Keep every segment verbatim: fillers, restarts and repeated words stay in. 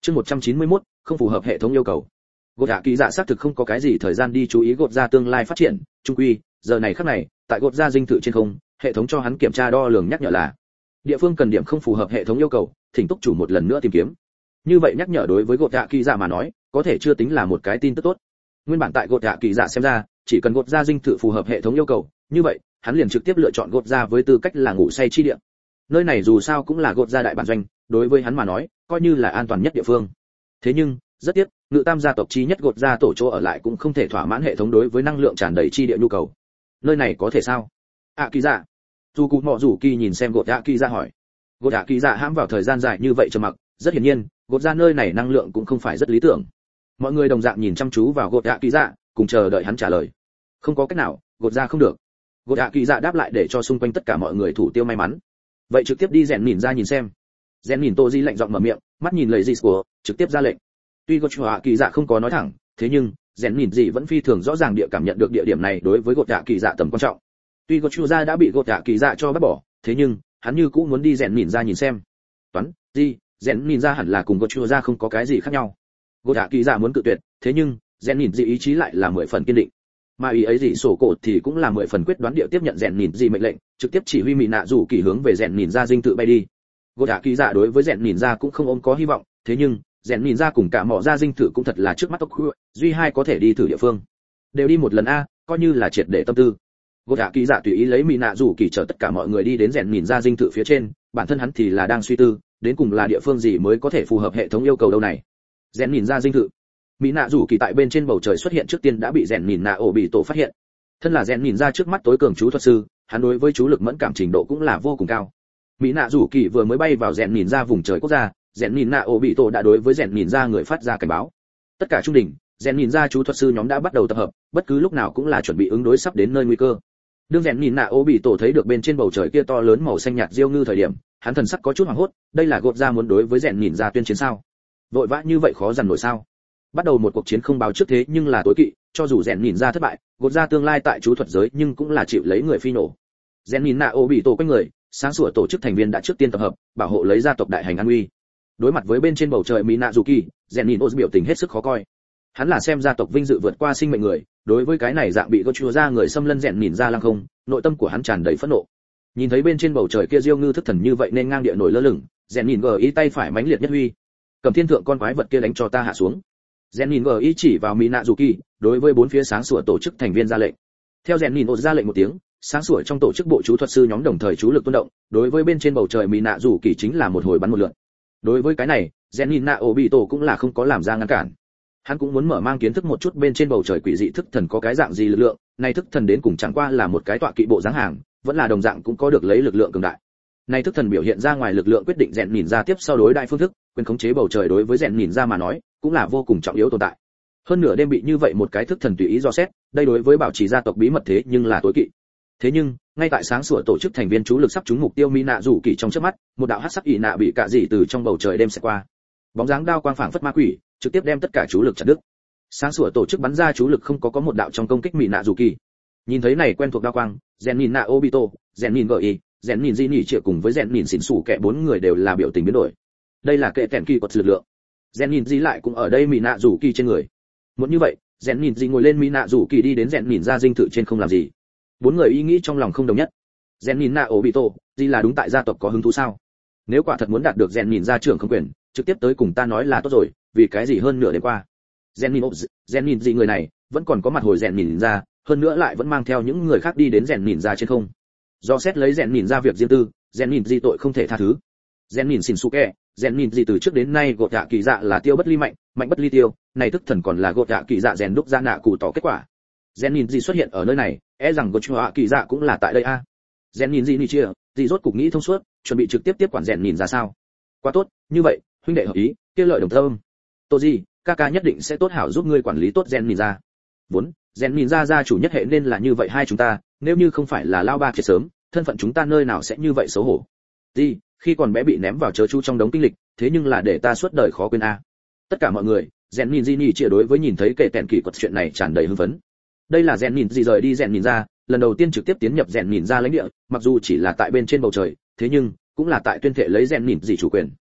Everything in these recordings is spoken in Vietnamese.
Chương một trăm chín mươi mốt, không phù hợp hệ thống yêu cầu. Gột Dạ Kỳ Dạ xác thực không có cái gì thời gian đi chú ý gột ra tương lai phát triển, trung quy, giờ này khắc này, tại gột ra dinh thự trên không, hệ thống cho hắn kiểm tra đo lường nhắc nhở là địa phương cần điểm không phù hợp hệ thống yêu cầu, thỉnh túc chủ một lần nữa tìm kiếm. Như vậy nhắc nhở đối với gột Dạ Kỳ Dạ mà nói, có thể chưa tính là một cái tin tức tốt. Nguyên bản tại gột Dạ Kỳ Dạ xem ra, chỉ cần gột ra dinh thự phù hợp hệ thống yêu cầu, như vậy, hắn liền trực tiếp lựa chọn gột ra với tư cách là ngủ say chi địa. Nơi này dù sao cũng là gột ra đại bản doanh, đối với hắn mà nói, coi như là an toàn nhất địa phương. Thế nhưng, rất tiếc, ngự tam gia tộc chi nhất gột ra tổ chỗ ở lại cũng không thể thỏa mãn hệ thống đối với năng lượng tràn đầy chi địa nhu cầu. Nơi này có thể sao? À Kỳ Dạ. Dù cụ mọ rủ kỳ nhìn xem gột Dạ Kỳ Dạ hỏi. Gột Dạ Kỳ Dạ hãm vào thời gian dài như vậy trầm mặc, rất hiển nhiên, gột ra nơi này năng lượng cũng không phải rất lý tưởng. Mọi người đồng dạng nhìn chăm chú vào gột Dạ Kỳ Dạ, cùng chờ đợi hắn trả lời. Không có cách nào, gột ra không được. Gột Dạ Kỳ Dạ đáp lại để cho xung quanh tất cả mọi người thủ tiêu may mắn. Vậy trực tiếp đi rèn nhìn ra nhìn xem. Rèn nhìn Tô Di lạnh giọng mở miệng, mắt nhìn lời gì của, trực tiếp ra lệnh. Tuy gột Dạ Kỳ Dạ không có nói thẳng, thế nhưng rèn nhìn gì vẫn phi thường rõ ràng địa cảm nhận được địa điểm này đối với gột Dạ Kỳ Dạ tầm quan trọng. Tuy gột Dạ đã bị gột Dạ Kỳ Dạ cho bắt bỏ, thế nhưng hắn như cũng muốn đi rèn nhìn ra nhìn xem. Toán, gì, rèn nhìn ra hẳn là cùng gột Dạ không có cái gì khác nhau. Gột Dạ Kỳ Dạ muốn cự tuyệt, thế nhưng rèn nhìn gì ý chí lại là mười phần kiên định. Mà ý ấy gì sổ cổ thì cũng là mười phần quyết đoán địa tiếp nhận rèn nhìn gì mệnh lệnh, trực tiếp chỉ huy mị nạ rủ kỳ hướng về rèn nhìn ra dinh tự bay đi. Gột Dạ Kỳ Dạ đối với rèn nhìn ra cũng không ôm có hy vọng, thế nhưng rèn nhìn ra cùng cả mỏ ra dinh thự cũng thật là trước mắt tốc duy hai có thể đi thử địa phương, đều đi một lần a, coi như là triệt để tâm tư. Gột Dạ Kỳ Dạ tùy ý lấy mị nạ rủ kỳ chở tất cả mọi người đi đến rèn nhìn ra dinh thự phía trên, bản thân hắn thì là đang suy tư, đến cùng là địa phương gì mới có thể phù hợp hệ thống yêu cầu đâu này. Rèn nhìn ra dinh thự, mỹ nạ rủ kỳ tại bên trên bầu trời xuất hiện trước tiên đã bị rèn nhìn nạ ổ bị tổ phát hiện. Thân là rèn nhìn ra trước mắt tối cường chú thuật sư, hắn đối với chú lực mẫn cảm trình độ cũng là vô cùng cao. Mỹ nạ rủ kỳ vừa mới bay vào rèn nhìn ra vùng trời quốc gia, rèn nhìn nạ ổ bị tổ đã đối với rèn nhìn ra người phát ra cảnh báo. Tất cả trung đỉnh, rèn nhìn ra chú thuật sư nhóm đã bắt đầu tập hợp, bất cứ lúc nào cũng là chuẩn bị ứng đối sắp đến nơi nguy cơ. Đương rèn nhìn nạ ổ bị tổ thấy được bên trên bầu trời kia to lớn màu xanh nhạt diêu ngư thời điểm, hắn thần sắc có chút hoảng hốt, đây là gột ra muốn đối với rèn nhìn ra tuyên chiến sao? Vội vã như vậy khó dằn nổi sao? Bắt đầu một cuộc chiến không báo trước thế nhưng là tối kỵ, cho dù rèn nhìn ra thất bại, gột ra tương lai tại chú thuật giới nhưng cũng là chịu lấy người phi nổ. Rèn nhìn nạ ổ bị tổ quanh người, sáng sủa tổ chức thành viên đã trước tiên tập hợp, bảo hộ lấy gia tộc đại hành an uy. Đối mặt với bên trên bầu trời mỹ nạ dù kỳ, rèn nhìn ô biểu tình hết sức khó coi. Hắn là xem gia tộc vinh dự vượt qua sinh mệnh người, đối với cái này dạng bị gột chùa ra người xâm lân rèn nhìn ra lăng không, nội tâm của hắn tràn đầy phẫn nộ. Nhìn thấy bên trên bầu trời kia diêu ngư thức thần như vậy nên ngang địa nổi lơ lửng, rèn nhìn gờ ý tay phải mãnh liệt nhất huy, cầm thiên thượng con quái vật kia đánh cho ta hạ xuống. Rèn nhìn gờ ý chỉ vào mỹ nạ dù kỳ, đối với bốn phía sáng sủa tổ chức thành viên ra lệnh. Theo rèn nhìn ô ra lệnh một tiếng, sáng sủa trong tổ chức bộ chú thuật sư nhóm đồng thời chú lực tuôn động, đối với bên trên bầu trời mỹ nạ dù kỳ chính là một hồi bắn một lượt. Đối với cái này, rèn nhìn nạ ổ bị tổ cũng là không có làm ra ngăn cản. Hắn cũng muốn mở mang kiến thức một chút bên trên bầu trời quỷ dị thức thần có cái dạng gì lực lượng, này thức thần đến cùng chẳng qua là một cái tọa kỵ bộ dáng hàng, vẫn là đồng dạng cũng có được lấy lực lượng cường đại. Này thức thần biểu hiện ra ngoài lực lượng quyết định rèn nhìn ra tiếp sau đối đại phương thức, quyền khống chế bầu trời đối với rèn nhìn ra mà nói, cũng là vô cùng trọng yếu tồn tại. Hơn nửa đêm bị như vậy một cái thức thần tùy ý dò xét, đây đối với bảo trì gia tộc bí mật thế nhưng là tối kỵ. Thế nhưng, ngay tại sáng sủa tổ chức thành viên chú lực sắp trúng mục tiêu mỹ nạ rủ kỳ trong chớp mắt, một đạo hắc sắc ỷ nạ bị cạ dị từ trong bầu trời đêm sẽ qua. Bóng dáng đao quang phảng phất ma quỷ, trực tiếp đem tất cả chú lực chặt đứt. Sáng sủa tổ chức bắn ra chú lực không có có một đạo trong công kích mỹ nạ rủ kỳ. Nhìn thấy này quen thuộc đao quang, rèn nhìn nạ obito, rèn nhìn gợi, rèn nhìn di nhỉ triệu cùng với rèn nhìn xỉn xù kẻ bốn người đều là biểu tình biến đổi. Đây là kệ kèn kỳ quật lực lượng. Rèn nhìn di lại cũng ở đây mỹ nạ rủ kỳ trên người. Muốn như vậy, rèn nhìn di ngồi lên mỹ nạ rủ kỳ đi đến rèn nhìn ra dinh thự trên không làm gì. Bốn người ý nghĩ trong lòng không đồng nhất. Rèn nhìn nạ obito, di là đúng tại gia tộc có hứng thú sao? Nếu quả thật muốn đạt được rèn nhìn ra trưởng không quyền, trực tiếp tới cùng ta nói là tốt rồi, vì cái gì hơn nửa đêm qua. Rèn nhìn rèn nhìn gì người này, vẫn còn có mặt hồi rèn nhìn ra, hơn nữa lại vẫn mang theo những người khác đi đến rèn nhìn ra trên không. Do xét lấy rèn nhìn ra việc riêng tư, rèn nhìn gì tội không thể tha thứ. Rèn nhìn xỉn xù kẹ, rèn nhìn gì từ trước đến nay gột dạ kỳ dạ là tiêu bất ly mạnh, mạnh bất ly tiêu, này thức thần còn là gột dạ kỳ dạ rèn đúc ra nạ cụ tỏ kết quả. Rèn nhìn gì xuất hiện ở nơi này, e rằng gột dạ kỳ dạ cũng là tại đây a. Rèn nhìn gì ni chia, gì rốt cục nghĩ thông suốt, chuẩn bị trực tiếp tiếp quản rèn nhìn ra sao? Quá tốt, như vậy, huynh đệ hợp ý, kia lợi đồng thơm. Tô gì, Kaka nhất định sẽ tốt hảo giúp ngươi quản lý tốt rèn nhìn ra. Vốn, rèn nhìn ra gia chủ nhất hệ nên là như vậy hai chúng ta, nếu như không phải là lao ba chết sớm, thân phận chúng ta nơi nào sẽ như vậy xấu hổ. Gì, khi còn bé bị ném vào chớ chú trong đống kinh lịch, thế nhưng là để ta suốt đời khó quên a. Tất cả mọi người, rèn nhìn gì nhỉ chia đối với nhìn thấy kệ tẹn kỳ quật chuyện này tràn đầy hưng phấn. Đây là rèn nhìn gì rời đi rèn nhìn ra, lần đầu tiên trực tiếp tiến nhập rèn nhìn ra lãnh địa, mặc dù chỉ là tại bên trên bầu trời, thế nhưng cũng là tại tuyên thệ lấy rèn nhìn gì chủ quyền.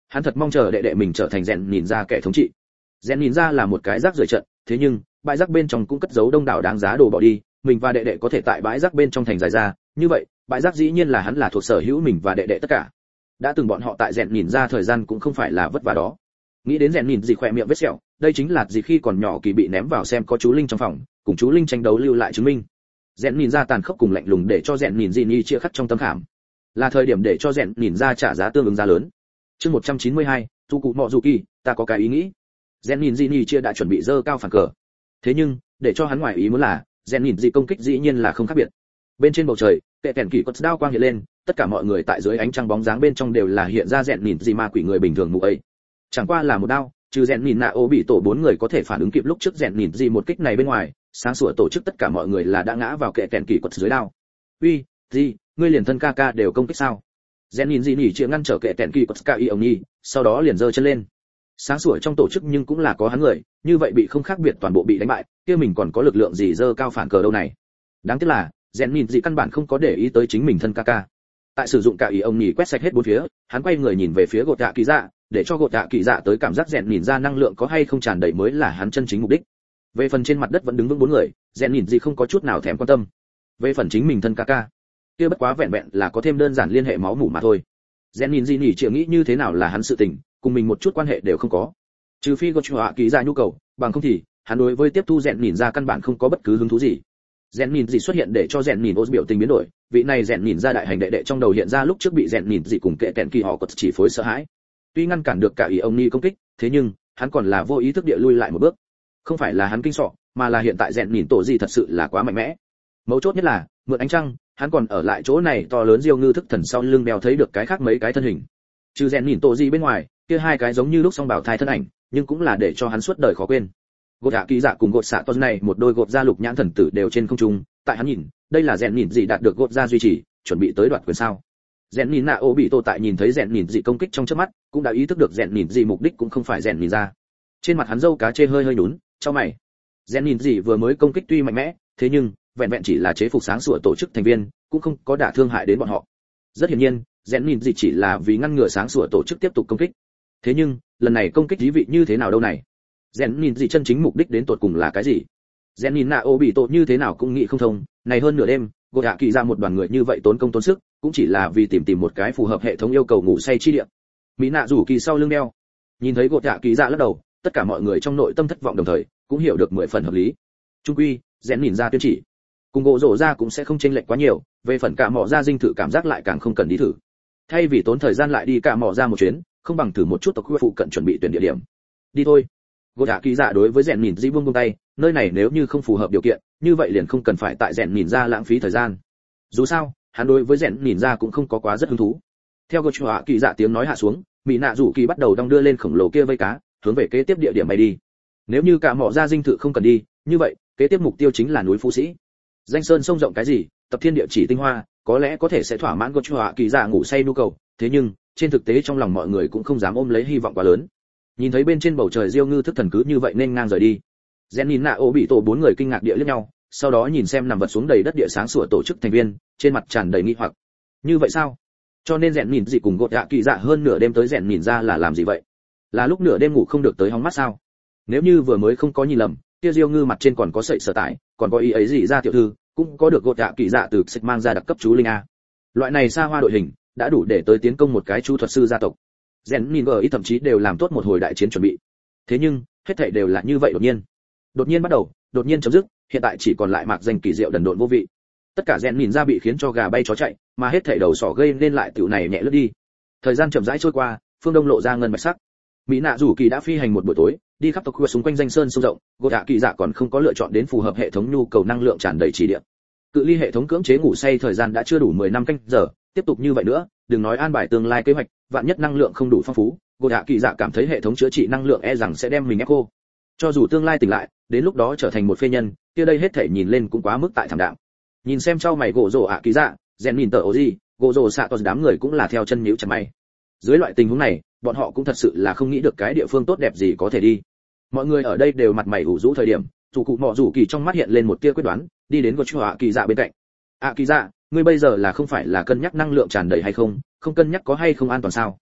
Hắn thật mong chờ đệ đệ mình trở thành rèn nhìn ra kẻ thống trị. Rèn nhìn ra là một cái rác rưởi trận, thế nhưng bãi rác bên trong cũng cất giấu đông đảo đáng giá đồ bỏ đi, mình và đệ đệ có thể tại bãi rác bên trong thành giải ra, như vậy bãi rác dĩ nhiên là hắn là thuộc sở hữu mình và đệ đệ tất cả. Đã từng bọn họ tại rèn nhìn ra thời gian cũng không phải là vất vả đó. Nghĩ đến rèn nhìn gì khỏe miệng vết sẹo, đây chính là gì khi còn nhỏ kỳ bị ném vào xem có chú linh trong phòng, cùng chú linh tranh đấu lưu lại chứng minh. Rèn nhìn ra tàn khốc cùng lạnh lùng để cho rèn nhìn gì ni chia khắc trong tâm khảm, là thời điểm để cho rèn nhìn ra trả giá tương ứng giá lớn. Chương một trăm chín mươi hai, tu cụ mọ dù kỳ, ta có cái ý nghĩ. Rèn nhìn gì ni chia đã chuẩn bị dơ cao phản cờ. Thế nhưng, để cho hắn ngoài ý muốn là, rèn nhìn gì công kích dĩ nhiên là không khác biệt. Bên trên bầu trời, kệ kèn kỳ quật đao quang hiện lên, tất cả mọi người tại dưới ánh trăng bóng dáng bên trong đều là hiện ra rèn nhìn gì ma quỷ người bình thường mụ ấy. Chẳng qua là một đao, trừ rèn nhìn nạ ô bị tổ bốn người có thể phản ứng kịp lúc trước rèn nhìn gì một kích này bên ngoài, sáng sủa tổ chức tất cả mọi người là đã ngã vào kệ kèn kỳ quật dưới đao. Uy, gì, ngươi liền thân ca ca đều công kích sao? Rèn nhìn gì nhỉ chịu ngăn trở kệ kèn kỳ quật Kai ông nhi, sau đó liền giơ chân lên. Sáng sủa trong tổ chức nhưng cũng là có hắn người, như vậy bị không khác biệt toàn bộ bị đánh bại, kia mình còn có lực lượng gì giơ cao phản cờ đâu này? Đáng tiếc là, rèn nhìn gì căn bản không có để ý tới chính mình thân ca ca. Tại sử dụng cả ý ông nhỉ quét sạch hết bốn phía, hắn quay người nhìn về phía gột dạ kỳ dạ, để cho gột dạ kỳ dạ tới cảm giác rèn nhìn ra năng lượng có hay không tràn đầy mới là hắn chân chính mục đích. Về phần trên mặt đất vẫn đứng vững bốn người, rèn nhìn gì không có chút nào thèm quan tâm. Về phần chính mình thân ca ca, kia bất quá vẹn vẹn là có thêm đơn giản liên hệ máu mủ mà thôi. Rèn nhìn gì nhỉ chịu nghĩ như thế nào là hắn sự tình, cùng mình một chút quan hệ đều không có. Trừ phi gột dạ kỳ dạ nhu cầu, bằng không thì hắn đối với tiếp thu rèn nhìn ra căn bản không có bất cứ hứng thú gì. Rèn nhìn gì xuất hiện để cho rèn nhìn ô biểu tình biến đổi, vị này rèn nhìn ra đại hành đệ đệ trong đầu hiện ra lúc trước bị rèn nhìn gì cùng kệ kèn kỳ họ quật chỉ phối sợ hãi. Tuy ngăn cản được cả ý ông ni công kích, thế nhưng hắn còn là vô ý thức địa lui lại một bước. Không phải là hắn kinh sợ, mà là hiện tại rèn nhìn tổ gì thật sự là quá mạnh mẽ. Mấu chốt nhất là mượn ánh trăng, hắn còn ở lại chỗ này to lớn diêu ngư thức thần sau lưng đeo thấy được cái khác mấy cái thân hình. Trừ rèn nhìn tổ gì bên ngoài, kia hai cái giống như lúc song bảo thai thân ảnh, nhưng cũng là để cho hắn suốt đời khó quên. Gột dạ kỳ dạ cùng gột xạ tos này một đôi gột da lục nhãn thần tử đều trên không trung, tại hắn nhìn, đây là rèn nhìn gì đạt được gột da duy trì, chuẩn bị tới đoạt quyền sao. Rèn nhìn nạ ô bị tổ tại nhìn thấy rèn nhìn dị công kích trong chớp mắt, cũng đã ý thức được rèn nhìn dị mục đích cũng không phải rèn nhìn ra. Trên mặt hắn râu cá chê hơi hơi nhún, cho mày. Rèn nhìn dị vừa mới công kích tuy mạnh mẽ, thế nhưng vẹn vẹn chỉ là chế phục sáng sủa tổ chức thành viên, cũng không có đả thương hại đến bọn họ. Rất hiển nhiên, rèn nhìn dị chỉ là vì ngăn ngừa sáng sủa tổ chức tiếp tục công kích. Thế nhưng, lần này công kích thí vị như thế nào đâu này? Rèn nhìn dị chân chính mục đích đến tột cùng là cái gì? Rèn nhìn nạ ô bị tổ như thế nào cũng nghĩ không thông, này hơn nửa đêm, gột hạ kỳ ra một đoàn người như vậy tốn công tốn sức, cũng chỉ là vì tìm tìm một cái phù hợp hệ thống yêu cầu ngủ say chi địa. Mỹ nạ rủ kỳ sau lưng đeo, nhìn thấy gột hạ kỳ ra lắc đầu, tất cả mọi người trong nội tâm thất vọng đồng thời cũng hiểu được mười phần hợp lý. Trung quy, rèn nhìn ra tuyên chỉ, cùng gỗ rổ ra cũng sẽ không chênh lệch quá nhiều, về phần cả mỏ ra dinh thử cảm giác lại càng không cần đi thử. Thay vì tốn thời gian lại đi cả mỏ ra một chuyến, không bằng thử một chút tộc khu phụ cận chuẩn bị tuyển địa điểm. Đi thôi. Gột hạ kỳ dạ đối với rèn nhìn dĩ buông buông tay, nơi này nếu như không phù hợp điều kiện, như vậy liền không cần phải tại rèn nhìn ra lãng phí thời gian. Dù sao, hắn đối với rèn nhìn ra cũng không có quá rất hứng thú. Theo gột hạ kỳ dạ tiếng nói hạ xuống, mỹ nạ rủ kỳ bắt đầu đong đưa lên khổng lồ kia vây cá, hướng về kế tiếp địa điểm bay đi. Nếu như cả mỏ ra dinh thự không cần đi, như vậy kế tiếp mục tiêu chính là núi Phú Sĩ. Danh sơn sông rộng cái gì, tập thiên địa chỉ tinh hoa, có lẽ có thể sẽ thỏa mãn gột hạ kỳ dạ ngủ say nhu cầu, thế nhưng trên thực tế trong lòng mọi người cũng không dám ôm lấy hy vọng quá lớn. Nhìn thấy bên trên bầu trời diêu ngư thức thần cứ như vậy nên ngang rời đi. Rèn nhìn nạ ô bị tổ bốn người kinh ngạc địa liếc nhau, sau đó nhìn xem nằm vật xuống đầy đất địa sáng sủa tổ chức thành viên, trên mặt tràn đầy nghi hoặc. Như vậy sao? Cho nên rèn nhìn gì cùng gột dạ kỳ dạ hơn nửa đêm tới rèn nhìn ra là làm gì vậy? Là lúc nửa đêm ngủ không được tới hóng mắt sao? Nếu như vừa mới không có nhìn lầm, kia diêu ngư mặt trên còn có sợi sở tải, còn có ý ấy gì ra tiểu thư, cũng có được gột dạ kỳ dạ từ xích mang ra đặc cấp chú linh a. Loại này xa hoa đội hình, đã đủ để tới tiến công một cái chú thuật sư gia tộc. Rèn nhìn vợ ý thậm chí đều làm tốt một hồi đại chiến chuẩn bị. Thế nhưng, hết thảy đều là như vậy đột nhiên. Đột nhiên bắt đầu, đột nhiên chấm dứt, hiện tại chỉ còn lại mạc danh kỳ diệu đần độn vô vị. Tất cả rèn nhìn ra bị khiến cho gà bay chó chạy, mà hết thảy đầu sỏ gây nên lại tiểu này nhẹ lướt đi. Thời gian chậm rãi trôi qua, phương đông lộ ra ngân bạch sắc. Mỹ nạ rủ kỳ đã phi hành một buổi tối, đi khắp tộc khu xung quanh danh sơn sông rộng, gột hạ kỳ dạ còn không có lựa chọn đến phù hợp hệ thống nhu cầu năng lượng tràn đầy chỉ địa. Cự ly hệ thống cưỡng chế ngủ say thời gian đã chưa đủ mười năm canh giờ, tiếp tục như vậy nữa, đừng nói an bài tương lai kế hoạch, vạn nhất năng lượng không đủ phong phú, gột hạ kỳ dạ cảm thấy hệ thống chữa trị năng lượng e rằng sẽ đem mình ép cô. Cho dù tương lai tỉnh lại, đến lúc đó trở thành một phế nhân, kia đây hết thể nhìn lên cũng quá mức tại thảm đạm. Nhìn xem trao mày gỗ rồ ạ kỳ dạ, rèn nhìn tờ ố gì, gỗ rồ xạ toàn đám người cũng là theo chân nhíu chặt mày. Dưới loại tình huống này, bọn họ cũng thật sự là không nghĩ được cái địa phương tốt đẹp gì có thể đi. Mọi người ở đây đều mặt mày ủ rũ thời điểm, dù cụ mọ rủ kỳ trong mắt hiện lên một tia quyết đoán, đi đến gỗ rồ ạ kỳ dạ bên cạnh. ạ kỳ dạ, ngươi bây giờ là không phải là cân nhắc năng lượng tràn đầy hay không, không cân nhắc có hay không an toàn sao?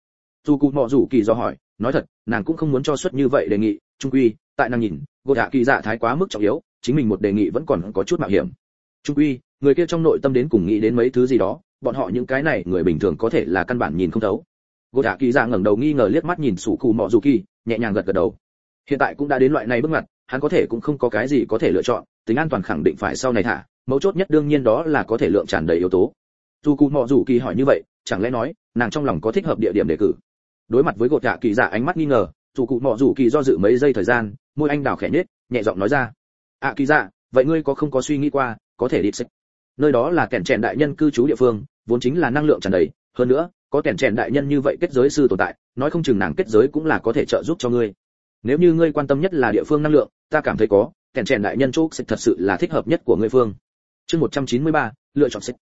dù cụ mọ rủ kỳ do hỏi, nói thật nàng cũng không muốn cho suất như vậy đề nghị, trung quy tại nàng nhìn gột hạ kỳ dạ thái quá mức trọng yếu, chính mình một đề nghị vẫn còn có chút mạo hiểm. Trung quy người kia trong nội tâm đến cùng nghĩ đến mấy thứ gì đó, bọn họ những cái này người bình thường có thể là căn bản nhìn không thấu. Gột hạ kỳ dạ ngẩng đầu nghi ngờ liếc mắt nhìn sủ cụ mọ rủ kỳ, nhẹ nhàng gật gật đầu. Hiện tại cũng đã đến loại này bước ngoặt, hắn có thể cũng không có cái gì có thể lựa chọn, tính an toàn khẳng định phải sau này thả, mấu chốt nhất đương nhiên đó là có thể lượng tràn đầy yếu tố. Dù cụ mọ rủ kỳ hỏi như vậy, chẳng lẽ nói nàng trong lòng có thích hợp địa điểm đề cử? Đối mặt với gột hạ kỳ dạ ánh mắt nghi ngờ, dù cụ mọ rủ kỳ do dự mấy giây thời gian, môi anh đào khẽ nhếch, nhẹ giọng nói ra, ạ kỳ dạ, vậy ngươi có không có suy nghĩ qua có thể đi xích? Nơi đó là kẻn chèn đại nhân cư trú địa phương, vốn chính là năng lượng tràn đầy, hơn nữa có kẻn chèn đại nhân như vậy kết giới sư tồn tại, nói không chừng nàng kết giới cũng là có thể trợ giúp cho ngươi. Nếu như ngươi quan tâm nhất là địa phương năng lượng, ta cảm thấy có kẻn chèn đại nhân chỗ xích thật sự là thích hợp nhất của ngươi phương. Chương một trăm chín mươi ba, lựa chọn xích.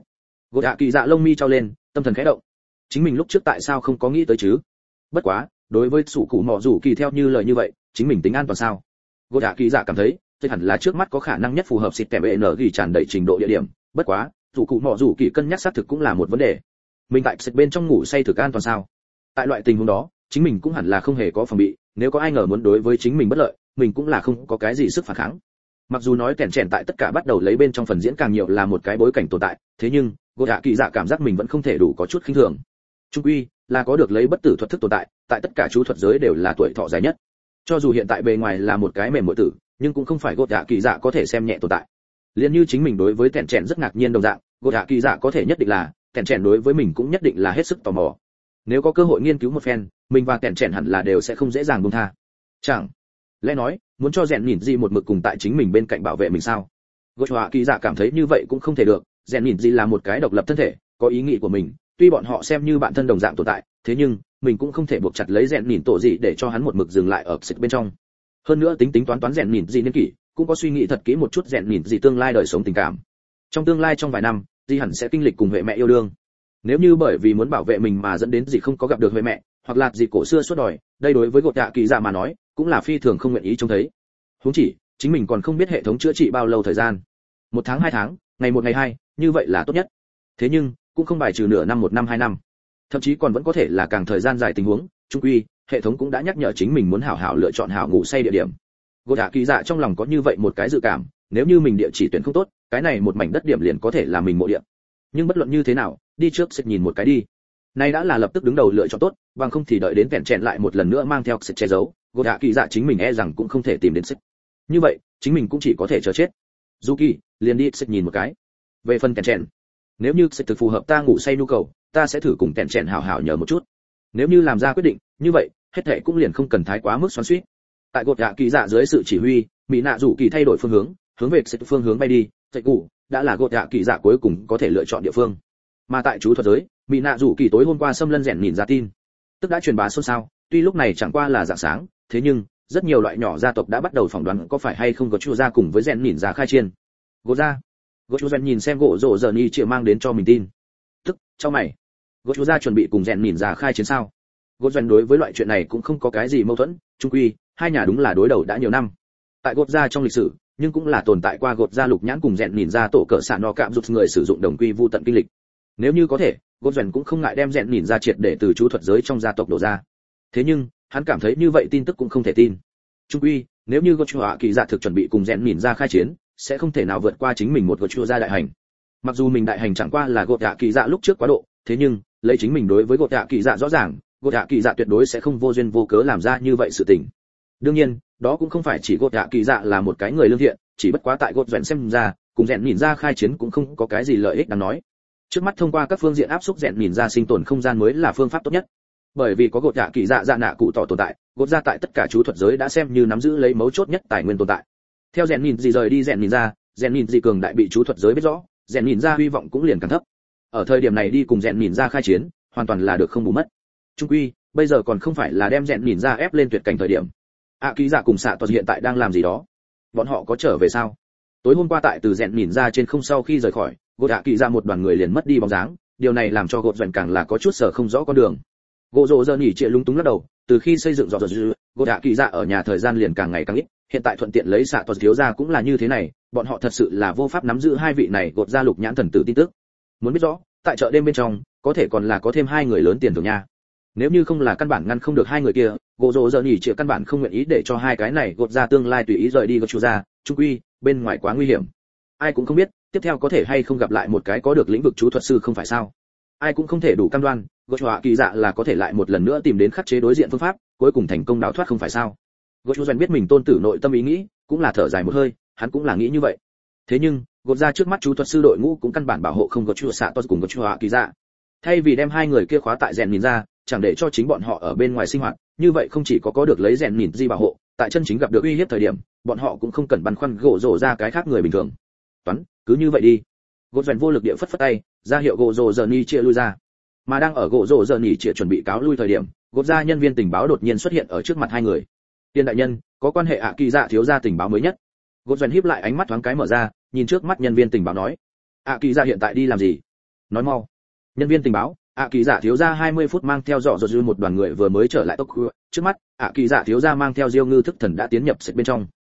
Gột hạ kỳ dạ lông mi trao lên, tâm thần khẽ động. Chính mình lúc trước tại sao không có nghĩ tới chứ? Bất quá đối với sủ cụ mọ rủ kỳ theo như lời như vậy, chính mình tính an toàn sao? Gột hạ kỳ dạ cảm thấy đây hẳn là trước mắt có khả năng nhất phù hợp xịt kèm bệ nở ghi tràn đầy trình độ địa điểm. Bất quá sủ cụ mọ rủ kỳ cân nhắc xác thực cũng là một vấn đề. Mình tại xịt bên trong ngủ say thực an toàn sao? Tại loại tình huống đó chính mình cũng hẳn là không hề có phòng bị, nếu có ai ngờ muốn đối với chính mình bất lợi, mình cũng là không có cái gì sức phản kháng. Mặc dù nói kèn chèn tại tất cả bắt đầu lấy bên trong phần diễn càng nhiều là một cái bối cảnh tồn tại, thế nhưng gột hạ kỳ dạ cảm giác mình vẫn không thể đủ có chút khinh thường. Trung quy là có được lấy bất tử thuật thức tồn tại, tại tất cả chú thuật giới đều là tuổi thọ dài nhất. Cho dù hiện tại bề ngoài là một cái mềm muội tử, nhưng cũng không phải gột hạ kỳ dạ có thể xem nhẹ tồn tại. Liên như chính mình đối với kèn chèn rất ngạc nhiên đồng dạng, gột hạ kỳ dạ có thể nhất định là kèn chèn đối với mình cũng nhất định là hết sức tò mò. Nếu có cơ hội nghiên cứu một phen, mình và kèn chèn hẳn là đều sẽ không dễ dàng buông tha. Chẳng lẽ nói muốn cho rèn nhìn gì một mực cùng tại chính mình bên cạnh bảo vệ mình sao? Gột hạ kỳ dạ cảm thấy như vậy cũng không thể được, rèn nhìn gì là một cái độc lập thân thể, có ý nghĩ của mình, tuy bọn họ xem như bạn thân đồng dạng tồn tại, thế nhưng mình cũng không thể buộc chặt lấy rèn nhìn tổ gì để cho hắn một mực dừng lại ở xịt bên trong. Hơn nữa tính tính toán toán rèn nhìn gì niên kỷ, cũng có suy nghĩ thật kỹ một chút rèn nhìn gì tương lai đời sống tình cảm. Trong tương lai trong vài năm, gì hẳn sẽ kinh lịch cùng huệ mẹ yêu đương. Nếu như bởi vì muốn bảo vệ mình mà dẫn đến gì không có gặp được huệ mẹ, hoặc là gì cổ xưa suốt đòi, đây đối với gột dạ kỳ dạ mà nói, cũng là phi thường không nguyện ý trông thấy. Huống chỉ, chính mình còn không biết hệ thống chữa trị bao lâu thời gian. Một tháng hai tháng, ngày một ngày hai, như vậy là tốt nhất. Thế nhưng cũng không bài trừ nửa năm một năm hai năm, thậm chí còn vẫn có thể là càng thời gian dài tình huống. Trung quy hệ thống cũng đã nhắc nhở chính mình muốn hảo hảo lựa chọn hảo ngủ say địa điểm. Gột hạ kỳ dạ trong lòng có như vậy một cái dự cảm, nếu như mình địa chỉ tuyển không tốt, cái này một mảnh đất điểm liền có thể là mình mộ địa. Nhưng bất luận như thế nào, đi trước sẽ nhìn một cái đi. Nay đã là lập tức đứng đầu lựa chọn tốt, bằng không thì đợi đến vẹn chẹn lại một lần nữa mang theo sự che giấu, gột hạ kỳ dạ chính mình e rằng cũng không thể tìm đến sức. Như vậy chính mình cũng chỉ có thể chờ chết. Yuki liền đi sẽ nhìn một cái. Về phần vẹn chẹn, nếu như sẽ thực phù hợp ta ngủ say nhu cầu, ta sẽ thử cùng vẹn chẹn hảo hảo nhờ một chút. Nếu như làm ra quyết định như vậy, hết thảy cũng liền không cần thái quá mức xoắn xuýt. Tại gột hạ kỳ dạ dưới sự chỉ huy, mỹ nạ rủ kỳ thay đổi phương hướng, hướng về sự phương hướng bay đi. Chạy cụ đã là gột hạ kỳ dạ cuối cùng có thể lựa chọn địa phương. Mà tại chú thuật giới, mỹ nạ rủ kỳ tối hôm qua xâm lân rèn nhìn ra tin, tức đã truyền bá xôn xao. Tuy lúc này chẳng qua là dạng sáng, thế nhưng rất nhiều loại nhỏ gia tộc đã bắt đầu phỏng đoán có phải hay không có chu gia cùng với rèn nhìn ra khai chiên. Gột ra, gột chu rèn nhìn xem gỗ rộ giờ ni chịu mang đến cho mình tin, tức cho mày, gột chu gia chuẩn bị cùng rèn nhìn ra khai chiến sao? Gột rèn đối với loại chuyện này cũng không có cái gì mâu thuẫn, chung quy hai nhà đúng là đối đầu đã nhiều năm. Tại gột gia trong lịch sử, nhưng cũng là tồn tại qua gột gia lục nhãn cùng rèn nhìn ra tổ cỡ sản no cạm giúp người sử dụng đồng quy vu tận kinh lịch. Nếu như có thể, gột rèn cũng không ngại đem rèn nhìn ra triệt để từ chú thuật giới trong gia tộc đổ ra. Thế nhưng hắn cảm thấy như vậy tin tức cũng không thể tin. Trung quy nếu như gột chu hạ kỳ dạ thực chuẩn bị cùng rèn nhìn ra khai chiến, sẽ không thể nào vượt qua chính mình một gột chu gia đại hành. Mặc dù mình đại hành chẳng qua là gột hạ kỳ dạ lúc trước quá độ, thế nhưng lấy chính mình đối với gột hạ kỳ dạ rõ ràng, gột hạ kỳ dạ tuyệt đối sẽ không vô duyên vô cớ làm ra như vậy sự tình. Đương nhiên đó cũng không phải chỉ gột hạ kỳ dạ là một cái người lương thiện, chỉ bất quá tại gột rèn xem ra cùng rèn nhìn ra khai chiến cũng không có cái gì lợi ích đáng nói. Trước mắt thông qua các phương diện áp xúc rèn nhìn ra sinh tồn không gian mới là phương pháp tốt nhất. Bởi vì có gột hạ kỳ dạ dạ nạ cụ tỏ tồn tại, gột ra tại tất cả chú thuật giới đã xem như nắm giữ lấy mấu chốt nhất tài nguyên tồn tại. Theo rèn nhìn gì rời đi rèn nhìn ra, rèn nhìn gì cường đại bị chú thuật giới biết rõ, rèn nhìn ra hy vọng cũng liền càng thấp. Ở thời điểm này đi cùng rèn nhìn ra khai chiến, hoàn toàn là được không bù mất. Trung quy bây giờ còn không phải là đem rèn nhìn ra ép lên tuyệt cảnh thời điểm. ạ kỳ dạ cùng xạ toàn hiện tại đang làm gì đó? Bọn họ có trở về sao? Tối hôm qua tại từ rèn nhìn ra trên không sau khi rời khỏi, gột hạ kỳ ra một đoàn người liền mất đi bóng dáng, điều này làm cho gột rèn càng là có chút sở không rõ con đường. Gỗ rồ giờ nhỉ trịa lúng túng lắc đầu, từ khi xây dựng dọ dọ dư, gột hạ kỳ ra ở nhà thời gian liền càng ngày càng ít, hiện tại thuận tiện lấy xạ toàn thiếu gia cũng là như thế này, bọn họ thật sự là vô pháp nắm giữ hai vị này gột ra lục nhãn thần tử tin tức. Muốn biết rõ, tại chợ đêm bên trong, có thể còn là có thêm hai người lớn tiền thưởng nha. Nếu như không là căn bản ngăn không được hai người kia, gỗ rồ giờ nhỉ chĩa căn bản không nguyện ý để cho hai cái này gột ra tương lai tùy ý rời đi gột chu ra, trung quy bên ngoài quá nguy hiểm. Ai cũng không biết tiếp theo có thể hay không gặp lại một cái có được lĩnh vực chú thuật sư không phải sao? Ai cũng không thể đủ cam đoan gột họa kỳ dạ là có thể lại một lần nữa tìm đến khắc chế đối diện phương pháp, cuối cùng thành công đào thoát không phải sao? Gột chu Doan biết mình tôn tử nội tâm ý nghĩ, cũng là thở dài một hơi, hắn cũng là nghĩ như vậy. Thế nhưng gột ra trước mắt chú thuật sư đội ngũ cũng căn bản bảo hộ không gột chu xạ to cùng gột chu họa kỳ dạ. Thay vì đem hai người kia khóa tại rèn nhìn ra, chẳng để cho chính bọn họ ở bên ngoài sinh hoạt, như vậy không chỉ có có được lấy rèn nhìn di bảo hộ, tại chân chính gặp được uy hiếp thời điểm, bọn họ cũng không cần băn khoăn gỗ rồ ra cái khác người bình thường. Toán, cứ như vậy đi. Gỗ Doan vô lực địa phất phất tay, ra hiệu gỗ rồ giờ ni chia lui ra. Mà đang ở gỗ rồ giờ ni chia chuẩn bị cáo lui thời điểm, gỗ ra nhân viên tình báo đột nhiên xuất hiện ở trước mặt hai người. Tiên đại nhân, có quan hệ ạ kỳ dạ thiếu gia tình báo mới nhất. Gỗ Doan híp lại ánh mắt thoáng cái mở ra, nhìn trước mắt nhân viên tình báo nói: ạ kỳ dạ hiện tại đi làm gì? Nói mau. Nhân viên tình báo: ạ kỳ dạ thiếu gia hai mươi phút mang theo dọ dột dư một đoàn người vừa mới trở lại tốc khu. Trước mắt ạ kỳ dạ thiếu gia mang theo diêu ngư thức thần đã tiến nhập sệt bên trong.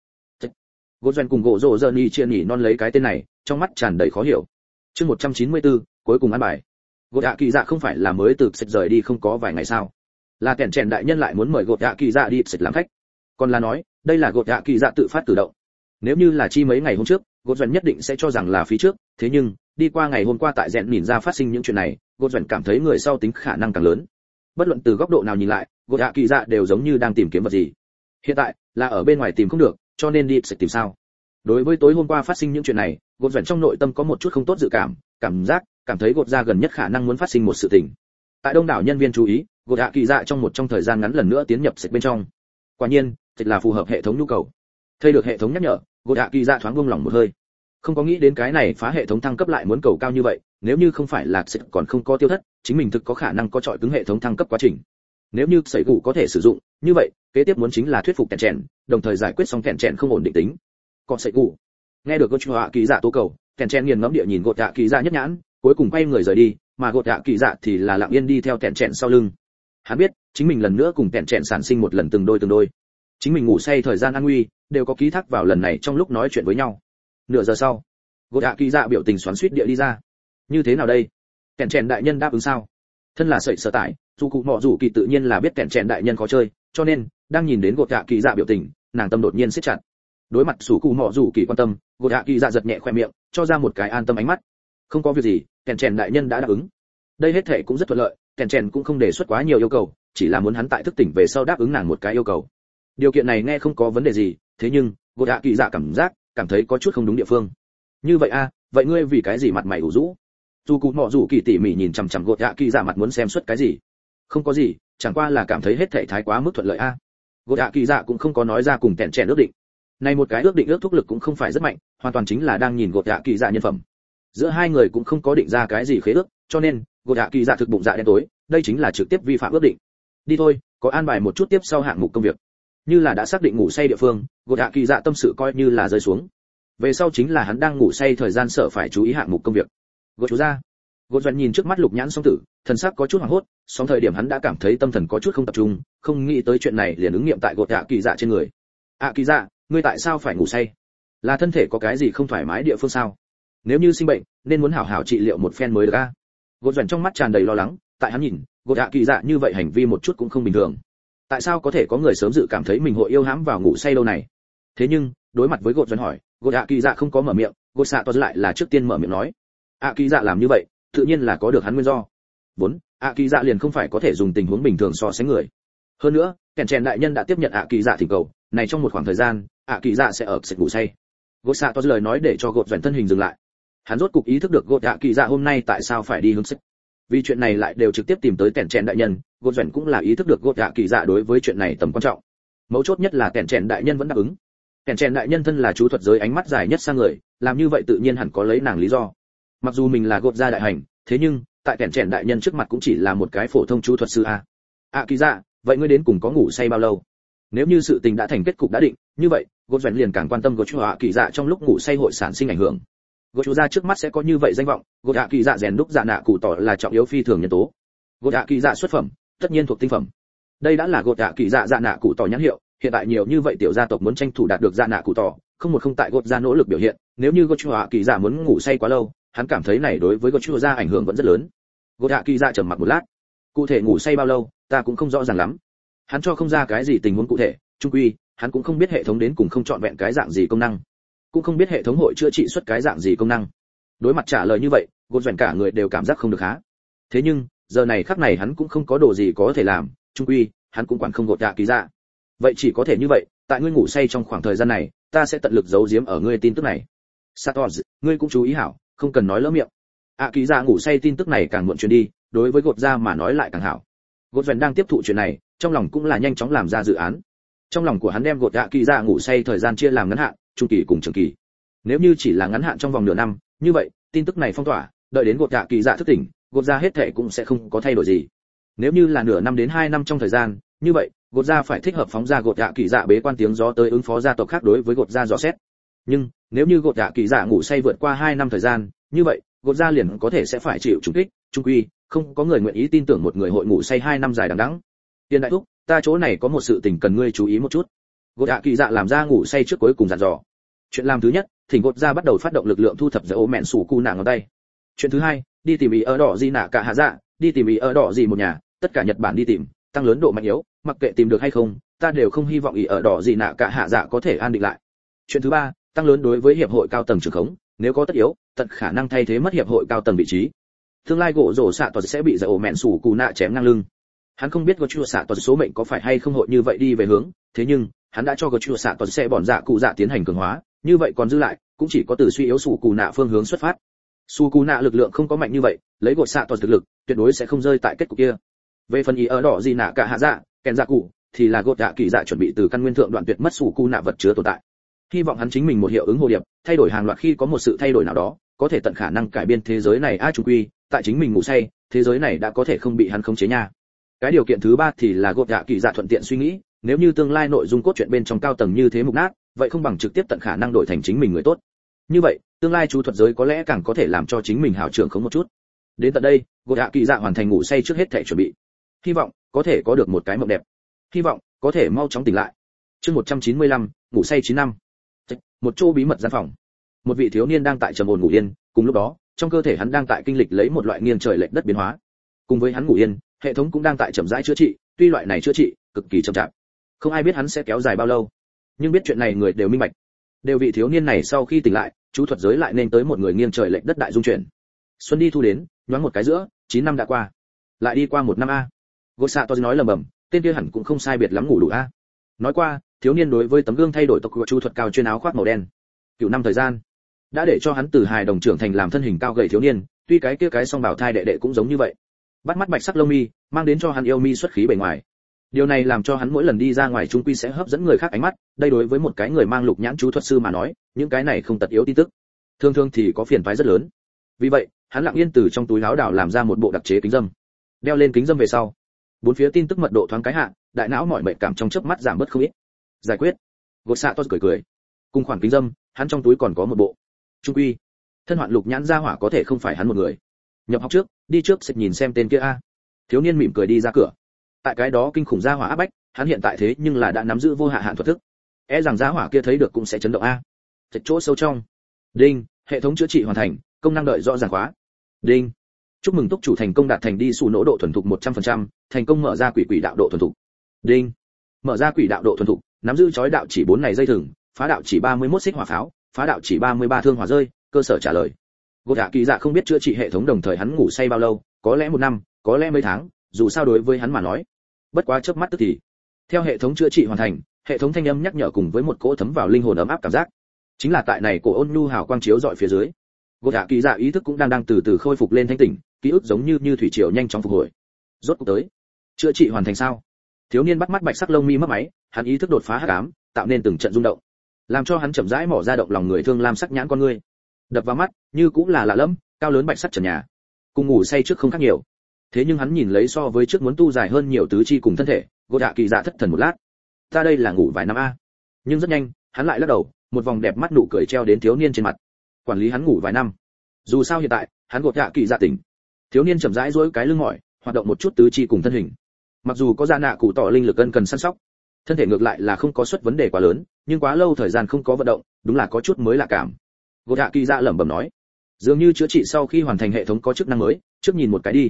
Gỗ Doan cùng gỗ rồ giờ ni chia nhỉ non lấy cái tên này, trong mắt tràn đầy khó hiểu. Chương một trăm chín mươi tư, cuối cùng ăn bài. Gỗ ạ kỳ dạ không phải là mới từ sệt rời đi không có vài ngày sao? Là kẻn chèn đại nhân lại muốn mời gỗ ạ kỳ dạ đi sệt làm khách. Còn là nói, đây là gỗ ạ kỳ dạ tự phát tự động. Nếu như là chi mấy ngày hôm trước, Gỗ Doan nhất định sẽ cho rằng là phí trước, thế nhưng đi qua ngày hôm qua tại rèn nhìn ra phát sinh những chuyện này, Gỗ Doan cảm thấy người sau tính khả năng càng lớn. Bất luận từ góc độ nào nhìn lại, gỗ ạ kỳ dạ đều giống như đang tìm kiếm vật gì. Hiện tại là ở bên ngoài tìm không được, cho nên đi sẽ tìm sao? Đối với tối hôm qua phát sinh những chuyện này, Gỗ Doan trong nội tâm có một chút không tốt dự cảm, cảm giác cảm thấy gột ra gần nhất khả năng muốn phát sinh một sự tình. Tại đông đảo nhân viên chú ý, gột ạ kỳ dạ trong một trong thời gian ngắn lần nữa tiến nhập sệt bên trong. Quả nhiên, sệt là phù hợp hệ thống nhu cầu. Thay được hệ thống nhắc nhở, gột ạ kỳ dạ thoáng buông lòng một hơi. Không có nghĩ đến cái này phá hệ thống thăng cấp lại muốn cầu cao như vậy, nếu như không phải là sệt còn không có tiêu thất, chính mình thực có khả năng có trọi cứng hệ thống thăng cấp quá trình. Nếu như sẩy cụ có thể sử dụng, như vậy, kế tiếp muốn chính là thuyết phục kẹn chèn, đồng thời giải quyết xong kẹn chèn không ổn định tính. Còn sẩy cụ, nghe được gột ạ kỳ dạ tố cầu, kẹn chèn nghiền ngẫm địa nhìn gột ạ kỳ dạ nhất nhãn, cuối cùng quay người rời đi, mà gột ạ kỳ dạ thì là lặng yên đi theo kẹn chèn sau lưng. Hắn biết, chính mình lần nữa cùng kẹn chèn sản sinh một lần từng đôi từng đôi. Chính mình ngủ say thời gian an nguy, đều có ký thác vào lần này trong lúc nói chuyện với nhau. Nửa giờ sau, gột ạ kỳ dạ biểu tình xoắn xuýt địa đi ra. Như thế nào đây? Kẹn chèn đại nhân đáp ứng sao? Thân là sợi sở tại, dù cụ mọ dù kỳ tự nhiên là biết kẹn chèn đại nhân khó chơi, cho nên đang nhìn đến gột ạ kỳ dạ biểu tình, nàng tâm đột nhiên siết chặt. Đối mặt sủ cụ mọ dù kỳ quan tâm, gột ạ kỳ dạ giật nhẹ khoe miệng, cho ra một cái an tâm ánh mắt. Không có việc gì, kẹn chèn đại nhân đã đáp ứng. Đây hết thảy cũng rất thuận lợi, kẹn chèn cũng không đề xuất quá nhiều yêu cầu, chỉ là muốn hắn tại thức tỉnh về sau đáp ứng nàng một cái yêu cầu. Điều kiện này nghe không có vấn đề gì, thế nhưng gột ạ kỳ dạ cảm giác cảm thấy có chút không đúng địa phương. Như vậy a, vậy ngươi vì cái gì mặt mày ủ rũ? Dù cụ mọ dù kỳ tỉ mỉ nhìn chằm chằm gột ạ kỳ dạ mặt muốn xem suốt cái gì. Không có gì, chẳng qua là cảm thấy hết thảy thái quá mức thuận lợi a. Gột ạ kỳ dạ cũng không có nói ra cùng kẹn chèn ước định. Này một cái ước định ước thúc lực cũng không phải rất mạnh, hoàn toàn chính là đang nhìn gột ạ kỳ dạ nhân phẩm. Giữa hai người cũng không có định ra cái gì khế ước, cho nên gột ạ kỳ dạ thực bụng dạ đen tối, đây chính là trực tiếp vi phạm ước định. Đi thôi, có an bài một chút tiếp sau hạng mục công việc. Như là đã xác định ngủ say địa phương, gột ạ kỳ dạ tâm sự coi như là rơi xuống. Về sau chính là hắn đang ngủ say thời gian sợ phải chú ý hạng mục công việc. Gột chú ra. Gột Doan nhìn trước mắt lục nhãn song tử, thần sắc có chút hoảng hốt, song thời điểm hắn đã cảm thấy tâm thần có chút không tập trung, không nghĩ tới chuyện này liền ứng nghiệm tại gột ạ kỳ dạ trên người. ạ kỳ dạ, ngươi tại sao phải ngủ say? Là thân thể có cái gì không thoải mái địa phương sao? Nếu như sinh bệnh, nên muốn hảo hảo trị liệu một phen mới được a. Gột Doan trong mắt tràn đầy lo lắng, tại hắn nhìn, gột ạ kỳ dạ như vậy hành vi một chút cũng không bình thường. Tại sao có thể có người sớm dự cảm thấy mình hội yêu hãm vào ngủ say lâu này? Thế nhưng, đối mặt với gột Doan hỏi, gột ạ kỳ dạ không có mở miệng, gột xạ to lại là trước tiên mở miệng nói. ạ kỳ dạ làm như vậy, tự nhiên là có được hắn nguyên do. Vốn, ạ kỳ dạ liền không phải có thể dùng tình huống bình thường so sánh người. Hơn nữa, kèn chèn đại nhân đã tiếp nhận ạ kỳ dạ thỉnh cầu, này trong một khoảng thời gian, ạ kỳ dạ sẽ ở sệt ngủ say. Gột xạ to lời nói để cho gột Doan thân hình dừng lại. Hắn rốt cục ý thức được gột ạ kỳ dạ hôm nay tại sao phải đi hướng sệt. Vì chuyện này lại đều trực tiếp tìm tới kèn chèn đại nhân, gột Doan cũng là ý thức được gột ạ kỳ dạ đối với chuyện này tầm quan trọng. Mấu chốt nhất là kèn chèn đại nhân vẫn đáp ứng. Kèn chèn đại nhân thân là chú thuật giới ánh mắt dài nhất sang người, làm như vậy tự nhiên hẳn có lấy nàng lý do. Mặc dù mình là gột gia đại hành, thế nhưng tại kẻn chèn đại nhân trước mặt cũng chỉ là một cái phổ thông chú thuật sư a. ạ kỳ dạ, vậy ngươi đến cùng có ngủ say bao lâu? Nếu như sự tình đã thành kết cục đã định, như vậy gột Doan liền càng quan tâm gột chú ạ kỳ dạ trong lúc ngủ say hội sản sinh ảnh hưởng. Gột chú gia trước mắt sẽ có như vậy danh vọng, gột ạ kỳ dạ rèn đúc dạ nạ cụ tỏ là trọng yếu phi thường nhân tố. Gột ạ kỳ dạ xuất phẩm, tất nhiên thuộc tinh phẩm. Đây đã là gột ạ kỳ dạ dạ nạ cụ tỏ nhãn hiệu, hiện tại nhiều như vậy tiểu gia tộc muốn tranh thủ đạt được dạ nạ cụ tỏ, không một không tại gột gia nỗ lực biểu hiện, nếu như gột chú ạ kỳ dạ muốn ngủ say quá lâu, hắn cảm thấy này đối với gột chú gia ảnh hưởng vẫn rất lớn. Gột ạ kỳ dạ trầm mặc một lát. Cụ thể ngủ say bao lâu, ta cũng không rõ ràng lắm. Hắn cho không ra cái gì tình huống cụ thể, chung quy hắn cũng không biết hệ thống đến cùng không chọn vẹn cái dạng gì công năng, cũng không biết hệ thống hội chữa trị xuất cái dạng gì công năng. Đối mặt trả lời như vậy, gột dần cả người đều cảm giác không được há. Thế nhưng giờ này khắc này hắn cũng không có đồ gì có thể làm, chung quy hắn cũng quản không gột dạ kỳ dạ. Vậy chỉ có thể như vậy, tại ngươi ngủ say trong khoảng thời gian này, ta sẽ tận lực giấu giếm ở ngươi tin tức này. Satoz, ngươi cũng chú ý hảo, không cần nói lỡ miệng. À kỳ dạ ngủ say tin tức này càng muộn truyền đi, đối với gột dạ mà nói lại càng hảo. Gột dần đang tiếp thụ chuyện này, trong lòng cũng là nhanh chóng làm ra dự án. Trong lòng của hắn đem gột dạ kỳ dạ ngủ say thời gian chia làm ngắn hạn, trung kỳ cùng trường kỳ. Nếu như chỉ là ngắn hạn trong vòng nửa năm, như vậy tin tức này phong tỏa, đợi đến gột dạ kỳ dạ thức tỉnh, gột dạ hết thảy cũng sẽ không có thay đổi gì. Nếu như là nửa năm đến hai năm trong thời gian, như vậy gột dạ phải thích hợp phóng ra gột dạ kỳ dạ bế quan tiếng gió tới ứng phó gia tộc khác đối với gột dạ dò xét. Nhưng nếu như gột dạ kỳ dạ ngủ say vượt qua hai năm thời gian, như vậy gột dạ liền có thể sẽ phải chịu trùng kích, trung quy không có người nguyện ý tin tưởng một người hội ngủ say hai năm dài đằng đẵng. Tiên đại thúc, ta chỗ này có một sự tình cần ngươi chú ý một chút. Gột dạ kỳ dạ làm ra ngủ say trước cuối cùng dặn dò. Chuyện làm thứ nhất, thỉnh gột dạ bắt đầu phát động lực lượng thu thập dấu mẹn sủ cu nạng ngón tay. Chuyện thứ hai, đi tìm ý ở đỏ gì nạ cả hạ dạ, đi tìm ý ở đỏ gì một nhà, tất cả Nhật Bản đi tìm, tăng lớn độ mạnh yếu, mặc kệ tìm được hay không, ta đều không hy vọng ý ở đỏ gì nạ cả hạ dạ có thể an định lại. Chuyện thứ ba, tăng lớn đối với hiệp hội cao tầng trưởng khống, nếu có tất yếu, tận khả năng thay thế mất hiệp hội cao tầng vị trí. Tương lai gỗ rổ xạ toàn sẽ bị dấu mẹn sủ cu nạ chém ngang lưng. Hắn không biết gỗ chua xạ toàn số mệnh có phải hay không hội như vậy đi về hướng, thế nhưng hắn đã cho gỗ chua xạ toàn sẽ bọn dạ cụ dạ tiến hành cường hóa, như vậy còn dư lại cũng chỉ có từ suy yếu sủ cù nạ phương hướng xuất phát. Su cù nạ lực lượng không có mạnh như vậy, lấy gột xạ toàn thực lực tuyệt đối sẽ không rơi tại kết cục kia. Về phần ý ở đỏ gì nạ cả hạ dạ kèn dạ cụ thì là gột dạ kỳ dạ chuẩn bị từ căn nguyên thượng đoạn tuyệt mất sủ cù nạ vật chứa tồn tại. Hy vọng hắn chính mình một hiệu ứng hồ điệp, thay đổi hàng loạt khi có một sự thay đổi nào đó, có thể tận khả năng cải biên thế giới này a trung quy, tại chính mình ngủ say, thế giới này đã có thể không bị hắn khống chế nha. Cái điều kiện thứ ba thì là gột dạ kỳ dạ thuận tiện suy nghĩ, nếu như tương lai nội dung cốt truyện bên trong cao tầng như thế mục nát, vậy không bằng trực tiếp tận khả năng đổi thành chính mình người tốt. Như vậy, tương lai chú thuật giới có lẽ càng có thể làm cho chính mình hảo trưởng khống một chút. Đến tận đây, gột dạ kỳ dạ hoàn thành ngủ say trước hết thể chuẩn bị. Hy vọng có thể có được một cái mộng đẹp. Hy vọng có thể mau chóng tỉnh lại. Chương một trăm chín mươi lăm, ngủ say chín năm. Một chỗ bí mật gian phòng. Một vị thiếu niên đang tại trầm ổn ngủ yên, cùng lúc đó, trong cơ thể hắn đang tại kinh lịch lấy một loại nghiêng trời lệch đất biến hóa. Cùng với hắn ngủ yên, hệ thống cũng đang tại chậm rãi chữa trị, tuy loại này chữa trị cực kỳ chậm chạp. Không ai biết hắn sẽ kéo dài bao lâu, nhưng biết chuyện này người đều minh bạch. Đều vị thiếu niên này sau khi tỉnh lại, chú thuật giới lại nên tới một người nghiêng trời lệch đất đại dung chuyển. Xuân đi thu đến, nhoáng một cái giữa, chín năm đã qua. Lại đi qua một năm a. Gosato nói lầm bầm, tên kia hẳn cũng không sai biệt lắm ngủ đủ a. Nói qua, thiếu niên đối với tấm gương thay đổi tộc của chú thuật cao chuyên áo khoác màu đen. Cửu năm thời gian, đã để cho hắn từ hài đồng trưởng thành làm thân hình cao gầy thiếu niên, tuy cái kia cái song bảo thai đệ đệ cũng giống như vậy. Bắt mắt bạch sắc lông mi, mang đến cho hắn yêu mi xuất khí bề ngoài. Điều này làm cho hắn mỗi lần đi ra ngoài trung quy sẽ hấp dẫn người khác ánh mắt, đây đối với một cái người mang lục nhãn chú thuật sư mà nói, những cái này không tật yếu tin tức. Thường thường thì có phiền toái rất lớn. Vì vậy, hắn lặng yên từ trong túi áo đào làm ra một bộ đặc chế kính dâm. Đeo lên kính dâm về sau, bốn phía tin tức mật độ thoáng cái hạ, đại não mọi mệt cảm trong chớp mắt giảm bớt không ít. Giải quyết. Gosato cười cười. Cùng khoản kính dâm, hắn trong túi còn có một bộ. Trung quy, thân hoạn lục nhãn gia hỏa có thể không phải hắn một người. Nhập học trước, đi trước sẽ nhìn xem tên kia a. Thiếu niên mỉm cười đi ra cửa. Tại cái đó kinh khủng gia hỏa áp bách, hắn hiện tại thế nhưng là đã nắm giữ vô hạ hạn thuật thức. E rằng gia hỏa kia thấy được cũng sẽ chấn động a. Chật chỗ sâu trong. Đinh, hệ thống chữa trị hoàn thành, công năng đợi rõ ràng khóa. Đinh. Chúc mừng túc chủ thành công đạt thành đi sủ nỗ độ thuần thục một trăm phần trăm, thành công mở ra quỷ quỷ đạo độ thuần thục. Đinh. Mở ra quỷ đạo độ thuần thục, nắm giữ chói đạo chỉ bốn này dây thừng, phá đạo chỉ ba mươi mốt xích hỏa pháo, phá đạo chỉ ba mươi ba thương hỏa rơi, cơ sở trả lời. Gột dạ kỳ dạ không biết chữa trị hệ thống đồng thời hắn ngủ say bao lâu, có lẽ một năm, có lẽ mấy tháng, dù sao đối với hắn mà nói, bất quá chớp mắt tức thì. Theo hệ thống chữa trị hoàn thành, hệ thống thanh âm nhắc nhở cùng với một cỗ thấm vào linh hồn ấm áp cảm giác. Chính là tại này cổ ôn nhu hào quang chiếu dọi phía dưới. Gột dạ kỳ dạ ý thức cũng đang đang từ từ khôi phục lên thanh tỉnh, ký ức giống như như thủy triều nhanh chóng phục hồi. Rốt cuộc tới. Chữa trị hoàn thành sao? Thiếu niên bắt mắt bạch sắc lông mi mấp máy, hắn ý thức đột phá hắc ám, tạo nên từng trận rung động, làm cho hắn chậm rãi mỏ ra động lòng người thương lam sắc nhãn con ngươi. Đập vào mắt, như cũng là lạ lẫm, cao lớn bạch sắc trần nhà. Cùng ngủ say trước không khác nhiều. Thế nhưng hắn nhìn lấy so với trước muốn tu dài hơn nhiều tứ chi cùng thân thể, Gột dạ kỳ dạ thất thần một lát. Ta đây là ngủ vài năm a. Nhưng rất nhanh, hắn lại lắc đầu, một vòng đẹp mắt nụ cười treo đến thiếu niên trên mặt. Quản lý hắn ngủ vài năm. Dù sao hiện tại, hắn Gột dạ kỳ dạ tỉnh. Thiếu niên chậm rãi duỗi cái lưng mỏi, hoạt động một chút tứ chi cùng thân hình. Mặc dù có dạ nạ cụ tỏ linh lực cân cần săn sóc, thân thể ngược lại là không có xuất vấn đề quá lớn, nhưng quá lâu thời gian không có vận động, đúng là có chút mới lạ cảm. Gột dạ kỳ dạ lẩm bẩm nói, dường như chữa trị sau khi hoàn thành hệ thống có chức năng mới, trước nhìn một cái đi.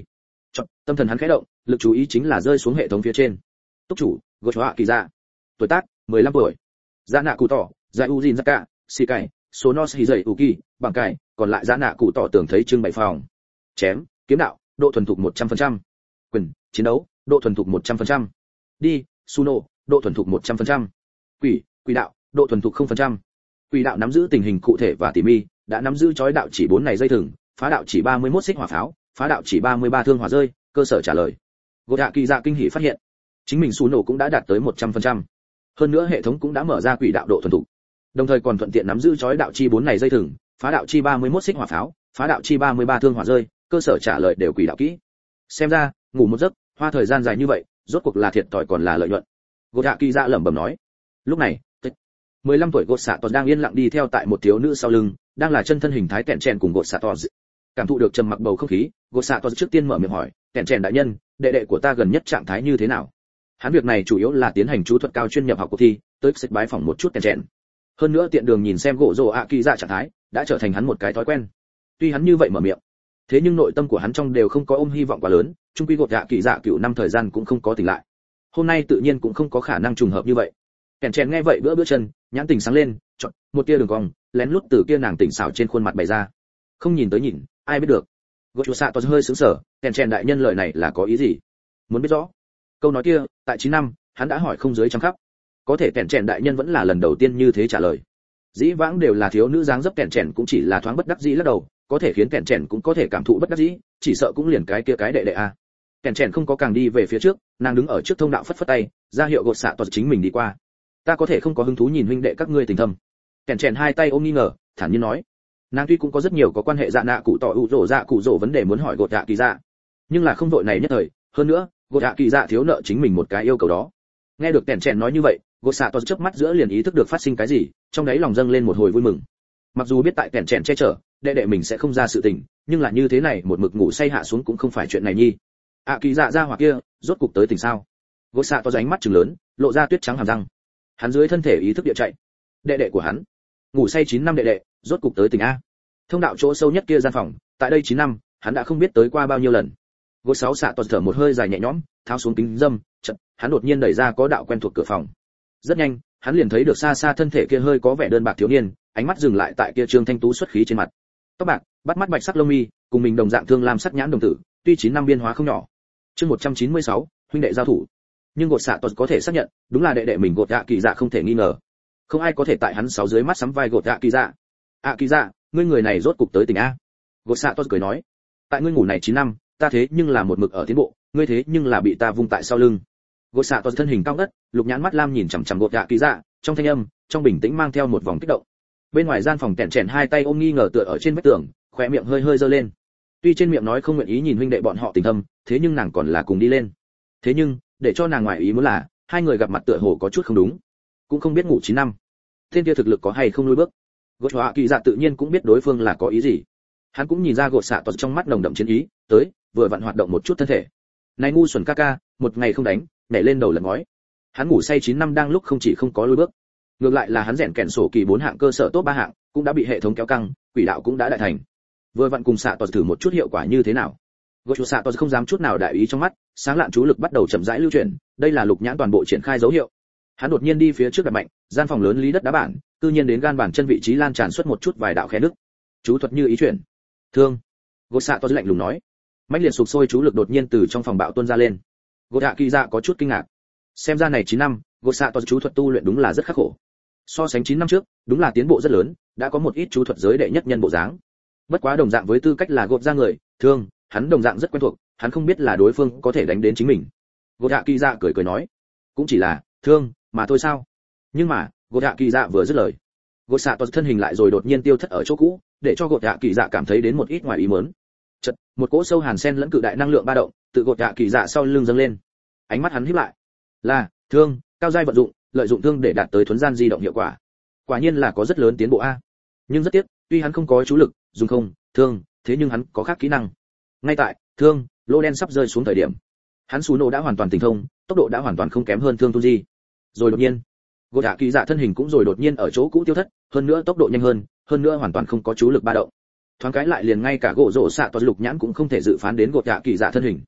Chọn, tâm thần hắn khẽ động, lực chú ý chính là rơi xuống hệ thống phía trên. Túc chủ, Gỗ Họa Kỳ Dạ. Tuổi tác, mười lăm tuổi. Dạ nạ cụ tỏ, Giải U Jin Zaka, xì cải, số nos hì dậy Uki, bằng cải, còn lại dạ nạ cụ tỏ tưởng thấy trưng bày phòng. Chém, kiếm đạo, độ thuần thục một trăm phần trăm. Quyền, chiến đấu, độ thuần thục một trăm phần trăm. Đi, Suno, độ thuần thục một trăm phần trăm. Quỷ, quỷ đạo, độ thuần thục không phần trăm. Quỷ đạo nắm giữ tình hình cụ thể và tỉ mỉ, đã nắm giữ chói đạo chỉ bốn này dây thừng, phá đạo chỉ ba mươi mốt xích hỏa pháo, phá đạo chỉ ba mươi ba thương hỏa rơi, cơ sở trả lời. Gột Hạ Kỳ Dạ kinh hỉ phát hiện, chính mình Suno cũng đã đạt tới một trăm phần trăm. Hơn nữa hệ thống cũng đã mở ra quỷ đạo độ thuần thục. Đồng thời còn thuận tiện nắm giữ chói đạo chi bốn này dây thừng, phá đạo chi ba mươi mốt xích hỏa pháo, phá đạo chi ba mươi ba thương hỏa rơi, cơ sở trả lời đều quỷ đạo kỹ. Xem ra, ngủ một giấc, hoa thời gian dài như vậy, rốt cuộc là thiệt thòi còn là lợi nhuận. Gột Hạ Kỳ Dạ lẩm bẩm nói. Lúc này, mười lăm tuổi Gột Xạ Tọt đang yên lặng đi theo tại một thiếu nữ sau lưng, đang là chân thân hình thái kẹn chèn cùng Gột Xạ Tọt. Cảm thụ được trầm mặc bầu không khí, Gột Xạ Tọt trước tiên mở miệng hỏi, "Kẹn chèn đại nhân, đệ đệ của ta gần nhất trạng thái như thế nào?" Hắn việc này chủ yếu là tiến hành chú thuật cao chuyên nhập học cuộc thi, tới xích bái phỏng một chút kẹn chèn. Hơn nữa tiện đường nhìn xem Gỗ Rồ ạ Kỳ Dạ trạng thái, đã trở thành hắn một cái thói quen. Tuy hắn như vậy mở miệng, thế nhưng nội tâm của hắn trong đều không có ôm hy vọng quá lớn, chung quy Gột Hạ Kỳ Dạ cựu năm thời gian cũng không có tỉnh lại. Hôm nay tự nhiên cũng không có khả năng trùng hợp như vậy. Kèn chèn nghe vậy bữa bữa chân, nhãn tình sáng lên, chọn một tia đường cong, lén lút từ kia nàng tỉnh xảo trên khuôn mặt bày ra. Không nhìn tới nhìn, ai biết được. Gỗ Chúa Xạ Tọt hơi sững sờ, kèn chèn đại nhân lời này là có ý gì? Muốn biết rõ. Câu nói kia, tại chín năm, hắn đã hỏi không dưới trăm khắp. Có thể kèn chèn đại nhân vẫn là lần đầu tiên như thế trả lời. Dĩ vãng đều là thiếu nữ dáng dấp kèn chèn cũng chỉ là thoáng bất đắc dĩ lắc đầu, có thể khiến kèn chèn cũng có thể cảm thụ bất đắc dĩ, chỉ sợ cũng liền cái kia cái đệ đệ a. Kèn chèn không có càng đi về phía trước, nàng đứng ở trước thông đạo phất phất tay, ra hiệu Gột Xạ Tọt chính mình đi qua. Ta có thể không có hứng thú nhìn huynh đệ các ngươi tình thâm. Kèn chèn hai tay ôm nghi ngờ, thản nhiên nói. Nàng tuy cũng có rất nhiều có quan hệ dạ nạ cụ tỏ ủ rổ dạ cụ rổ vấn đề muốn hỏi Gột Hạ Kỳ Dạ, nhưng là không vội này nhất thời. Hơn nữa, Gột Hạ Kỳ Dạ thiếu nợ chính mình một cái yêu cầu đó. Nghe được kèn chèn nói như vậy, Gột Xạ Tọt chớp mắt giữa liền ý thức được phát sinh cái gì, trong đấy lòng dâng lên một hồi vui mừng. Mặc dù biết tại kèn chèn che chở, đệ đệ mình sẽ không ra sự tình, nhưng là như thế này một mực ngủ say hạ xuống cũng không phải chuyện này nhi. ạ Kỳ Dạ ra hoặc kia, rốt cục tới tỉnh sao? Gột Xạ Tọt ánh mắt trừng lớn, lộ ra tuyết trắng hàm răng. Hắn dưới thân thể ý thức địa chạy. Đệ đệ của hắn, ngủ say chín năm đệ đệ, rốt cục tới tỉnh a. Thông đạo chỗ sâu nhất kia gian phòng, tại đây chín năm, hắn đã không biết tới qua bao nhiêu lần. Gột Sáu Xạ Tọt thở một hơi dài nhẹ nhõm, tháo xuống kính dâm, chợt, hắn đột nhiên đẩy ra có đạo quen thuộc cửa phòng. Rất nhanh, hắn liền thấy được xa xa thân thể kia hơi có vẻ đơn bạc thiếu niên, ánh mắt dừng lại tại kia trương thanh tú xuất khí trên mặt. Tóc bạc, bắt mắt bạch sắc lông mi, cùng mình đồng dạng thương lam sắc nhãn đồng tử, tuy chín năm biên hóa không nhỏ. Chương một trăm chín mươi sáu, huynh đệ giao thủ. Nhưng Gột Xạ Tọt có thể xác nhận, đúng là đệ đệ mình Gột Hạ Kỳ Dạ không thể nghi ngờ. Không ai có thể tại hắn sáu dưới mắt sắm vai Gột Hạ Kỳ Dạ. "Hạ Kỳ Dạ, ngươi người này rốt cục tới tỉnh a." Gột Xạ Tọt cười nói. "Tại ngươi ngủ này chín năm, ta thế nhưng là một mực ở tiến bộ, ngươi thế nhưng là bị ta vung tại sau lưng." Gột Xạ Tọt thân hình cao ngất, lục nhãn mắt lam nhìn chằm chằm Gột Hạ Kỳ Dạ, trong thanh âm, trong bình tĩnh mang theo một vòng kích động. Bên ngoài gian phòng kẹn chèn hai tay ôm nghi ngờ tựa ở trên vách tường, khóe miệng hơi hơi giơ lên. Tuy trên miệng nói không nguyện ý nhìn huynh đệ bọn họ tình thâm, thế nhưng nàng còn là cùng đi lên. Thế nhưng, để cho nàng ngoại ý muốn là, hai người gặp mặt tựa hồ có chút không đúng. Cũng không biết ngủ chín năm, tên kia thực lực có hay không lùi bước. Gột Hạ Kỳ Dạ tự nhiên cũng biết đối phương là có ý gì. Hắn cũng nhìn ra Gột Xạ Tọt trong mắt nồng đậm chiến ý, tới, vừa vặn hoạt động một chút thân thể. Này ngu xuẩn ca ca, một ngày không đánh, nhảy lên đầu lật ngói. Hắn ngủ say chín năm đang lúc không chỉ không có lùi bước, ngược lại là hắn rèn kèn sổ kỳ bốn hạng cơ sở top ba hạng, cũng đã bị hệ thống kéo căng, quỷ đạo cũng đã đại thành. Vừa vặn cùng Xạ Tọt thử một chút hiệu quả như thế nào. Gột Xạ Tọt không dám chút nào đại ý trong mắt, sáng lạn chú lực bắt đầu chậm rãi lưu chuyển, đây là lục nhãn toàn bộ triển khai dấu hiệu. Hắn đột nhiên đi phía trước đặt mạnh, gian phòng lớn lý đất đá bản, tự nhiên đến gan bản chân vị trí lan tràn xuất một chút vài đạo khe nứt. Chú thuật như ý chuyển. Thương. Gột Xạ Tọt lạnh lùng nói. Mãnh liệt sục sôi chú lực đột nhiên từ trong phòng bạo tuôn ra lên. Gột Hạ Kỳ Dạ có chút kinh ngạc. Xem ra này chín năm, Gột Xạ Tọt chú thuật tu luyện đúng là rất khắc khổ. So sánh chín năm trước, đúng là tiến bộ rất lớn, đã có một ít chú thuật giới đệ nhất nhân bộ dáng. Bất quá đồng dạng với tư cách là gột ra người, thương, hắn đồng dạng rất quen thuộc, hắn không biết là đối phương có thể đánh đến chính mình. Gột Hạ Kỳ Dạ cười cười nói, cũng chỉ là thương mà thôi sao? Nhưng mà, Gột Hạ Kỳ Dạ vừa dứt lời, Gột Xạ Tọt thân hình lại rồi đột nhiên tiêu thất ở chỗ cũ, để cho Gột Hạ Kỳ Dạ cảm thấy đến một ít ngoài ý muốn. Chợt, một cỗ sâu hàn sen lẫn cự đại năng lượng ba động, từ Gột Hạ Kỳ Dạ sau lưng dâng lên. Ánh mắt hắn híp lại. Là, thương, cao giai vận dụng, lợi dụng thương để đạt tới thuấn gian di động hiệu quả. Quả nhiên là có rất lớn tiến bộ a. Nhưng rất tiếc, tuy hắn không có chú lực, dùng không, thương, thế nhưng hắn có khác kỹ năng. Ngay tại, thương, lô đen sắp rơi xuống thời điểm, hắn sú nổ đã hoàn toàn tỉnh thông, tốc độ đã hoàn toàn không kém hơn thương tu di. Rồi đột nhiên, Gột Hạ Kỳ Dạ thân hình cũng rồi đột nhiên ở chỗ cũ tiêu thất, hơn nữa tốc độ nhanh hơn, hơn nữa hoàn toàn không có chú lực ba động. Thoáng cái lại liền ngay cả gỗ rổ xạ toa lục nhãn cũng không thể dự phán đến Gột Hạ Kỳ Dạ thân hình.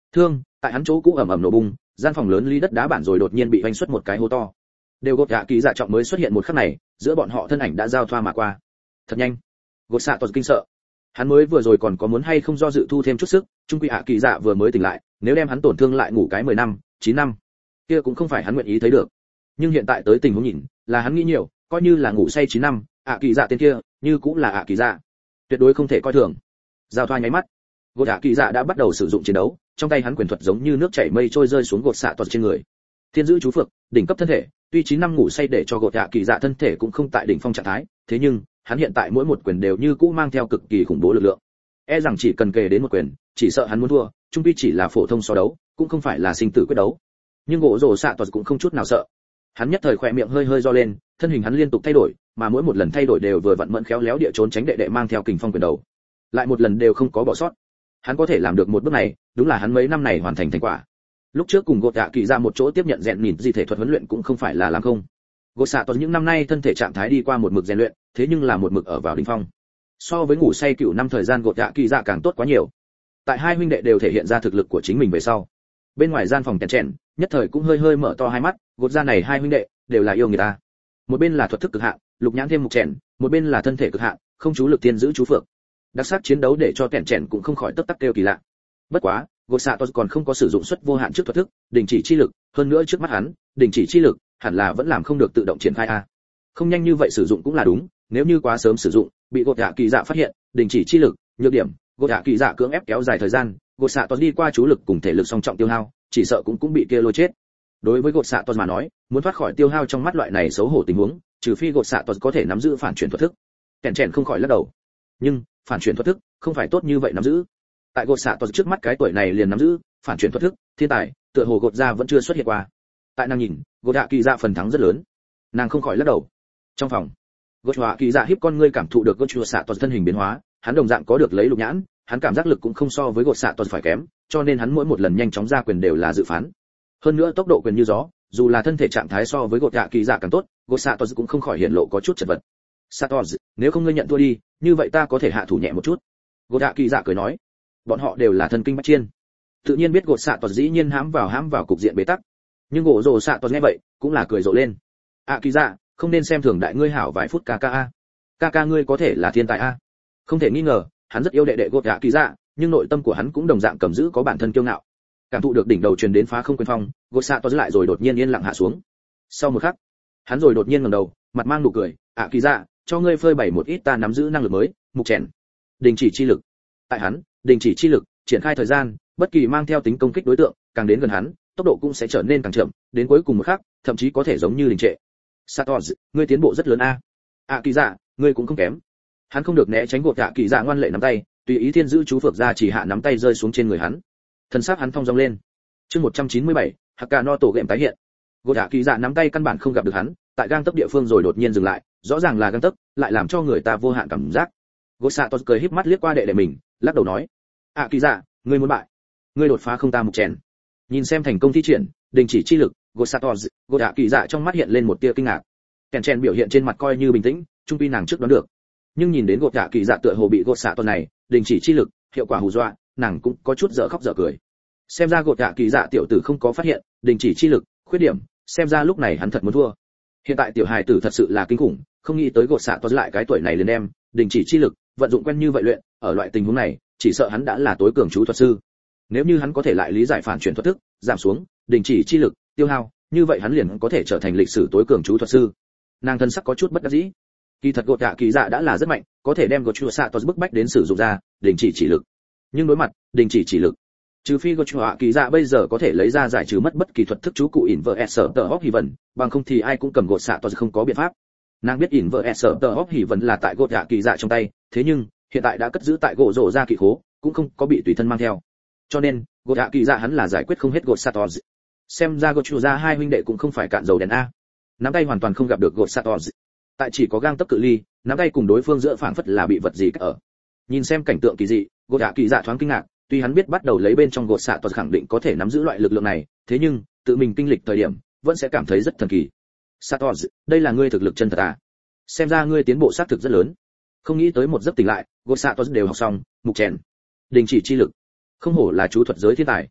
Thương, tại hắn chỗ cũ ầm ầm nổ bung, gian phòng lớn ly đất đá bản rồi đột nhiên bị vành xuất một cái hố to. Đều gột dạ kỳ dạ trọng mới xuất hiện một khắc này, giữa bọn họ thân ảnh đã giao thoa mà qua. Thật nhanh. Gột xạ toàn kinh sợ. Hắn mới vừa rồi còn có muốn hay không do dự thu thêm chút sức, trung quy hạ kỳ dạ vừa mới tỉnh lại, nếu đem hắn tổn thương lại ngủ cái mười năm, chín năm, kia cũng không phải hắn nguyện ý thấy được. Nhưng hiện tại tới tình huống nhìn, là hắn nghĩ nhiều, coi như là ngủ say chín năm, hạ kỳ dạ tên kia, như cũng là hạ kỳ dạ. Tuyệt đối không thể coi thường. Giao thoa nháy mắt, gột hạ kỳ dạ đã bắt đầu sử dụng chiến đấu, trong tay hắn quyền thuật giống như nước chảy mây trôi rơi xuống gột xạ toàn trên người. Thiên giữ chú phược, đỉnh cấp thân thể, tuy chín năm ngủ say để cho gột hạ kỳ dạ thân thể cũng không tại đỉnh phong trạng thái, thế nhưng hắn hiện tại mỗi một quyền đều như cũ mang theo cực kỳ khủng bố lực lượng. E rằng chỉ cần kề đến một quyền, chỉ sợ hắn muốn thua, chung quy chỉ là phổ thông so đấu, cũng không phải là sinh tử quyết đấu. Nhưng gỗ rồ xạ toàn cũng không chút nào sợ. Hắn nhất thời khỏe miệng hơi hơi do lên, thân hình hắn liên tục thay đổi, mà mỗi một lần thay đổi đều vừa vặn mẫn khéo léo địa trốn tránh đệ đệ mang theo kình phong quyền đầu. Lại một lần đều không có bỏ sót. Hắn có thể làm được một bước này, đúng là hắn mấy năm này hoàn thành thành quả. Lúc trước cùng gột dạ kỳ ra một chỗ tiếp nhận rèn nhìn gì thể thuật huấn luyện cũng không phải là làm không. Gột xạ toàn những năm nay thân thể trạng thái đi qua một mực rèn luyện, thế nhưng là một mực ở vào đỉnh phong. So với ngủ say cựu năm thời gian gột dạ kỳ dạ càng tốt quá nhiều. Tại hai huynh đệ đều thể hiện ra thực lực của chính mình về sau. Bên ngoài gian phòng chèn chèn, nhất thời cũng hơi hơi mở to hai mắt, gột ra này hai huynh đệ đều là yêu người ta. Một bên là thuật thức cực hạn, lục nhãn thêm mục chèn, một bên là thân thể cực hạn, không chú lực tiên giữ chú phượng. Đặc sắc chiến đấu để cho chèn chèn cũng không khỏi tức tắc kêu kỳ lạ. Bất quá, gột xạ toàn còn không có sử dụng xuất vô hạn trước thuật thức, đình chỉ chi lực, hơn nữa trước mắt hắn, đình chỉ chi lực hẳn là vẫn làm không được tự động triển khai a. Không nhanh như vậy sử dụng cũng là đúng, nếu như quá sớm sử dụng, bị gột dạ kỳ dạ phát hiện, đình chỉ chi lực, nhược điểm, gột dạ kỳ dạ cưỡng ép kéo dài thời gian, gột xạ toàn đi qua chú lực cùng thể lực song trọng tiêu hao, chỉ sợ cũng cũng bị kia lôi chết. Đối với gột xạ toàn mà nói, muốn thoát khỏi tiêu hao trong mắt loại này xấu hổ tình huống, trừ phi gột xạ toàn có thể nắm giữ phản chuyển thuật thức. Kèn chèn không khỏi lắc đầu. Nhưng phản chuyển thuật thức không phải tốt như vậy nắm giữ. Tại gột xạ toàn trước mắt cái tuổi này liền nắm giữ phản chuyển thuật thức, thiên tài, tựa hồ gột ra vẫn chưa xuất hiện qua. Tại nàng nhìn, gột dạ kỳ dạ phần thắng rất lớn. Nàng không khỏi lắc đầu. Trong phòng, gột dạ kỳ dạ híp con ngươi cảm thụ được gột chùa xạ toàn thân hình biến hóa, hắn đồng dạng có được lấy lục nhãn, hắn cảm giác lực cũng không so với gột xạ toàn phải kém, cho nên hắn mỗi một lần nhanh chóng ra quyền đều là dự phán. Hơn nữa tốc độ quyền như gió, dù là thân thể trạng thái so với gột dạ kỳ dạ càng tốt, gột xạ toàn cũng không khỏi hiện lộ có chút chật vật. Satos, nếu không ngươi nhận thua đi, như vậy ta có thể hạ thủ nhẹ một chút. Gột dạ kỳ dạ cười nói. Bọn họ đều là thân kinh bách chiên, tự nhiên biết gột xạ toàn dĩ nhiên hãm vào hãm vào cục diện bế tắc. Nhưng gỗ rồ xạ toàn nghe vậy cũng là cười rộ lên. À kỳ dạ, không nên xem thường đại ngươi hảo vài phút ca ca a. Ca ca ngươi có thể là thiên tài a. Không thể nghi ngờ, hắn rất yêu đệ đệ gột dạ kỳ dạ, nhưng nội tâm của hắn cũng đồng dạng cầm giữ có bản thân kiêu ngạo. Cảm thụ được đỉnh đầu truyền đến phá không quyền phong, gột xạ toàn lại rồi đột nhiên yên lặng hạ xuống. Sau một khắc, hắn rồi đột nhiên ngẩng đầu, mặt mang nụ cười, "À kỳ dạ, cho ngươi phơi bày một ít ta nắm giữ năng lực mới, mục chèn." Đình chỉ chi lực. Tại hắn, đình chỉ chi lực, triển khai thời gian, bất kỳ mang theo tính công kích đối tượng, càng đến gần hắn, tốc độ cũng sẽ trở nên càng chậm, đến cuối cùng một khắc, thậm chí có thể giống như đình trệ. Satos, ngươi tiến bộ rất lớn a. À kỳ dạ, ngươi cũng không kém. Hắn không được né tránh gột dạ kỳ dạ ngoan lệ nắm tay, tùy ý thiên giữ chú phược ra chỉ hạ nắm tay rơi xuống trên người hắn. Thân xác hắn thong dong lên. Chương một trăm chín mươi bảy, Hakka no tổ gệm tái hiện. Gột dạ kỳ dạ nắm tay căn bản không gặp được hắn, tại gang tấc địa phương rồi đột nhiên dừng lại, rõ ràng là gang tấc, lại làm cho người ta vô hạn cảm giác. Gột xạ toàn cười híp mắt liếc qua đệ đệ mình, lắc đầu nói: "À kỳ dạ, ngươi muốn bại, ngươi đột phá không ta mục chèn." Nhìn xem thành công thi triển, đình chỉ chi lực, gột xạ toàn, gột dạ kỳ dạ trong mắt hiện lên một tia kinh ngạc. Kèn chèn biểu hiện trên mặt coi như bình tĩnh, trung quy nàng trước đoán được. Nhưng nhìn đến gột dạ kỳ dạ tựa hồ bị gột xạ toàn này, đình chỉ chi lực, hiệu quả hù dọa, nàng cũng có chút dở khóc dở cười. Xem ra gột dạ kỳ dạ tiểu tử không có phát hiện đình chỉ chi lực khuyết điểm, xem ra lúc này hắn thật muốn thua. Hiện tại tiểu hài tử thật sự là kinh khủng, không nghĩ tới gột xạ toàn lại cái tuổi này liền đem đình chỉ chi lực vận dụng quen như vậy luyện, ở loại tình huống này, chỉ sợ hắn đã là tối cường chú thuật sư. Nếu như hắn có thể lại lý giải phản chuyển thuật thức, giảm xuống đình chỉ chi lực tiêu hao, như vậy hắn liền có thể trở thành lịch sử tối cường chú thuật sư. Nàng thân sắc có chút bất đắc dĩ. Kỳ thật gột dạ kỳ dạ đã là rất mạnh, có thể đem gột chua xạ toàn bức bách đến sử dụng ra đình chỉ chỉ lực. Nhưng đối mặt đình chỉ chỉ lực, trừ phi gột chua kỳ dạ bây giờ có thể lấy ra giải trừ mất bất kỳ thuật thức chú cụ ỉn vợ s sở tờ hóc hỉ vần, bằng không thì ai cũng cầm gột xạ toàn không có biện pháp. Nàng biết ỉn vợ s sở tờ hóc hỉ vần là tại gột dạ kỳ dạ trong tay, thế nhưng hiện tại đã cất giữ tại gỗ rổ ra kỳ khố, cũng không có bị tùy thân mang theo. Cho nên gột dạ kỳ dạ hắn là giải quyết không hết gột xạ toàn. Xem ra gột chua ra hai huynh đệ cũng không phải cạn dầu đèn a. Nắm tay hoàn toàn không gặp được gột xạ toàn. Tại chỉ có gang tấc cự ly, nắm tay cùng đối phương giữa phảng phất là bị vật gì cách ở. Nhìn xem cảnh tượng kỳ dị, gột dạ kỳ dạ thoáng kinh ngạc, tuy hắn biết bắt đầu lấy bên trong gột xạ toàn khẳng định có thể nắm giữ loại lực lượng này, thế nhưng tự mình kinh lịch thời điểm vẫn sẽ cảm thấy rất thần kỳ. Satos, đây là ngươi thực lực chân thật à? Xem ra ngươi tiến bộ xác thực rất lớn. Không nghĩ tới một giấc tỉnh lại, gột xạ toàn đều học xong, mục chèn, đình chỉ chi lực, không hổ là chú thuật giới thiên tài.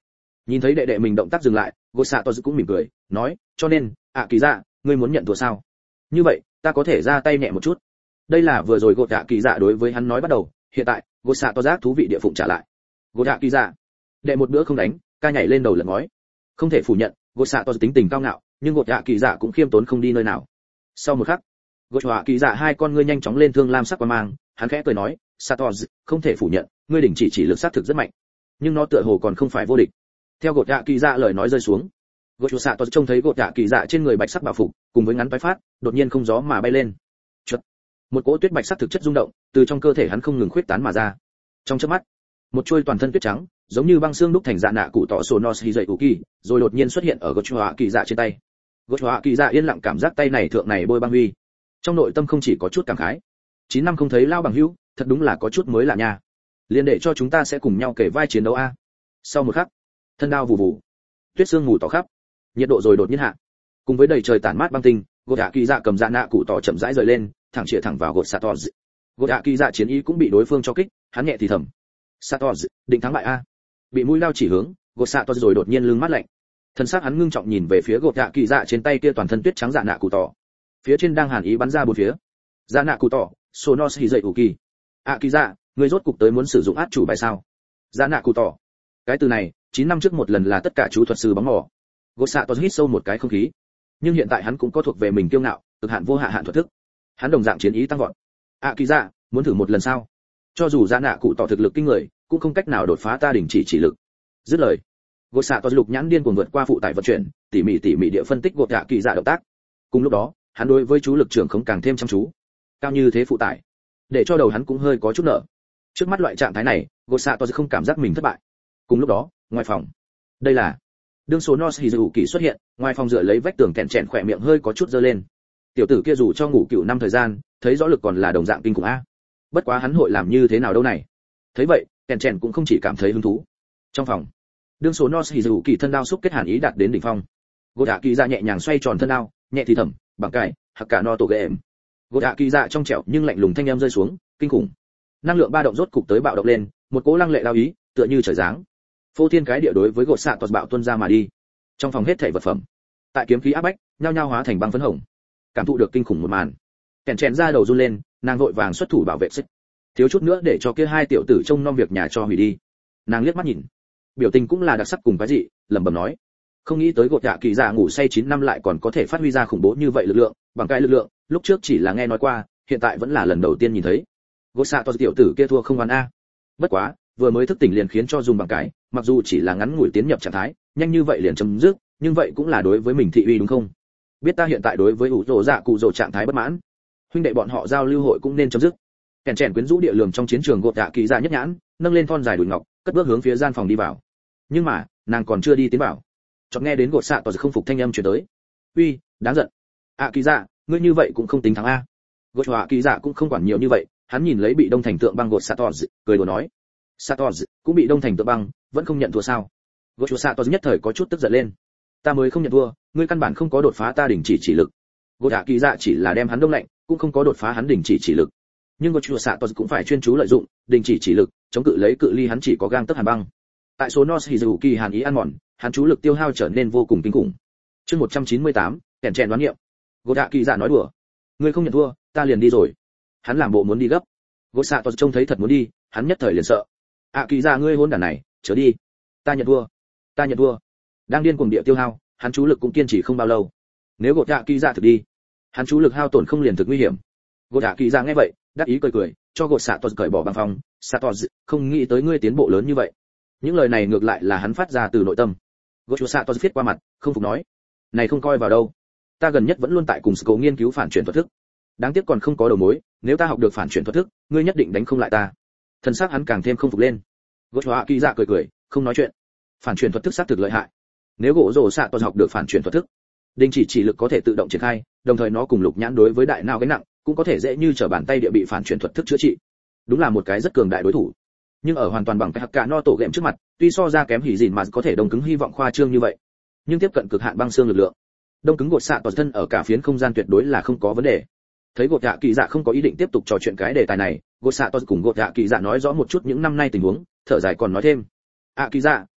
Nhìn thấy đệ đệ mình động tác dừng lại, gột xạ to cũng mỉm cười nói, cho nên ạ kỳ dạ ngươi muốn nhận thua sao? Như vậy ta có thể ra tay nhẹ một chút. Đây là vừa rồi gột ạ kỳ dạ đối với hắn nói bắt đầu, hiện tại gột xạ to giác thú vị địa phụng trả lại. Gột ạ kỳ dạ đệ một bữa không đánh, ca nhảy lên đầu lật ngói. Không thể phủ nhận gột xạ to tính tình cao ngạo, nhưng gột ạ kỳ dạ cũng khiêm tốn không đi nơi nào. Sau một khắc, gột ạ kỳ dạ hai con ngươi nhanh chóng lên thương lam sắc quang mang, hắn khẽ cười nói, Satoz, không thể phủ nhận ngươi đỉnh chỉ chỉ lực sát thực rất mạnh, nhưng nó tựa hồ còn không phải vô địch. Theo gột ạ kỳ dạ lời nói rơi xuống, gột chủ xạ to trông thấy gột ạ kỳ dạ trên người bạch sắc bảo phục cùng với ngắn tái phát đột nhiên không gió mà bay lên. Chợt, một cỗ tuyết bạch sắc thực chất rung động từ trong cơ thể hắn không ngừng khuyết tán mà ra. Trong chớp mắt, một chuôi toàn thân tuyết trắng giống như băng xương đúc thành dạ nạ cụ tọ sổ nos dậy uki rồi đột nhiên xuất hiện ở gột chủ ạ kỳ dạ trên tay. Gột chủ ạ kỳ dạ yên lặng cảm giác tay này thượng này bôi băng huy, trong nội tâm không chỉ có chút cảm khái. Chín năm không thấy lao bằng hữu, thật đúng là có chút mới lạ nha. Liên để cho chúng ta sẽ cùng nhau kể vai chiến đấu a. Sau một khắc, thân đao vù vù, tuyết sương mù tỏ khắp, nhiệt độ rồi đột nhiên hạ. Cùng với đầy trời tản mát băng tinh, gột ạ kỳ dạ cầm dạ nạ cụ tỏ chậm rãi rời lên, thẳng chĩa thẳng vào gột Satoz. Gột ạ kỳ dạ chiến ý cũng bị đối phương cho kích, hắn nhẹ thì thầm, Satoz định thắng bại a. Bị mũi lao chỉ hướng, gột Satoz rồi đột nhiên lưng mát lạnh. Thân xác hắn ngưng trọng nhìn về phía gột ạ kỳ dạ trên tay kia toàn thân tuyết trắng dạ nạ cụ tỏ. Phía trên đang hàn ý bắn ra bốn phía. Dạ nạ cụ tỏ, Sonos dậy uki. ạ kỳ dạ, ngươi rốt cục tới muốn sử dụng át chủ bài sao? Dạ nạ cụ tỏ. Cái từ này, chín năm trước một lần là tất cả chú thuật sư bóng mỏ. Gột xạ to hít sâu một cái không khí, nhưng hiện tại hắn cũng có thuộc về mình kiêu ngạo, cực hạn vô hạ hạn thuật thức. Hắn đồng dạng chiến ý tăng vọt. ạ kỳ dạ, muốn thử một lần sao? Cho dù dạ nạ cụ tỏ thực lực kinh người, cũng không cách nào đột phá ta đình chỉ chỉ lực. Dứt lời, gột xạ to lục nhãn điên cuồng vượt qua phụ tải vận chuyển, tỉ mỉ tỉ mỉ địa phân tích gột ạ kỳ dạ động tác. Cùng lúc đó, hắn đối với chú lực trưởng không càng thêm chăm chú. Cao như thế phụ tải, để cho đầu hắn cũng hơi có chút nở. Trước mắt loại trạng thái này, gột xạ to không cảm giác mình thất bại. Cùng lúc đó, ngoài phòng, đây là đương số nos Hizuki xuất hiện, ngoài phòng dựa lấy vách tường kẹn chèn khỏe miệng hơi có chút dơ lên. Tiểu tử kia dù cho ngủ cựu năm thời gian, thấy rõ lực còn là đồng dạng kinh khủng a. Bất quá hắn hội làm như thế nào đâu này? Thấy vậy, kẹn chèn cũng không chỉ cảm thấy hứng thú. Trong phòng, đương số nos Hizuki thân đao xúc kết hàn ý đạt đến đỉnh phong. Gột ạ kỳ dạ nhẹ nhàng xoay tròn thân đao, nhẹ thì thầm, bằng cải, hạc cả no tổ ghệ em. Gột ạ kỳ dạ trong trẻo nhưng lạnh lùng thanh âm rơi xuống, kinh khủng. Năng lượng ba động rốt cục tới bạo động lên, một cỗ lăng lệ lao ý, tựa như trời giáng. Phô thiên cái địa đối với gột xạ toàn bạo tuôn ra mà đi. Trong phòng hết thảy vật phẩm, tại kiếm khí áp bách, nhao nhao hóa thành băng phấn hồng. Cảm thụ được kinh khủng một màn, kèn chèn ra đầu run lên, nàng vội vàng xuất thủ bảo vệ xích. Thiếu chút nữa để cho kia hai tiểu tử trông nom việc nhà cho hủy đi. Nàng liếc mắt nhìn, biểu tình cũng là đặc sắc cùng cái gì, lẩm bẩm nói, không nghĩ tới gột dạ kỳ dạ ngủ say chín năm lại còn có thể phát huy ra khủng bố như vậy lực lượng, bằng cái lực lượng, lúc trước chỉ là nghe nói qua, hiện tại vẫn là lần đầu tiên nhìn thấy. Gột xạ to tiểu tử kia thua không oan a. Bất quá, vừa mới thức tỉnh liền khiến cho dùng bằng cái, mặc dù chỉ là ngắn ngủi tiến nhập trạng thái, nhanh như vậy liền chấm dứt, nhưng vậy cũng là đối với mình thị uy đúng không? Biết ta hiện tại đối với ủ rồ dạ cụ rồ trạng thái bất mãn, huynh đệ bọn họ giao lưu hội cũng nên chấm dứt. Kèn chèn quyến rũ địa lườm trong chiến trường gột dạ kỳ dạ nhất nhãn, nâng lên thon dài đùi ngọc, cất bước hướng phía gian phòng đi vào. Nhưng mà, nàng còn chưa đi tiến vào, chợt nghe đến gột xạ to không phục thanh âm truyền tới. Uy, đáng giận. ạ kỳ dạ, ngươi như vậy cũng không tính thắng a. Gột ạ kỳ dạ cũng không quản nhiều như vậy, hắn nhìn lấy bị đông thành tượng băng gột xạ to, cười đùa nói, Satoz cũng bị đông thành tượng băng, vẫn không nhận thua sao? Gột Satoz nhất thời có chút tức giận lên. Ta mới không nhận thua, ngươi căn bản không có đột phá ta đỉnh chỉ chỉ lực. Gột ạ kỳ dạ chỉ là đem hắn đông lạnh, cũng không có đột phá hắn đỉnh chỉ chỉ lực. Nhưng Gột Satoz cũng phải chuyên chú lợi dụng đỉnh chỉ chỉ lực, chống cự lấy cự ly hắn chỉ có gang tấc hàn băng. Tại số Nos Hizuki hàn ý ăn mòn, hắn chú lực tiêu hao trở nên vô cùng kinh khủng. Chương một trăm chín mươi tám, kèn chèn đoán nghiệm. Gột ạ kỳ dạ nói đùa, ngươi không nhận thua, ta liền đi rồi. Hắn làm bộ muốn đi gấp. Gột Satoz trông thấy thật muốn đi, hắn nhất thời liền sợ. ạ kỳ dạ ngươi hôn đản này, chớ đi. Ta nhận thua, ta nhận thua. Đang điên cuồng địa tiêu hao, hắn chú lực cũng kiên trì không bao lâu. Nếu gột ạ kỳ dạ thực đi, hắn chú lực hao tổn không liền thực nguy hiểm. Gột ạ kỳ dạ nghe vậy, đắc ý cười cười, cho gột xạ toz cởi bỏ băng phong. Satoz, không nghĩ tới ngươi tiến bộ lớn như vậy. Những lời này ngược lại là hắn phát ra từ nội tâm. Gột xạ toz viết qua mặt, không phục nói, này không coi vào đâu. Ta gần nhất vẫn luôn tại cùng Sco nghiên cứu phản chuyển thuật thức. Đáng tiếc còn không có đầu mối, nếu ta học được phản chuyển thuật thức, ngươi nhất định đánh không lại ta. Thần sắc hắn càng thêm không phục lên. Gột ạ kỳ dạ cười cười, không nói chuyện. Phản chuyển thuật thức xác thực lợi hại. Nếu gỗ rồ xạ toàn học được phản chuyển thuật thức, đình chỉ chỉ lực có thể tự động triển khai, đồng thời nó cùng lục nhãn đối với đại não gánh nặng, cũng có thể dễ như trở bàn tay địa bị phản chuyển thuật thức chữa trị. Đúng là một cái rất cường đại đối thủ. Nhưng ở hoàn toàn bằng cái hắc cả no tổ gệm trước mặt, tuy so ra kém hỉ gìn mà có thể đông cứng hy vọng khoa trương như vậy, nhưng tiếp cận cực hạn băng xương lực lượng, đông cứng gột xạ toàn thân ở cả phiến không gian tuyệt đối là không có vấn đề. Thấy gột ạ kỳ dạ không có ý định tiếp tục trò chuyện cái đề tài này, gột xạ toàn cùng gột ạ kỳ dạ nói rõ một chút những năm nay tình huống, thở dài còn nói thêm, ạ kỳ dạ,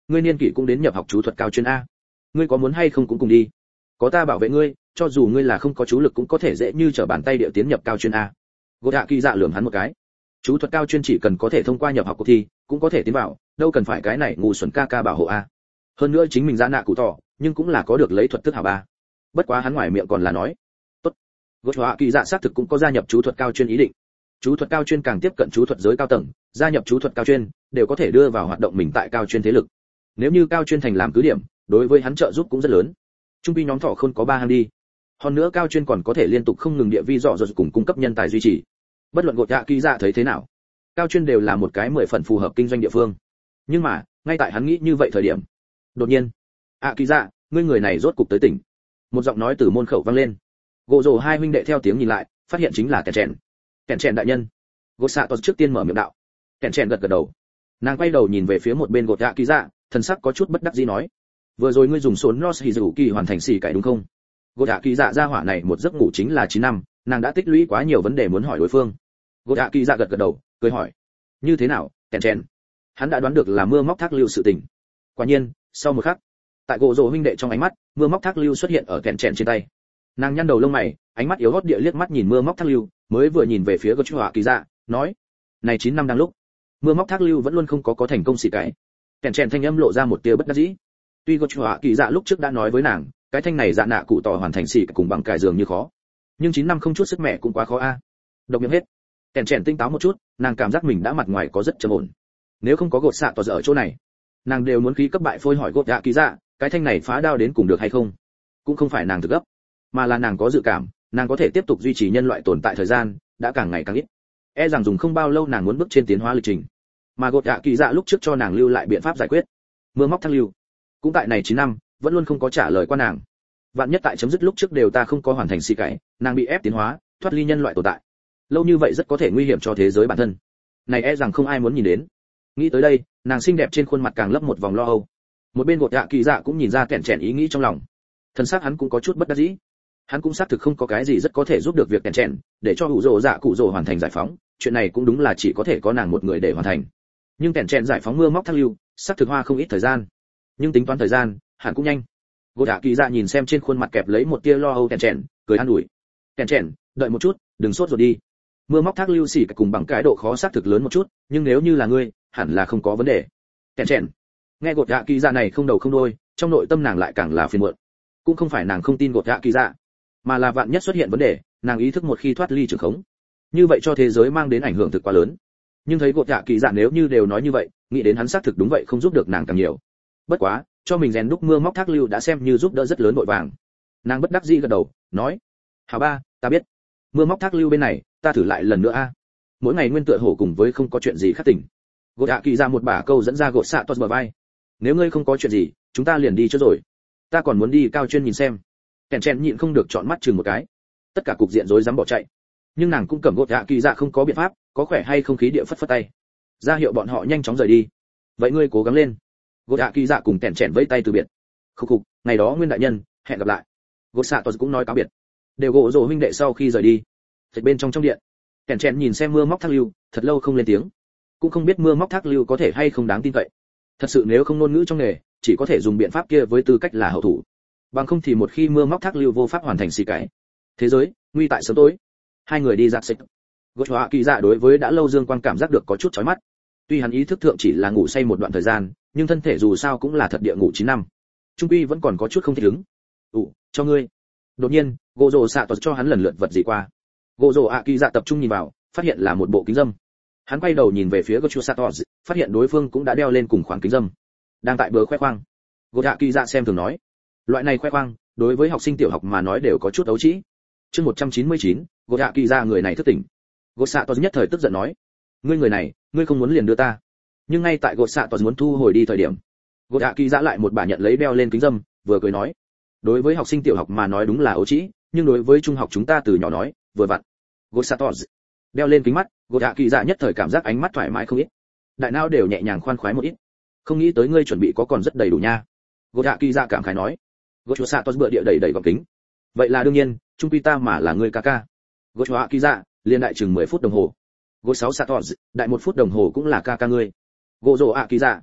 ngươi niên kỷ cũng đến nhập học chú thuật cao chuyên a, ngươi có muốn hay không cũng cùng đi, có ta bảo vệ ngươi, cho dù ngươi là không có chú lực cũng có thể dễ như trở bàn tay điệu tiến nhập cao chuyên a. Gột hạ kỳ dạ lườm hắn một cái. Chú thuật cao chuyên chỉ cần có thể thông qua nhập học cuộc thi cũng có thể tiến vào, đâu cần phải cái này ngu xuẩn ca ca bảo hộ a. Hơn nữa chính mình ra nạ cụ tỏ nhưng cũng là có được lấy thuật thức hảo ba. Bất quá hắn ngoài miệng còn là nói tốt. Gột hạ kỳ dạ xác thực cũng có gia nhập chú thuật cao chuyên ý định. Chú thuật cao chuyên càng tiếp cận chú thuật giới cao tầng, gia nhập chú thuật cao chuyên đều có thể đưa vào hoạt động mình tại cao chuyên thế lực. Nếu như cao chuyên thành làm cứ điểm, đối với hắn trợ giúp cũng rất lớn. Trung pi nhóm thọ không có ba hàng đi. Hơn nữa cao chuyên còn có thể liên tục không ngừng địa vi dọ dột cùng cung cấp nhân tài duy trì. Bất luận gột hạ kỳ dạ thấy thế nào, cao chuyên đều là một cái mười phần phù hợp kinh doanh địa phương. Nhưng mà ngay tại hắn nghĩ như vậy thời điểm, đột nhiên ạ kỳ dạ, ngươi người này rốt cục tới tỉnh. Một giọng nói từ môn khẩu vang lên. Gỗ rồ hai huynh đệ theo tiếng nhìn lại, phát hiện chính là kẻn chèn. Kẻn chèn đại nhân. Gột xạ toàn trước tiên mở miệng đạo. Kẻn chèn gật gật đầu. Nàng quay đầu nhìn về phía một bên gột ạ kỳ dạ, thần sắc có chút bất đắc dĩ nói, vừa rồi ngươi dùng sốn nos hizuki hoàn thành xì cải đúng không? Gột ạ kỳ dạ ra hỏa này một giấc ngủ chính là chín năm, nàng đã tích lũy quá nhiều vấn đề muốn hỏi đối phương. Gột ạ kỳ dạ gật gật đầu, cười hỏi, như thế nào, kẻn chèn? Hắn đã đoán được là mưa móc thác lưu sự tình. Quả nhiên, sau một khắc, tại gỗ rồ huynh đệ trong ánh mắt, mưa móc thác lưu xuất hiện ở kẻn chèn trên tay. Nàng nhăn đầu lông mày, ánh mắt yếu hót địa liếc mắt nhìn mưa móc thác lưu, mới vừa nhìn về phía gột ạ kỳ dạ, nói, này chín năm đang lúc, mưa móc thác lưu vẫn luôn không có có thành công xì cái. Kẻn chèn thanh âm lộ ra một tia bất đắc dĩ. Tuy gột ạ kỳ dạ lúc trước đã nói với nàng, cái thanh này dạ nạ cụ tỏ hoàn thành xì cùng bằng cải giường như khó, nhưng chín năm không chút sức mẹ cũng quá khó a. Độc miệng hết. Kẻn chèn tinh táo một chút, nàng cảm giác mình đã mặt ngoài có rất trầm ổn. Nếu không có gột xạ tỏ ở chỗ này, nàng đều muốn khí cấp bại phôi hỏi gột ạ kỳ dạ, cái thanh này phá đao đến cùng được hay không? Cũng không phải nàng thực gấp, mà là nàng có dự cảm, nàng có thể tiếp tục duy trì nhân loại tồn tại thời gian đã càng ngày càng ít. E rằng dùng không bao lâu nàng muốn bước trên tiến hóa lịch trình. Mà gột ạ kỳ dạ lúc trước cho nàng lưu lại biện pháp giải quyết. Mưa móc thăng lưu, cũng tại này chín năm, vẫn luôn không có trả lời qua nàng. Vạn nhất tại chấm dứt lúc trước đều ta không có hoàn thành xì cái, nàng bị ép tiến hóa, thoát ly nhân loại tồn tại. Lâu như vậy rất có thể nguy hiểm cho thế giới bản thân. Này e rằng không ai muốn nhìn đến. Nghĩ tới đây, nàng xinh đẹp trên khuôn mặt càng lấp một vòng lo âu. Một bên gột ạ kỳ dạ cũng nhìn ra kẻn chèn ý nghĩ trong lòng. Thân xác hắn cũng có chút bất đắc dĩ. Hắn cũng xác thực không có cái gì rất có thể giúp được việc kẻn chèn, để cho hữu rồ dạ cụ rồ hoàn thành giải phóng, chuyện này cũng đúng là chỉ có thể có nàng một người để hoàn thành. Nhưng kẻn chèn giải phóng mưa móc thăng lưu, xác thực hoa không ít thời gian. Nhưng tính toán thời gian, hẳn cũng nhanh. Gột ạ kỳ dạ nhìn xem trên khuôn mặt kẹp lấy một tia lo âu kẻn chèn, cười an ủi. Kẻn chèn, đợi một chút, đừng sốt ruột đi. Mưa móc thác lưu xỉ cùng bằng cái độ khó xác thực lớn một chút, nhưng nếu như là ngươi, hẳn là không có vấn đề. Kẻn chèn. Nghe gột ạ kỳ dạ này không đầu không đuôi, trong nội tâm nàng lại càng là phiền muộn. Cũng không phải nàng không tin gột ạ kỳ dạ, mà là vạn nhất xuất hiện vấn đề, nàng ý thức một khi thoát ly trường khống, như vậy cho thế giới mang đến ảnh hưởng thực quá lớn. Nhưng thấy gột ạ kỳ dạ nếu như đều nói như vậy, nghĩ đến hắn xác thực đúng vậy không giúp được nàng càng nhiều. Bất quá, cho mình rèn đúc mưa móc thác lưu đã xem như giúp đỡ rất lớn vội vàng. Nàng bất đắc dĩ gật đầu, nói, hảo ba, ta biết. Mưa móc thác lưu bên này, ta thử lại lần nữa a. Mỗi ngày nguyên tựa hổ cùng với không có chuyện gì khác tỉnh. Gột ạ kỳ ra một bả câu dẫn ra gột xạ toát bờ vai. Nếu ngươi không có chuyện gì, chúng ta liền đi trước rồi. Ta còn muốn đi cao chuyên nhìn xem. Kẻn chèn nhịn không được chọn mắt chừng một cái. Tất cả cục diện rối rắm bỏ chạy. Nhưng nàng cũng cầm gột ạ kỳ dạ không có biện pháp, có khỏe hay không khí địa phất phất tay. Ra hiệu bọn họ nhanh chóng rời đi. Vậy ngươi cố gắng lên. Gột ạ kỳ dạ cùng kẻn chèn vẫy tay từ biệt. Khục khục, ngày đó nguyên đại nhân, hẹn gặp lại. Gột xạ toát cũng nói cáo biệt. Đều gỗ rồ huynh đệ sau khi rời đi, thật bên trong trong điện, kẻn chèn nhìn xem mưa móc thác lưu, thật lâu không lên tiếng, cũng không biết mưa móc thác lưu có thể hay không đáng tin cậy. Thật sự nếu không ngôn ngữ trong nghề, chỉ có thể dùng biện pháp kia với tư cách là hậu thủ, bằng không thì một khi mưa móc thác lưu vô pháp hoàn thành xì cái, thế giới nguy tại sớm tối. Hai người đi giặt sạch. Gột hóa kỳ dạ đối với đã lâu dương quan cảm giác được có chút chói mắt. Tuy hắn ý thức thượng chỉ là ngủ say một đoạn thời gian, nhưng thân thể dù sao cũng là thật địa ngủ chín năm, trung quy vẫn còn có chút không thích ứng. ủ cho ngươi. Đột nhiên, gỗ rồ xạ toát cho hắn lần lượt vật gì qua. Gỗ rồ ạ kỳ dạ tập trung nhìn vào, phát hiện là một bộ kính dâm. Hắn quay đầu nhìn về phía gỗ xạ toát, phát hiện đối phương cũng đã đeo lên cùng khoản kính dâm, đang tại bờ khoe khoang. Gỗ ạ kỳ dạ xem thường nói, loại này khoe khoang đối với học sinh tiểu học mà nói đều có chút ấu trĩ. Chương một trăm chín mươi chín, gỗ ạ kỳ dạ người này thức tỉnh. Gỗ xạ toát nhất thời tức giận nói, ngươi người này, ngươi không muốn liền đưa ta. Nhưng ngay tại gỗ xạ toát muốn thu hồi đi thời điểm, gỗ ạ kỳ dạ lại một bà nhận lấy đeo lên kính dâm, vừa cười nói, đối với học sinh tiểu học mà nói đúng là ấu trĩ, nhưng đối với trung học chúng ta từ nhỏ nói vừa vặn. Gột Satos đeo lên kính mắt, gột hạ kỳ dạ nhất thời cảm giác ánh mắt thoải mái không ít, đại não đều nhẹ nhàng khoan khoái một ít. Không nghĩ tới ngươi chuẩn bị có còn rất đầy đủ nha. Gột hạ kỳ dạ cảm khái nói. Gột Satos bựa địa đầy đầy gọng kính. Vậy là đương nhiên, trung quy ta mà là ngươi ca ca. Gột hạ kỳ dạ liên đại chừng mười phút đồng hồ. Gột sáu Satos đại một phút đồng hồ cũng là ca ca ngươi. Gột rồ hạ kỳ dạ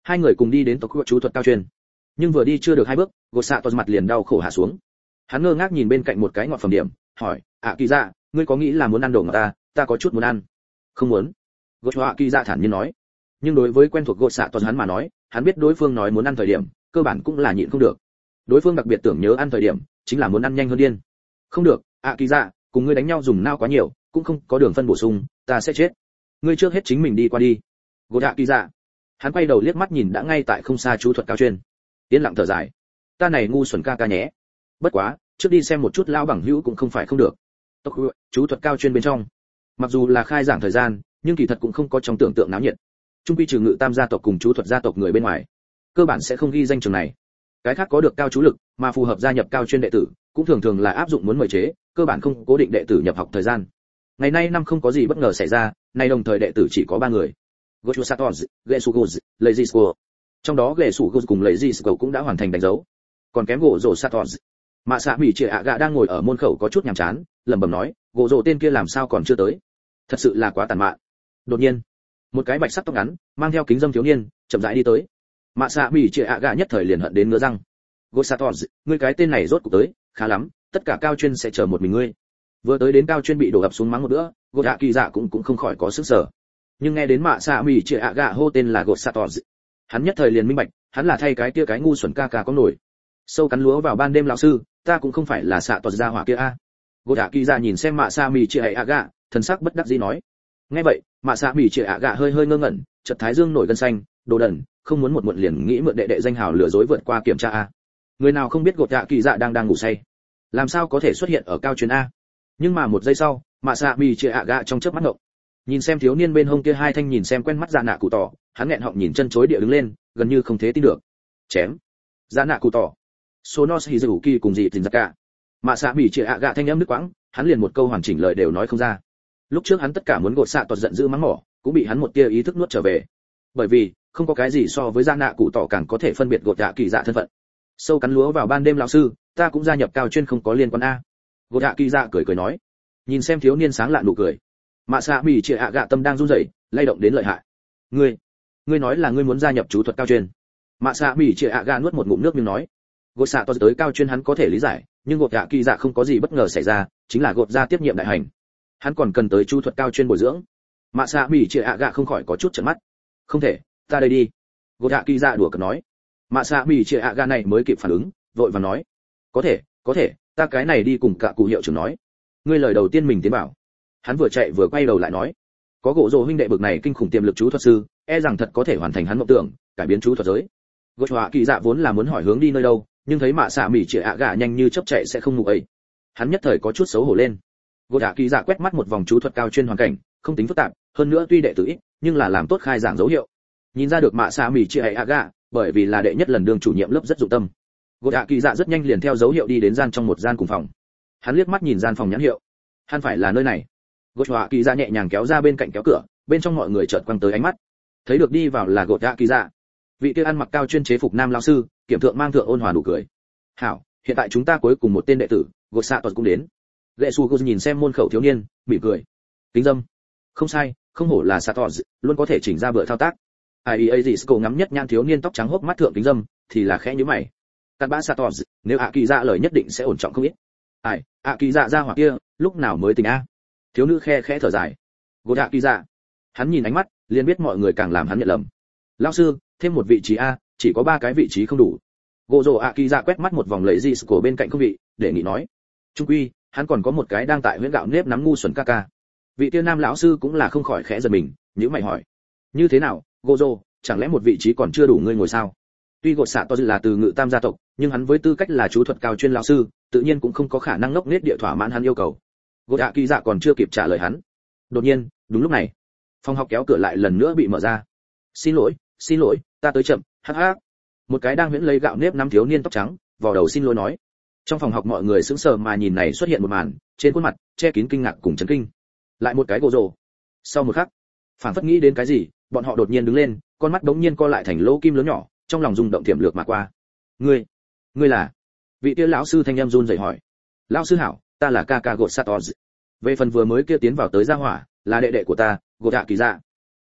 Hai người cùng đi đến tộc chú thuật cao chuyên, nhưng vừa đi chưa được hai bước, gột xạ toàn mặt liền đau khổ hạ xuống. Hắn ngơ ngác nhìn bên cạnh một cái ngọt phẩm điểm, hỏi, ạ kỳ dạ, ngươi có nghĩ là muốn ăn đồ ngọt ta? Ta có chút muốn ăn. Không muốn. Gột ạ kỳ dạ thản nhiên nói. Nhưng đối với quen thuộc gột xạ toàn hắn mà nói, hắn biết đối phương nói muốn ăn thời điểm, cơ bản cũng là nhịn không được. Đối phương đặc biệt tưởng nhớ ăn thời điểm, chính là muốn ăn nhanh hơn điên. Không được, ạ kỳ dạ, cùng ngươi đánh nhau dùng nao quá nhiều, cũng không có đường phân bổ sung, ta sẽ chết. Ngươi trước hết chính mình đi qua đi. Gột ạ kỳ dạ. Hắn quay đầu liếc mắt nhìn đã ngay tại không xa chú thuật cao chuyên, yên lặng thở dài, ta này ngu xuẩn ca ca nhé. Bất quá, trước đi xem một chút lão bằng hữu cũng không phải không được. Tộc chú thuật cao chuyên bên trong, mặc dù là khai giảng thời gian, nhưng kỳ thật cũng không có trong tưởng tượng náo nhiệt. Trung quy trừ ngự tam gia tộc cùng chú thuật gia tộc người bên ngoài, cơ bản sẽ không ghi danh trường này. Cái khác có được cao chú lực mà phù hợp gia nhập cao chuyên đệ tử, cũng thường thường là áp dụng muốn mời chế, cơ bản không cố định đệ tử nhập học thời gian. Ngày nay năm không có gì bất ngờ xảy ra, nay đồng thời đệ tử chỉ có ba người. Gochu Satons, Gesugos, Leizisco. Trong đó Gesugos cùng Leizisco cũng đã hoàn thành đánh dấu. Còn kém gỗ rồ Satons. Mạ Sạ Mỉ Trịa ạ gạ đang ngồi ở môn khẩu có chút nhàm chán, lẩm bẩm nói, gỗ rồ tên kia làm sao còn chưa tới? Thật sự là quá tàn mạn. Đột nhiên, một cái bạch sắc tóc ngắn, mang theo kính dâm thiếu niên, chậm rãi đi tới. Mạ Sạ Mỉ Trịa ạ gạ nhất thời liền hận đến ngứa răng. Gochu Satons, ngươi cái tên này rốt cuộc tới, khá lắm, tất cả cao chuyên sẽ chờ một mình ngươi. Vừa tới đến cao chuyên bị đổ ập xuống mắng một bữa, Gochu Kỳ Dạ cũng cũng không khỏi có sức sở. Nhưng nghe đến Mạ Sạ Mỉ Trịa ạ gạ hô tên là Gochu Satons, hắn nhất thời liền minh bạch, hắn là thay cái kia cái ngu xuẩn ca ca có nổi. Sâu cắn lúa vào ban đêm lão sư, ta cũng không phải là xạ tuật gia hỏa kia a. Gochu Kỳ Dạ nhìn xem Mạ Sạ Mỉ Trịa ạ gạ, thần sắc bất đắc dĩ nói. Nghe vậy, Mạ Sạ Mỉ Trịa ạ gạ hơi hơi ngơ ngẩn, chợt thái dương nổi gân xanh, đồ đần, không muốn một muộn liền nghĩ mượn đệ đệ danh hào lừa dối vượt qua kiểm tra a. Người nào không biết Gochu Kỳ Dạ đang đang ngủ say, làm sao có thể xuất hiện ở cao chuyên a? Nhưng mà một giây sau, Mạ Sạ Mỉ Trịa ạ gạ trong chớp mắt ngộng. Nhìn xem thiếu niên bên hông kia hai thanh nhìn xem quen mắt dạ nạ cụ tỏ, hắn nghẹn họng nhìn chân chối địa đứng lên, gần như không thể tin được. Chém. Dạ nạ cụ tỏ. Sonos Hizuki cùng dị tình giặc cả. Mạ Sạ Mỉ Trịa ạ gạ thanh âm nước quãng, hắn liền một câu hoàn chỉnh lời đều nói không ra. Lúc trước hắn tất cả muốn gột xạ tuật giận dữ mắng mỏ, cũng bị hắn một tia ý thức nuốt trở về. Bởi vì, không có cái gì so với dạ nạ cụ tỏ càng có thể phân biệt gột dạ kỳ dạ thân phận. Sâu cắn lúa vào ban đêm lão sư, ta cũng gia nhập cao chuyên không có liên quan a. Gột dạ kỳ dạ cười cười nói. Nhìn xem thiếu niên sáng lạ nụ cười. Mạ Sạ Mỉ Trịa ạ gạ tâm đang run rẩy, lay động đến lợi hại. Ngươi, ngươi nói là ngươi muốn gia nhập chú thuật cao chuyên? Mạ Sạ Mỉ Trịa ạ gạ nuốt một ngụm nước miếng nói. Gột xạ to tới cao chuyên hắn có thể lý giải, nhưng gột dạ kỳ dạ không có gì bất ngờ xảy ra, chính là gột ra tiếp nhiệm đại hành. Hắn còn cần tới chú thuật cao chuyên bồi dưỡng. Mạ Sạ Mỉ Trịa ạ gạ không khỏi có chút trợn mắt. Không thể, ta đây đi. Gột dạ kỳ dạ đùa cợt nói. Mạ Sạ Mỉ Trịa ạ gạ này mới kịp phản ứng, vội vàng nói. Có thể, có thể, ta cái này đi cùng cả cụ hiệu trưởng nói. Ngươi lời đầu tiên mình tiến bảo. Hắn vừa chạy vừa quay đầu lại nói, có gỗ rồ huynh đệ bực này kinh khủng tiềm lực chú thuật sư, e rằng thật có thể hoàn thành hắn mộng tưởng, cải biến chú thuật giới. Gochu Kỳ Dạ vốn là muốn hỏi hướng đi nơi đâu, nhưng thấy Mạ Sạ Mỉ Trịa ạ gạ nhanh như chớp chạy sẽ không ngủ ấy, hắn nhất thời có chút xấu hổ lên. Gochu Kỳ Dạ quét mắt một vòng chú thuật cao chuyên hoàn cảnh, không tính phức tạp, hơn nữa tuy đệ tử ít, nhưng là làm tốt khai giảng dấu hiệu. Nhìn ra được Mạ Sạ Mỉ Trịa ạ gạ, bởi vì là đệ nhất lần đương chủ nhiệm lớp rất dụng tâm. Gochu Kỳ Dạ rất nhanh liền theo dấu hiệu đi đến gian trong một gian cùng phòng. Hắn liếc mắt nhìn gian phòng nhãn hiệu, hắn phải là nơi này. Gochu Kỳ Dạ nhẹ nhàng kéo ra bên cạnh kéo cửa, bên trong mọi người chợt quăng tới ánh mắt. Thấy được đi vào là Gochu Kỳ Dạ. Vị kia ăn mặc cao chuyên chế phục nam lão sư, kiểm thượng mang thượng ôn hòa nụ cười. "Hảo, hiện tại chúng ta cuối cùng một tên đệ tử, Gochu Satos cũng đến." Getsugo nhìn xem môn khẩu thiếu niên, mỉm cười. "Kính dâm." "Không sai, không hổ là Satos, luôn có thể chỉnh ra bữa thao tác." Ai ấy gì Sco ngắm nhất nhan thiếu niên tóc trắng hốc mắt thượng kính dâm, thì là khẽ nhíu mày. "Cặn bã Satos, nếu ạ Kỳ Dạ lời nhất định sẽ ổn trọng không ít." "Ai, ạ Kỳ Dạ ra hỏa kia, lúc nào mới tỉnh a?" Thiếu nữ khe khẽ thở dài. Gochu Kỳ Dạ. Hắn nhìn ánh mắt, liền biết mọi người càng làm hắn nhận lầm. "Lão sư, thêm một vị trí a, chỉ có ba cái vị trí không đủ." Gojo Akiza quét mắt một vòng lấy gì của bên cạnh không vị, để nghị nói. Trung quy, hắn còn có một cái đang tại huyễn gạo nếp nắm ngu xuẩn ca ca. Vị tiên nam lão sư cũng là không khỏi khẽ giật mình, nhíu mày hỏi: "Như thế nào, Gojo, chẳng lẽ một vị trí còn chưa đủ ngươi ngồi sao?" Tuy gột xạ to là từ ngự tam gia tộc, nhưng hắn với tư cách là chú thuật cao chuyên lão sư, tự nhiên cũng không có khả năng ngốc nghếch địa thỏa mãn hắn yêu cầu. Gojo Akiza còn chưa kịp trả lời hắn. Đột nhiên, đúng lúc này, phòng học kéo cửa lại lần nữa bị mở ra. "Xin lỗi, xin lỗi, ta tới chậm." Hắc hắc. Một cái đang huyễn lấy gạo nếp năm thiếu niên tóc trắng, vò đầu xin lỗi nói. Trong phòng học mọi người sững sờ mà nhìn này xuất hiện một màn, trên khuôn mặt che kín kinh ngạc cùng chấn kinh. Lại một cái gỗ rồ. Sau một khắc, phảng phất nghĩ đến cái gì, bọn họ đột nhiên đứng lên, con mắt đống nhiên co lại thành lỗ kim lớn nhỏ, trong lòng rung động tiềm lược mà qua. "Ngươi, ngươi là?" Vị kia lão sư thanh em run rẩy hỏi. "Lão sư hảo, ta là Kaka Gosatos. Về phần vừa mới kia tiến vào tới gia hỏa, là đệ đệ của ta, Gochu Kỳ Dạ."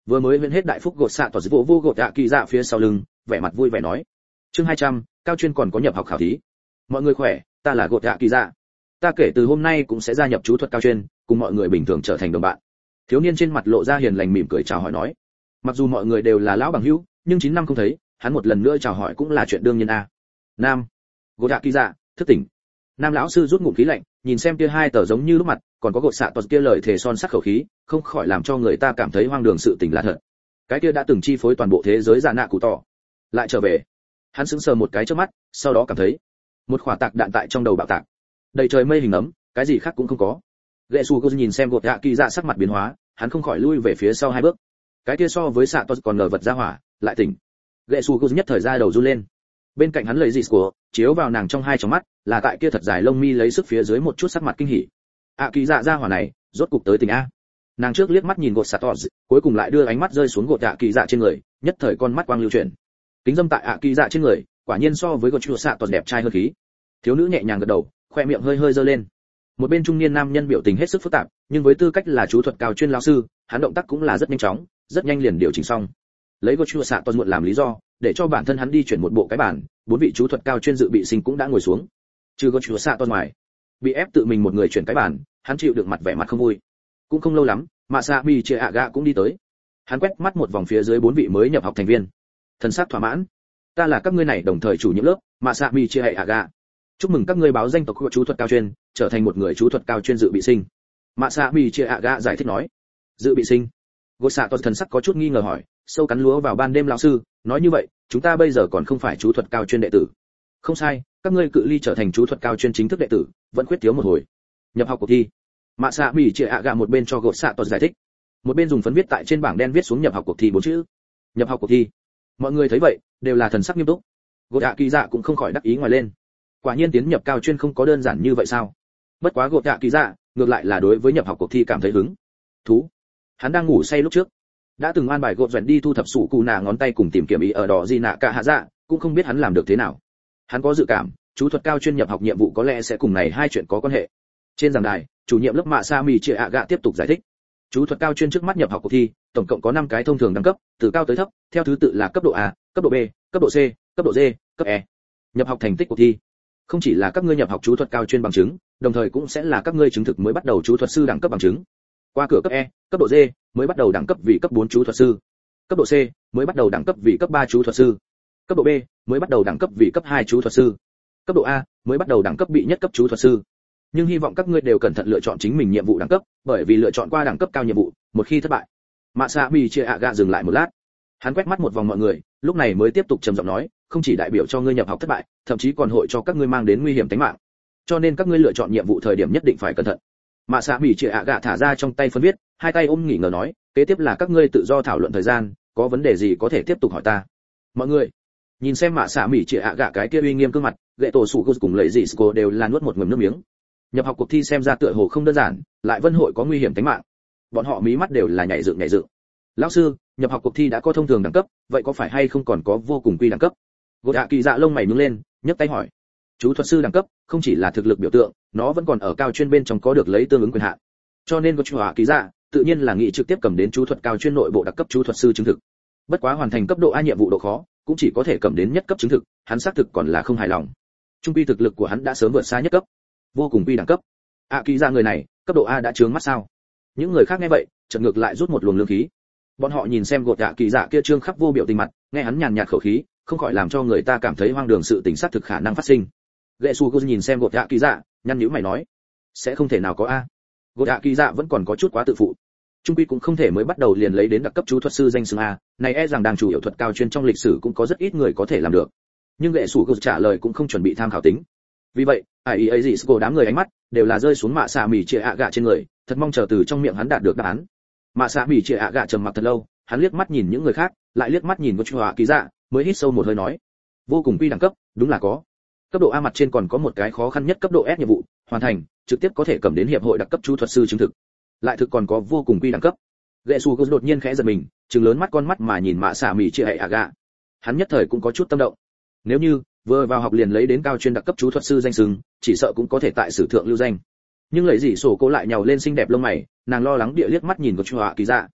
Vừa mới huyễn hết đại phúc gột xạ tỏ vô vô gột ạ kỳ dạ phía sau lưng, vẻ mặt vui vẻ nói. Chương hai trăm, cao chuyên còn có nhập học khảo thí. Mọi người khỏe, ta là gột ạ kỳ dạ. Ta kể từ hôm nay cũng sẽ gia nhập chú thuật cao chuyên, cùng mọi người bình thường trở thành đồng bạn. Thiếu niên trên mặt lộ ra hiền lành mỉm cười chào hỏi nói. Mặc dù mọi người đều là lão bằng hữu, nhưng chín năm không thấy, hắn một lần nữa chào hỏi cũng là chuyện đương nhiên a. Nam, gột ạ kỳ dạ, thức tỉnh. Nam lão sư rút ngụm khí lạnh, nhìn xem kia hai tờ giống như lúc mặt, còn có gột xạ toàn kia lời thề son sắt khẩu khí, không khỏi làm cho người ta cảm thấy hoang đường sự tình là thật. Cái kia đã từng chi phối toàn bộ thế giới dạ nạ cụ tỏ, lại trở về. Hắn sững sờ một cái trước mắt, sau đó cảm thấy một quả tạc đạn tại trong đầu bạo tạc. Đầy trời mây hình ấm, cái gì khác cũng không có. Gệ Su Cô nhìn xem gột dạ kỳ dạ sắc mặt biến hóa, hắn không khỏi lui về phía sau hai bước. Cái kia so với xạ toàn còn ngờ vật ra hỏa, lại tỉnh. Gệ Su Cô nhất thời ra đầu run lên. Bên cạnh hắn lấy dị của chiếu vào nàng trong hai tròng mắt, là tại kia thật dài lông mi lấy sức phía dưới một chút sắc mặt kinh hỉ. ạ kỳ dạ ra hỏa này, rốt cục tới tỉnh a. Nàng trước liếc mắt nhìn gột xạ toàn, cuối cùng lại đưa ánh mắt rơi xuống gột dạ kỳ dạ trên người, nhất thời con mắt quang lưu chuyển. Kính dâm tại ạ kỳ dạ trên người, quả nhiên so với gột chua xạ toàn đẹp trai hơn khí. Thiếu nữ nhẹ nhàng gật đầu, khoe miệng hơi hơi giơ lên. Một bên trung niên nam nhân biểu tình hết sức phức tạp, nhưng với tư cách là chú thuật cao chuyên lão sư, hắn động tác cũng là rất nhanh chóng, rất nhanh liền điều chỉnh xong. Lấy gột chua xạ toàn muộn làm lý do, để cho bản thân hắn đi chuyển một bộ cái bản, bốn vị chú thuật cao chuyên dự bị sinh cũng đã ngồi xuống. Trừ gột chua xạ toàn ngoài, bị ép tự mình một người chuyển cái bản, hắn chịu được mặt vẻ mặt không vui. Cũng không lâu lắm, mạ xạ mi chia ạ gạ cũng đi tới. Hắn quét mắt một vòng phía dưới bốn vị mới nhập học thành viên, thần sắc thỏa mãn. Ta là các ngươi này đồng thời chủ nhiệm lớp, mạ xạ mi chia ạ gạ. Chúc mừng các ngươi báo danh tộc của chú thuật cao chuyên, trở thành một người chú thuật cao chuyên dự bị sinh. Mạ xạ mi chia ạ gạ giải thích nói. Dự bị sinh. Gột xạ toàn thần sắc có chút nghi ngờ hỏi, sâu cắn lúa vào ban đêm lão sư, nói như vậy, chúng ta bây giờ còn không phải chú thuật cao chuyên đệ tử. Không sai, các ngươi cự ly trở thành chú thuật cao chuyên chính thức đệ tử, vẫn khuyết thiếu một hồi. Nhập học cuộc thi. Mạ xạ mỹ chia ạ gạ một bên cho gột xạ toàn giải thích, một bên dùng phấn viết tại trên bảng đen viết xuống nhập học cuộc thi bốn chữ. Nhập học cuộc thi. Mọi người thấy vậy, đều là thần sắc nghiêm túc. Gột ạ kỳ dạ cũng không khỏi đắc ý ngoài lên. Quả nhiên tiến nhập cao chuyên không có đơn giản như vậy sao? Bất quá gột ạ kỳ dạ, ngược lại là đối với nhập học cuộc thi cảm thấy hứng thú. Hắn đang ngủ say lúc trước, đã từng an bài gột dần đi thu thập sủ cù nà ngón tay cùng tìm kiếm ý ở đỏ gì nạ cả hạ dạ, cũng không biết hắn làm được thế nào. Hắn có dự cảm, chú thuật cao chuyên nhập học nhiệm vụ có lẽ sẽ cùng này hai chuyện có quan hệ. Trên giảng đài, chủ nhiệm lớp mạ sa mì chia ạ gạ tiếp tục giải thích. Chú thuật cao chuyên trước mắt nhập học cuộc thi, tổng cộng có năm cái thông thường đẳng cấp, từ cao tới thấp, theo thứ tự là cấp độ A, cấp độ B, cấp độ C, cấp độ D, cấp E. Nhập học thành tích cuộc thi, không chỉ là các ngươi nhập học chú thuật cao chuyên bằng chứng, đồng thời cũng sẽ là các ngươi chứng thực mới bắt đầu chú thuật sư đẳng cấp bằng chứng. Qua cửa cấp E, cấp độ D mới bắt đầu đẳng cấp vị cấp bốn chú thuật sư. Cấp độ C mới bắt đầu đẳng cấp vị cấp ba chú thuật sư. Cấp độ B mới bắt đầu đẳng cấp vị cấp hai chú thuật sư. Cấp độ A mới bắt đầu đẳng cấp vị nhất cấp chú thuật sư. Nhưng hy vọng các ngươi đều cẩn thận lựa chọn chính mình nhiệm vụ đẳng cấp, bởi vì lựa chọn qua đẳng cấp cao nhiệm vụ, một khi thất bại. Mạ Sa Mi chia ạ gạ dừng lại một lát. Hắn quét mắt một vòng mọi người, lúc này mới tiếp tục trầm giọng nói, không chỉ đại biểu cho ngươi nhập học thất bại, thậm chí còn hội cho các ngươi mang đến nguy hiểm tính mạng. Cho nên các ngươi lựa chọn nhiệm vụ thời điểm nhất định phải cẩn thận. Mạ Sa Mi chia ạ gạ thả ra trong tay phân viết, hai tay ôm nghỉ ngờ nói, kế tiếp là các ngươi tự do thảo luận thời gian, có vấn đề gì có thể tiếp tục hỏi ta. Mọi người nhìn xem Mạ Sa Mi chia ạ gạ cái kia uy nghiêm cương mặt, gậy tổ sủ cùng lấy gì cô đều là nuốt một ngụm nước miếng. Nhập học cuộc thi xem ra tựa hồ không đơn giản, lại vân hội có nguy hiểm tính mạng. Bọn họ mí mắt đều là nhảy dựng nhảy dựng. Lão sư, nhập học cuộc thi đã có thông thường đẳng cấp, vậy có phải hay không còn có vô cùng quy đẳng cấp? Gột hạ kỳ dạ lông mày nhướng lên, nhấc tay hỏi. Chú thuật sư đẳng cấp không chỉ là thực lực biểu tượng, nó vẫn còn ở cao chuyên bên trong có được lấy tương ứng quyền hạn. Cho nên gột hạ kỳ dạ tự nhiên là nghị trực tiếp cầm đến chú thuật cao chuyên nội bộ đặc cấp chú thuật sư chứng thực. Bất quá hoàn thành cấp độ A nhiệm vụ độ khó, cũng chỉ có thể cầm đến nhất cấp chứng thực, hắn xác thực còn là không hài lòng. Trung quy thực lực của hắn đã sớm vượt xa nhất cấp, vô cùng quy đẳng cấp. ạ kỳ dạ người này, cấp độ A đã chướng mắt sao? Những người khác nghe vậy, chợt ngược lại rút một luồng lương khí. Bọn họ nhìn xem gột ạ kỳ dạ kia trương khắc vô biểu tình mặt, nghe hắn nhàn nhạt khẩu khí, không khỏi làm cho người ta cảm thấy hoang đường sự tình xác thực khả năng phát sinh. Gệ Su Cô nhìn xem gột ạ kỳ dạ, nhăn nhíu mày nói, sẽ không thể nào có A. Gột ạ kỳ dạ vẫn còn có chút quá tự phụ. Trung quy cũng không thể mới bắt đầu liền lấy đến đặc cấp chú thuật sư danh xưng A, này e rằng đang chủ yếu thuật cao chuyên trong lịch sử cũng có rất ít người có thể làm được. Nhưng Gệ Su Cô trả lời cũng không chuẩn bị tham khảo tính. Vì vậy, ai ấy gì cô đám người ánh mắt đều là rơi xuống mạ xạ mỉ chia ạ gạ trên người, thật mong chờ từ trong miệng hắn đạt được đáp án. Mạ xạ mỉ chia ạ gạ trầm mặc thật lâu, hắn liếc mắt nhìn những người khác, lại liếc mắt nhìn gột chua kỳ dạ, mới hít sâu một hơi nói, vô cùng quy đẳng cấp, đúng là có. Cấp độ A mặt trên còn có một cái khó khăn nhất cấp độ S nhiệm vụ, hoàn thành, trực tiếp có thể cầm đến hiệp hội đặc cấp chú thuật sư chứng thực. Lại thực còn có vô cùng quy đẳng cấp. Gệ Su đột nhiên khẽ giật mình, trừng lớn mắt con mắt mà nhìn mạ xạ mỉ chia ạ gạ. Hắn nhất thời cũng có chút tâm động. Nếu như vừa vào học liền lấy đến cao chuyên đặc cấp chú thuật sư danh xưng, chỉ sợ cũng có thể tại sử thượng lưu danh. Nhưng lấy gì sổ cô lại nhào lên xinh đẹp lông mày, nàng lo lắng địa liếc mắt nhìn gột chua kỳ dạ.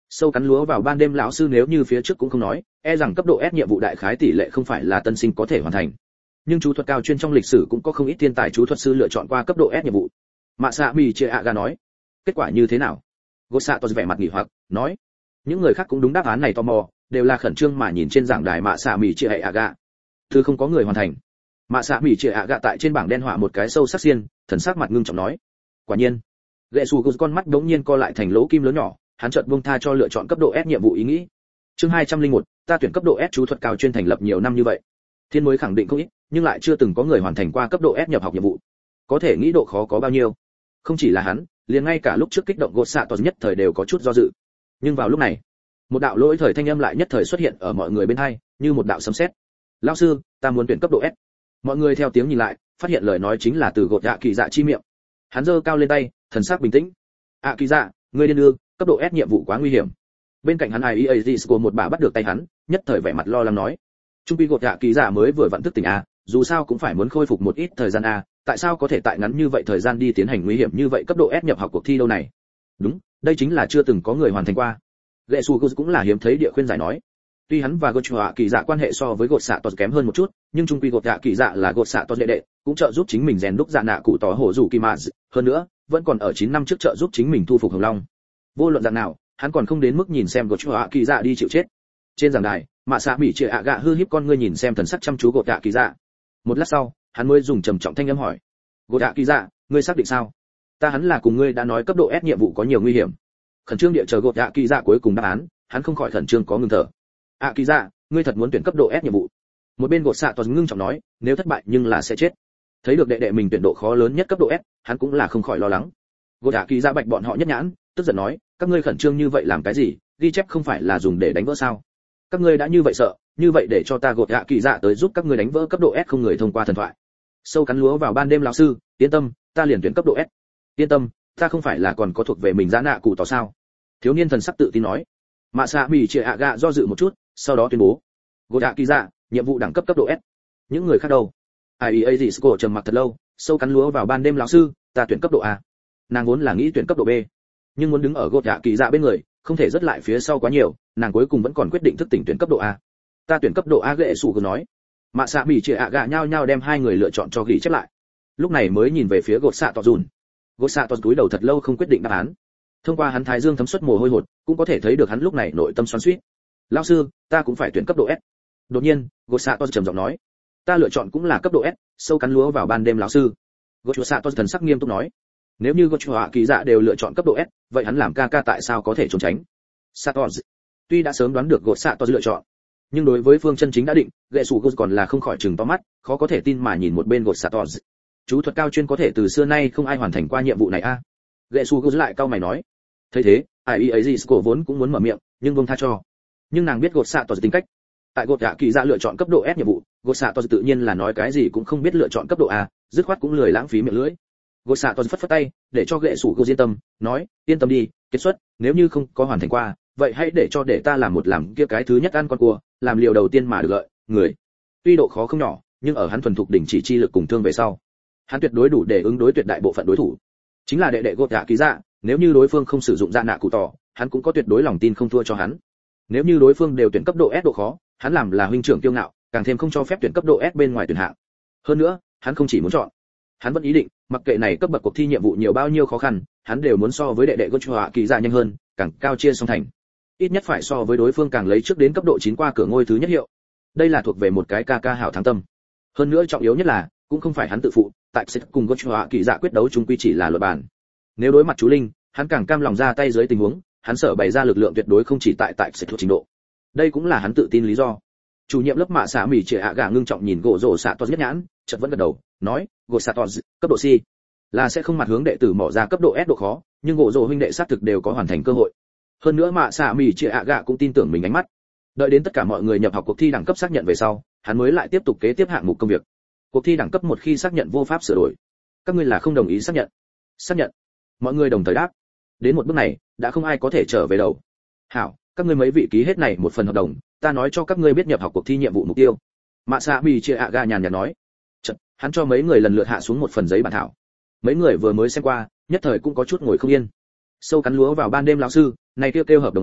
Sâu cắn lúa vào ban đêm lão sư nếu như phía trước cũng không nói, e rằng cấp độ S nhiệm vụ đại khái tỷ lệ không phải là tân sinh có thể hoàn thành. Nhưng chú thuật cao chuyên trong lịch sử cũng có không ít thiên tài chú thuật sư lựa chọn qua cấp độ S nhiệm vụ. Mạ Sạ Mỉ Chia Aga nói, kết quả như thế nào? Gột xạ toàn vẻ mặt nghỉ hoặc, nói, những người khác cũng đúng đáp án này tò mò, đều là khẩn trương mà nhìn trên giảng đài Mạ Sạ Mỉ Chia Aga. Thứ không có người hoàn thành. Mạ Sạ Mỉ Chia Aga tại trên bảng đen họa một cái sâu sắc xiên, thần sắc mặt ngưng trọng nói, quả nhiên. Gệ Sủ con mắt đống nhiên co lại thành lỗ kim lớn nhỏ, hắn chợt buông tha cho lựa chọn cấp độ S nhiệm vụ ý nghĩ. Chương hai trăm lẻ một, ta tuyển cấp độ S chú thuật cao chuyên thành lập nhiều năm như vậy. Thiên mới khẳng định không ít, nhưng lại chưa từng có người hoàn thành qua cấp độ S nhập học nhiệm vụ. Có thể nghĩ độ khó có bao nhiêu. Không chỉ là hắn, liền ngay cả lúc trước kích động gột xạ toàn nhất thời đều có chút do dự. Nhưng vào lúc này, một đạo lỗi thời thanh âm lại nhất thời xuất hiện ở mọi người bên hai, như một đạo sấm sét. Lão sư, ta muốn tuyển cấp độ S. Mọi người theo tiếng nhìn lại, phát hiện lời nói chính là từ gột dạ kỳ dạ chi miệng. Hắn giơ cao lên tay, thần sắc bình tĩnh. À kỳ dạ, ngươi điên ư, cấp độ S nhiệm vụ quá nguy hiểm. Bên cạnh hắn i e a của một bà bắt được tay hắn, nhất thời vẻ mặt lo lắng nói, trung quy gột dạ kỳ dạ mới vừa vặn thức tỉnh a, dù sao cũng phải muốn khôi phục một ít thời gian a, tại sao có thể tại ngắn như vậy thời gian đi tiến hành nguy hiểm như vậy cấp độ S nhập học cuộc thi đâu này? Đúng, đây chính là chưa từng có người hoàn thành qua. Gệ Su cũng là hiếm thấy địa khuyên giải nói. Tuy hắn và gột dạ kỳ dạ quan hệ so với gột xạ toàn kém hơn một chút, nhưng trung quy gột dạ kỳ dạ là gột xạ toàn đệ đệ, cũng trợ giúp chính mình rèn đúc dạ nạ cụ tỏ hổ rủ kỳ mà, hơn nữa, vẫn còn ở chín năm trước trợ giúp chính mình thu phục Hồng Long. Vô luận dạng nào, hắn còn không đến mức nhìn xem gột dạ kỳ dạ đi chịu chết. Trên giảng đài, Mạ Sạ Mỉ Chia Aga hư híp con ngươi nhìn xem thần sắc chăm chú gột dạ kỳ dạ. Một lát sau, hắn mới dùng trầm trọng thanh âm hỏi, gột dạ kỳ dạ, ngươi xác định sao? Ta hắn là cùng ngươi đã nói cấp độ S nhiệm vụ có nhiều nguy hiểm. Khẩn trương địa chờ gột dạ kỳ dạ cuối cùng đáp án, hắn không khỏi khẩn trương có ngừng thở. À kỳ dạ, ngươi thật muốn tuyển cấp độ S nhiệm vụ? Một bên gột xạ toàn ngưng trọng nói, nếu thất bại nhưng là sẽ chết. Thấy được đệ đệ mình tuyển độ khó lớn nhất cấp độ S, hắn cũng là không khỏi lo lắng. Gột dạ kỳ dạ bạch bọn họ nhất nhãn, tức giận nói, các ngươi khẩn trương như vậy làm cái gì? Ghi chép không phải là dùng để đánh vỡ sao? Các ngươi đã như vậy sợ, như vậy để cho ta gột dạ kỳ dạ tới giúp các ngươi đánh vỡ cấp độ S không người thông qua thần thoại. Sâu cắn lúa vào ban đêm lão sư, yên tâm, ta liền tuyển cấp độ S. Yên tâm, ta không phải là còn có thuộc về mình giá nạ cụ tỏ sao? Thiếu niên thần sắc tự tin nói. Mạ Sạ Mỉ Chia Aga do dự một chút, sau đó tuyên bố, gột dạ kỳ dạ, nhiệm vụ đẳng cấp cấp độ S. Những người khác đâu? i e a Disco trầm mặc thật lâu, sâu cắn lúa vào ban đêm lão sư, ta tuyển cấp độ A. Nàng vốn là nghĩ tuyển cấp độ B, nhưng muốn đứng ở gột dạ kỳ dạ bên người, không thể rất lại phía sau quá nhiều, nàng cuối cùng vẫn còn quyết định thức tỉnh tuyển cấp độ A. Ta tuyển cấp độ A. Gệ Sủ nói. Mạ Sạ Mỉ Chia Aga nhao nhao đem hai người lựa chọn cho ghi chép lại. Lúc này mới nhìn về phía gột xạ tọt dùn. Gột xạ tọt cúi đầu thật lâu không quyết định đáp án. Thông qua hắn thái dương thấm xuất mồ hôi hột, cũng có thể thấy được hắn lúc này nội tâm xoắn xuýt. Lão sư, ta cũng phải tuyển cấp độ S. Đột nhiên, gột xạ tọt trầm giọng nói, ta lựa chọn cũng là cấp độ S. Sâu cắn lúa vào ban đêm lão sư. Gột xạ tọt thần sắc nghiêm túc nói, nếu như gột xạ kỳ dạ đều lựa chọn cấp độ S, vậy hắn làm ca ca tại sao có thể trốn tránh? Satos, tuy đã sớm đoán được gột xạ tọt lựa chọn, nhưng đối với phương chân chính đã định, Gệ Sủ còn là không khỏi trừng to mắt, khó có thể tin mà nhìn một bên gột xạ tọt. Chú thuật cao chuyên có thể từ xưa nay không ai hoàn thành qua nhiệm vụ này a. À? Gệ Sủ lại cau mày nói, thấy thế, ai ý ấy gì cổ vốn cũng muốn mở miệng, nhưng buông tha cho. Nhưng nàng biết gột xạ tọt tính cách. Tại gột dạ kỳ dạ lựa chọn cấp độ S nhiệm vụ, gột xạ tọt tự nhiên là nói cái gì cũng không biết lựa chọn cấp độ A, dứt khoát cũng lười lãng phí miệng lưỡi. Gột xạ tọt phất phất tay, để cho Gệ Sủ yên tâm, nói, yên tâm đi, kết xuất, nếu như không có hoàn thành qua, vậy hãy để cho để ta làm một làm kia cái thứ nhất ăn con cua, làm liều đầu tiên mà được lợi, người. Tuy độ khó không nhỏ, nhưng ở hắn thuần thục đỉnh chỉ chi lực cùng thương về sau, hắn tuyệt đối đủ để ứng đối tuyệt đại bộ phận đối thủ. Chính là đệ đệ gột dạ kỳ dạ, nếu như đối phương không sử dụng dạ nạ cụ tỏ, hắn cũng có tuyệt đối lòng tin không thua cho hắn. Nếu như đối phương đều tuyển cấp độ S độ khó, hắn làm là huynh trưởng kiêu ngạo, càng thêm không cho phép tuyển cấp độ S bên ngoài tuyển hạng. Hơn nữa, hắn không chỉ muốn chọn, hắn vẫn ý định, mặc kệ này cấp bậc cuộc thi nhiệm vụ nhiều bao nhiêu khó khăn, hắn đều muốn so với đệ đệ gột dạ kỳ dạ nhanh hơn, càng cao chia song thành. Ít nhất phải so với đối phương càng lấy trước đến cấp độ chín qua cửa ngôi thứ nhất hiệu. Đây là thuộc về một cái ca ca hảo thắng tâm. Hơn nữa trọng yếu nhất là, cũng không phải hắn tự phụ, tại sẽ cùng gột dạ kỳ dạ quyết đấu chung quy chỉ là luật bản. Nếu đối mặt chú linh, hắn càng cam lòng ra tay dưới tình huống, hắn sợ bày ra lực lượng tuyệt đối không chỉ tại tại sẽ thuộc trình độ. Đây cũng là hắn tự tin lý do. Chủ nhiệm lớp Mạ Sạ Mỉ Chia Aga ngưng trọng nhìn gỗ rồ xạ toa nhất nhãn, chợt vẫn gật đầu, nói, gỗ xạ toa cấp độ C là sẽ không mặt hướng đệ tử mỏ ra cấp độ S độ khó, nhưng gỗ rồ huynh đệ xác thực đều có hoàn thành cơ hội. Hơn nữa Mạ Sạ Mỉ Chia Aga cũng tin tưởng mình ánh mắt. Đợi đến tất cả mọi người nhập học cuộc thi đẳng cấp xác nhận về sau, hắn mới lại tiếp tục kế tiếp hạng mục công việc. Cuộc thi đẳng cấp một khi xác nhận vô pháp sửa đổi. Các ngươi là không đồng ý xác nhận? Xác nhận. Mọi người đồng thời đáp. Đến một bước này, đã không ai có thể trở về đầu. Hảo, các ngươi mấy vị ký hết này một phần hợp đồng, ta nói cho các ngươi biết nhập học cuộc thi nhiệm vụ mục tiêu. Mạ Sạ Mỉ Chia Aga nhàn nhạt nói. Chật, hắn cho mấy người lần lượt hạ xuống một phần giấy bản thảo. Mấy người vừa mới xem qua, nhất thời cũng có chút ngồi không yên. Sâu cắn lúa vào ban đêm lão sư, này kêu kêu hợp đồng à,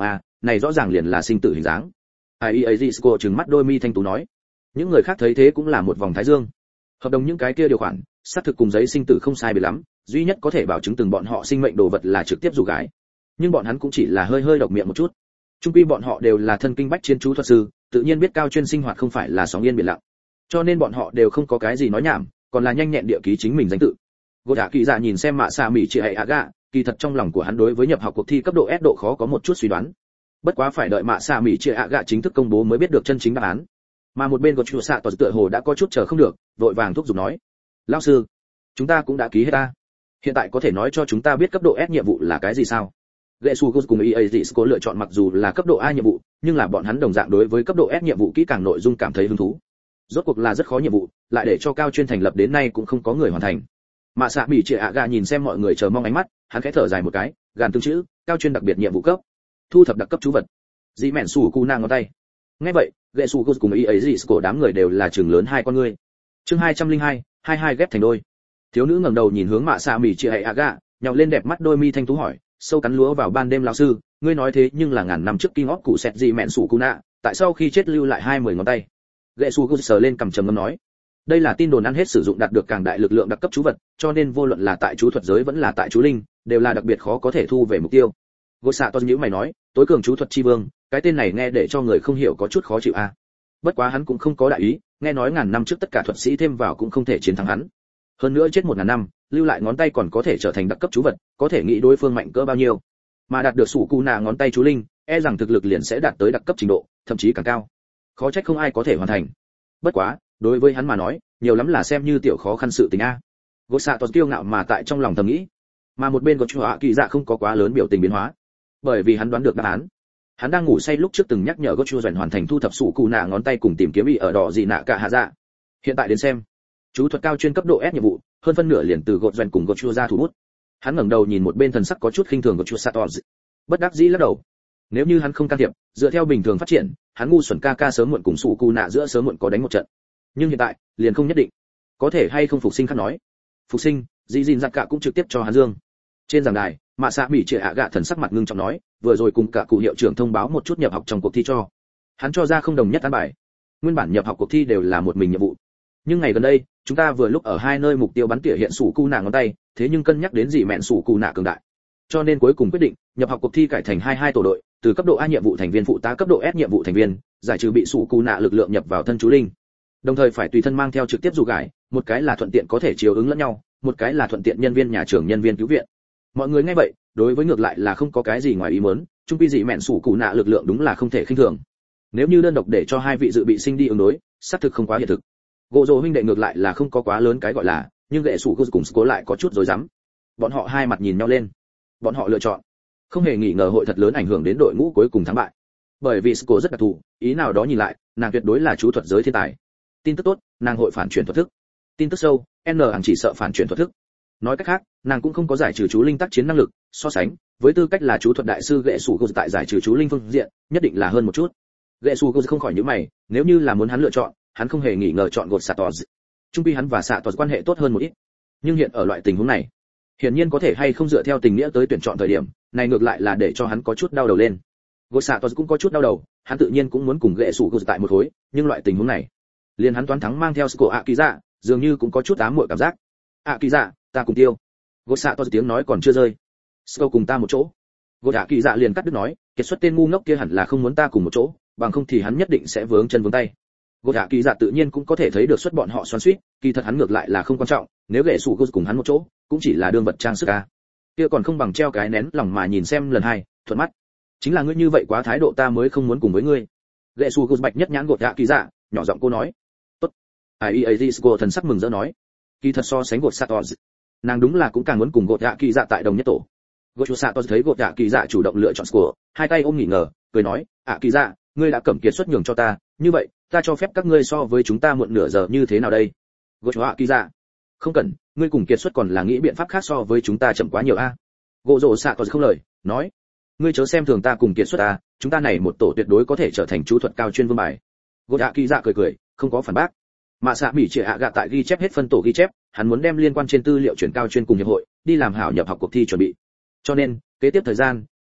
này rõ ràng liền là sinh tử hình dáng. Ai ấy Disco trừng mắt đôi mi thanh tú nói. Những người khác thấy thế cũng là một vòng thái dương. Hợp đồng những cái kia điều khoản, xác thực cùng giấy sinh tử không sai biệt lắm, duy nhất có thể bảo chứng từng bọn họ sinh mệnh đồ vật là trực tiếp dụ gái. Nhưng bọn hắn cũng chỉ là hơi hơi độc miệng một chút. Trung quy bọn họ đều là thân kinh bách chiến chú thuật sư, tự nhiên biết cao chuyên sinh hoạt không phải là sóng yên biển lặng. Cho nên bọn họ đều không có cái gì nói nhảm, còn là nhanh nhẹn địa ký chính mình danh tự. Gỗ Dạ Kỳ Dạ nhìn xem Mạ Xạ Mỉ Chị Hệ Aga, kỳ thật trong lòng của hắn đối với nhập học cuộc thi cấp độ S độ khó có một chút suy đoán. Bất quá phải đợi Mạ Xạ Mỉ Chị Aga chính thức công bố mới biết được chân chính đáp án. Mà một bên của Chu Sạ tỏ tựa hồ đã có chút chờ không được, vội vàng thúc giục nói: "Lão sư, chúng ta cũng đã ký hết ta. Hiện tại có thể nói cho chúng ta biết cấp độ S nhiệm vụ là cái gì sao?" Getsugus cùng e a Disco lựa chọn mặc dù là cấp độ A nhiệm vụ, nhưng là bọn hắn đồng dạng đối với cấp độ S nhiệm vụ kỹ càng nội dung cảm thấy hứng thú. Rốt cuộc là rất khó nhiệm vụ, lại để cho cao chuyên thành lập đến nay cũng không có người hoàn thành. Mạ Xạ Mỉ Chị Aga nhìn xem mọi người chờ mong ánh mắt, hắn khẽ thở dài một cái, gàn tương chữ, cao chuyên đặc biệt nhiệm vụ cấp, thu thập đặc cấp chú vật. Dị mẹn sủ cu nang ngón tay. Nghe vậy, Getsugus cùng e a Disco đám người đều là trừng lớn hai con ngươi. Chương hai trăm lẻ hai, hai hai ghép thành đôi. Thiếu nữ ngẩng đầu nhìn hướng Mạ Xạ Mỉ Chị Aga, nhào lên đẹp mắt đôi mi thanh tú hỏi, sâu cắn lúa vào ban đêm lão sư, ngươi nói thế nhưng là ngàn năm trước kinh óc cụ sẹt gì mẹn sủ cụ nạ, tại sao khi chết lưu lại hai mười ngón tay? Getsugus sờ lên cầm trầm ngâm nói, đây là tin đồn ăn hết sử dụng đạt được càng đại lực lượng đặc cấp chú vật, cho nên vô luận là tại chú thuật giới vẫn là tại chú linh, đều là đặc biệt khó có thể thu về mục tiêu. Gosato nhíu mày nói, tối cường chú thuật chi vương, cái tên này nghe để cho người không hiểu có chút khó chịu a. À. Bất quá hắn cũng không có đại ý, nghe nói ngàn năm trước tất cả thuật sĩ thêm vào cũng không thể chiến thắng hắn. Hơn nữa chết một ngàn năm, lưu lại ngón tay còn có thể trở thành đặc cấp chú vật, có thể nghĩ đối phương mạnh cỡ bao nhiêu. Mà đạt được sủ cụ nạ ngón tay chú linh, e rằng thực lực liền sẽ đạt tới đặc cấp trình độ, thậm chí càng cao. Khó trách không ai có thể hoàn thành. Bất quá, đối với hắn mà nói, nhiều lắm là xem như tiểu khó khăn sự tình a. Gosato kiêu ngạo mà tại trong lòng thầm nghĩ. Mà một bên của Chu Hạ Kỳ Dạ không có quá lớn biểu tình biến hóa, bởi vì hắn đoán được đáp án. Hắn đang ngủ say lúc trước từng nhắc nhở Gochu Doãn hoàn thành thu thập sủ cụ nạ ngón tay cùng tìm kiếm bị ở đỏ gì nạ cả hạ dạ. Hiện tại đến xem, chú thuật cao chuyên cấp độ S nhiệm vụ, hơn phân nửa liền từ gột Doãn cùng Gochu ra thủ bút. Hắn ngẩng đầu nhìn một bên thần sắc có chút khinh thường Gochu Satoz, bất đắc dĩ lắc đầu. Nếu như hắn không can thiệp, dựa theo bình thường phát triển, hắn ngu xuẩn ca ca sớm muộn cùng sủ cụ nạ giữa sớm muộn có đánh một trận. Nhưng hiện tại, liền không nhất định. Có thể hay không phục sinh khác nói. Phục sinh, Dĩ Dìn Giặc Cả cũng trực tiếp cho hắn dương. Trên giảng đài, Mạ Xạ Mỉ Chị Ạ thần sắc mặt ngưng trọng nói, vừa rồi cùng cả cụ hiệu trưởng thông báo một chút nhập học trong cuộc thi cho. Hắn cho ra không đồng nhất án bài. Nguyên bản nhập học cuộc thi đều là một mình nhiệm vụ. Nhưng ngày gần đây, chúng ta vừa lúc ở hai nơi mục tiêu bắn tỉa hiện sủ cu nạ ngón tay, thế nhưng cân nhắc đến gì mẹn sủ cu nạ cường đại. Cho nên cuối cùng quyết định, nhập học cuộc thi cải thành hai hai tổ đội, từ cấp độ A nhiệm vụ thành viên phụ tá cấp độ S nhiệm vụ thành viên, giải trừ bị sủ cu nạ lực lượng nhập vào thân chú linh. Đồng thời phải tùy thân mang theo trực tiếp dụ gải, một cái là thuận tiện có thể chiếu ứng lẫn nhau, một cái là thuận tiện nhân viên nhà trường nhân viên cứu viện. Mọi người nghe vậy, đối với ngược lại là không có cái gì ngoài ý muốn, chung quy dị mẹn sủ cụ nạ lực lượng đúng là không thể khinh thường. Nếu như đơn độc để cho hai vị dự bị sinh đi ứng đối, xác thực không quá hiện thực. Gỗ Dỗ huynh đệ ngược lại là không có quá lớn cái gọi là, nhưng gệ sủ cùng cố lại có chút rối rắm. Bọn họ hai mặt nhìn nhau lên. Bọn họ lựa chọn, không hề nghi ngờ hội thật lớn ảnh hưởng đến đội ngũ cuối cùng thắng bại. Bởi vì Sco rất đặc thù, ý nào đó nhìn lại, nàng tuyệt đối là chú thuật giới thiên tài. Tin tức tốt, nàng hội phản chuyển thuật thức. Tin tức sâu, N hằng chỉ sợ phản chuyển thuật thức. Nói cách khác, nàng cũng không có giải trừ chú linh tác chiến năng lực, so sánh với tư cách là chú thuật đại sư gệ sủ tại giải trừ chú linh phương diện, nhất định là hơn một chút. Gệ sủ không khỏi nhíu mày, nếu như là muốn hắn lựa chọn, hắn không hề nghi ngờ chọn gột Satoz. Trung quy hắn và Satoz quan hệ tốt hơn một ít. Nhưng hiện ở loại tình huống này, hiển nhiên có thể hay không dựa theo tình nghĩa tới tuyển chọn thời điểm, này ngược lại là để cho hắn có chút đau đầu lên. Gột Satoz cũng có chút đau đầu, hắn tự nhiên cũng muốn cùng gệ sủ tại một khối, nhưng loại tình huống này, liền hắn toán thắng mang theo Sco ạ kỳ dạ, dường như cũng có chút ám muội cảm giác. ạ kỳ dạ, ta cùng tiêu. Gột xạ to tiếng nói còn chưa rơi. Sco cùng ta một chỗ. Gột ạ kỳ dạ liền cắt đứt nói, kiệt xuất tên ngu ngốc kia hẳn là không muốn ta cùng một chỗ, bằng không thì hắn nhất định sẽ vướng chân vướng tay. Gột ạ kỳ dạ tự nhiên cũng có thể thấy được xuất bọn họ xoắn xuýt, kỳ thật hắn ngược lại là không quan trọng, nếu gệ sủ cùng hắn một chỗ, cũng chỉ là đương vật trang sức a. Kia còn không bằng treo cái nén lòng mà nhìn xem lần hai, thuận mắt. Chính là ngươi như vậy quá thái độ ta mới không muốn cùng với ngươi. Gệ sủ cùng bạch nhất nhãn gột ạ kỳ dạ, nhỏ giọng cô nói. Tốt. Ai ai Disco thần sắc mừng rỡ nói. Kỳ thật so sánh gột Satoz, nàng đúng là cũng càng muốn cùng gột dạ kỳ dạ tại đồng nhất tổ. Gột Satoz thấy gột dạ kỳ dạ chủ động lựa chọn Sco, hai tay ôm nghỉ ngờ, cười nói, ạ kỳ dạ, ngươi đã cẩm kiệt xuất nhường cho ta, như vậy, ta cho phép các ngươi so với chúng ta muộn nửa giờ như thế nào đây? Gột dạ kỳ dạ, không cần, ngươi cùng kiệt xuất còn là nghĩ biện pháp khác so với chúng ta chậm quá nhiều a. Gột Satoz không lời, nói, ngươi chớ xem thường ta cùng kiệt xuất ta, chúng ta này một tổ tuyệt đối có thể trở thành chú thuật cao chuyên vương bài. Gột dạ kỳ dạ cười cười, không có phản bác. Mạ Xạ Mỉ Chị Ạ gạ tại ghi chép hết phân tổ ghi chép, hắn muốn đem liên quan trên tư liệu chuyển cao chuyên cùng hiệp hội, đi làm hảo nhập học cuộc thi chuẩn bị. Cho nên, kế tiếp thời gian,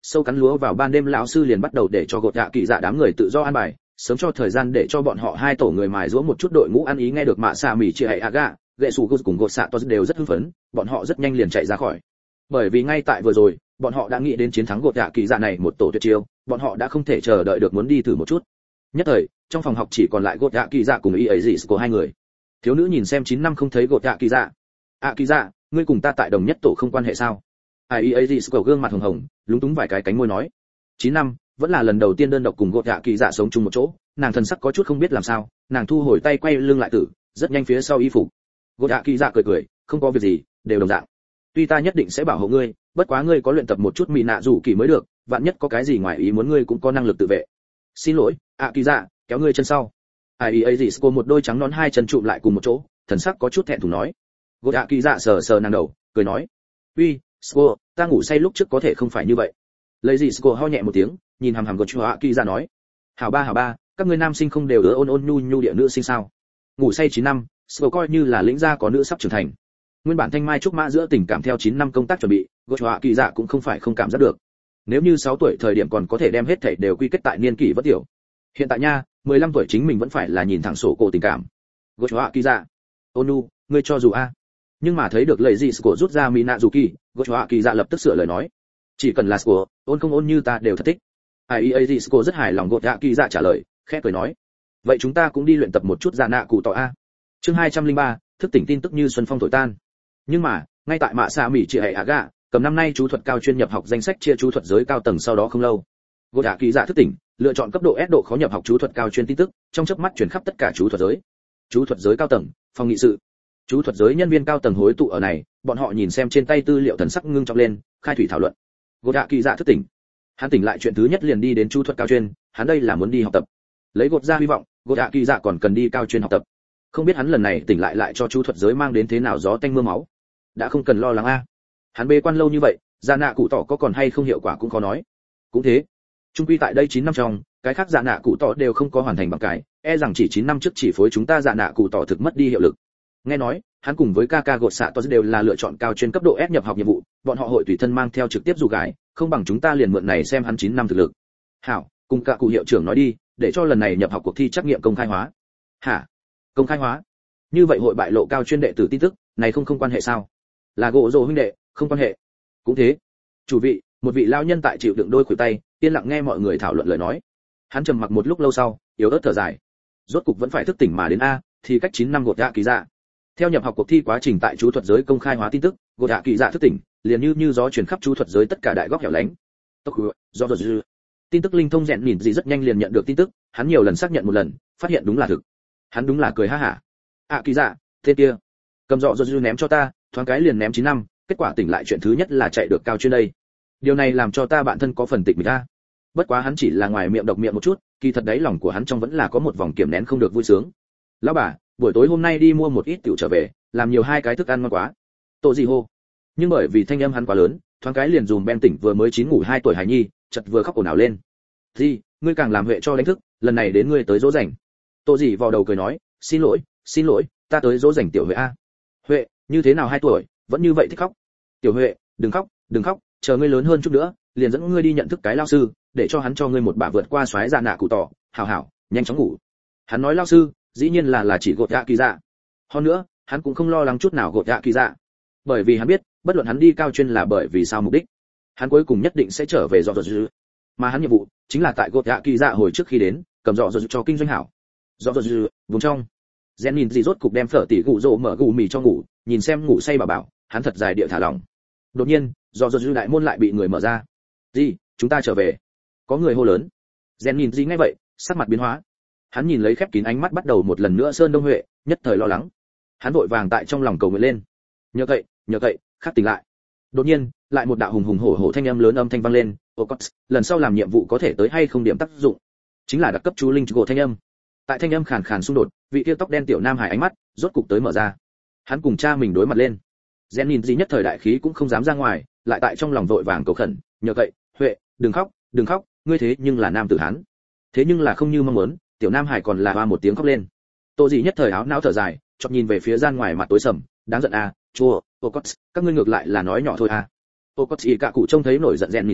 sâu cắn lúa vào ban đêm lão sư liền bắt đầu để cho gột dạ kỳ dạ đám người tự do ăn bài, sớm cho thời gian để cho bọn họ hai tổ người mài giũa một chút đội ngũ ăn ý. Nghe được mạ xạ mỉ chia hay aga gậy sủ gột cùng gột xạ tos đều rất hưng phấn, bọn họ rất nhanh liền chạy ra khỏi, bởi vì ngay tại vừa rồi bọn họ đã nghĩ đến chiến thắng gột dạ kỳ dạ này một tổ tuyệt chiêu, bọn họ đã không thể chờ đợi được muốn đi thử một chút. Nhất thời trong phòng học chỉ còn lại gột dạ kỳ dạ cùng y ấy gì của hai người. Thiếu nữ nhìn xem chín năm không thấy gột dạ kỳ dạ. À kỳ dạ, ngươi cùng ta tại đồng nhất tổ không quan hệ sao? Ai y ấy gì của gương mặt hồng hồng, lúng túng vài cái cánh môi nói. Chín năm vẫn là lần đầu tiên đơn độc cùng gột dạ kỳ dạ sống chung một chỗ, nàng thần sắc có chút không biết làm sao, nàng thu hồi tay quay lưng lại tử, rất nhanh phía sau y phục. Gột dạ kỳ dạ cười cười, không có việc gì, đều đồng dạng. Tuy ta nhất định sẽ bảo hộ ngươi, bất quá ngươi có luyện tập một chút mị nạ rủ kỳ mới được, vạn nhất có cái gì ngoài ý muốn ngươi cũng có năng lực tự vệ. Xin lỗi, à kỳ dạ, kéo ngươi chân sau. Ai y ấy gì cô một đôi trắng nón hai chân trụ lại cùng một chỗ, thần sắc có chút thẹn thùng nói. Gột dạ kỳ dạ sờ sờ nàng đầu, cười nói, uy, Sko, ta ngủ say lúc trước có thể không phải như vậy. Lấy gì Sko ho nhẹ một tiếng, nhìn hàm hàm gột dạ kỳ dạ nói, hảo ba hảo ba, các ngươi nam sinh không đều ưa ôn ôn nhu nhu địa nữ sinh sao? Ngủ say chín năm, Sko coi như là lĩnh gia có nữ sắp trưởng thành. Nguyên bản thanh mai trúc mã giữa tình cảm theo chín năm công tác chuẩn bị, gột dạ kỳ dạ cũng không phải không cảm giác được. Nếu như sáu tuổi thời điểm còn có thể đem hết thảy đều quy kết tại niên kỷ vẫn tiểu. Hiện tại nha, mười lăm tuổi chính mình vẫn phải là nhìn thẳng sổ cổ tình cảm. Gột dạ kỳ dạ, ônu, ngươi cho dù a. Nhưng mà thấy được lời gì Sko rút ra mỹ nạ dù kỳ, gột dạ kỳ dạ lập tức sửa lời nói, chỉ cần là Sko, ôn không ôn như ta đều thật thích. Ai ấy gì Sko rất hài lòng gột dạ kỳ dạ trả lời, khẽ cười nói, vậy chúng ta cũng đi luyện tập một chút dạ nạ cụ tỏ a. Chương hai trăm linh ba, thức tỉnh tin tức như xuân phong thổi tan. Nhưng mà ngay tại mạ xạ mỹ chị hệ hạ gạ cầm năm nay chú thuật cao chuyên nhập học danh sách chia chú thuật giới cao tầng sau đó không lâu, gột dạ kỳ dạ thức tỉnh lựa chọn cấp độ S độ khó nhập học chú thuật cao chuyên tin tức trong chớp mắt truyền khắp tất cả chú thuật giới. Chú thuật giới cao tầng, phòng nghị sự, chú thuật giới nhân viên cao tầng hối tụ ở này, bọn họ nhìn xem trên tay tư liệu thần sắc ngưng trọng lên, khai thủy thảo luận. Gột dạ kỳ dạ thức tỉnh, hắn tỉnh lại chuyện thứ nhất liền đi đến chú thuật cao chuyên, hắn đây là muốn đi học tập. Lấy gột ra hy vọng, gột dạ kỳ dạ còn cần đi cao chuyên học tập. Không biết hắn lần này tỉnh lại lại cho chú thuật giới mang đến thế nào gió tanh mưa máu. Đã không cần lo lắng a. Hắn bế quan lâu như vậy, dạ nạ cụ tỏ có còn hay không hiệu quả cũng khó nói. Cũng thế, trung quy tại đây chín năm trong, cái khác dạ nạ cụ tỏ đều không có hoàn thành bằng cái, e rằng chỉ chín năm trước chỉ phối chúng ta dạ nạ cụ tỏ thực mất đi hiệu lực. Nghe nói, hắn cùng với Kaka gột xạ tos đều là lựa chọn cao chuyên cấp độ S nhập học nhiệm vụ, bọn họ hội tùy thân mang theo trực tiếp dù gái, không bằng chúng ta liền mượn này xem hắn chín năm thực lực. Hảo, cùng cả cụ hiệu trưởng nói đi, để cho lần này nhập học cuộc thi trắc nghiệm công khai hóa. Hả? Công khai hóa? Như vậy hội bại lộ cao chuyên đệ tử tin tức, này không không quan hệ sao? Là gỗ rồ huynh đệ, không quan hệ. Cũng thế. Chủ vị, một vị lao nhân tại chịu đựng đôi khuỷu tay, yên lặng nghe mọi người thảo luận lời nói. Hắn trầm mặc một lúc lâu sau, yếu ớt thở dài. Rốt cục vẫn phải thức tỉnh mà đến a, thì cách chín năm gột dạ kỳ dạ. Theo nhập học cuộc thi quá trình tại chú thuật giới công khai hóa tin tức, gột dạ kỳ dạ thức tỉnh, liền như như gió truyền khắp chú thuật giới tất cả đại góc hẻo lánh. Tốc độ, do do dư. Tin tức linh thông rèn nhìn gì rất nhanh liền nhận được tin tức, hắn nhiều lần xác nhận một lần, phát hiện đúng là thực. Hắn đúng là cười ha hả. À kỳ dạ, tên kia, cầm dọ do dư ném cho ta, thoáng cái liền ném chín năm, kết quả tỉnh lại chuyện thứ nhất là chạy được cao chuyên đây. Điều này làm cho ta bản thân có phần tịch mình ta. Bất quá hắn chỉ là ngoài miệng độc miệng một chút, kỳ thật đấy lòng của hắn trong vẫn là có một vòng kiềm nén không được vui sướng. Lão bà, buổi tối hôm nay đi mua một ít tiểu trở về, làm nhiều hai cái thức ăn ngon quá. Tô gì hô. Nhưng bởi vì thanh âm hắn quá lớn, thoáng cái liền dùm Ben tỉnh vừa mới chín ngủ hai tuổi hài nhi, chợt vừa khóc ồn ào lên. "Gì, ngươi càng làm huệ cho đánh thức, lần này đến ngươi tới dỗ rảnh." Tô gì vào đầu cười nói, "Xin lỗi, xin lỗi, ta tới dỗ rảnh tiểu Huệ a." "Huệ, như thế nào hai tuổi, vẫn như vậy thích khóc?" "Tiểu Huệ, đừng khóc, đừng khóc, chờ ngươi lớn hơn chút nữa, liền dẫn ngươi đi nhận thức cái lao sư, để cho hắn cho ngươi một bả vượt qua xoáy dạ nạ cụ tỏ, hảo hảo, nhanh chóng ngủ." Hắn nói lao sư, dĩ nhiên là là chỉ gột dạ kỳ dạ. Hơn nữa, hắn cũng không lo lắng chút nào gột dạ kỳ dạ, bởi vì hắn biết, bất luận hắn đi cao chuyên là bởi vì sao mục đích, hắn cuối cùng nhất định sẽ trở về dọ dọ dư. Mà hắn nhiệm vụ chính là tại gột dạ kỳ dạ hồi trước khi đến, cầm dọ dọ dư cho kinh doanh hảo. Dọ dọ dư, vùng trong. Gen nhìn gì rốt cục đem phở tỉ gù rộ mở gù mì cho ngủ, nhìn xem ngủ say bảo bảo, hắn thật dài địa thả lỏng. Đột nhiên, dọ dọ dư đại môn lại bị người mở ra. "Gì, chúng ta trở về." Có người hô lớn. Gen nhìn gì nghe vậy, sắc mặt biến hóa. Hắn nhìn lấy khép kín ánh mắt bắt đầu một lần nữa Sơn Đông Huệ, nhất thời lo lắng. Hắn vội vàng tại trong lòng cầu nguyện lên. Nhờ cậy, nhờ cậy, khắc tỉnh lại. Đột nhiên, lại một đạo hùng hùng hổ hổ thanh âm lớn âm thanh vang lên, "Ô Cốt, lần sau làm nhiệm vụ có thể tới hay không điểm tác dụng?" Chính là đặc cấp chú linh gỗ thanh âm. Tại thanh âm khàn khàn xung đột, vị kia tóc đen tiểu nam hải ánh mắt rốt cục tới mở ra. Hắn cùng cha mình đối mặt lên. Gen nhìn gì nhất thời đại khí cũng không dám ra ngoài, lại tại trong lòng vội vàng cầu khẩn, "Nhờ cậy, Huệ, đừng khóc, đừng khóc, ngươi thế nhưng là nam tử hán." Thế nhưng là không như mong muốn, tiểu nam hải còn là hoa một tiếng khóc lên. Tô gì nhất thời áo não thở dài, chợt nhìn về phía gian ngoài mặt tối sầm, đáng giận à, chua, ô cốt, các ngươi ngược lại là nói nhỏ thôi à. Ô cốt chỉ cả cụ trông thấy nổi giận rèn nhìn gì,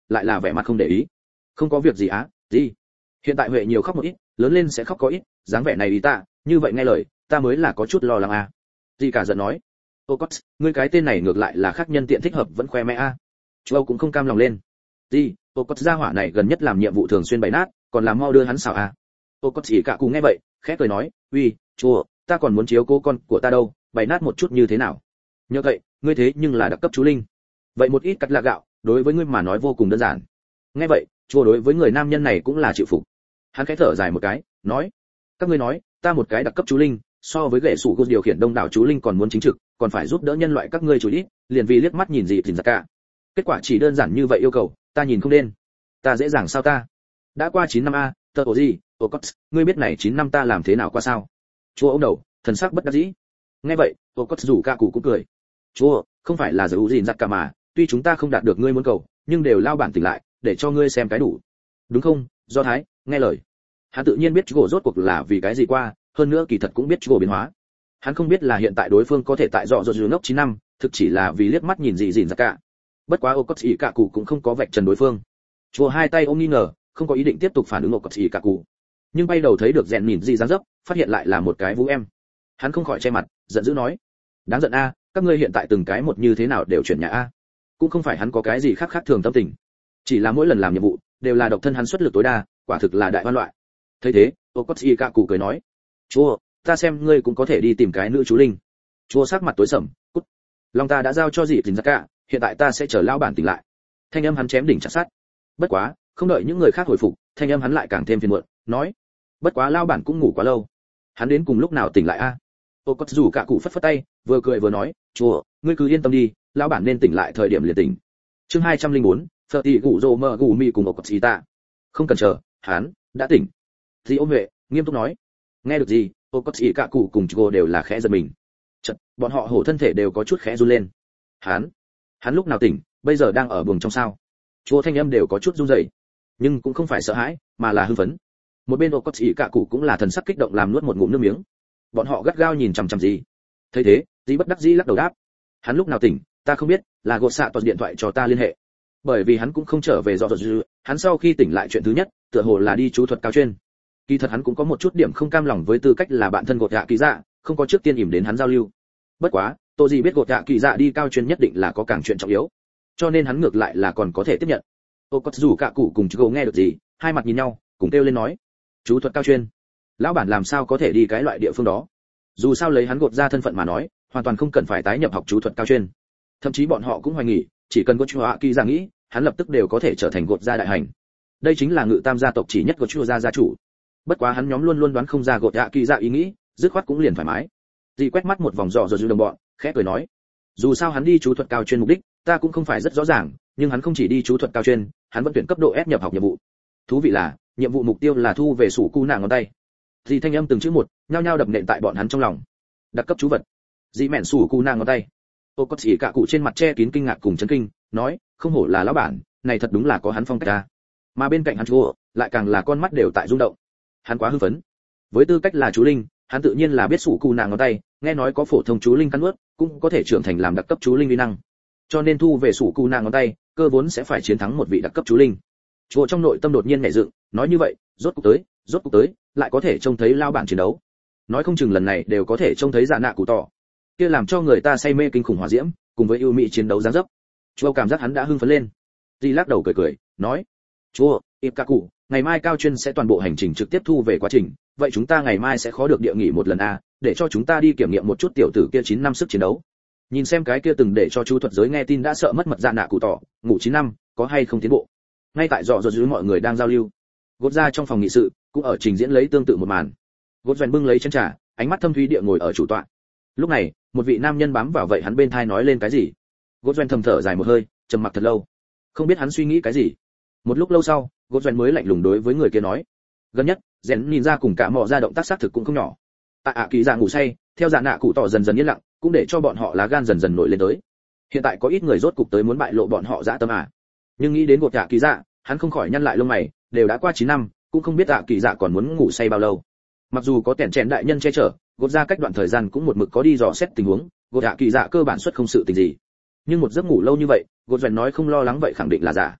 lại là vẻ mặt không để ý. Không có việc gì á, gì? Hiện tại Huệ nhiều khóc một ít, lớn lên sẽ khóc có ít, dáng vẻ này ý ta, như vậy nghe lời, ta mới là có chút lo lắng à. Dì cả giận nói, ô cốt, ngươi cái tên này ngược lại là khác nhân tiện thích hợp vẫn khoe mẽ a. À. Châu cũng không cam lòng lên. Dì, ô cốt gia hỏa này gần nhất làm nhiệm vụ thường xuyên bày nát, còn làm mau đưa hắn xào à. Ô cốt chỉ cả cùng nghe vậy, khẽ cười nói, uy, chùa, ta còn muốn chiếu cố con của ta đâu, bày nát một chút như thế nào? Nhớ vậy, ngươi thế nhưng là đặc cấp chú linh. Vậy một ít cắt là gạo, đối với ngươi mà nói vô cùng đơn giản. Nghe vậy, chùa đối với người nam nhân này cũng là chịu phục. Hắn khẽ thở dài một cái, nói, các ngươi nói, ta một cái đặc cấp chú linh, so với gậy sủ cô điều khiển đông đảo chú linh còn muốn chính trực, còn phải giúp đỡ nhân loại các ngươi chú ít, liền vì liếc mắt nhìn gì thì ra cả. Kết quả chỉ đơn giản như vậy yêu cầu, ta nhìn không đến. Ta dễ dàng sao ta? Đã qua chín năm a, tờ ổ gì, ô cốt, ngươi biết này chín năm ta làm thế nào qua sao? Chúa ông đầu, thần sắc bất đắc dĩ. Nghe vậy, ô cốt rủ ca cụ cũng cười. Chúa, không phải là giữ gìn giặt cả mà, tuy chúng ta không đạt được ngươi muốn cầu, nhưng đều lao bản tỉnh lại, để cho ngươi xem cái đủ. Đúng không, Do Thái, nghe lời. Hắn tự nhiên biết chú rốt cuộc là vì cái gì qua, hơn nữa kỳ thật cũng biết chú biến hóa. Hắn không biết là hiện tại đối phương có thể tại dọ dột dừa ngốc chín năm, thực chỉ là vì liếc mắt nhìn gì gìn giặt cả. Bất quá ô cốt ý cả cụ cũng không có vạch trần đối phương. Chúa hai tay ôm nghi ngờ, không có ý định tiếp tục phản ứng ô cốt ý cả cụ. Nhưng bay đầu thấy được rèn nhìn gì dáng dấp, phát hiện lại là một cái vũ em. Hắn không khỏi che mặt, giận dữ nói: đáng giận a, các ngươi hiện tại từng cái một như thế nào đều chuyển nhà a. Cũng không phải hắn có cái gì khác khác thường tâm tình, chỉ là mỗi lần làm nhiệm vụ đều là độc thân hắn xuất lực tối đa, quả thực là đại oan loại. Thấy thế, Okotsu cả cụ cười nói: chúa, ta xem ngươi cũng có thể đi tìm cái nữ chú linh. Chúa sắc mặt tối sầm, cút. Lòng ta đã giao cho dì tình ra cả, hiện tại ta sẽ chờ lão bản tỉnh lại. Thanh âm hắn chém đỉnh chặt sát. Bất quá, không đợi những người khác hồi phục, thanh âm hắn lại càng thêm phiền muộn, nói: bất quá lão bản cũng ngủ quá lâu, hắn đến cùng lúc nào tỉnh lại a? Okotsu cả cụ phất phất tay, vừa cười vừa nói: chúa, ngươi cứ yên tâm đi, lão bản nên tỉnh lại thời điểm liền tỉnh. Chương hai trăm lẻ bốn, Phật tỷ gù rồ mờ gù mi cùng Okotsu ta. Không cần chờ, hắn đã tỉnh. Dì ôm huệ, nghiêm túc nói: nghe được gì? Okotsu cả cụ cùng Chugo đều là khẽ giật mình. Chợt, bọn họ hổ thân thể đều có chút khẽ run lên. Hắn, hắn lúc nào tỉnh, bây giờ đang ở buồng trong sao? Chugo thanh âm đều có chút run rẩy, nhưng cũng không phải sợ hãi, mà là hưng phấn. Một bên Okotsu cả cụ cũng là thần sắc kích động làm nuốt một ngụm nước miếng. Bọn họ gắt gao nhìn chằm chằm gì. Thấy thế, dì bất đắc dĩ lắc đầu đáp: hắn lúc nào tỉnh, ta không biết, là gột xạ toàn điện thoại cho ta liên hệ. Bởi vì hắn cũng không trở về do dư, hắn sau khi tỉnh lại chuyện thứ nhất, tựa hồ là đi chú thuật cao chuyên. Kỳ thật hắn cũng có một chút điểm không cam lòng với tư cách là bạn thân gột dạ kỳ dạ, không có trước tiên ỉm đến hắn giao lưu. Bất quá, tô gì biết gột dạ kỳ dạ đi cao chuyên nhất định là có càng chuyện trọng yếu, cho nên hắn ngược lại là còn có thể tiếp nhận. Tô cất rủ cả cụ cùng chú nghe được gì, hai mặt nhìn nhau, cùng kêu lên nói: chú thuật cao chuyên, lão bản làm sao có thể đi cái loại địa phương đó? Dù sao lấy hắn gột ra thân phận mà nói, hoàn toàn không cần phải tái nhập học chú thuật cao chuyên. Thậm chí bọn họ cũng hoài nghi, chỉ cần gột chú hạ kỳ dạ nghĩ, hắn lập tức đều có thể trở thành gột gia đại hành. Đây chính là ngự tam gia tộc chỉ nhất gột chú gia gia chủ. Bất quá hắn nhóm luôn luôn đoán không ra gột hạ kỳ dạ ý nghĩ, dứt khoát cũng liền thoải mái. Dì quét mắt một vòng dò dò dư đồng bọn, khẽ cười nói: dù sao hắn đi chú thuật cao chuyên mục đích, ta cũng không phải rất rõ ràng, nhưng hắn không chỉ đi chú thuật cao chuyên, hắn vẫn tuyển cấp độ S nhập học nhiệm vụ. Thú vị là, nhiệm vụ mục tiêu là thu về sủ cu nàng ngón tay. Dì thanh âm từng chữ một, nhao nhao đập nện tại bọn hắn trong lòng. Đặc cấp chú vật. Dì mẹn sủ cu nàng ngón tay. Tô cốt chỉ cả cụ trên mặt che kín kinh ngạc cùng chấn kinh, nói: không hổ là lão bản, này thật đúng là có hắn phong cách ta. Mà bên cạnh hắn chú lại càng là con mắt đều tại rung động. Hắn quá hưng phấn. Với tư cách là chú linh, hắn tự nhiên là biết sủ cụ nàng ngón tay, nghe nói có phổ thông chú linh cắn nuốt, cũng có thể trưởng thành làm đặc cấp chú linh uy năng. Cho nên thu về sủ cụ nàng ngón tay, cơ vốn sẽ phải chiến thắng một vị đặc cấp chú linh. Chúa trong nội tâm đột nhiên nhảy dựng, nói như vậy, rốt cuộc tới, rốt cuộc tới, lại có thể trông thấy lao bản chiến đấu. Nói không chừng lần này đều có thể trông thấy dạ nạ cụ tỏ. Kia làm cho người ta say mê kinh khủng hỏa diễm, cùng với ưu mỹ chiến đấu dáng dấp. Chúa cảm giác hắn đã hưng phấn lên. Di lắc đầu cười cười, nói: "Chúa, Ikaku, ngày mai cao chuyên sẽ toàn bộ hành trình trực tiếp thu về quá trình, vậy chúng ta ngày mai sẽ khó được địa nghỉ một lần a, để cho chúng ta đi kiểm nghiệm một chút tiểu tử kia chín năm sức chiến đấu. Nhìn xem cái kia từng để cho chú thuật giới nghe tin đã sợ mất mật dạ nạ cụ tỏ, ngủ chín năm, có hay không tiến bộ." Ngay tại dọ dọ dưới mọi người đang giao lưu, gột ra trong phòng nghị sự cũng ở trình diễn lấy tương tự một màn. Gột doèn bưng lấy chén trà, ánh mắt thâm thúy địa ngồi ở chủ tọa. Lúc này, một vị nam nhân bám vào vậy hắn bên thai nói lên cái gì. Gột doèn thầm thở dài một hơi, trầm mặc thật lâu, không biết hắn suy nghĩ cái gì. Một lúc lâu sau, gột doèn mới lạnh lùng đối với người kia nói: gần nhất, rèn nhìn ra cùng cả mọ ra động tác sát thực cũng không nhỏ. Tạ ạ kỳ dạ ngủ say, theo dạ nạ cụ tỏ dần dần yên lặng, cũng để cho bọn họ lá gan dần dần nổi lên tới. Hiện tại có ít người rốt cục tới muốn bại lộ bọn họ dã tâm à. Nhưng nghĩ đến gột tạ kỳ dạ, hắn không khỏi nhăn lại lông mày, đều đã qua chín năm, cũng không biết tạ kỳ dạ còn muốn ngủ say bao lâu. Mặc dù có kẻn chèn đại nhân che chở, gột ra cách đoạn thời gian cũng một mực có đi dò xét tình huống, gột tạ kỳ dạ cơ bản xuất không sự tình gì. Nhưng một giấc ngủ lâu như vậy, gột doèn nói không lo lắng vậy khẳng định là giả.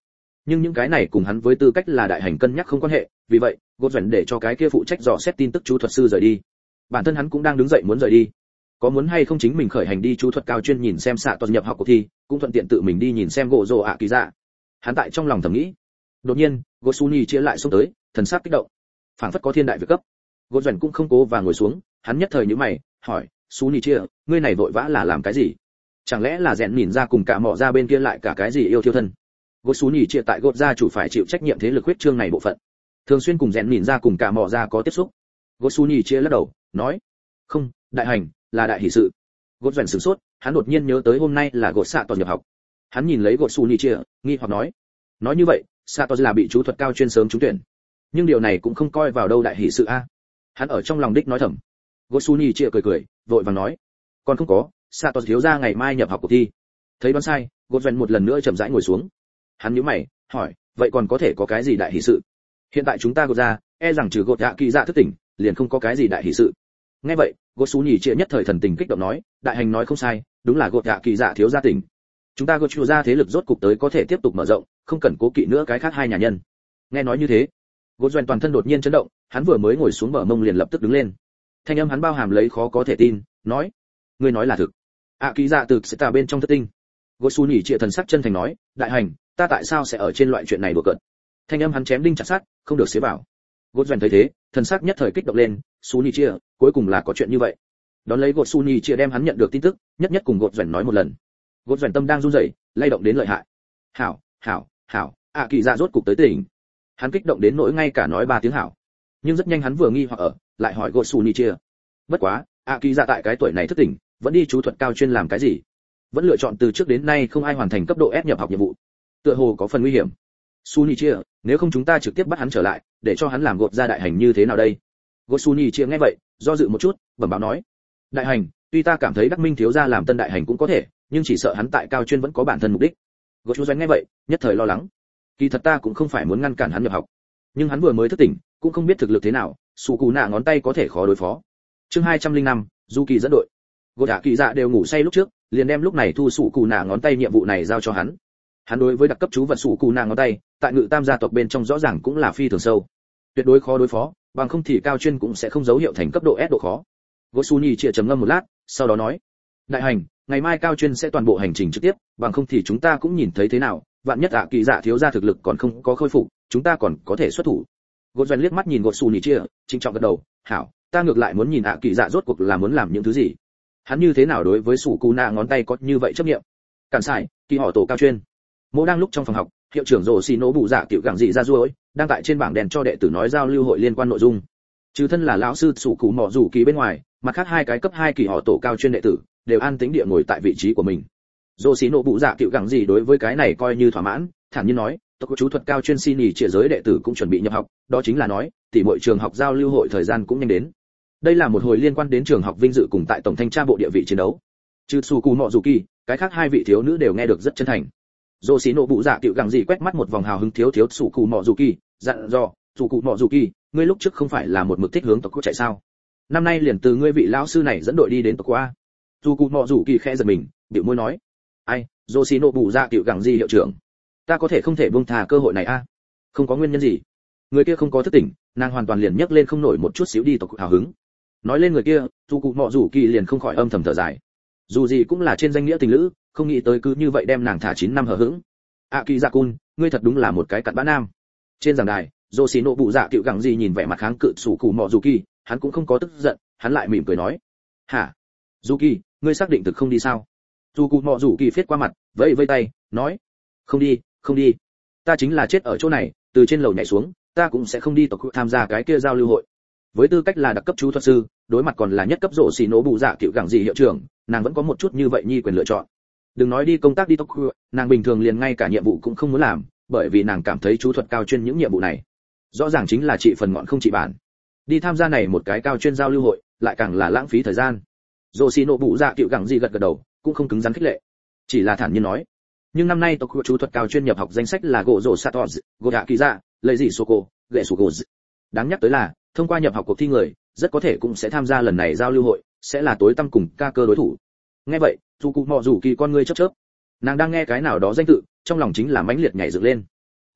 nhưng những cái này cùng hắn với tư cách là đại hành cân nhắc không quan hệ, vì vậy gột dần để cho cái kia phụ trách dò xét tin tức chú thuật sư rời đi. Bản thân hắn cũng đang đứng dậy muốn rời đi, có muốn hay không chính mình khởi hành đi chú thuật cao chuyên nhìn xem xạ toàn nhập học cuộc thi, cũng thuận tiện tự mình đi nhìn xem gỗ rồ ạ kỳ dạ. Hắn tại trong lòng thầm nghĩ. Đột nhiên Gosuni chia lại xuống tới, thần sắc kích động, phảng phất có thiên đại việc cấp. Gột dần cũng không cố và ngồi xuống, hắn nhất thời nhíu mày hỏi, Suni chia, ngươi này vội vã là làm cái gì? Chẳng lẽ là rèn nhìn ra cùng cả mọ ra bên kia lại cả cái gì yêu thiêu thân? Gosuni chia tại gột gia chủ phải chịu trách nhiệm thế lực huyết trương này bộ phận, thường xuyên cùng rèn nhìn ra cùng cả mọ ra có tiếp xúc. Gosuni chia lắc đầu nói, không, đại hành là đại hỷ sự. Gột dần sửng sốt, hắn đột nhiên nhớ tới hôm nay là gột xạ toàn nhập học. Hắn nhìn lấy Gosuni chia, nghi hoặc nói, nói như vậy Satos là bị chú thuật cao chuyên sớm trúng tuyển, nhưng điều này cũng không coi vào đâu đại hỷ sự a. Hắn ở trong lòng đích nói thầm. Gosuni chia cười cười, vội vàng nói, còn không có, Satos thiếu gia ngày mai nhập học cuộc thi. Thấy đoán sai, Godwin một lần nữa chậm rãi ngồi xuống. Hắn nhíu mày, hỏi, vậy còn có thể có cái gì đại hỷ sự? Hiện tại chúng ta gột ra, e rằng trừ gột dạ kỳ dạ thức tỉnh, liền không có cái gì đại hỷ sự. Nghe vậy, Gosuni chia nhất thời thần tình kích động nói, đại hành nói không sai, đúng là gột dạ kỳ dạ thiếu gia tỉnh. Chúng ta gột ra thế lực rốt cục tới có thể tiếp tục mở rộng, không cần cố kỵ nữa cái khác hai nhà nhân. Nghe nói như thế, Godwin toàn thân đột nhiên chấn động, hắn vừa mới ngồi xuống bờ mông liền lập tức đứng lên. Thanh âm hắn bao hàm lấy khó có thể tin, nói, ngươi nói là thực? ạ kỳ dạ từ sẽ ta bên trong thất tinh. Gosuni chia thần sắc chân thành nói, đại hành, ta tại sao sẽ ở trên loại chuyện này đùa cợt? Thanh âm hắn chém đinh chặt sắt, không được xế vào. Godwin thấy thế, thần sắc nhất thời kích động lên, Suni chia, cuối cùng là có chuyện như vậy. Đón lấy Gosuni chia đem hắn nhận được tin tức, nhất nhất cùng Godwin nói một lần. Godwin tâm đang run rẩy, lay động đến lợi hại. Hảo, hảo, hảo, ạ kỳ dạ rốt cục tới tỉnh. Hắn kích động đến nỗi ngay cả nói ba tiếng hảo. Nhưng rất nhanh hắn vừa nghi hoặc ở, lại hỏi Gosuni chia. Bất quá, ạ kỳ dạ tại cái tuổi này thức tỉnh, vẫn đi chú thuật cao chuyên làm cái gì? Vẫn lựa chọn từ trước đến nay không ai hoàn thành cấp độ S nhập học nhiệm vụ. Tựa hồ có phần nguy hiểm. Suni chia, nếu không chúng ta trực tiếp bắt hắn trở lại, để cho hắn làm gột ra đại hành như thế nào đây? Gosuni chia nghe vậy, do dự một chút, bẩm báo nói, đại hành, tuy ta cảm thấy Đắc Minh thiếu gia làm tân đại hành cũng có thể, nhưng chỉ sợ hắn tại cao chuyên vẫn có bản thân mục đích. Gosuni nghe vậy, nhất thời lo lắng. Kỳ thật ta cũng không phải muốn ngăn cản hắn nhập học, nhưng hắn vừa mới thức tỉnh, cũng không biết thực lực thế nào, sủ cù nạ ngón tay có thể khó đối phó. Chương hai trăm linh năm, Du Kỳ dẫn đội. Gột dạ kỳ dạ đều ngủ say lúc trước, liền đem lúc này thu sủ cù nạ ngón tay nhiệm vụ này giao cho hắn. Hắn đối với đặc cấp chú vật sủ cù nạ ngón tay, tại Ngự Tam gia tộc bên trong rõ ràng cũng là phi thường sâu, tuyệt đối khó đối phó, bằng không thì cao chuyên cũng sẽ không dấu hiệu thành cấp độ S độ khó. Gosuni chia trầm ngâm một lát, sau đó nói, đại hành, ngày mai cao chuyên sẽ toàn bộ hành trình trực tiếp, bằng không thì chúng ta cũng nhìn thấy thế nào, vạn nhất ạ kỳ dạ thiếu gia thực lực còn không có khôi phục, chúng ta còn có thể xuất thủ. Godwin liếc mắt nhìn Gosuni chia, trịnh trọng gật đầu, hảo, ta ngược lại muốn nhìn ạ kỳ dạ rốt cuộc là muốn làm những thứ gì. Hắn như thế nào đối với sủ cù nạ ngón tay có như vậy chấp niệm. Cản sai, kỳ họ tổ cao chuyên. Mộ đang lúc trong phòng học, hiệu trưởng rồ xì nổ bụ dạ tiểu gẳng dị ra ruôi, đang tại trên bảng đèn cho đệ tử nói giao lưu hội liên quan nội dung. Trừ thân là lão sư sủ cù mỏ rủ kỳ bên ngoài, mặt khác hai cái cấp hai kỳ họ tổ cao chuyên đệ tử đều an tĩnh địa ngồi tại vị trí của mình. Rồ xì nổ bụ dạ tiểu gẳng dị đối với cái này coi như thỏa mãn, thản nhiên nói, tộc chú thuật cao chuyên xin nghỉ trịa giới đệ tử cũng chuẩn bị nhập học, đó chính là nói, tỷ muội trường học giao lưu hội thời gian cũng nhanh đến. Đây là một hồi liên quan đến trường học vinh dự cùng tại tổng thanh tra bộ địa vị chiến đấu. Trừ Su Cù Mọ Dù Kỳ, cái khác hai vị thiếu nữ đều nghe được rất chân thành. Dô xí nộ bụ dạ tiểu gẳng gì quét mắt một vòng hào hứng thiếu thiếu Su Cù Mọ Dù Kỳ, dặn dò, Su Cù Mọ Dù Kỳ, ngươi lúc trước không phải là một mực thích hướng tộc quốc chạy sao? Năm nay liền từ ngươi vị lão sư này dẫn đội đi đến tộc quốc a. Su Cù Mọ Dù Kỳ khẽ giật mình, bĩu môi nói, ai, Dô xí nộ bụ dạ tiểu gẳng gì hiệu trưởng, ta có thể không thể buông thà cơ hội này a? Không có nguyên nhân gì. Người kia không có thức tỉnh, nàng hoàn toàn liền nhấc lên không nổi một chút xíu đi tộc hào hứng. Nói lên người kia, Su Cụ Mọ Rủ Kỳ liền không khỏi âm thầm thở dài. Dù gì cũng là trên danh nghĩa tình lữ, không nghĩ tới cứ như vậy đem nàng thả chín năm hờ hững. A Kỳ Dạ Cun, ngươi thật đúng là một cái cặn bã nam. Trên giảng đài, Yoshino bụ dạ tiểu gẳng gì nhìn vẻ mặt kháng cự Su Cụ Mọ Rủ Kỳ, hắn cũng không có tức giận, hắn lại mỉm cười nói, hả, Yuki, ngươi xác định thực không đi sao? Su Cụ Mọ Rủ Kỳ phết qua mặt, vẫy vẫy tay, nói, không đi, không đi, ta chính là chết ở chỗ này, từ trên lầu nhảy xuống, ta cũng sẽ không đi tộc tham gia cái kia giao lưu hội. Với tư cách là đặc cấp chú thuật sư, đối mặt còn là nhất cấp rổ xì nổ bụ dạ tiểu gẳng gì hiệu trưởng, nàng vẫn có một chút như vậy nhi quyền lựa chọn. Đừng nói đi công tác đi tộc khu, nàng bình thường liền ngay cả nhiệm vụ cũng không muốn làm, bởi vì nàng cảm thấy chú thuật cao chuyên những nhiệm vụ này rõ ràng chính là trị phần ngọn không trị bản. Đi tham gia này một cái cao chuyên giao lưu hội, lại càng là lãng phí thời gian. Rổ xì nổ bụ dạ tiểu gẳng gì gật gật đầu, cũng không cứng rắn khích lệ, chỉ là thản nhiên nói, nhưng năm nay tộc chú thuật cao chuyên nhập học danh sách là gỗ rổ satos, gỗ dạ kỳ dạ, lấy gì soko, gệ sù gỗ. Đáng nhắc tới là, thông qua nhập học cuộc thi người, rất có thể cũng sẽ tham gia lần này giao lưu hội, sẽ là tối tăm cùng ca cơ đối thủ. Nghe vậy, Su Cụ Mọ Rủ Kỳ con ngươi chớp chớp. Nàng đang nghe cái nào đó danh tự, trong lòng chính là mãnh liệt nhảy dựng lên.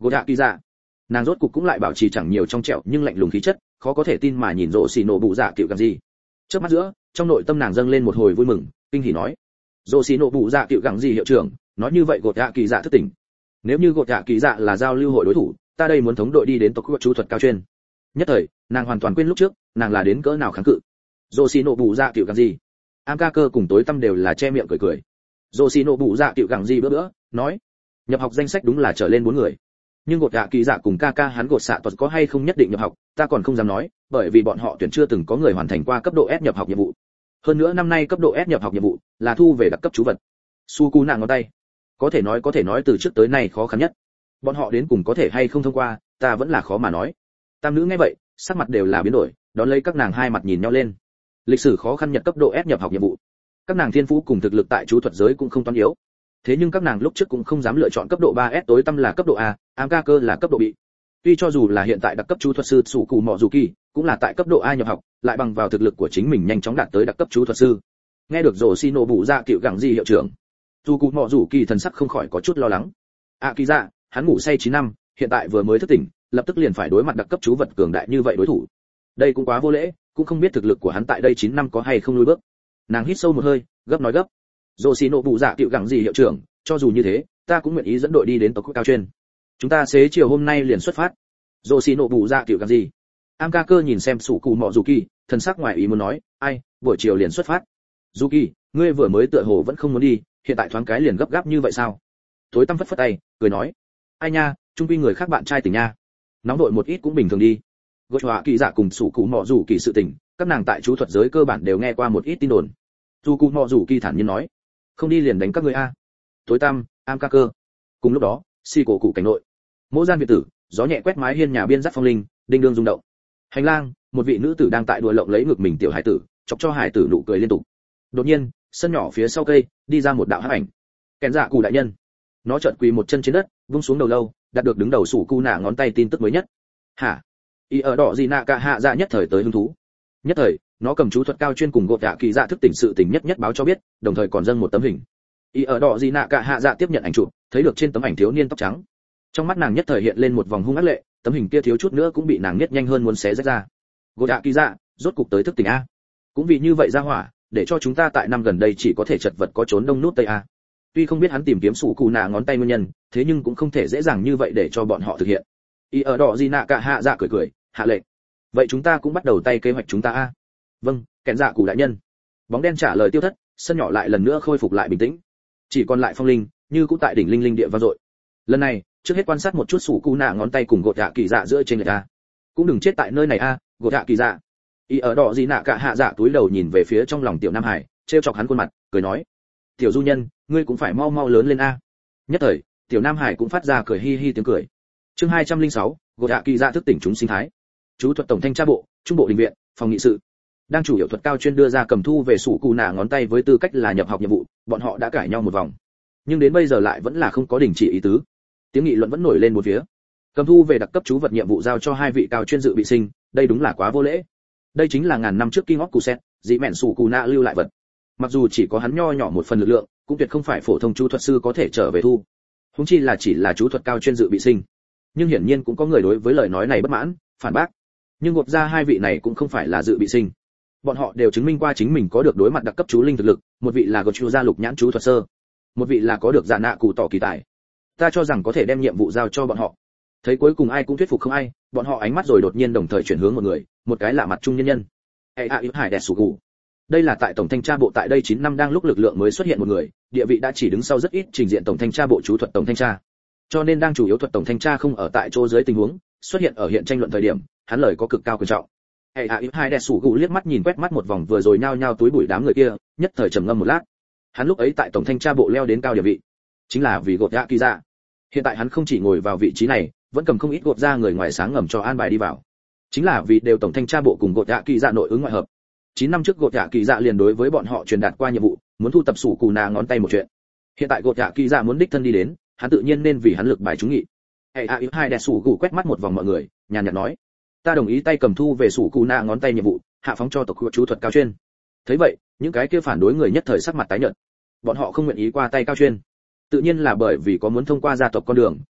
gột hạ kỳ dạ. Nàng rốt cục cũng lại bảo trì chẳng nhiều trong trẻo nhưng lạnh lùng khí chất, khó có thể tin mà nhìn rồ xì nổ bụ dạ cựu gẳng gì. Trước mắt giữa, trong nội tâm nàng dâng lên một hồi vui mừng, kinh hỉ nói: rồ xì nổ bụ dạ cựu gẳng gì hiệu trưởng, nói như vậy gột hạ kỳ dạ thức tỉnh. Nếu như gột hạ kỳ dạ là giao lưu hội đối thủ, ta đây muốn thống đội đi đến tộc quốc chú thuật cao chuyên. Nhất thời, nàng hoàn toàn quên lúc trước, nàng là đến cỡ nào kháng cự. rồ xì nổ bụ dạ cựu gẳng gì. Am ca cơ cùng tối tâm đều là che miệng cười cười. rồ xì nổ bụ dạ cựu gẳng gì bữa bữa, nói: nhập học danh sách đúng là trở lên bốn người, nhưng gột hạ kỳ dạ cùng ca ca hắn gột xạ tuật có hay không nhất định nhập học, ta còn không dám nói, bởi vì bọn họ tuyển chưa từng có người hoàn thành qua cấp độ S nhập học nhiệm vụ. Hơn nữa năm nay cấp độ S nhập học nhiệm vụ là thu về đặc cấp chú vật. Suku nặng ngón tay, có thể nói có thể nói từ trước tới nay khó khăn nhất. Bọn họ đến cùng có thể hay không thông qua, ta vẫn là khó mà nói. Tam nữ nghe vậy, sắc mặt đều là biến đổi, đón lấy các nàng hai mặt nhìn nhau lên. Lịch sử khó khăn nhận cấp độ S nhập học nhiệm vụ. Các nàng thiên phú cùng thực lực tại chú thuật giới cũng không toán yếu. Thế nhưng các nàng lúc trước cũng không dám lựa chọn cấp độ ba S tối tâm là cấp độ A, Am ca cơ là cấp độ B. Tuy cho dù là hiện tại đặc cấp chú thuật sư Sủ Cụ Mọ Dù Kỳ, cũng là tại cấp độ A nhập học, lại bằng vào thực lực của chính mình nhanh chóng đạt tới đặc cấp chú thuật sư. Nghe được rồ xì nổ bụ dạ cựu gẳng gì hiệu trưởng, Sủ Cụ Mọ Dù Kỳ thần sắc không khỏi có chút lo lắng. À kỳ dạ, hắn ngủ say chín năm, hiện tại vừa mới thức tỉnh, lập tức liền phải đối mặt đặc cấp chú vật cường đại như vậy đối thủ. Đây cũng quá vô lễ, cũng không biết thực lực của hắn tại đây chín năm có hay không lùi bước. Nàng hít sâu một hơi, gấp nói gấp. Rồ xì nổ bụ dạ cựu gẳng gì hiệu trưởng, cho dù như thế, ta cũng nguyện ý dẫn đội đi đến tộc quốc cao chuyên. Chúng ta xế chiều hôm nay liền xuất phát. Rồ xì nổ bụ dạ cựu gẳng gì. Am ca cơ nhìn xem Sủ Cụ Mọ Dù Kỳ, thần sắc ngoài ý muốn nói: ai, buổi chiều liền xuất phát. Dù Kỳ, ngươi vừa mới tựa hồ vẫn không muốn đi, hiện tại thoáng cái liền gấp gáp như vậy sao? Tối tăm phất phất tay, cười nói: ai nha, chung quy người khác bạn trai tình nha, nóng đội một ít cũng bình thường đi. Gột họa kỳ dạ cùng Sủ Cụ Mọ Dù Kỳ sự tình, các nàng tại chú thuật giới cơ bản đều nghe qua một ít tin đồn. Dù Cụ Mọ Dù Kỳ thản nhiên nói: không đi liền đánh các ngươi a. Tối tăm, Am ca cơ. Cùng lúc đó, xì cổ cụ cảnh nội, mỗ gian việt tử, gió nhẹ quét mái hiên nhà biên dắt phong linh, đinh đương rung động. Hành lang, một vị nữ tử đang tại đùa lộng lấy ngực mình tiểu hải tử, chọc cho hải tử nụ cười liên tục. Đột nhiên, sân nhỏ phía sau cây, đi ra một đạo hắc ảnh. Kèn dạ cụ đại nhân. Nó chợt quỳ một chân trên đất, vung xuống đầu lâu, đạt được đứng đầu Sủ Cụ nạ ngón tay tin tức mới nhất. Hả? Y ở đỏ gì nạ cả hạ dạ nhất thời tới hứng thú. Nhất thời, nó cầm chú thuật cao chuyên cùng gột dạ kỳ dạ thức tỉnh sự tình nhất nhất báo cho biết, đồng thời còn dâng một tấm hình. Y ở đỏ gì nạ cả hạ dạ tiếp nhận ảnh chụp, thấy được trên tấm ảnh thiếu niên tóc trắng. Trong mắt nàng nhất thời hiện lên một vòng hung ác lệ, tấm hình kia thiếu chút nữa cũng bị nàng niết nhanh hơn muốn xé rách ra. Gột dạ kỳ dạ, rốt cục tới thức tỉnh a. Cũng vì như vậy ra hỏa, để cho chúng ta tại năm gần đây chỉ có thể chật vật có trốn đông nút tây a. Tuy không biết hắn tìm kiếm Sủ Cụ nạ ngón tay nguyên nhân, thế nhưng cũng không thể dễ dàng như vậy để cho bọn họ thực hiện. Y ở đỏ gì nạ cả hạ dạ cười cười, hạ lệnh. Vậy chúng ta cũng bắt đầu tay kế hoạch chúng ta a. Vâng, kèn dạ cụ đại nhân. Bóng đen trả lời tiêu thất, sân nhỏ lại lần nữa khôi phục lại bình tĩnh. Chỉ còn lại phong linh, như cũng tại đỉnh linh linh địa vang dội. Lần này, trước hết quan sát một chút Sủ Cụ nạ ngón tay cùng gột dạ kỳ dạ giữa trên người ta. Cũng đừng chết tại nơi này a, gột dạ kỳ dạ. Y ở đỏ gì nạ cả hạ dạ túi đầu nhìn về phía trong lòng tiểu nam hải, trêu chọc hắn khuôn mặt, cười nói: tiểu du nhân, ngươi cũng phải mau mau lớn lên a. Nhất thời, tiểu nam hải cũng phát ra cười hi hi tiếng cười. Chương hai trăm lẻ sáu, gột dạ kỳ dạ thức tỉnh chúng sinh thái. Chú thuật tổng thanh tra bộ, trung bộ đình viện, phòng nghị sự. Đang chủ yếu thuật cao chuyên đưa ra cầm thu về Sủ Cụ nạ ngón tay với tư cách là nhập học nhiệm vụ, bọn họ đã cãi nhau một vòng, nhưng đến bây giờ lại vẫn là không có đình chỉ ý tứ. Tiếng nghị luận vẫn nổi lên một phía. Cầm thu về đặc cấp chú vật nhiệm vụ giao cho hai vị cao chuyên dự bị sinh, đây đúng là quá vô lễ. Đây chính là ngàn năm trước King of Kuset, dị mẹn Sủ Cụ nạ lưu lại vật. Mặc dù chỉ có hắn nho nhỏ một phần lực lượng, cũng tuyệt không phải phổ thông chú thuật sư có thể trở về thu. Huống chi là chỉ là chú thuật cao chuyên dự bị sinh. Nhưng hiển nhiên cũng có người đối với lời nói này bất mãn, phản bác. Nhưng gộp ra hai vị này cũng không phải là dự bị sinh. Bọn họ đều chứng minh qua chính mình có được đối mặt đặc cấp chú linh thực lực, một vị là gột chú gia lục nhãn chú thuật sơ, một vị là có được dạ nạ cụ tỏ kỳ tài. Ta cho rằng có thể đem nhiệm vụ giao cho bọn họ. Thấy cuối cùng ai cũng thuyết phục không ai, bọn họ ánh mắt rồi đột nhiên đồng thời chuyển hướng một người, một cái lạ mặt trung nhân nhân. Ê a hải đẹp sủ cụ. Đây là tại tổng thanh tra bộ tại đây chín năm đang lúc lực lượng mới xuất hiện một người, địa vị đã chỉ đứng sau rất ít trình diện tổng thanh tra bộ chú thuật tổng thanh tra. Cho nên đang chủ yếu thuật tổng thanh tra không ở tại chỗ dưới tình huống, xuất hiện ở hiện tranh luận thời điểm, hắn lời có cực cao quyền trọng. Ê a hai đẹp sủ cụ liếc mắt nhìn quét mắt một vòng vừa rồi nhao nhao túi bụi đám người kia, nhất thời trầm ngâm một lát. Hắn lúc ấy tại tổng thanh tra bộ leo đến cao địa vị, chính là vì gột dạ kỳ dạ. Hiện tại hắn không chỉ ngồi vào vị trí này, vẫn cầm không ít gột ra người ngoài sáng ngầm cho an bài đi vào, chính là vì đều tổng thanh tra bộ cùng gột dạ kỳ dạ nội ứng ngoại hợp. Chín năm trước gột dạ kỳ dạ liền đối với bọn họ truyền đạt qua nhiệm vụ, muốn thu tập sủ cù nà ngón tay một chuyện. Hiện tại gột dạ kỳ dạ muốn đích thân đi đến, hắn tự nhiên nên vì hắn lực bài trúng nghị. Hey a hai đẹp sủ cù quét mắt một vòng mọi người, nhàn nhạt nói: ta đồng ý tay cầm thu về sủ cù nà ngón tay nhiệm vụ, hạ phóng cho tộc chú thuật cao chuyên. Thấy vậy, những cái kia phản đối người nhất thời sắc mặt tái nhợt. Bọn họ không nguyện ý qua tay cao chuyên, tự nhiên là bởi vì có muốn thông qua gia tộc con đường,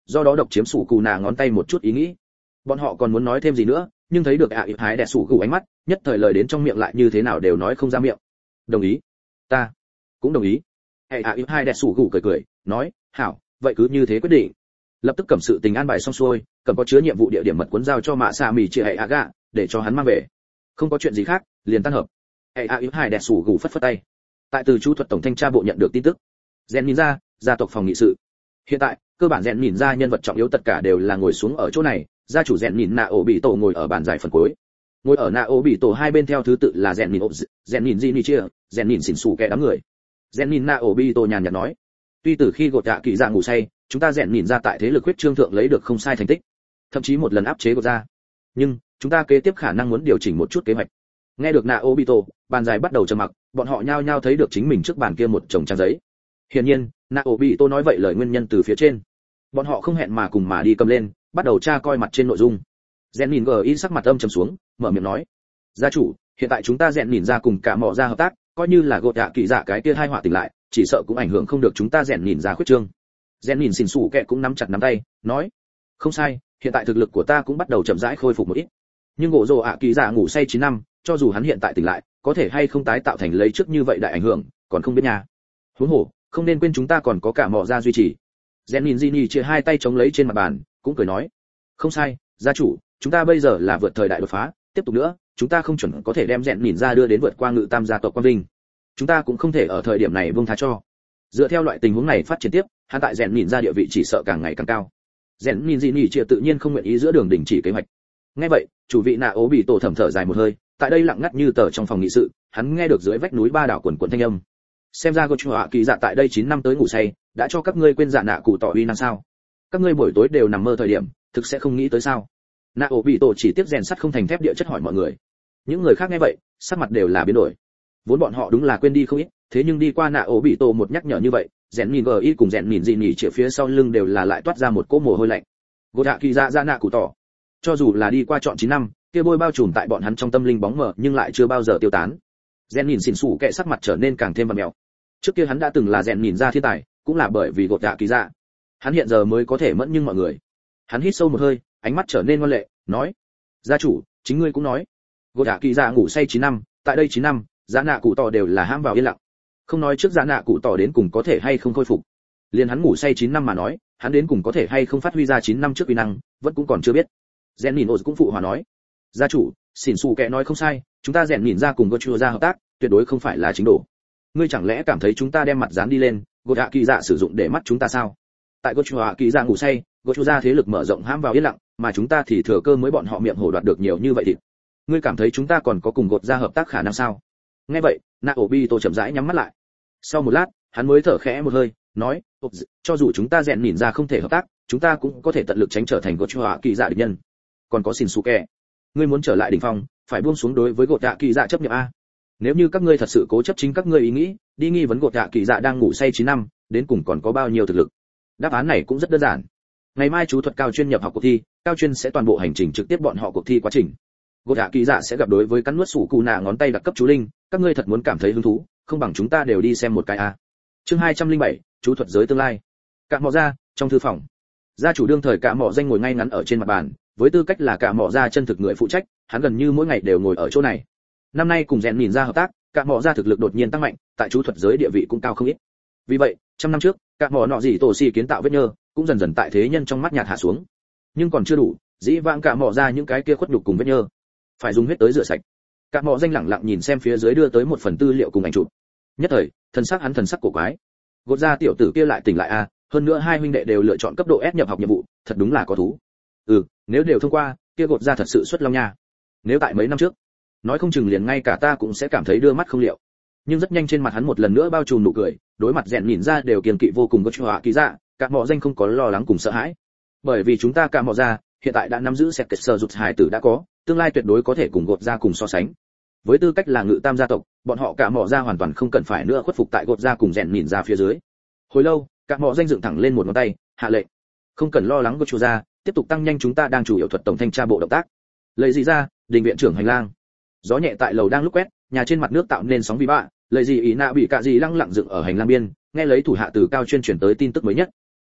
do đó độc chiếm sủ cụ nạ ngón tay một chút ý nghĩ. Bọn họ còn muốn nói thêm gì nữa, nhưng thấy được ạ ịp hái đẹp sủ cụ ánh mắt, nhất thời lời đến trong miệng lại như thế nào đều nói không ra miệng. Đồng ý, ta cũng đồng ý. ạ ịp hai đẹp sủ cụ cười cười nói, hảo, vậy cứ như thế quyết định. Lập tức cầm sự tình an bài xong xuôi, cầm có chứa nhiệm vụ địa điểm mật cuốn giao cho mạ xạ mì chia hệ aga để cho hắn mang về. Không có chuyện gì khác, liền tan hợp. ạ ịp hai đẹp sủ cụ phất phất tay. Tại từ chú thuật tổng thanh tra bộ nhận được tin tức, Gen nhìn ra gia tộc phòng nghị sự. Hiện tại cơ bản Gen nhìn ra nhân vật trọng yếu tất cả đều là ngồi xuống ở chỗ này. Gia chủ Gen nhìn nạ ổ bị tổ ngồi ở bàn dài phần cuối, ngồi ở nạ ổ bị tổ hai bên theo thứ tự là Gen nhìn ổ, Gen nhìn Jin chia, Gen nhìn xỉn xù kẻ đám người. Gen nhìn nạ ổ bị tổ nhàn nhạt nói, tuy từ khi gột dạ kỳ dạ ngủ say, chúng ta Gen nhìn ra tại thế lực huyết trương thượng lấy được không sai thành tích, thậm chí một lần áp chế gột ra, nhưng chúng ta kế tiếp khả năng muốn điều chỉnh một chút kế hoạch. Nghe được nạ ổ bị tổ, bàn dài bắt đầu trầm mặc, bọn họ nhao nhao thấy được chính mình trước bàn kia một chồng trang giấy. Hiển nhiên, nạ ổ bị tổ nói vậy lời nguyên nhân từ phía trên, bọn họ không hẹn mà cùng mà đi cầm lên, bắt đầu tra coi mặt trên nội dung. Rèn nhìn gờ in sắc mặt âm trầm xuống, mở miệng nói, gia chủ, hiện tại chúng ta rèn nhìn ra cùng cả mọ ra hợp tác, coi như là gột dạ kỳ dạ cái kia hai họa tỉnh lại, chỉ sợ cũng ảnh hưởng không được chúng ta rèn nhìn ra khuyết trương. Rèn nhìn xỉn xù kẹ cũng nắm chặt nắm tay, nói, không sai, hiện tại thực lực của ta cũng bắt đầu chậm rãi khôi phục một ít. Nhưng gỗ rồ ạ kỳ dạ ngủ say chín năm, cho dù hắn hiện tại tỉnh lại, có thể hay không tái tạo thành lấy trước như vậy đại ảnh hưởng, còn không biết nha. Huống hồ, không nên quên chúng ta còn có cả mọ ra duy trì. Rèn nhìn Jin chia hai tay chống lấy trên mặt bàn, cũng cười nói, không sai, gia chủ, chúng ta bây giờ là vượt thời đại đột phá, tiếp tục nữa, chúng ta không chuẩn có thể đem Rèn nhìn ra đưa đến vượt qua ngự tam gia tộc quan vinh. Chúng ta cũng không thể ở thời điểm này buông tha cho. Dựa theo loại tình huống này phát triển tiếp, hắn tại Rèn nhìn ra địa vị chỉ sợ càng ngày càng cao. Rèn nhìn Jin chia tự nhiên không nguyện ý giữa đường đình chỉ kế hoạch. Nghe vậy, chủ vị nạ ố bị tổ thầm thở dài một hơi, tại đây lặng ngắt như tờ trong phòng nghị sự, hắn nghe được dưới vách núi ba đảo quần quần thanh âm. Xem ra cô chủ hạ kỳ dạ tại đây chín năm tới ngủ say, đã cho các ngươi quên dạ nạ cụ tỏ uy năng sao? Các ngươi buổi tối đều nằm mơ thời điểm, thực sẽ không nghĩ tới sao? Nạ ổ bị tổ chỉ tiếp rèn sắt không thành thép địa chất hỏi mọi người. Những người khác nghe vậy, sắc mặt đều là biến đổi. Vốn bọn họ đúng là quên đi không ít, thế nhưng đi qua nạ ổ bị tổ một nhắc nhở như vậy, rèn nhìn gờ y cùng rèn nhìn gì nhỉ chĩa phía sau lưng đều là lại toát ra một cỗ mồ hôi lạnh. Gột hạ kỳ dạ dạ nạ cụ tỏ, cho dù là đi qua trọn chín năm, kia bôi bao trùm tại bọn hắn trong tâm linh bóng mờ nhưng lại chưa bao giờ tiêu tán. Rèn nhìn xỉn xù kệ sắc mặt trở nên càng thêm vặn mèo. Trước kia hắn đã từng là rèn nhìn ra thiên tài, cũng là bởi vì gột hạ kỳ dạ, hắn hiện giờ mới có thể mẫn nhưng mọi người. Hắn hít sâu một hơi, ánh mắt trở nên ngoan lệ, nói, gia chủ, chính ngươi cũng nói, gột hạ kỳ dạ ngủ say chín năm, tại đây chín năm, giá nạ cụ tỏ đều là hãm vào yên lặng. Không nói trước giá nạ cụ tỏ đến cùng có thể hay không khôi phục, liền hắn ngủ say chín năm mà nói, hắn đến cùng có thể hay không phát huy ra chín năm trước uy năng, vẫn cũng còn chưa biết. Rèn nhìn cũng phụ hòa nói, gia chủ, xỉn xù kệ nói không sai, chúng ta rèn nhìn ra cùng Gochu ra hợp tác, tuyệt đối không phải là chính đồ. Ngươi chẳng lẽ cảm thấy chúng ta đem mặt dán đi lên, gột hạ kỳ dạ sử dụng để mắt chúng ta sao? Tại Gochu hạ kỳ dạ ngủ say, Gochu ra thế lực mở rộng hãm vào yên lặng, mà chúng ta thì thừa cơ mới bọn họ miệng hổ đoạt được nhiều như vậy thì ngươi cảm thấy chúng ta còn có cùng gột ra hợp tác khả năng sao? Nghe vậy, Naobito chậm rãi nhắm mắt lại. Sau một lát, hắn mới thở khẽ một hơi, nói, cho dù chúng ta rèn nhìn ra không thể hợp tác, chúng ta cũng có thể tận lực tránh trở thành Gochu hạ kỳ dạ địch nhân. Còn có Shinsuke, ngươi muốn trở lại đỉnh phong, phải buông xuống đối với gột hạ kỳ dạ chấp niệm a. Nếu như các ngươi thật sự cố chấp chính các ngươi ý nghĩ, đi nghi vấn gột hạ kỳ dạ đang ngủ say chín năm, đến cùng còn có bao nhiêu thực lực? Đáp án này cũng rất đơn giản. Ngày mai chú thuật cao chuyên nhập học cuộc thi, cao chuyên sẽ toàn bộ hành trình trực tiếp bọn họ cuộc thi quá trình. Gột hạ kỳ dạ sẽ gặp đối với cắn nuốt sủ cù nạ ngón tay đặc cấp chú linh, các ngươi thật muốn cảm thấy hứng thú, không bằng chúng ta đều đi xem một cái a. Chương hai trăm linh bảy, chú thuật giới tương lai. Cả mọ ra, trong thư phòng. Gia chủ đương thời cả mọ danh ngồi ngay ngắn ở trên mặt bàn, với tư cách là cả mọ ra chân thực người phụ trách, hắn gần như mỗi ngày đều ngồi ở chỗ này. Năm nay cùng rèn nhìn ra hợp tác, cả mọ ra thực lực đột nhiên tăng mạnh, tại chú thuật giới địa vị cũng cao không ít. Vì vậy, trăm năm trước, cả mọ nọ gì tổ xì kiến tạo vết nhơ, cũng dần dần tại thế nhân trong mắt nhạt hạ xuống. Nhưng còn chưa đủ, dĩ vãng cả mọ ra những cái kia khuất nhục cùng vết nhơ, phải dùng huyết tới rửa sạch. Cả mọ danh lẳng lặng nhìn xem phía dưới đưa tới một phần tư liệu cùng ảnh chụp. Nhất thời, thần sắc hắn thần sắc cổ quái. Gột ra tiểu tử kia lại tỉnh lại a, hơn nữa hai huynh đệ đều lựa chọn cấp độ S nhập học nhiệm vụ, thật đúng là có thú. Ừ, nếu đều thông qua, kia gột ra thật sự xuất long nha. Nếu tại mấy năm trước, nói không chừng liền ngay cả ta cũng sẽ cảm thấy đưa mắt không liệu. Nhưng rất nhanh trên mặt hắn một lần nữa bao trùm nụ cười, đối mặt rèn nhìn ra đều kiêng kỵ vô cùng Gochu hạ kỳ dạ, cả mọ danh không có lo lắng cùng sợ hãi. Bởi vì chúng ta cả mọ ra, hiện tại đã nắm giữ sẹt kịch sở dục hải tử đã có, tương lai tuyệt đối có thể cùng gột ra cùng so sánh. Với tư cách là ngự tam gia tộc, bọn họ cả mọ ra hoàn toàn không cần phải nữa khuất phục tại gột ra cùng rèn nhìn ra phía dưới. Hồi lâu, cả mọ danh dựng thẳng lên một ngón tay, hạ lệnh, không cần lo lắng Gochu ra, tiếp tục tăng nhanh chúng ta đang chủ yếu thuật tổng thanh tra bộ động tác. Lời gì ra, đình viện trưởng hành lang. Gió nhẹ tại lầu đang lúc quét, nhà trên mặt nước tạo nên sóng vi bạ, lời gì ý nạ bị cả gì lăng lặng dựng ở hành lang biên, nghe lấy thủ hạ từ cao chuyên chuyển tới tin tức mới nhất.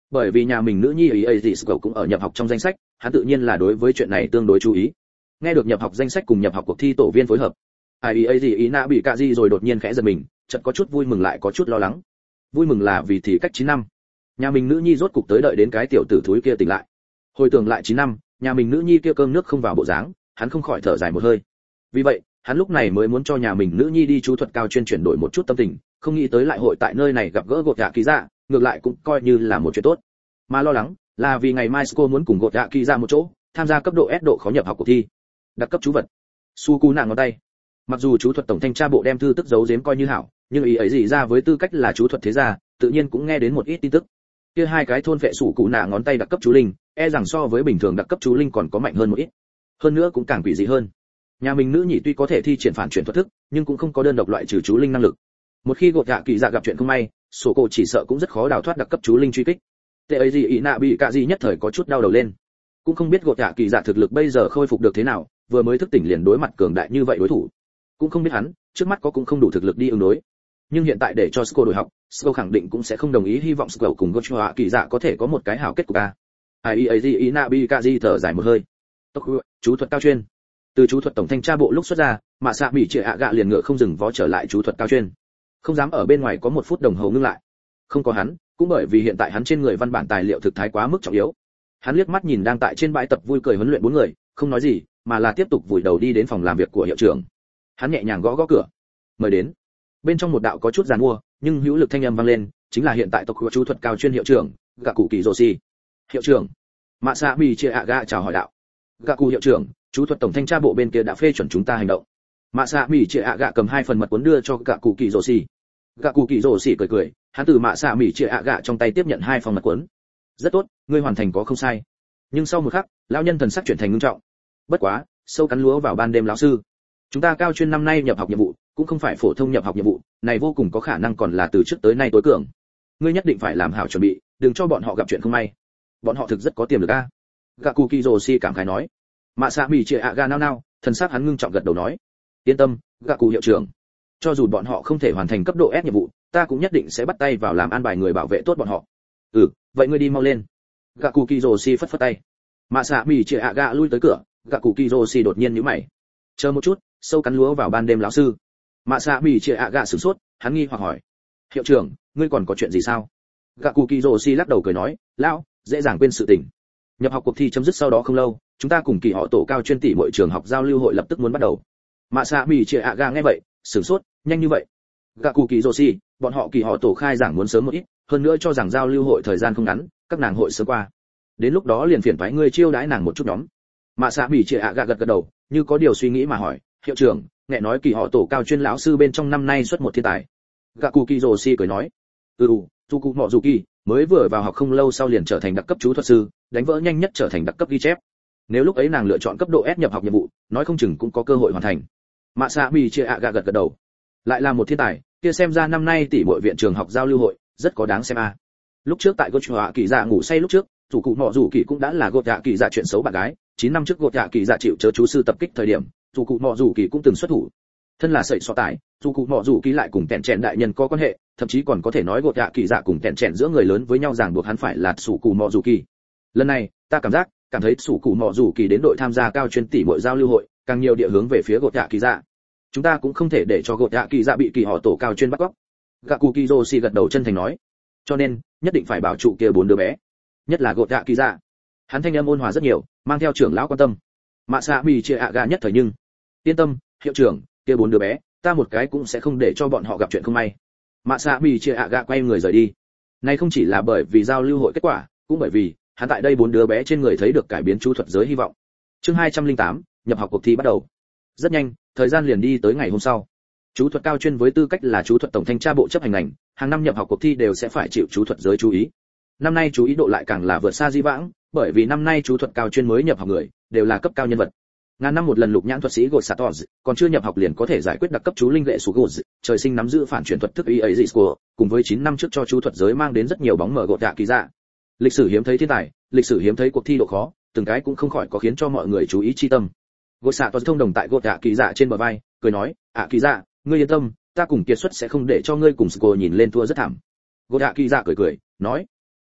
Bởi vì nhà mình nữ nhi ý ấy gì cậu cũng ở nhập học trong danh sách, hắn tự nhiên là đối với chuyện này tương đối chú ý. Nghe được nhập học danh sách cùng nhập học cuộc thi tổ viên phối hợp, ai ấy gì ý nạ bị cạ gì rồi đột nhiên khẽ giật mình, chợt có chút vui mừng lại có chút lo lắng. Vui mừng là vì thì cách chín năm, nhà mình nữ nhi rốt cục tới đợi đến cái tiểu tử thúi kia tỉnh lại. Hồi tưởng lại chín năm, nhà mình nữ nhi kia cơm nước không vào bộ dáng, hắn không khỏi thở dài một hơi. Vì vậy, hắn lúc này mới muốn cho nhà mình nữ nhi đi chú thuật cao chuyên chuyển đổi một chút tâm tình, không nghĩ tới lại hội tại nơi này gặp gỡ gột dạ kỳ dạ, ngược lại cũng coi như là một chuyện tốt. Mà lo lắng là vì ngày mai cô muốn cùng gột dạ kỳ dạ một chỗ tham gia cấp độ S độ khó nhập học cuộc thi. Đặc cấp chú vật. Su Cú nặng ngón tay. Mặc dù chú thuật tổng thanh tra bộ đem thư tức giấu giếm coi như hảo, nhưng ý ấy gì ra với tư cách là chú thuật thế gia, tự nhiên cũng nghe đến một ít tin tức. Kia hai cái thôn vệ Su Cú nặng ngón tay đặc cấp chú linh, e rằng so với bình thường đặc cấp chú linh còn có mạnh hơn một ít. Hơn nữa cũng càng quỷ dị hơn. Nhà mình nữ nhị tuy có thể thi triển phản chuyển thuật thức, nhưng cũng không có đơn độc loại trừ chú linh năng lực. Một khi gột dạ kỳ dạ gặp chuyện không may, sổ cổ chỉ sợ cũng rất khó đào thoát đặc cấp chú linh truy kích. Tệ ấy gì ý nạ bị cả gì nhất thời có chút đau đầu lên. Cũng không biết gột dạ kỳ dạ thực lực bây giờ khôi phục được thế nào, vừa mới thức tỉnh liền đối mặt cường đại như vậy đối thủ. Cũng không biết hắn trước mắt có cũng không đủ thực lực đi ứng đối. Nhưng hiện tại để cho Sco đổi học, Sco khẳng định cũng sẽ không đồng ý hy vọng Sco cùng gột dạ kỳ dạ có thể có một cái hảo kết cục a. Ai ấy gì ý nạ bị cả gì thở dài một hơi. Tốc chú thuật cao chuyên. Từ chú thuật tổng thanh tra bộ lúc xuất ra, mạ xạ bị trịa ạ gạ liền ngựa không dừng vó trở lại chú thuật cao chuyên, không dám ở bên ngoài có một phút đồng hồ ngưng lại. Không có hắn, cũng bởi vì hiện tại hắn trên người văn bản tài liệu thực thái quá mức trọng yếu. Hắn liếc mắt nhìn đang tại trên bãi tập vui cười huấn luyện bốn người, không nói gì, mà là tiếp tục vùi đầu đi đến phòng làm việc của hiệu trưởng. Hắn nhẹ nhàng gõ gõ cửa, mời đến. Bên trong một đạo có chút giàn mua, nhưng hữu lực thanh âm vang lên, chính là hiện tại tộc chú thuật cao chuyên hiệu trưởng, gạ cụ kỳ rồ xì. Hiệu trưởng. Mạ xạ bị trịa ạ gạ chào hỏi đạo. Gạ cụ hiệu trưởng, chú thuật tổng thanh tra bộ bên kia đã phê chuẩn chúng ta hành động. Mạ xạ mỹ trịa ạ gạ cầm hai phần mật cuốn đưa cho gạ cụ kỳ rồ xì. Gạ cụ kỳ rồ xì cười cười, hắn từ mạ xạ mỹ trịa ạ gạ trong tay tiếp nhận hai phần mật cuốn. Rất tốt, ngươi hoàn thành có không sai. Nhưng sau một khắc, lão nhân thần sắc chuyển thành ngưng trọng. Bất quá, sâu cắn lúa vào ban đêm lão sư. Chúng ta cao chuyên năm nay nhập học nhiệm vụ, cũng không phải phổ thông nhập học nhiệm vụ, này vô cùng có khả năng còn là từ trước tới nay tối cường. Ngươi nhất định phải làm hảo chuẩn bị, đừng cho bọn họ gặp chuyện không may. Bọn họ thực rất có tiềm lực a. Gạ cụ kỳ rồ xì cảm khái nói. Mạ xạ mỹ trịa ạ gạ nao nao, thần sắc hắn ngưng trọng gật đầu nói, yên tâm, gạ cụ hiệu trưởng, cho dù bọn họ không thể hoàn thành cấp độ S nhiệm vụ, ta cũng nhất định sẽ bắt tay vào làm an bài người bảo vệ tốt bọn họ. Ừ, vậy ngươi đi mau lên. Gạ cụ kizoshi phất phất tay. Mạ xạ mỹ trịa ạ gạ lui tới cửa, gạ cụ kizoshi đột nhiên nhíu mày. Chờ một chút, sâu cắn lúa vào ban đêm lão sư. Mạ xạ mỹ trịa ạ gạ sửng sốt, hắn nghi hoặc hỏi, hiệu trưởng, ngươi còn có chuyện gì sao? Gạ cụ kizoshi lắc đầu cười nói, lão, dễ dàng quên sự tình. Nhập học cuộc thi chấm dứt sau đó không lâu, chúng ta cùng kỳ họ tổ cao chuyên tỷ mọi trường học giao lưu hội lập tức muốn bắt đầu. Mạ xạ mỹ trịa ạ gạ nghe vậy, sửng sốt, nhanh như vậy? Gạ cụ kizoshi, bọn họ kỳ họ tổ khai giảng muốn sớm một ít, hơn nữa cho rằng giao lưu hội thời gian không ngắn, các nàng hội sớm qua. Đến lúc đó liền phiền phái ngươi chiêu đãi nàng một chút nhóm. Mạ xạ mỹ trịa ạ gạ gật gật đầu, như có điều suy nghĩ mà hỏi, hiệu trưởng, nghe nói kỳ họ tổ cao chuyên lão sư bên trong năm nay xuất một thiên tài. Gạ cụ kizoshi cười nói, ừ, dù cụ mọ dù kỳ mới vừa vào học không lâu sau liền trở thành đặc cấp chú thuật sư, đánh vỡ nhanh nhất trở thành đặc cấp ghi chép. Nếu lúc ấy nàng lựa chọn cấp độ S nhập học nhiệm vụ, nói không chừng cũng có cơ hội hoàn thành. Mạ xạ mỹ chia ạ gạ gật gật đầu, lại là một thiên tài, kia xem ra năm nay tỷ muội viện trường học giao lưu hội rất có đáng xem a. À. Lúc trước tại Gocha kỳ dạ ngủ say lúc trước, dù cụ mọ dù kỳ cũng đã là Gocha kỳ dạ chuyện xấu bạn gái, chín năm trước Gocha kỳ dạ chịu chớ chú sư tập kích thời điểm, dù cụ mọ dù kỳ cũng từng xuất thủ. Thân là sợi so tải, dù cụ mọ dù kỳ lại cùng tẹn chèn đại nhân có quan hệ, thậm chí còn có thể nói Gocha kỳ dạ cùng tẹn chèn giữa người lớn với nhau ràng buộc hắn phải là sủ cụ mọ dù kỳ. Lần này, ta cảm giác, cảm thấy sủ cụ mọ dù kỳ đến đội tham gia cao chuyên tỷ muội giao lưu hội, càng nhiều địa hướng về phía Gocha kỳ dạ. Chúng ta cũng không thể để cho Gocha kỳ dạ bị kỳ họ tổ cao chuyên bắt cóc. Gạ cụ kizoshi gật đầu chân thành nói, cho nên nhất định phải bảo trụ kia bốn đứa bé, nhất là Gocha kỳ dạ. Hắn thanh âm ôn hòa rất nhiều, mang theo trưởng lão quan tâm. Mạ xạ mỹ chia ạ gà nhất thời nhưng yên tâm, hiệu trưởng, kia bốn đứa bé, ta một cái cũng sẽ không để cho bọn họ gặp chuyện không may. Mạ xạ mỹ chia ạ gà quay người rời đi. Này không chỉ là bởi vì giao lưu hội kết quả, cũng bởi vì hắn tại đây bốn đứa bé trên người thấy được cải biến chú thuật giới hy vọng. Chương hai trăm lẻ tám, nhập học cuộc thi bắt đầu. Rất nhanh, thời gian liền đi tới ngày hôm sau. Chú thuật cao chuyên với tư cách là chú thuật tổng thanh tra bộ chấp hành ngành, hàng năm nhập học cuộc thi đều sẽ phải chịu chú thuật giới chú ý. Năm nay chú ý độ lại càng là vượt xa di vãng, bởi vì năm nay chú thuật cao chuyên mới nhập học người đều là cấp cao nhân vật. Ngàn năm một lần lục nhãn thuật sĩ gột Satos, còn chưa nhập học liền có thể giải quyết đặc cấp chú linh lệ số gột, trời sinh nắm giữ phản chuyển thuật thức ý ấy gì của, cùng với chín năm trước cho chú thuật giới mang đến rất nhiều bóng mờ gột dạ kỳ dạ. Lịch sử hiếm thấy thiên tài, lịch sử hiếm thấy cuộc thi độ khó, từng cái cũng không khỏi có khiến cho mọi người chú ý chi tâm. Gột Satos thông đồng tại gột dạ kỳ dạ trên bờ vai, cười nói, "ạ kỳ dạ, ngươi yên tâm, ta cùng kiệt xuất sẽ không để cho ngươi cùng Sco nhìn lên thua rất thảm." Gột dạ kỳ dạ cười cười, nói,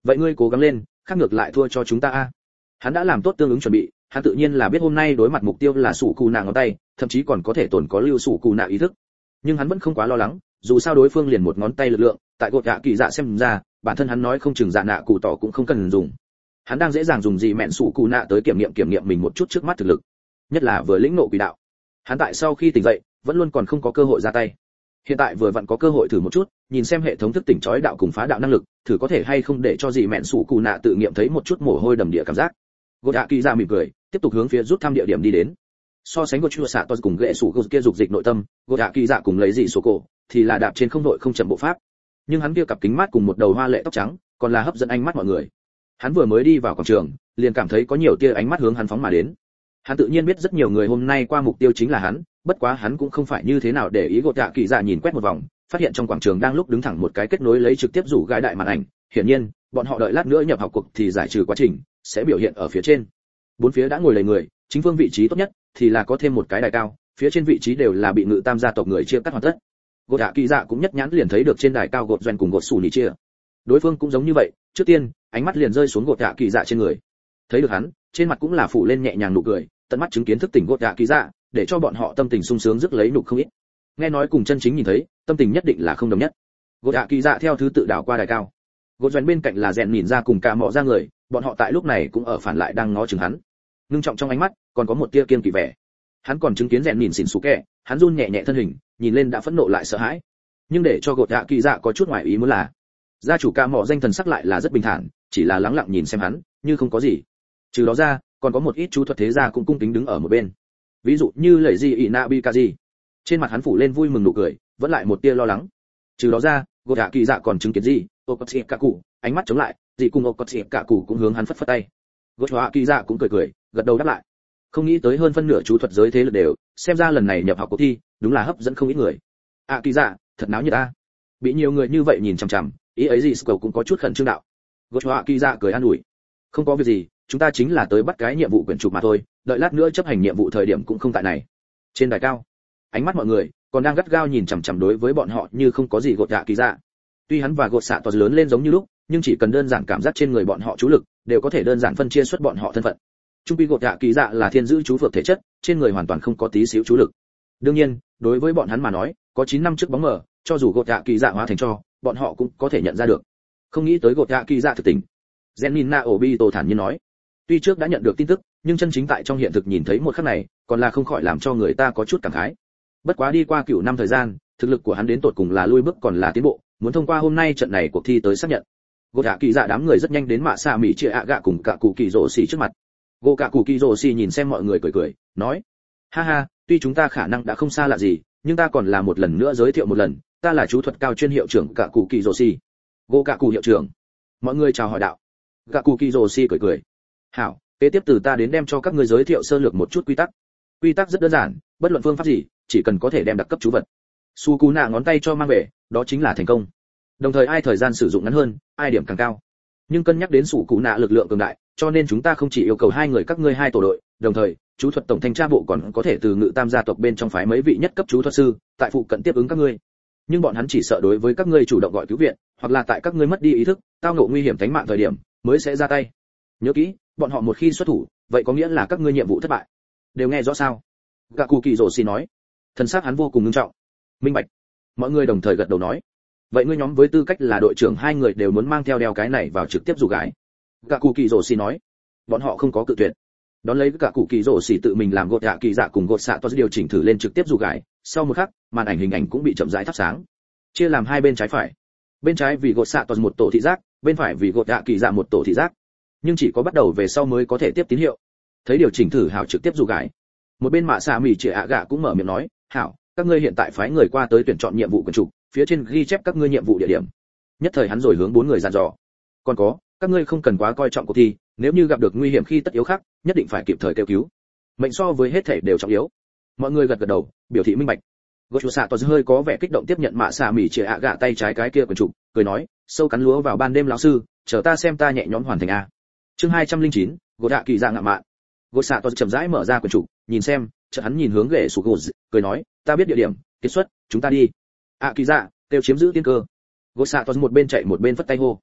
vậy ngươi cố gắng lên, khác ngược lại thua cho chúng ta a. Hắn đã làm tốt tương ứng chuẩn bị, hắn tự nhiên là biết hôm nay đối mặt mục tiêu là sủ cù nạ ngón tay, thậm chí còn có thể tổn có lưu sủ cù nạ ý thức. Nhưng hắn vẫn không quá lo lắng, dù sao đối phương liền một ngón tay lực lượng, tại gột dạ kỳ dạ xem ra, bản thân hắn nói không chừng dạ nạ cụ tỏ cũng không cần dùng. Hắn đang dễ dàng dùng gì mẹn sủ cù nạ tới kiểm nghiệm kiểm nghiệm mình một chút trước mắt thực lực, nhất là vừa lĩnh ngộ quỷ đạo. Hắn tại sau khi tỉnh dậy, vẫn luôn còn không có cơ hội ra tay. Hiện tại vừa vặn có cơ hội thử một chút, nhìn xem hệ thống thức tỉnh chói đạo cùng phá đạo năng lực, thử có thể hay không để cho gì mẹn sủ cù nạ tự nghiệm thấy một chút mồ hôi đầm địa cảm giác. Gột dạ kỳ dạ mỉm cười, tiếp tục hướng phía rút thăm địa điểm đi đến. So sánh gột chua xạ to cùng gệ sủ gột kia dục dịch nội tâm, gột dạ kỳ dạ cùng lấy gì số cổ thì là đạp trên không đội không chậm bộ pháp. Nhưng hắn kia cặp kính mát cùng một đầu hoa lệ tóc trắng, còn là hấp dẫn ánh mắt mọi người. Hắn vừa mới đi vào quảng trường, liền cảm thấy có nhiều tia ánh mắt hướng hắn phóng mà đến. Hắn tự nhiên biết rất nhiều người hôm nay qua mục tiêu chính là hắn, bất quá hắn cũng không phải như thế nào để ý. Gột dạ kỳ dạ nhìn quét một vòng, phát hiện trong quảng trường đang lúc đứng thẳng một cái kết nối lấy trực tiếp rủ gái đại màn ảnh, hiển nhiên, bọn họ đợi lát nữa nhập học cuộc thì giải trừ quá trình sẽ biểu hiện ở phía trên. Bốn phía đã ngồi đầy người, chính phương vị trí tốt nhất thì là có thêm một cái đài cao, phía trên vị trí đều là bị ngự tam gia tộc người chia cắt hoàn tất. Gột dạ kỳ dạ cũng nhất nhãn liền thấy được trên đài cao gột doanh cùng gột sủ nỉ chia. Đối phương cũng giống như vậy, trước tiên, ánh mắt liền rơi xuống gột dạ kỳ dạ trên người. Thấy được hắn, trên mặt cũng là phủ lên nhẹ nhàng nụ cười, tận mắt chứng kiến thức tỉnh gột dạ kỳ dạ, để cho bọn họ tâm tình sung sướng rước lấy nụ không ít. Nghe nói cùng chân chính nhìn thấy, tâm tình nhất định là không đồng nhất. Gột dạ kỳ dạ theo thứ tự đảo qua đài cao. Gột doanh bên cạnh là rèn nhìn ra cùng cả mọ ra người, bọn họ tại lúc này cũng ở phản lại đang ngó chừng hắn. Ngưng trọng trong ánh mắt còn có một tia kiên kỵ vẻ. Hắn còn chứng kiến rèn nhìn xỉn xú kẹ, hắn run nhẹ nhẹ thân hình, nhìn lên đã phẫn nộ lại sợ hãi. Nhưng để cho gột dạ kỳ dạ có chút ngoài ý muốn là, gia chủ ca mỏ danh thần sắc lại là rất bình thản, chỉ là lắng lặng nhìn xem hắn, như không có gì. Trừ đó ra, còn có một ít chú thuật thế gia cũng cung kính đứng ở một bên. Ví dụ như lời gì Inabikaji. Trên mặt hắn phủ lên vui mừng nụ cười, vẫn lại một tia lo lắng. Trừ đó ra, gột dạ kỳ dạ còn chứng kiến gì, Okotsuki Kaku, ánh mắt chống lại, gì cùng Okotsuki Kaku cũng hướng hắn phất phất tay. Gột dạ kỳ dạ cũng cười cười, gật đầu đáp lại. Không nghĩ tới hơn phân nửa chú thuật giới thế lực đều, xem ra lần này nhập học cuộc thi, đúng là hấp dẫn không ít người. À kỳ dạ, thật náo nhiệt ta. Bị nhiều người như vậy nhìn chằm chằm, ý ấy gì Skull cũng có chút khẩn trương đạo. Gột dạ kỳ dạ cười an ủi. Không có việc gì, chúng ta chính là tới bắt cái nhiệm vụ quyển trục mà thôi, đợi lát nữa chấp hành nhiệm vụ thời điểm cũng không tại này. Trên đài cao, ánh mắt mọi người còn đang gắt gao nhìn chằm chằm đối với bọn họ như không có gì gột dạ kỳ dạ. Tuy hắn và gột xạ to lớn lên giống như lúc, nhưng chỉ cần đơn giản cảm giác trên người bọn họ chú lực, đều có thể đơn giản phân chia xuất bọn họ thân phận. Trung quy gột dạ kỳ dạ là thiên giữ chú phược thể chất, trên người hoàn toàn không có tí xíu chú lực. Đương nhiên, đối với bọn hắn mà nói, có chín năm trước bóng mờ, cho dù gột dạ kỳ dạ hóa thành cho, bọn họ cũng có thể nhận ra được. Không nghĩ tới gột dạ kỳ dạ thực tình. Zenina Obito thản nhiên nói, tuy trước đã nhận được tin tức, nhưng chân chính tại trong hiện thực nhìn thấy một khắc này, còn là không khỏi làm cho người ta có chút cảm khái. Bất quá đi qua cửu năm thời gian, thực lực của hắn đến tột cùng là lui bước còn là tiến bộ, muốn thông qua hôm nay trận này cuộc thi tới xác nhận. Gột dạ kỳ dạ đám người rất nhanh đến mạ xạ mỹ chia ạ gạ cùng cả cụ kỳ rồ xì trước mặt. Gỗ cả cụ kỳ rồ xì nhìn xem mọi người cười cười, nói, ha ha, tuy chúng ta khả năng đã không xa lạ gì, nhưng ta còn là một lần nữa giới thiệu một lần, ta là chú thuật cao chuyên hiệu trưởng cả cụ kỳ rồ xì. Gỗ cả cụ hiệu trưởng. Mọi người chào hỏi đạo. Cả cụ kỳ rồ xì cười cười. Hảo, kế tiếp từ ta đến đem cho các ngươi giới thiệu sơ lược một chút quy tắc. Quy tắc rất đơn giản, bất luận phương pháp gì, chỉ cần có thể đem đặc cấp chú vật. Su cú nạ ngón tay cho mang về, đó chính là thành công. Đồng thời ai thời gian sử dụng ngắn hơn, ai điểm càng cao. Nhưng cân nhắc đến Su cú nạ lực lượng cường đại, cho nên chúng ta không chỉ yêu cầu hai người các ngươi hai tổ đội, đồng thời, chú thuật tổng thanh tra bộ còn có thể từ ngự tam gia tộc bên trong phái mấy vị nhất cấp chú thuật sư, tại phụ cận tiếp ứng các ngươi. Nhưng bọn hắn chỉ sợ đối với các ngươi chủ động gọi cứu viện, hoặc là tại các ngươi mất đi ý thức, tao ngộ nguy hiểm tính mạng thời điểm, mới sẽ ra tay. Nhớ kỹ, bọn họ một khi xuất thủ, vậy có nghĩa là các ngươi nhiệm vụ thất bại. Đều nghe rõ sao? Gạ cụ kỳ rồ xì nói. Thần sắc hắn vô cùng nghiêm trọng. Minh bạch. Mọi người đồng thời gật đầu nói. Vậy ngươi nhóm với tư cách là đội trưởng hai người đều muốn mang theo đeo cái này vào trực tiếp dù gái. Gạ cụ kỳ rồ xì nói. Bọn họ không có cự tuyệt. Đón lấy cả cụ kỳ rồ xì tự mình làm gột dạ kỳ dạ cùng gột xạ to điều chỉnh thử lên trực tiếp dù gái. Sau một khắc, màn ảnh hình ảnh cũng bị chậm rãi thắp sáng. Chia làm hai bên trái phải. Bên trái vì gột xạ to một tổ thị giác, bên phải vì gột dạ kỳ dạ một tổ thị giác. Nhưng chỉ có bắt đầu về sau mới có thể tiếp tín hiệu. Thấy điều chỉnh thử hảo trực tiếp dù gái. Một bên mạ xạ mỉ chỉ ạ gạ cũng mở miệng nói, hảo, các ngươi hiện tại phái người qua tới tuyển chọn nhiệm vụ quần trục, phía trên ghi chép các ngươi nhiệm vụ địa điểm. Nhất thời hắn rồi hướng bốn người dặn dò. Còn có, các ngươi không cần quá coi trọng cuộc thi, nếu như gặp được nguy hiểm khi tất yếu khác, nhất định phải kịp thời kêu cứu. Mệnh so với hết thảy đều trọng yếu. Mọi người gật gật đầu, biểu thị minh bạch. Gotcha xạ to hơi có vẻ kích động tiếp nhận mạ xạ mỉ chỉ ạ gạ tay trái cái kia quần trục, cười nói, sâu cắn lúa vào ban đêm lão sư, chờ ta xem ta nhẹ nhõm hoàn thành a. Chương hai trăm lẻ chín, gỗ đạ kỳ dạ ngạ mạn. Gotcha to chậm rãi mở ra quần trục, nhìn xem, chợt hắn nhìn hướng ghệ sụt gột, cười nói, ta biết địa điểm, kết xuất, chúng ta đi. À kỳ dạ, tiêu chiếm giữ tiên cơ. Gotcha to một bên chạy một bên phất tay hô.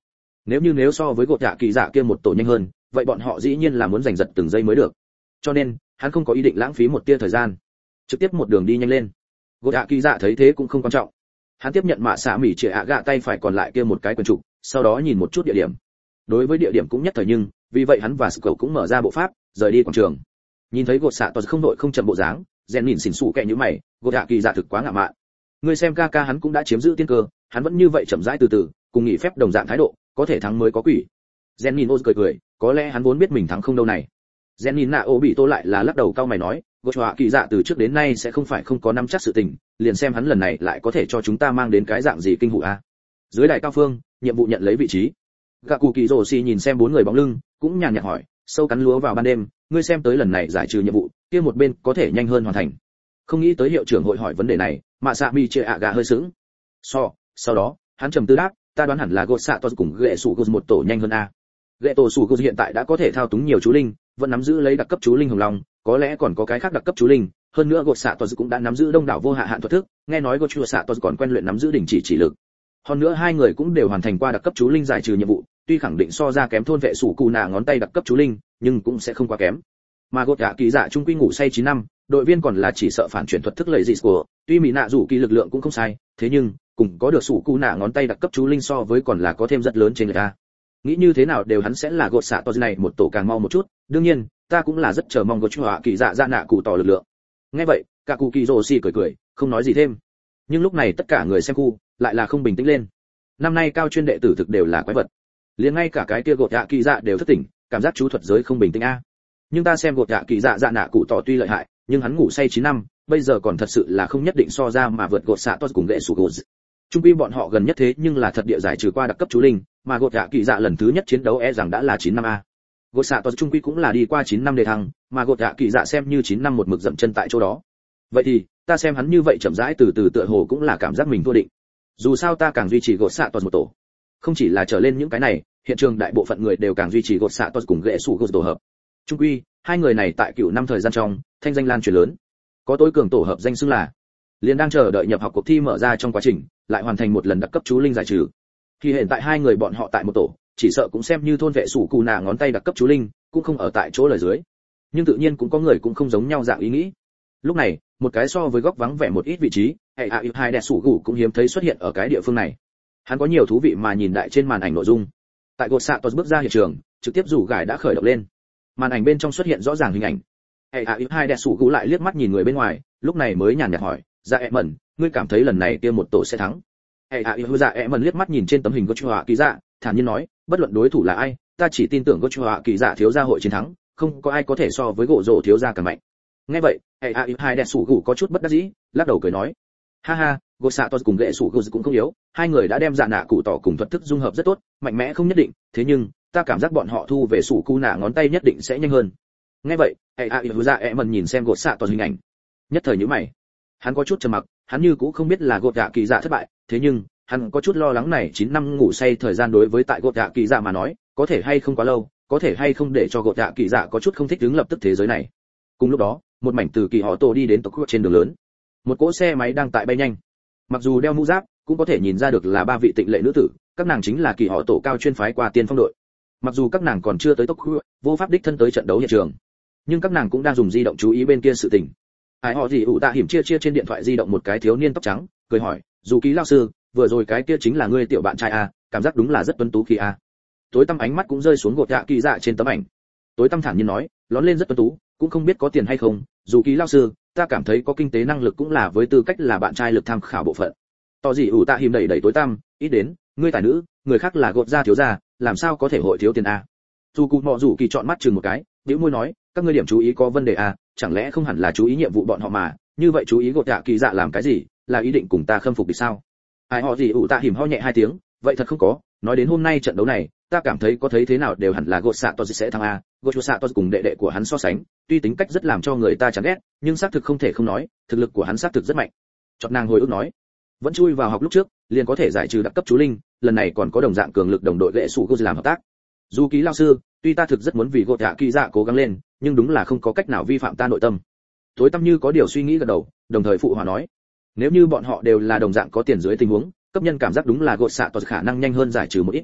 Nếu như nếu so với gột dạ kỳ dạ kia một tổ nhanh hơn, vậy bọn họ dĩ nhiên là muốn giành giật từng giây mới được. Cho nên, hắn không có ý định lãng phí một tia thời gian, trực tiếp một đường đi nhanh lên. Gột dạ kỳ dạ thấy thế cũng không quan trọng. Hắn tiếp nhận mạ xạ mỉ chĩa ạ gạ tay phải còn lại kia một cái quyền trục, sau đó nhìn một chút địa điểm. Đối với địa điểm cũng nhất thời nhưng, vì vậy hắn và Skull cũng mở ra bộ pháp, rời đi quảng trường. Nhìn thấy gột xạ toàn không đội không chậm bộ dáng, rèn nhìn xỉn xù kẹ như mày, gột dạ kỳ dạ thực quá ngạo mạn. Ngươi xem ca ca hắn cũng đã chiếm giữ tiên cơ, hắn vẫn như vậy chậm rãi từ từ, cùng nghỉ phép đồng dạng thái độ, có thể thắng mới có quỷ. Rèn nhìn ô cười cười, có lẽ hắn vốn biết mình thắng không đâu này. Rèn nhìn nạ ô bị tô lại là lắc đầu cau mày nói, gột dạ kỳ dạ từ trước đến nay sẽ không phải không có nắm chắc sự tình, liền xem hắn lần này lại có thể cho chúng ta mang đến cái dạng gì kinh hụ a. Dưới đại cao phương, nhiệm vụ nhận lấy vị trí. Gạ cụ kỳ rồ xì nhìn xem bốn người bóng lưng, cũng nhàn nhạt hỏi, sâu cắn lúa vào ban đêm, ngươi xem tới lần này giải trừ nhiệm vụ, kia một bên có thể nhanh hơn hoàn thành. Không nghĩ tới hiệu trưởng hội hỏi vấn đề này, mạ xạ mi chia ạ gà hơi sững. So, sau đó, hắn trầm tư đáp, ta đoán hẳn là gột xạ tos cùng ghệ sủ gột một tổ nhanh hơn a. Ghệ tổ sủ gột hiện tại đã có thể thao túng nhiều chú linh, vẫn nắm giữ lấy đặc cấp chú linh hồng long, có lẽ còn có cái khác đặc cấp chú linh, hơn nữa gột xạ tos cũng đã nắm giữ đông đảo vô hạ hạn thuật thức, nghe nói gột chua xạ tos còn quen luyện nắm giữ đỉnh chỉ chỉ lực. Hơn nữa hai người cũng đều hoàn thành qua đặc cấp chú linh giải trừ nhiệm vụ, tuy khẳng định so ra kém thôn vệ sủ cù nạ ngón tay đặc cấp chú linh, nhưng cũng sẽ không quá kém. Mà gột dạ kỳ dạ trung quy ngủ say chín năm, đội viên còn là chỉ sợ phản chuyển thuật thức lợi dị của, tuy mỹ nạ rủ kỳ lực lượng cũng không sai, thế nhưng cùng có được sủ cù nạ ngón tay đặc cấp chú linh so với còn là có thêm rất lớn trên người ta. Nghĩ như thế nào đều hắn sẽ là gột xạ to này một tổ càng mau một chút, đương nhiên, ta cũng là rất chờ mong gột dạ kỳ dạ dạ nạ cụ tỏ lực lượng. Nghe vậy, cả cụ kỳ rồ xì cười cười, không nói gì thêm. Nhưng lúc này tất cả người xem khu lại là không bình tĩnh lên. Năm nay cao chuyên đệ tử thực đều là quái vật. Liền ngay cả cái kia gột dạ kỳ dạ đều thất tỉnh, cảm giác chú thuật giới không bình tĩnh a. Nhưng ta xem gột dạ kỳ dạ dạ nạ cụ tỏ tuy lợi hại, nhưng hắn ngủ say chín năm, bây giờ còn thật sự là không nhất định so ra mà vượt gột xạ to cùng gệ sủ gột. Trung quy bọn họ gần nhất thế nhưng là thật địa giải trừ qua đặc cấp chú linh, mà gột dạ kỳ dạ lần thứ nhất chiến đấu e rằng đã là chín năm a. Gột xạ to trung quy cũng là đi qua chín năm đề thăng, mà gột dạ kỳ dạ xem như chín năm một mực dậm chân tại chỗ đó. Vậy thì, ta xem hắn như vậy chậm rãi từ từ tựa hồ cũng là cảm giác mình thua định. Dù sao ta càng duy trì gột xạ to một tổ. Không chỉ là trở lên những cái này, hiện trường đại bộ phận người đều càng duy trì gột xạ to cùng gệ sủ gột tổ hợp. Trung quy, hai người này tại cựu năm thời gian trong, thanh danh lan truyền lớn. Có tối cường tổ hợp danh xưng là, liền đang chờ đợi nhập học cuộc thi mở ra trong quá trình, lại hoàn thành một lần đặc cấp chú linh giải trừ. Khi hiện tại hai người bọn họ tại một tổ, chỉ sợ cũng xem như thôn vệ sủ cù nạ ngón tay đặc cấp chú linh, cũng không ở tại chỗ lời dưới. Nhưng tự nhiên cũng có người cũng không giống nhau dạng ý nghĩ. Lúc này, một cái so với góc vắng vẻ một ít vị trí, hệ a hai đẹp sủ gù cũng hiếm thấy xuất hiện ở cái địa phương này. Hắn có nhiều thú vị mà nhìn đại trên màn ảnh nội dung. Tại gột xạ tuột bước ra hiện trường, trực tiếp rủ gải đã khởi động lên. Màn ảnh bên trong xuất hiện rõ ràng hình ảnh. Hệ a hai đẹp sủ gù lại liếc mắt nhìn người bên ngoài, lúc này mới nhàn nhạt hỏi, dạ em mẩn, ngươi cảm thấy lần này kia một tổ sẽ thắng? Hệ a dạ em mẩn liếc mắt nhìn trên tấm hình của Chua Kỳ Dạ, thản nhiên nói, bất luận đối thủ là ai, ta chỉ tin tưởng Chua Kỳ Dạ thiếu gia hội chiến thắng, không có ai có thể so với gỗ rổ thiếu gia càng mạnh. Nghe vậy, hệ a hai đẹp sủ gù có chút bất đắc dĩ, lắc đầu cười nói, ha ha, gột xạ to cùng gệ sủ gù cũng không yếu, hai người đã đem dạ nạ cụ tỏ cùng thuật thức dung hợp rất tốt, mạnh mẽ không nhất định, thế nhưng ta cảm giác bọn họ thu về sủ cu nạ ngón tay nhất định sẽ nhanh hơn. Nghe vậy, hệ a dạ em mẩn nhìn xem gột xạ to hình ảnh, nhất thời nhíu mày. Hắn có chút trầm mặc, hắn như cũng không biết là gột dạ kỳ dạ thất bại, thế nhưng hắn có chút lo lắng này chín năm ngủ say thời gian đối với tại gột dạ kỳ dạ mà nói, có thể hay không quá lâu, có thể hay không để cho gột dạ kỳ dạ có chút không thích ứng lập tức thế giới này. Cùng lúc đó, một mảnh từ kỳ họ tổ đi đến tốc trên đường lớn. Một cỗ xe máy đang tại bay nhanh. Mặc dù đeo mũ giáp, cũng có thể nhìn ra được là ba vị tịnh lệ nữ tử, các nàng chính là kỳ họ tổ cao chuyên phái qua tiên phong đội. Mặc dù các nàng còn chưa tới tốc vô pháp đích thân tới trận đấu hiện trường, nhưng các nàng cũng đang dùng di động chú ý bên kia sự tình. Ai họ gì ủ tạ hiểm chia chia trên điện thoại di động một cái thiếu niên tóc trắng, cười hỏi, dù ký lão sư, vừa rồi cái kia chính là ngươi tiểu bạn trai a, cảm giác đúng là rất tuấn tú khi a. Tối tăm ánh mắt cũng rơi xuống gột dạ kỳ dạ trên tấm ảnh. Tối tăm thản nhiên nói, lón lên rất tuấn tú, cũng không biết có tiền hay không, dù ký lão sư, ta cảm thấy có kinh tế năng lực cũng là với tư cách là bạn trai lực tham khảo bộ phận. Tỏ gì ủ tạ hiểm đẩy đẩy tối tăm, ít đến, ngươi tài nữ, người khác là gột gia thiếu gia, làm sao có thể hội thiếu tiền a. Dù cụ mọ rủ kỳ chọn mắt chừng một cái, bĩu môi nói, các ngươi điểm chú ý có vấn đề a, chẳng lẽ không hẳn là chú ý nhiệm vụ bọn họ mà, như vậy chú ý gột dạ kỳ dạ làm cái gì, là ý định cùng ta khâm phục địch sao? Ai họ gì ủ tạ hiểm ho nhẹ hai tiếng, vậy thật không có, nói đến hôm nay trận đấu này, ta cảm thấy có thấy thế nào đều hẳn là gột xạ to sẽ thắng a. Gột xạ to cùng đệ đệ của hắn so sánh, tuy tính cách rất làm cho người ta chán ghét, nhưng xác thực không thể không nói, thực lực của hắn xác thực rất mạnh. Chọn nàng hồi ức nói, vẫn chui vào học lúc trước, liền có thể giải trừ đặc cấp chú linh, lần này còn có đồng dạng cường lực đồng đội lệ sủ gột làm hợp tác. Dù ký lão sư, tuy ta thực rất muốn vì gột dạ kỳ dạ cố gắng lên, nhưng đúng là không có cách nào vi phạm ta nội tâm. Tối tâm như có điều suy nghĩ gật đầu, đồng thời phụ hòa nói, nếu như bọn họ đều là đồng dạng có tiền dưới tình huống, cấp nhân cảm giác đúng là gột xạ to khả năng nhanh hơn giải trừ một ít.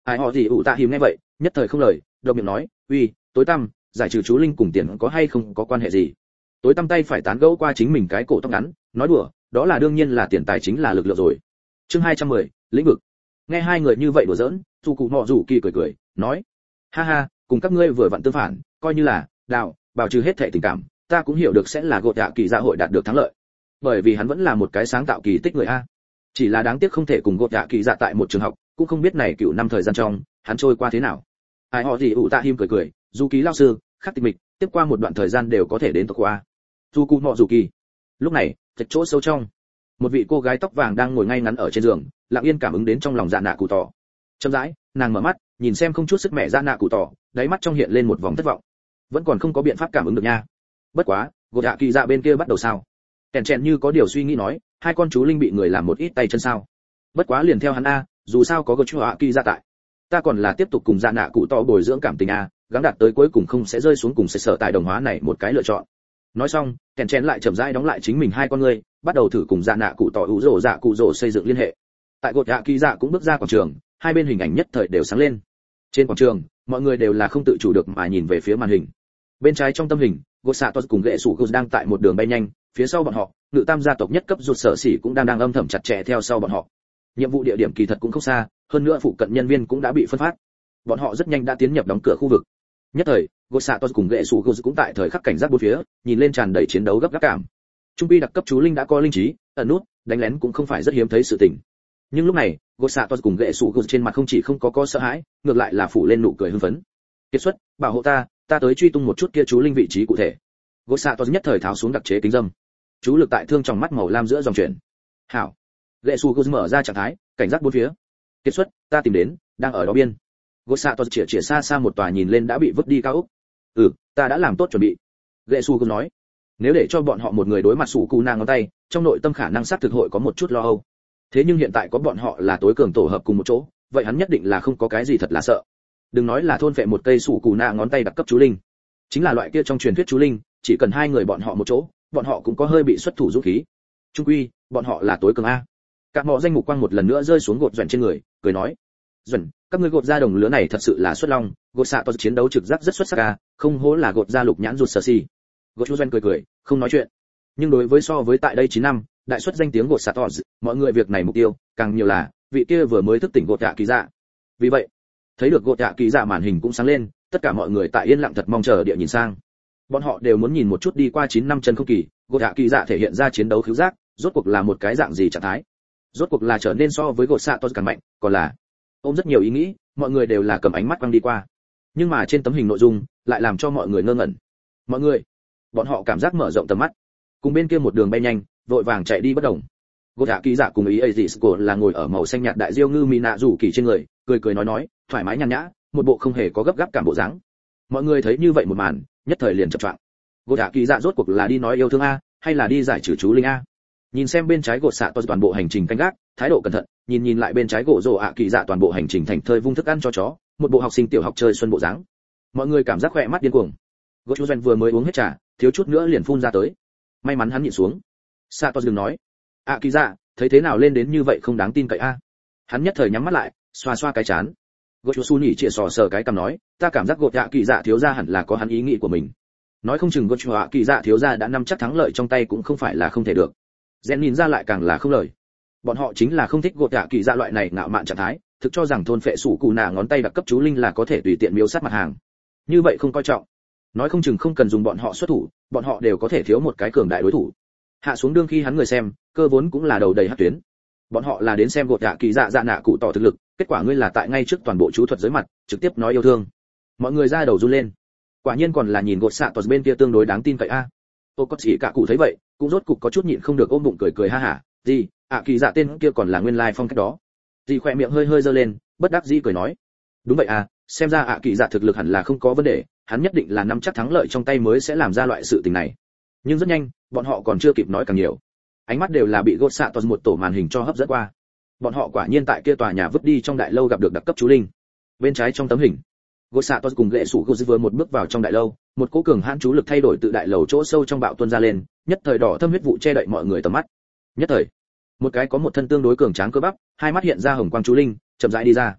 Ai họ gì ủ tạ hiểm nghe vậy nhất thời không lời, đột miệng nói, uy tối tăm, giải trừ chú linh cùng tiền có hay không có quan hệ gì? Tối tăm tay phải tán gẫu qua chính mình cái cổ tóc ngắn, nói đùa, đó là đương nhiên là tiền tài chính là lực lượng rồi. Chương hai trăm mười, lĩnh vực. Nghe hai người như vậy đùa giỡn, dù cụ mọ rủ kỳ cười cười, nói, ha ha, cùng các ngươi vừa vặn tương phản, coi như là đạo, bảo trừ hết thệ tình cảm, ta cũng hiểu được sẽ là gột dạ kỳ dạ hội đạt được thắng lợi, bởi vì hắn vẫn là một cái sáng tạo kỳ tích người a. Chỉ là đáng tiếc không thể cùng gột dạ kỳ dạ tại một trường học, cũng không biết này cựu năm thời gian trong, hắn trôi qua thế nào. Ai họ gì ủ tạ him cười cười, dù ký lao sư, khắc tịch mịch, tiếp qua một đoạn thời gian đều có thể đến tộc qua. Dù cụ mọ dù kỳ. Lúc này, thật chỗ sâu trong, một vị cô gái tóc vàng đang ngồi ngay ngắn ở trên giường, lặng yên cảm ứng đến trong lòng dạ nạ cụ tỏ. Chậm rãi, nàng mở mắt, nhìn xem không chút sức mẹ dạ nạ cụ tỏ, đáy mắt trong hiện lên một vòng thất vọng. Vẫn còn không có biện pháp cảm ứng được nha. Bất quá, gột dạ kỳ dạ bên kia bắt đầu sao? Kèn chèn như có điều suy nghĩ nói, hai con chú linh bị người làm một ít tay chân sao? Bất quá liền theo hắn a, dù sao có gột chú hạ kỳ dạ tại, ta còn là tiếp tục cùng dạ nạ cụ tỏ bồi dưỡng cảm tình a, gắng đạt tới cuối cùng không sẽ rơi xuống cùng sẽ sở tại đồng hóa này một cái lựa chọn. Nói xong, kèn chèn lại chậm rãi đóng lại chính mình hai con ngươi, bắt đầu thử cùng dạ nạ cụ tỏ ủ rổ dạ cụ rổ xây dựng liên hệ. Tại gột dạ kỳ dạ cũng bước ra quảng trường, hai bên hình ảnh nhất thời đều sáng lên. Trên quảng trường, mọi người đều là không tự chủ được mà nhìn về phía màn hình. Bên trái trong tâm hình, gột xạ toát cùng gệ sủ gột đang tại một đường bay nhanh, phía sau bọn họ, ngự tam gia tộc nhất cấp rụt sở xỉ cũng đang đang âm thầm chặt chẽ theo sau bọn họ. Nhiệm vụ địa điểm kỳ thật cũng không xa, hơn nữa phụ cận nhân viên cũng đã bị phân phát. Bọn họ rất nhanh đã tiến nhập đóng cửa khu vực. Nhất thời, gột xạ toát cùng gệ sủ gột cũng tại thời khắc cảnh giác bốn phía, nhìn lên tràn đầy chiến đấu gấp gáp cảm. Trung pi đặc cấp chú linh đã có linh trí, ẩn nút, đánh lén cũng không phải rất hiếm thấy sự tình. Nhưng lúc này, gột xạ toát cùng gệ sủ gột trên mặt không chỉ không có có sợ hãi, ngược lại là phủ lên nụ cười hưng phấn. Kiệt xuất, bảo hộ ta, ta tới truy tung một chút kia chú linh vị trí cụ thể. Gột xạ toát nhất thời tháo xuống đặc chế kính dâm, chú lực tại thương trong mắt màu lam giữa dòng chuyển. Hảo. Gệ sủ gột mở ra trạng thái, cảnh giác bốn phía. Kiệt xuất, ta tìm đến, đang ở đó biên. Gột xạ toát chĩa chĩa xa xa một tòa nhìn lên đã bị vứt đi cao ốc. Ừ, ta đã làm tốt chuẩn bị. Gệ sủ gột nói, nếu để cho bọn họ một người đối mặt sủ cụ nàng ngón tay, trong nội tâm khả năng xác thực hội có một chút lo âu. Thế nhưng hiện tại có bọn họ là tối cường tổ hợp cùng một chỗ, vậy hắn nhất định là không có cái gì thật là sợ. Đừng nói là thôn phệ một cây sủ cụ nạ ngón tay đặc cấp chú linh, chính là loại kia trong truyền thuyết chú linh, chỉ cần hai người bọn họ một chỗ, bọn họ cũng có hơi bị xuất thủ dũng khí. Trung quy, bọn họ là tối cường a. Cả mọ danh mục quang một lần nữa rơi xuống gột dần trên người, cười nói, dần, các ngươi gột ra đồng lứa này thật sự là xuất long, gột xạ toát chiến đấu trực giác rất xuất sắc a, không hổ là gột ra lục nhãn rụt sờ xì. Gột chú dần cười cười, không nói chuyện. Nhưng đối với so với tại đây chín năm, đại xuất danh tiếng gột xạ toát, mọi người việc này mục tiêu càng nhiều là vị kia vừa mới thức tỉnh gột dạ kỳ dạ. Vì vậy, thấy được gột dạ kỳ dạ màn hình cũng sáng lên, tất cả mọi người tại yên lặng thật mong chờ địa nhìn sang. Bọn họ đều muốn nhìn một chút đi qua chín năm chân không kỳ, gột dạ kỳ dạ thể hiện ra chiến đấu khiếu giác, rốt cuộc là một cái dạng gì trạng thái. Rốt cuộc là trở nên so với gột xạ toát càng mạnh, còn là ôm rất nhiều ý nghĩ, mọi người đều là cầm ánh mắt quăng đi qua. Nhưng mà trên tấm hình nội dung lại làm cho mọi người ngơ ngẩn. Mọi người, bọn họ cảm giác mở rộng tầm mắt, cùng bên kia một đường bay nhanh, vội vàng chạy đi bất động. Gột dạ kỳ dạ cùng ý ấy gì của là ngồi ở màu xanh nhạt đại diêu ngư mỹ nạ rủ kỳ trên người, cười cười nói nói, thoải mái nhàn nhã, một bộ không hề có gấp gáp cảm bộ dáng. Mọi người thấy như vậy một màn, nhất thời liền chập choạng. Gột dạ kỳ dạ rốt cuộc là đi nói yêu thương a, hay là đi giải trừ chú linh a? Nhìn xem bên trái gột xạ toát toàn bộ hành trình canh gác, thái độ cẩn thận, nhìn nhìn lại bên trái gỗ rồ ạ kỳ dạ toàn bộ hành trình thành thơi vung thức ăn cho chó, một bộ học sinh tiểu học chơi xuân bộ dáng. Mọi người cảm giác khỏe mắt điên cuồng. Gột chú doanh vừa mới uống hết trà, thiếu chút nữa liền phun ra tới. May mắn hắn nhịn xuống. Xạ toát dừng nói, ạ kỳ dạ, thấy thế nào lên đến như vậy không đáng tin cậy a? Hắn nhất thời nhắm mắt lại, xoa xoa cái chán. Gột chú su nhỉ chĩa sò sờ cái cằm nói, ta cảm giác gột ạ kỳ dạ thiếu gia hẳn là có hắn ý nghĩ của mình. Nói không chừng gột chú ạ kỳ dạ thiếu gia đã nắm chắc thắng lợi trong tay cũng không phải là không thể được. Rèn nhìn ra lại càng là không lời. Bọn họ chính là không thích gột dạ kỳ dạ loại này ngạo mạn trạng thái, thực cho rằng thôn phệ sủ cụ nạ ngón tay đặc cấp chú linh là có thể tùy tiện miêu sát mặt hàng. Như vậy không coi trọng. Nói không chừng không cần dùng bọn họ xuất thủ, bọn họ đều có thể thiếu một cái cường đại đối thủ. Hạ xuống đương khi hắn người xem, cơ vốn cũng là đầu đầy hắc tuyến. Bọn họ là đến xem gột dạ kỳ dạ dạ nạ cụ tỏ thực lực, kết quả ngươi là tại ngay trước toàn bộ chú thuật giới mặt, trực tiếp nói yêu thương. Mọi người ra đầu run lên. Quả nhiên còn là nhìn gột xạ toát bên kia tương đối đáng tin cậy a. Ô có chỉ cả cụ thấy vậy, cũng rốt cục có chút nhịn không được ôm bụng cười cười ha hả, gì, ạ kỳ dạ tên kia còn là nguyên lai phong cách đó. Gì khỏe miệng hơi hơi giơ lên, bất đắc dĩ cười nói, đúng vậy à, xem ra ạ kỳ dạ thực lực hẳn là không có vấn đề, hắn nhất định là nắm chắc thắng lợi trong tay mới sẽ làm ra loại sự tình này. Nhưng rất nhanh, bọn họ còn chưa kịp nói càng nhiều, ánh mắt đều là bị gột xạ toát một tổ màn hình cho hấp dẫn qua. Bọn họ quả nhiên tại kia tòa nhà vứt đi trong đại lâu gặp được đặc cấp chú linh. Bên trái trong tấm hình, gột xạ toát cùng gệ sủ gột vừa một bước vào trong đại lâu, một cỗ cường hãn chú lực thay đổi tự đại lầu chỗ sâu trong bạo tuôn ra lên, nhất thời đỏ thâm huyết vụ che đậy mọi người tầm mắt. Nhất thời, một cái có một thân tương đối cường tráng cơ bắp, hai mắt hiện ra hồng quang chú linh, chậm rãi đi ra.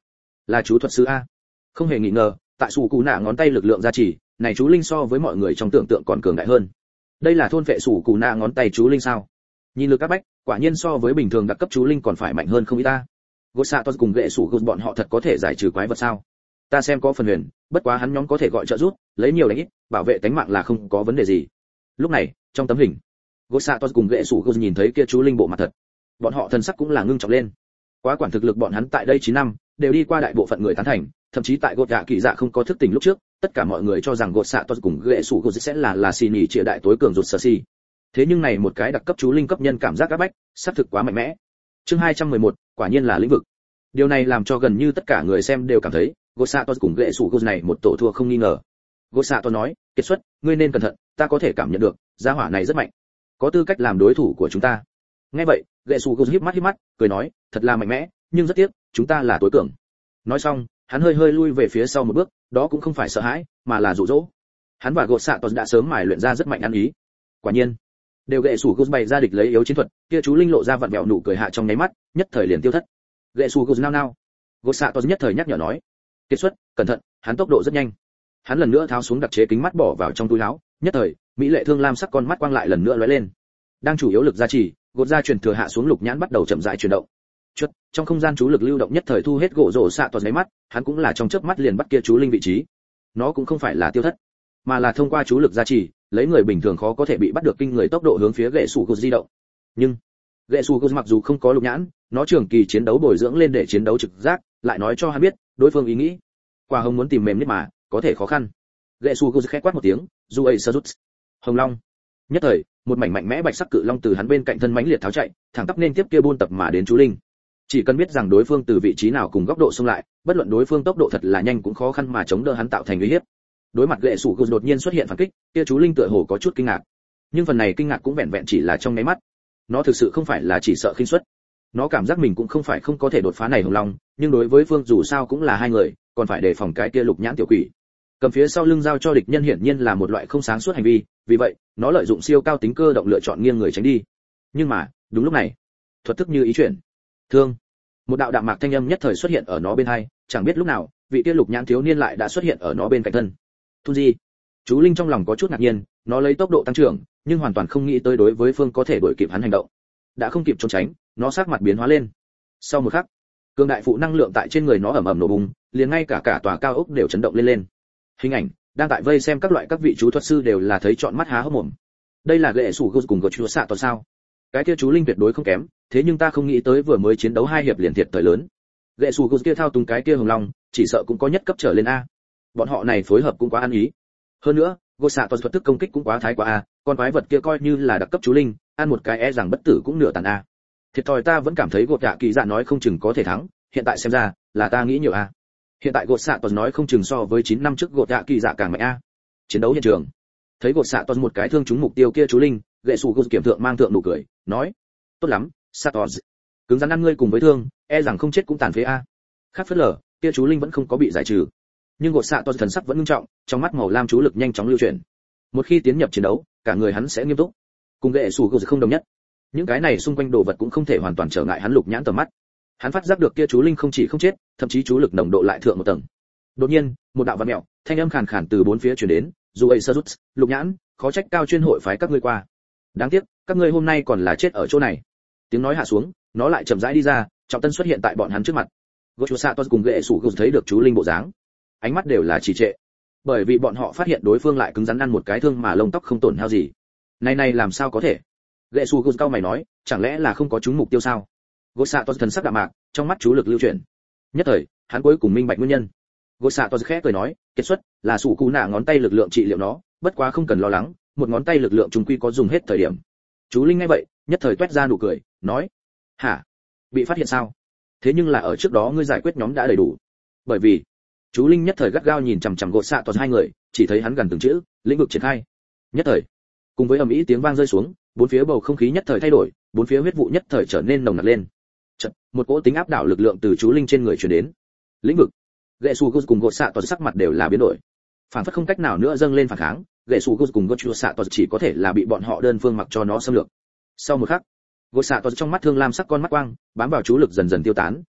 là chú thuật sư a. Không hề nghi ngờ, tại sủ cụ nạ ngón tay lực lượng gia trì, này chú linh so với mọi người trong tưởng tượng còn cường đại hơn. Đây là thôn vệ sủ cụ nạ ngón tay chú linh sao? Nhìn lực các bách, quả nhiên so với bình thường đặc cấp chú linh còn phải mạnh hơn không ít ta. Gosatos cùng gệ sủ gột bọn họ thật có thể giải trừ quái vật sao? Ta xem có phần huyền, bất quá hắn nhóm có thể gọi trợ giúp, lấy nhiều đánh ít, bảo vệ tính mạng là không có vấn đề gì. Lúc này, trong tấm hình, Gosatos cùng gệ sủ gột nhìn thấy kia chú linh bộ mặt thật, bọn họ thần sắc cũng là ngưng trọng lên. Quá quản thực lực bọn hắn tại đây chín năm, đều đi qua đại bộ phận người tán thành, thậm chí tại gột dạ kỳ dạ không có thức tỉnh lúc trước, tất cả mọi người cho rằng Gosatos cùng gệ sủ gột sẽ là là xì nhỉ triệt đại tối cường rụt sở xì. Thế nhưng này một cái đặc cấp chú linh cấp nhân cảm giác áp bách, sát thực quá mạnh mẽ. Chương hai trăm mười một, quả nhiên là lĩnh vực. Điều này làm cho gần như tất cả người xem đều cảm thấy, Gosatos cùng gệ sủ gột này một tổ thua không nghi ngờ. Gosatos nói, "Kiệt xuất, ngươi nên cẩn thận, ta có thể cảm nhận được, gia hỏa này rất mạnh, có tư cách làm đối thủ của chúng ta." Nghe vậy, gệ sủ gột híp mắt híp mắt, cười nói, "Thật là mạnh mẽ, nhưng rất tiếc, chúng ta là tối cường." Nói xong, hắn hơi hơi lui về phía sau một bước, đó cũng không phải sợ hãi, mà là dụ dỗ. Hắn và Gosatos đã sớm mài luyện ra rất mạnh ăn ý. Quả nhiên, đều gệ sủ gột bày ra địch lấy yếu chiến thuật, kia chú linh lộ ra vặn vẹo nụ cười hạ trong nháy mắt, nhất thời liền tiêu thất. Gệ sủ gột nao nao, Gosatos nhất thời nhắc nhở nói, "Kiệt xuất, cẩn thận, hắn tốc độ rất nhanh." Hắn lần nữa tháo xuống đặc chế kính mắt bỏ vào trong túi áo, nhất thời, mỹ lệ thương lam sắc con mắt quang lại lần nữa lóe lên. Đang chủ yếu lực gia trì, gột ra truyền thừa hạ xuống lục nhãn bắt đầu chậm rãi chuyển động. Chút, trong không gian chú lực lưu động nhất thời thu hết gỗ rổ xạ toàn giấy mắt, hắn cũng là trong chớp mắt liền bắt kia chú linh vị trí. Nó cũng không phải là tiêu thất, mà là thông qua chú lực gia trì, lấy người bình thường khó có thể bị bắt được kinh người tốc độ hướng phía gệ sủ gột di động. Nhưng gệ sủ gột mặc dù không có lục nhãn, nó trường kỳ chiến đấu bồi dưỡng lên để chiến đấu trực giác, lại nói cho hắn biết đối phương ý nghĩ. Quả hồng muốn tìm mềm nhất mà có thể khó khăn. Gệ sủ gột khẽ quát một tiếng, dù ấy sơ rút. Hồng long. Nhất thời, một mảnh mạnh mẽ bạch sắc cự long từ hắn bên cạnh thân mãnh liệt tháo chạy, thẳng tắp nên tiếp kia buôn tập mà đến chú linh. Chỉ cần biết rằng đối phương từ vị trí nào cùng góc độ xông lại, bất luận đối phương tốc độ thật là nhanh cũng khó khăn mà chống đỡ hắn tạo thành uy hiếp. Đối mặt gệ sủ gột đột nhiên xuất hiện phản kích, kia chú linh tựa hồ có chút kinh ngạc. Nhưng phần này kinh ngạc cũng vẹn vẹn chỉ là trong nháy mắt. Nó thực sự không phải là chỉ sợ khinh suất. Nó cảm giác mình cũng không phải không có thể đột phá này hồng long, nhưng đối với phương dù sao cũng là hai người, còn phải đề phòng cái kia lục nhãn tiểu quỷ. Cầm phía sau lưng giao cho địch nhân hiển nhiên là một loại không sáng suốt hành vi, vì vậy, nó lợi dụng siêu cao tính cơ động lựa chọn nghiêng người tránh đi. Nhưng mà, đúng lúc này, thuật thức như ý chuyển. Thương. Một đạo đạm mạc thanh âm nhất thời xuất hiện ở nó bên hai, chẳng biết lúc nào, vị kia lục nhãn thiếu niên lại đã xuất hiện ở nó bên cạnh thân. Thu gì? Chú linh trong lòng có chút ngạc nhiên, nó lấy tốc độ tăng trưởng, nhưng hoàn toàn không nghĩ tới đối với phương có thể đuổi kịp hắn hành động. Đã không kịp trốn tránh, nó sắc mặt biến hóa lên. Sau một khắc, cường đại phụ năng lượng tại trên người nó ầm ầm nổ bùng, liền ngay cả cả tòa cao ốc đều chấn động lên lên. Hình ảnh đang tại vây xem các loại các vị chú thuật sư đều là thấy trọn mắt há hốc mồm. Đây là gệ sủ gột cùng gột chúa xạ toàn sao? Cái kia chú linh tuyệt đối không kém, thế nhưng ta không nghĩ tới vừa mới chiến đấu hai hiệp liền thiệt thời lớn. Gệ sủ gột kia thao túng cái kia hồng long, chỉ sợ cũng có nhất cấp trở lên a. Bọn họ này phối hợp cũng quá ăn ý. Hơn nữa, gột xạ toàn thuật thức công kích cũng quá thái quá a, con quái vật kia coi như là đặc cấp chú linh, ăn một cái e rằng bất tử cũng nửa tàn a. Thiệt thòi ta vẫn cảm thấy gột dạ kỳ dạ nói không chừng có thể thắng, hiện tại xem ra là ta nghĩ nhiều a. Hiện tại gột xạ toàn nói không chừng so với chín năm trước gột dạ kỳ dạ càng mạnh a. Chiến đấu hiện trường, thấy gột xạ toàn một cái thương trúng mục tiêu kia chú linh, gệ sủ gột kiểm thượng mang thượng nụ cười, nói: "Tốt lắm, xạ toàn, cứng rắn ăn ngươi cùng với thương, e rằng không chết cũng tàn phế a." Khác phất lờ, kia chú linh vẫn không có bị giải trừ, nhưng gột xạ toàn thần sắc vẫn nghiêm trọng, trong mắt màu lam chú lực nhanh chóng lưu chuyển. Một khi tiến nhập chiến đấu, cả người hắn sẽ nghiêm túc. Cùng gệ sủ gột không đồng nhất, những cái này xung quanh đồ vật cũng không thể hoàn toàn trở ngại hắn lục nhãn tầm mắt. Hắn phát giác được kia chú linh không chỉ không chết, thậm chí chú lực nồng độ lại thượng một tầng. Đột nhiên, một đạo vặn mèo, thanh âm khàn khàn từ bốn phía truyền đến, "Dù ấy sơ rút, lục nhãn, khó trách cao chuyên hội phái các ngươi qua. Đáng tiếc, các ngươi hôm nay còn là chết ở chỗ này." Tiếng nói hạ xuống, nó lại chậm rãi đi ra, trọng tân xuất hiện tại bọn hắn trước mặt. Gochu Satos cùng gệ sủ gột thấy được chú linh bộ dáng, ánh mắt đều là trì trệ, bởi vì bọn họ phát hiện đối phương lại cứng rắn ăn một cái thương mà lông tóc không tổn hao gì. Này này làm sao có thể? Gệ sủ gột cao mày nói, chẳng lẽ là không có trúng mục tiêu sao? Gochu Satos thần sắc đạm mạc, trong mắt chú lực lưu chuyển. Nhất thời, hắn cuối cùng minh bạch nguyên nhân. Gochu Satos khẽ cười nói, kết xuất là sủ cú nạ ngón tay lực lượng trị liệu nó, bất quá không cần lo lắng, một ngón tay lực lượng trùng quy có dùng hết thời điểm. Chú linh nghe vậy, nhất thời toét ra nụ cười, nói: "Hả? Bị phát hiện sao? Thế nhưng là ở trước đó ngươi giải quyết nhóm đã đầy đủ." Bởi vì, chú linh nhất thời gắt gao nhìn chằm chằm gột xạ toàn hai người, chỉ thấy hắn gần từng chữ, lĩnh vực triển khai. Nhất thời, cùng với ầm ĩ tiếng vang rơi xuống, bốn phía bầu không khí nhất thời thay đổi, bốn phía huyết vụ nhất thời trở nên nồng nặc lên. Chợt, một cỗ tính áp đảo lực lượng từ chú linh trên người truyền đến. Lĩnh vực. Gệ Su cùng gột xạ toàn sắc mặt đều là biến đổi. Phản phất không cách nào nữa dâng lên phản kháng, Gệ Su cùng gột xạ toàn chỉ có thể là bị bọn họ đơn phương mặc cho nó xâm lược. Sau một khắc, gột xạ toàn trong mắt thương lam sắc con mắt quang bám vào chú lực dần dần tiêu tán,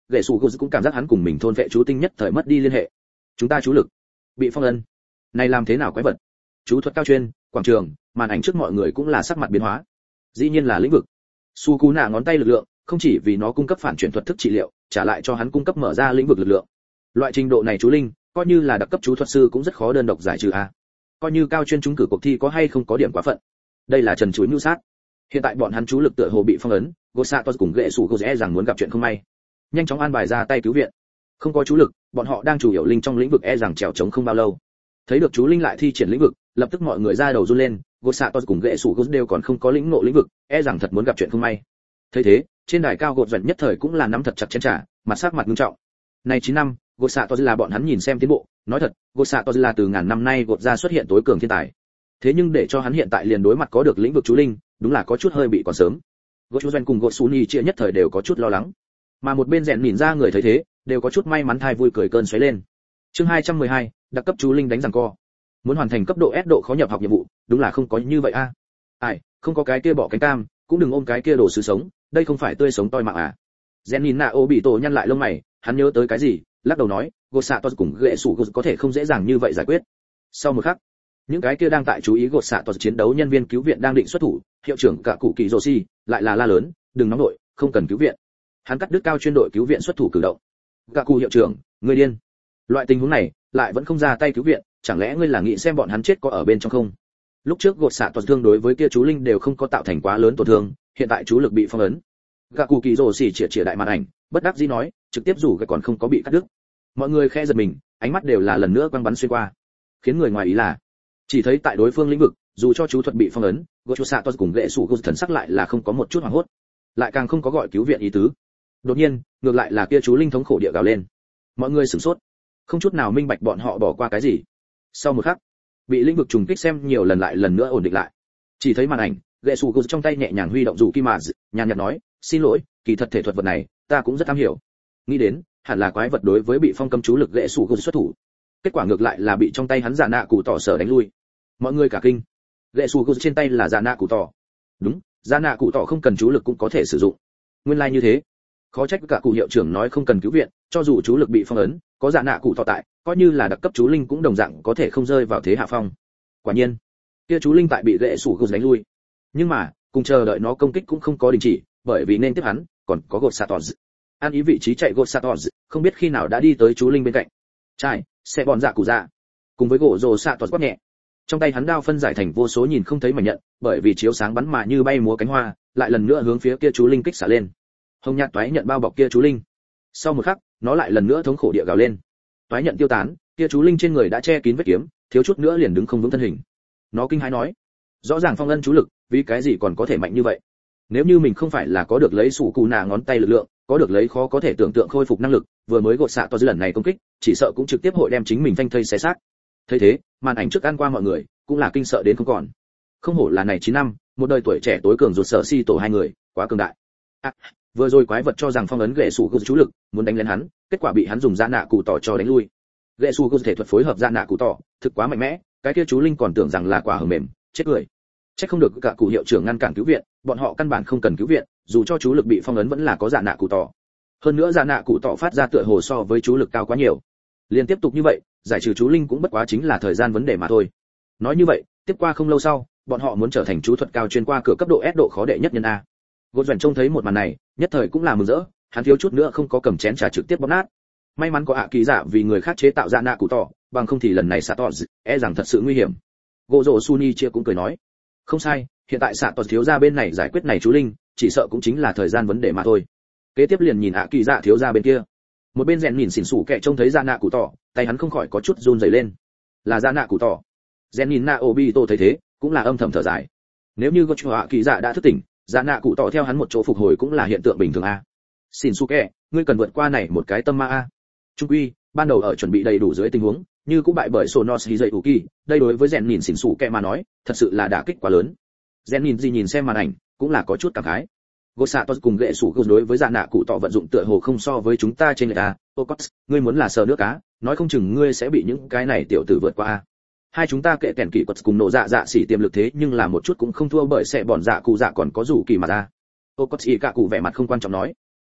gậy sủ gỗ cũng cảm giác hắn cùng mình thôn vệ chú tinh nhất thời mất đi liên hệ. Chúng ta chú lực bị phong ấn, này làm thế nào quái vật? Chú thuật cao chuyên, quảng trường, màn ảnh trước mọi người cũng là sắc mặt biến hóa. Dĩ nhiên là lĩnh vực. Su Cú Nạ ngón tay lực lượng, không chỉ vì nó cung cấp phản chuyển thuật thức trị liệu, trả lại cho hắn cung cấp mở ra lĩnh vực lực lượng. Loại trình độ này chú linh, coi như là đặc cấp chú thuật sư cũng rất khó đơn độc giải trừ a. Coi như cao chuyên trúng cử cuộc thi có hay không có điểm quá phận. Đây là trần chuối mưu sát. Hiện tại bọn hắn chú lực tựa hồ bị phong ấn, Gosatos cùng gệ sủ gỗ rẽ rằng muốn gặp chuyện không may. Nhanh chóng an bài ra tay cứu viện. Không có chú lực, bọn họ đang chủ yếu linh trong lĩnh vực e rằng trèo chống không bao lâu. Thấy được chú linh lại thi triển lĩnh vực, lập tức mọi người ra đầu run lên, Gosatos cùng gệ sủ gỗ đều còn không có lĩnh ngộ lĩnh vực, e rằng thật muốn gặp chuyện không may. Thấy thế, trên đài cao gột giận nhất thời cũng là nắm thật chặt chén trà, mặt sắc mặt nghiêm trọng. Này chín năm, Gosatos là bọn hắn nhìn xem tiến bộ, nói thật, Gosatos là từ ngàn năm nay gột ra xuất hiện tối cường thiên tài. Thế nhưng để cho hắn hiện tại liền đối mặt có được lĩnh vực chú linh, đúng là có chút hơi bị còn sớm. Gột chú doanh cùng gột Suni chia nhất thời đều có chút lo lắng. Mà một bên rèn nhìn ra người thấy thế, đều có chút may mắn thai vui cười cơn xoáy lên. Chương hai trăm mười hai, đặc cấp chú linh đánh giằng co. Muốn hoàn thành cấp độ S độ khó nhập học nhiệm vụ, đúng là không có như vậy a. À. Ai, không có cái kia bỏ cánh cam, cũng đừng ôm cái kia đồ sứ sống, đây không phải tươi sống toi mạng à. Rèn nhìn nạ ô bị tổ nhăn lại lông mày, hắn nhớ tới cái gì, lắc đầu nói, gột xạ tos cùng gệ sủ gột có thể không dễ dàng như vậy giải quyết. Sau một khắc, những cái kia đang tại chú ý gột xạ tos chiến đấu nhân viên cứu viện đang định xuất thủ, hiệu trưởng cả cụ kỳ rồ si lại là la lớn, đừng nóng nội, không cần cứu viện. Hắn cắt đứt cao chuyên đội cứu viện xuất thủ cử động. Cả cụ hiệu trưởng, người điên. Loại tình huống này lại vẫn không ra tay cứu viện, chẳng lẽ ngươi là nghĩ xem bọn hắn chết có ở bên trong không? Lúc trước gột xạ tos thương đối với kia chú linh đều không có tạo thành quá lớn tổn thương, hiện tại chú lực bị phong ấn. Cả cụ kỳ rồ si chĩa chĩa đại màn ảnh, bất đắc dĩ nói, trực tiếp rủ cái còn không có bị cắt đứt. Mọi người khẽ giật mình, ánh mắt đều là lần nữa quăng bắn xuyên qua, khiến người ngoài ý là chỉ thấy tại đối phương lĩnh vực, dù cho chú thuật bị phong ấn, Gochusatos cùng gệ sủ gột thần sắc lại là không có một chút hoảng hốt, lại càng không có gọi cứu viện ý tứ. Đột nhiên, ngược lại là kia chú linh thống khổ địa gào lên. Mọi người sửng sốt, không chút nào minh bạch bọn họ bỏ qua cái gì. Sau một khắc, bị lĩnh vực trùng kích xem nhiều lần lại lần nữa ổn định lại. Chỉ thấy màn ảnh, gệ sủ gột trong tay nhẹ nhàng huy động dù kim mà, nhàn nhạt nói, xin lỗi, kỳ thật thể thuật vật này, ta cũng rất am hiểu. Nghĩ đến, hẳn là quái vật đối với bị phong cấm chú lực gệ sủ gột xuất thủ. Kết quả ngược lại là bị trong tay hắn giả nạ cụ tỏ sở đánh lui. Mọi người cả kinh. Gệ sủ gột trên tay là giả nạ cụ tỏ. Đúng, giả nạ cụ tỏ không cần chú lực cũng có thể sử dụng. Nguyên lai like như thế. Khó trách cả cụ hiệu trưởng nói không cần cứu viện, cho dù chú lực bị phong ấn, có giả nạ cụ tỏ tại, coi như là đặc cấp chú linh cũng đồng dạng có thể không rơi vào thế hạ phong. Quả nhiên, kia chú linh tại bị gệ sủ gột đánh lui. Nhưng mà, cùng chờ đợi nó công kích cũng không có đình chỉ, bởi vì nên tiếp hắn, còn có gột Satos. An ý vị trí chạy gột Satos, không biết khi nào đã đi tới chú linh bên cạnh. Trai, xe bọn dạ cụ dạ. Cùng với gỗ rồ Satos quát nhẹ. Trong tay hắn đao phân giải thành vô số nhìn không thấy mà nhận, bởi vì chiếu sáng bắn mà như bay múa cánh hoa, lại lần nữa hướng phía kia chú linh kích xả lên. Hồng nhạt toái nhận bao bọc kia chú linh. Sau một khắc, nó lại lần nữa thống khổ địa gào lên. Toái nhận tiêu tán, kia chú linh trên người đã che kín vết kiếm, thiếu chút nữa liền đứng không vững thân hình. Nó kinh hãi nói, rõ ràng phong ân chú lực, vì cái gì còn có thể mạnh như vậy? Nếu như mình không phải là có được lấy sủ cụ nạ ngón tay lực lượng, có được lấy khó có thể tưởng tượng khôi phục năng lực, vừa mới gột xạ to dưới lần này công kích, chỉ sợ cũng trực tiếp hội đem chính mình phanh thây xé xác. Thấy thế, màn ảnh trước ăn qua mọi người, cũng là kinh sợ đến không còn. Không hổ là này chín năm, một đời tuổi trẻ tối cường rụt sở si tổ hai người, quá cường đại. À, vừa rồi quái vật cho rằng phong ấn gệ sủ cụ chú lực, muốn đánh lên hắn, kết quả bị hắn dùng dạ nạ cụ tỏ cho đánh lui. Gệ sủ cụ thể thuật phối hợp dạ nạ cụ tỏ, thực quá mạnh mẽ, cái kia chú linh còn tưởng rằng là quả hờ mềm, chết cười. Chắc không được cả cụ hiệu trưởng ngăn cản cứu viện, bọn họ căn bản không cần cứu viện, dù cho chú lực bị phong ấn vẫn là có dạ nạ cụ tỏ. Hơn nữa dạ nạ cụ tỏ phát ra tựa hồ so với chú lực cao quá nhiều. Liên tiếp tục như vậy, giải trừ chú linh cũng bất quá chính là thời gian vấn đề mà thôi. Nói như vậy, tiếp qua không lâu sau, bọn họ muốn trở thành chú thuật cao chuyên qua cửa cấp độ S độ khó đệ nhất nhân a. Gột Doãn trông thấy một màn này, nhất thời cũng là mừng rỡ, hắn thiếu chút nữa không có cầm chén trà trực tiếp bóp nát. May mắn có ạ kỳ dạ vì người khác chế tạo dạ nạ cụ tỏ, bằng không thì lần này Satos e rằng thật sự nguy hiểm. Gỗ Suni chia cũng cười nói, không sai, hiện tại Satos thiếu gia bên này giải quyết này chú linh, chỉ sợ cũng chính là thời gian vấn đề mà thôi. Kế tiếp liền nhìn ạ kỳ dạ thiếu gia bên kia. Một bên rèn nhìn xỉn xủ kẹ trông thấy dạ nạ cụ tỏ, tay hắn không khỏi có chút run rẩy lên. Là dạ nạ cụ tỏ. Rèn nhìn na obito thấy thế, cũng là âm thầm thở dài. Nếu như có ạ kỳ dạ đã thức tỉnh, dạ nạ cụ tỏ theo hắn một chỗ phục hồi cũng là hiện tượng bình thường a. Xỉn xủ kẹ, ngươi cần vượt qua này một cái tâm ma a. Trung quy, ban đầu ở chuẩn bị đầy đủ dưới tình huống, như cũng bại bởi Sonos Hizuyuki, đây đối với rèn nhìn xỉn xủ kẹ mà nói, thật sự là đả kích quá lớn. Rèn nhìn gì nhìn xem màn ảnh, cũng là có chút cảm khái. Gosatos cùng gệ sủ đối với dạ nạ cụ tỏ vận dụng tựa hồ không so với chúng ta trên người ta. Okos, ngươi muốn là sờ nước cá, nói không chừng ngươi sẽ bị những cái này tiểu tử vượt qua. Hai chúng ta kệ kèn kỷ quật cùng nổ dạ dạ xỉ tiềm lực thế nhưng là một chút cũng không thua bởi sẽ bọn dạ cụ dạ còn có rủ kỳ mà ra. Okos ý cả cụ vẻ mặt không quan trọng nói. Gì,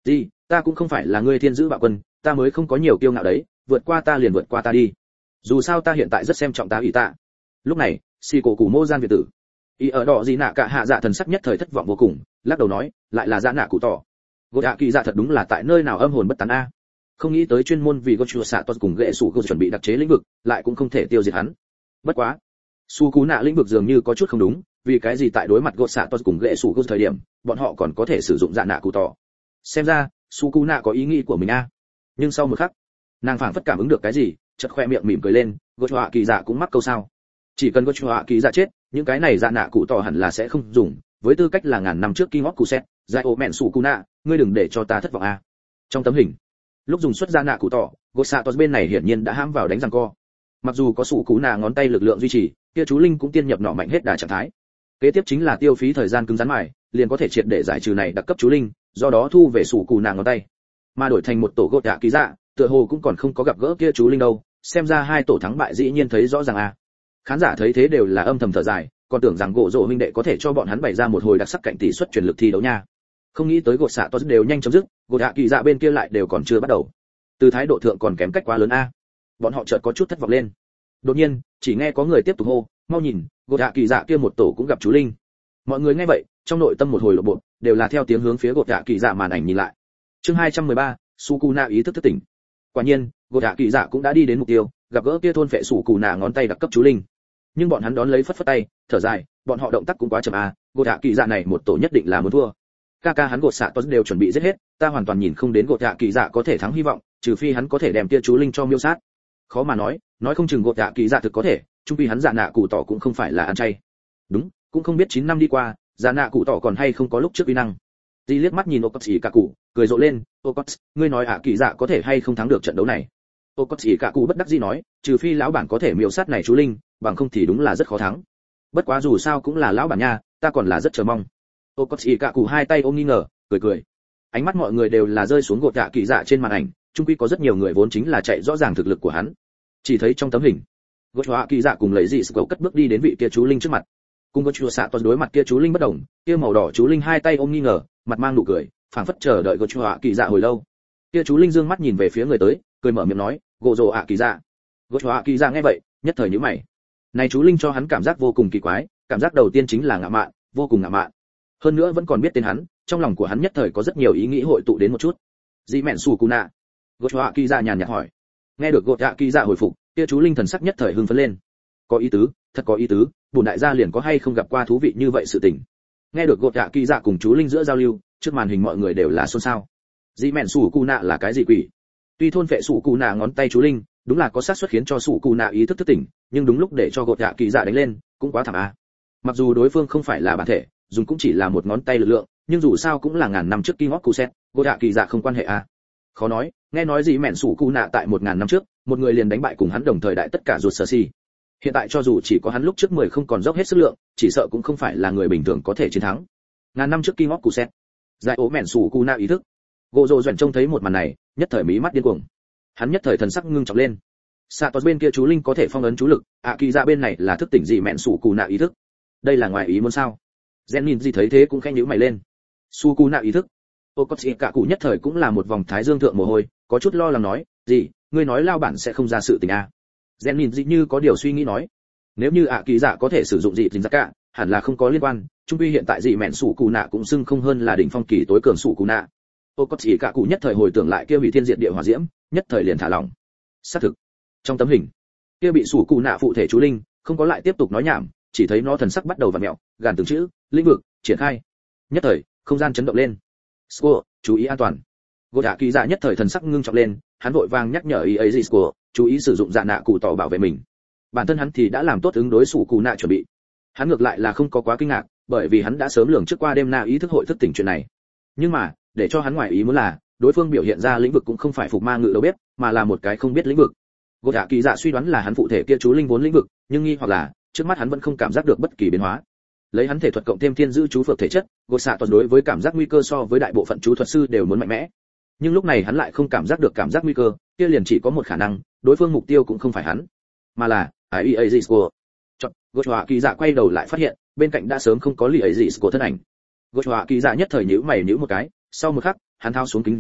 ta cũng không phải là ngươi thiên giữ bạo quân, ta mới không có nhiều kiêu ngạo đấy, vượt qua ta liền vượt qua ta đi, dù sao ta hiện tại rất xem trọng ta ủy tạ. Lúc này xì cổ cụ mô gian việt tử ý ở đỏ gì nạ cả hạ dạ thần sắc nhất thời thất vọng vô cùng, lắc đầu nói, lại là dạ nạ cụ tỏ. Gột hạ kỳ dạ thật đúng là tại nơi nào âm hồn bất tán a. Không nghĩ tới chuyên môn vì gột chùa xạ tos cùng ghệ sủ gột chuẩn bị đặc chế lĩnh vực, lại cũng không thể tiêu diệt hắn. Bất quá, su cú nạ lĩnh vực dường như có chút không đúng, vì cái gì tại đối mặt gột xạ tos cùng ghệ sủ gột thời điểm, bọn họ còn có thể sử dụng dạ nạ cụ tỏ. Xem ra su cú nạ có ý nghĩ của mình a. Nhưng sau một khắc, nàng phảng phất cảm ứng được cái gì, chợt khoe miệng mỉm cười lên, gột hạ kỳ dạ cũng mắc câu sao. Chỉ cần gột hạ kỳ dạ chết, những cái này dạ nạ cụ tỏ hẳn là sẽ không dùng, với tư cách là ngàn năm trước King of Kuset, Giải ổ mẹn sủ cụ nạ, ngươi đừng để cho ta thất vọng a. Trong tấm hình, lúc dùng xuất dạ nạ cụ tỏ, gột xạ tos bên này hiển nhiên đã hãm vào đánh giằng co. Mặc dù có sủ cụ nạ ngón tay lực lượng duy trì, kia chú linh cũng tiên nhập nọ mạnh hết đà trạng thái. Kế tiếp chính là tiêu phí thời gian cứng rắn mài, liền có thể triệt để giải trừ này đặc cấp chú linh, do đó thu về sủ cụ nạ ngón tay, mà đổi thành một tổ gột hạ kỳ dạ, tựa hồ cũng còn không có gặp gỡ kia chú linh đâu, xem ra hai tổ thắng bại dĩ nhiên thấy rõ ràng a. Khán giả thấy thế đều là âm thầm thở dài, còn tưởng rằng gỗ rồ huynh đệ có thể cho bọn hắn bày ra một hồi đặc sắc cạnh tỷ suất truyền lực thi đấu nha. Không nghĩ tới gột xạ tos đều nhanh chấm dứt, gột hạ kỳ dạ bên kia lại đều còn chưa bắt đầu. Từ thái độ thượng còn kém cách quá lớn a. Bọn họ chợt có chút thất vọng lên. Đột nhiên, chỉ nghe có người tiếp tục hô, mau nhìn, gột hạ kỳ dạ kia một tổ cũng gặp chú linh. Mọi người nghe vậy, trong nội tâm một hồi lộ bộ, đều là theo tiếng hướng phía gột hạ kỳ dạ màn ảnh nhìn lại. Chương hai trăm mười ba, Sukuna ý thức thức tỉnh. Quả nhiên, gột hạ kỳ dạ cũng đã đi đến mục tiêu, gặp gỡ kia thôn phệ Sukuna ngón tay đặc cấp chú linh. Nhưng bọn hắn đón lấy phất phất tay, thở dài, bọn họ động tác cũng quá chậm a, gột hạ kỳ dạ này một tổ nhất định là muốn thua. Ca ca hắn gột xạ tos đều chuẩn bị giết hết, ta hoàn toàn nhìn không đến gột hạ kỳ dạ có thể thắng hy vọng, trừ phi hắn có thể đem kia chú linh cho miêu sát. Khó mà nói, nói không chừng gột hạ kỳ dạ thực có thể, chung quy hắn dạ nạ cụ tỏ cũng không phải là ăn chay. Đúng, cũng không biết chín năm đi qua, dạ nạ cụ tỏ còn hay không có lúc trước uy năng. Di liếc mắt nhìn Okotsu cả cụ, cười rộ lên, Okotsu, ngươi nói ạ kỳ dạ có thể hay không thắng được trận đấu này? Okotsu cả cụ bất đắc dĩ nói, trừ phi lão bản có thể miêu sát này chú linh, bằng không thì đúng là rất khó thắng. Bất quá dù sao cũng là lão bản nha, ta còn là rất chờ mong. Okotsu cả cụ hai tay ôm nghi ngờ, cười cười. Ánh mắt mọi người đều là rơi xuống gột dạ kỳ dạ trên màn ảnh, chung quy có rất nhiều người vốn chính là chạy rõ ràng thực lực của hắn. Chỉ thấy trong tấm hình, gột dạ kỳ dạ cùng lấy dị sự cất bước đi đến vị kia chú linh trước mặt. Cùng gột chùa xạ toàn đối mặt kia chú linh bất động, kia màu đỏ chú linh hai tay ôm nghi ngờ, mặt mang nụ cười, phảng phất chờ đợi gột chùa kỳ dạ hồi lâu. Kia chú linh dương mắt nhìn về phía người tới, cười mở miệng nói, gỗ rồ ạ kỳ dạ. Gột chùa kỳ dạ nghe vậy, nhất thời nhíu mày. Này chú linh cho hắn cảm giác vô cùng kỳ quái, cảm giác đầu tiên chính là ngạo mạn, vô cùng ngạo mạn. Hơn nữa vẫn còn biết tên hắn, trong lòng của hắn nhất thời có rất nhiều ý nghĩ hội tụ đến một chút. Dị mẹn sủ cù nạ. Gột chùa kỳ dạ nhàn nhạt hỏi. Nghe được gột chùa kỳ dạ hồi phục, kia chú linh thần sắc nhất thời hưng phấn lên. Có ý tứ, thật có ý tứ, bổn đại gia liền có hay không gặp qua thú vị như vậy sự tình. Nghe được gột chùa kỳ dạ cùng chú linh giữa giao lưu, trước màn hình mọi người đều là xôn xao. Dị mẹn sủ cù nạ là cái gì quỷ? Tuy thôn phệ sủ cù nạ ngón tay chú linh, đúng là có xác suất khiến cho sủ cù nạ ý thức thức tỉnh, nhưng đúng lúc để cho gột chùa kỳ dạ đánh lên, cũng quá thảm a. Mặc dù đối phương không phải là bản thể, dùng cũng chỉ là một ngón tay lực lượng, nhưng dù sao cũng là ngàn năm trước King of Kuset, gột hạ kỳ dạ không quan hệ a. Khó nói, nghe nói gì mẹn sủ cụ nạ tại một ngàn năm trước, một người liền đánh bại cùng hắn đồng thời đại tất cả ruột sở si. Hiện tại cho dù chỉ có hắn lúc trước mười không còn dốc hết sức lượng, chỉ sợ cũng không phải là người bình thường có thể chiến thắng. Ngàn năm trước King of Kuset, giải ố mẹn sủ cụ nạ ý thức. Gỗ Dỗ Duẩn trông thấy một màn này, nhất thời mí mắt điên cuồng. Hắn nhất thời thần sắc ngưng trọng lên. Satos bên kia chú linh có thể phong ấn chú lực, ạ kỳ dạ bên này là thức tỉnh gì mẹn sủ cụ nạ ý thức. Đây là ngoài ý muốn sao? Gen nhìn gì thấy thế cũng khẽ nhíu mày lên. Sukuna ý thức. Okotsu cả cụ nhất thời cũng là một vòng thái dương thượng mồ hôi, có chút lo lắng nói, "Gì, ngươi nói lao bản sẽ không ra sự tình à?" Gen nhìn gì như có điều suy nghĩ nói, "Nếu như ạ kỳ dạ có thể sử dụng dị tình giác cả, hẳn là không có liên quan, chung quy hiện tại dị mẹn Sukuna cũng xưng không hơn là đỉnh phong kỳ tối cường Sukuna." Okotsu cả cụ nhất thời hồi tưởng lại kia hủy thiên diệt địa hỏa diễm, nhất thời liền thả lỏng. Xác thực, trong tấm hình, kia bị Sukuna phụ thể chú linh, không có lại tiếp tục nói nhảm, chỉ thấy nó thần sắc bắt đầu vặn mèo, gàn từng chữ, lĩnh vực, triển khai. Nhất thời, không gian chấn động lên. Score, chú ý an toàn. Gột hạ kỳ dạ nhất thời thần sắc ngưng trọng lên, hắn vội vàng nhắc nhở ý ấy gì Score, chú ý sử dụng dạ nạ cụ tỏ bảo vệ mình. Bản thân hắn thì đã làm tốt ứng đối sủ cụ nạ chuẩn bị. Hắn ngược lại là không có quá kinh ngạc, bởi vì hắn đã sớm lường trước qua đêm na ý thức hội thức tỉnh chuyện này. Nhưng mà, để cho hắn ngoài ý muốn là, đối phương biểu hiện ra lĩnh vực cũng không phải phục ma ngự đầu bếp, mà là một cái không biết lĩnh vực. Gột hạ kỳ dạ suy đoán là hắn phụ thể kia chú linh vốn lĩnh vực, nhưng nghi hoặc là trước mắt hắn vẫn không cảm giác được bất kỳ biến hóa. Lấy hắn thể thuật cộng thêm thiên giữ chú phược thể chất, gột xạ toàn đối với cảm giác nguy cơ so với đại bộ phận chú thuật sư đều muốn mạnh mẽ. Nhưng lúc này hắn lại không cảm giác được cảm giác nguy cơ, kia liền chỉ có một khả năng, đối phương mục tiêu cũng không phải hắn, mà là ai ấy gì của. Chọn, gột hạ kỳ dạ quay đầu lại phát hiện, bên cạnh đã sớm không có lì ấy gì của thân ảnh. Gột hạ kỳ dạ nhất thời nhíu mày nhíu một cái, sau một khắc, hắn thao xuống kính dâm,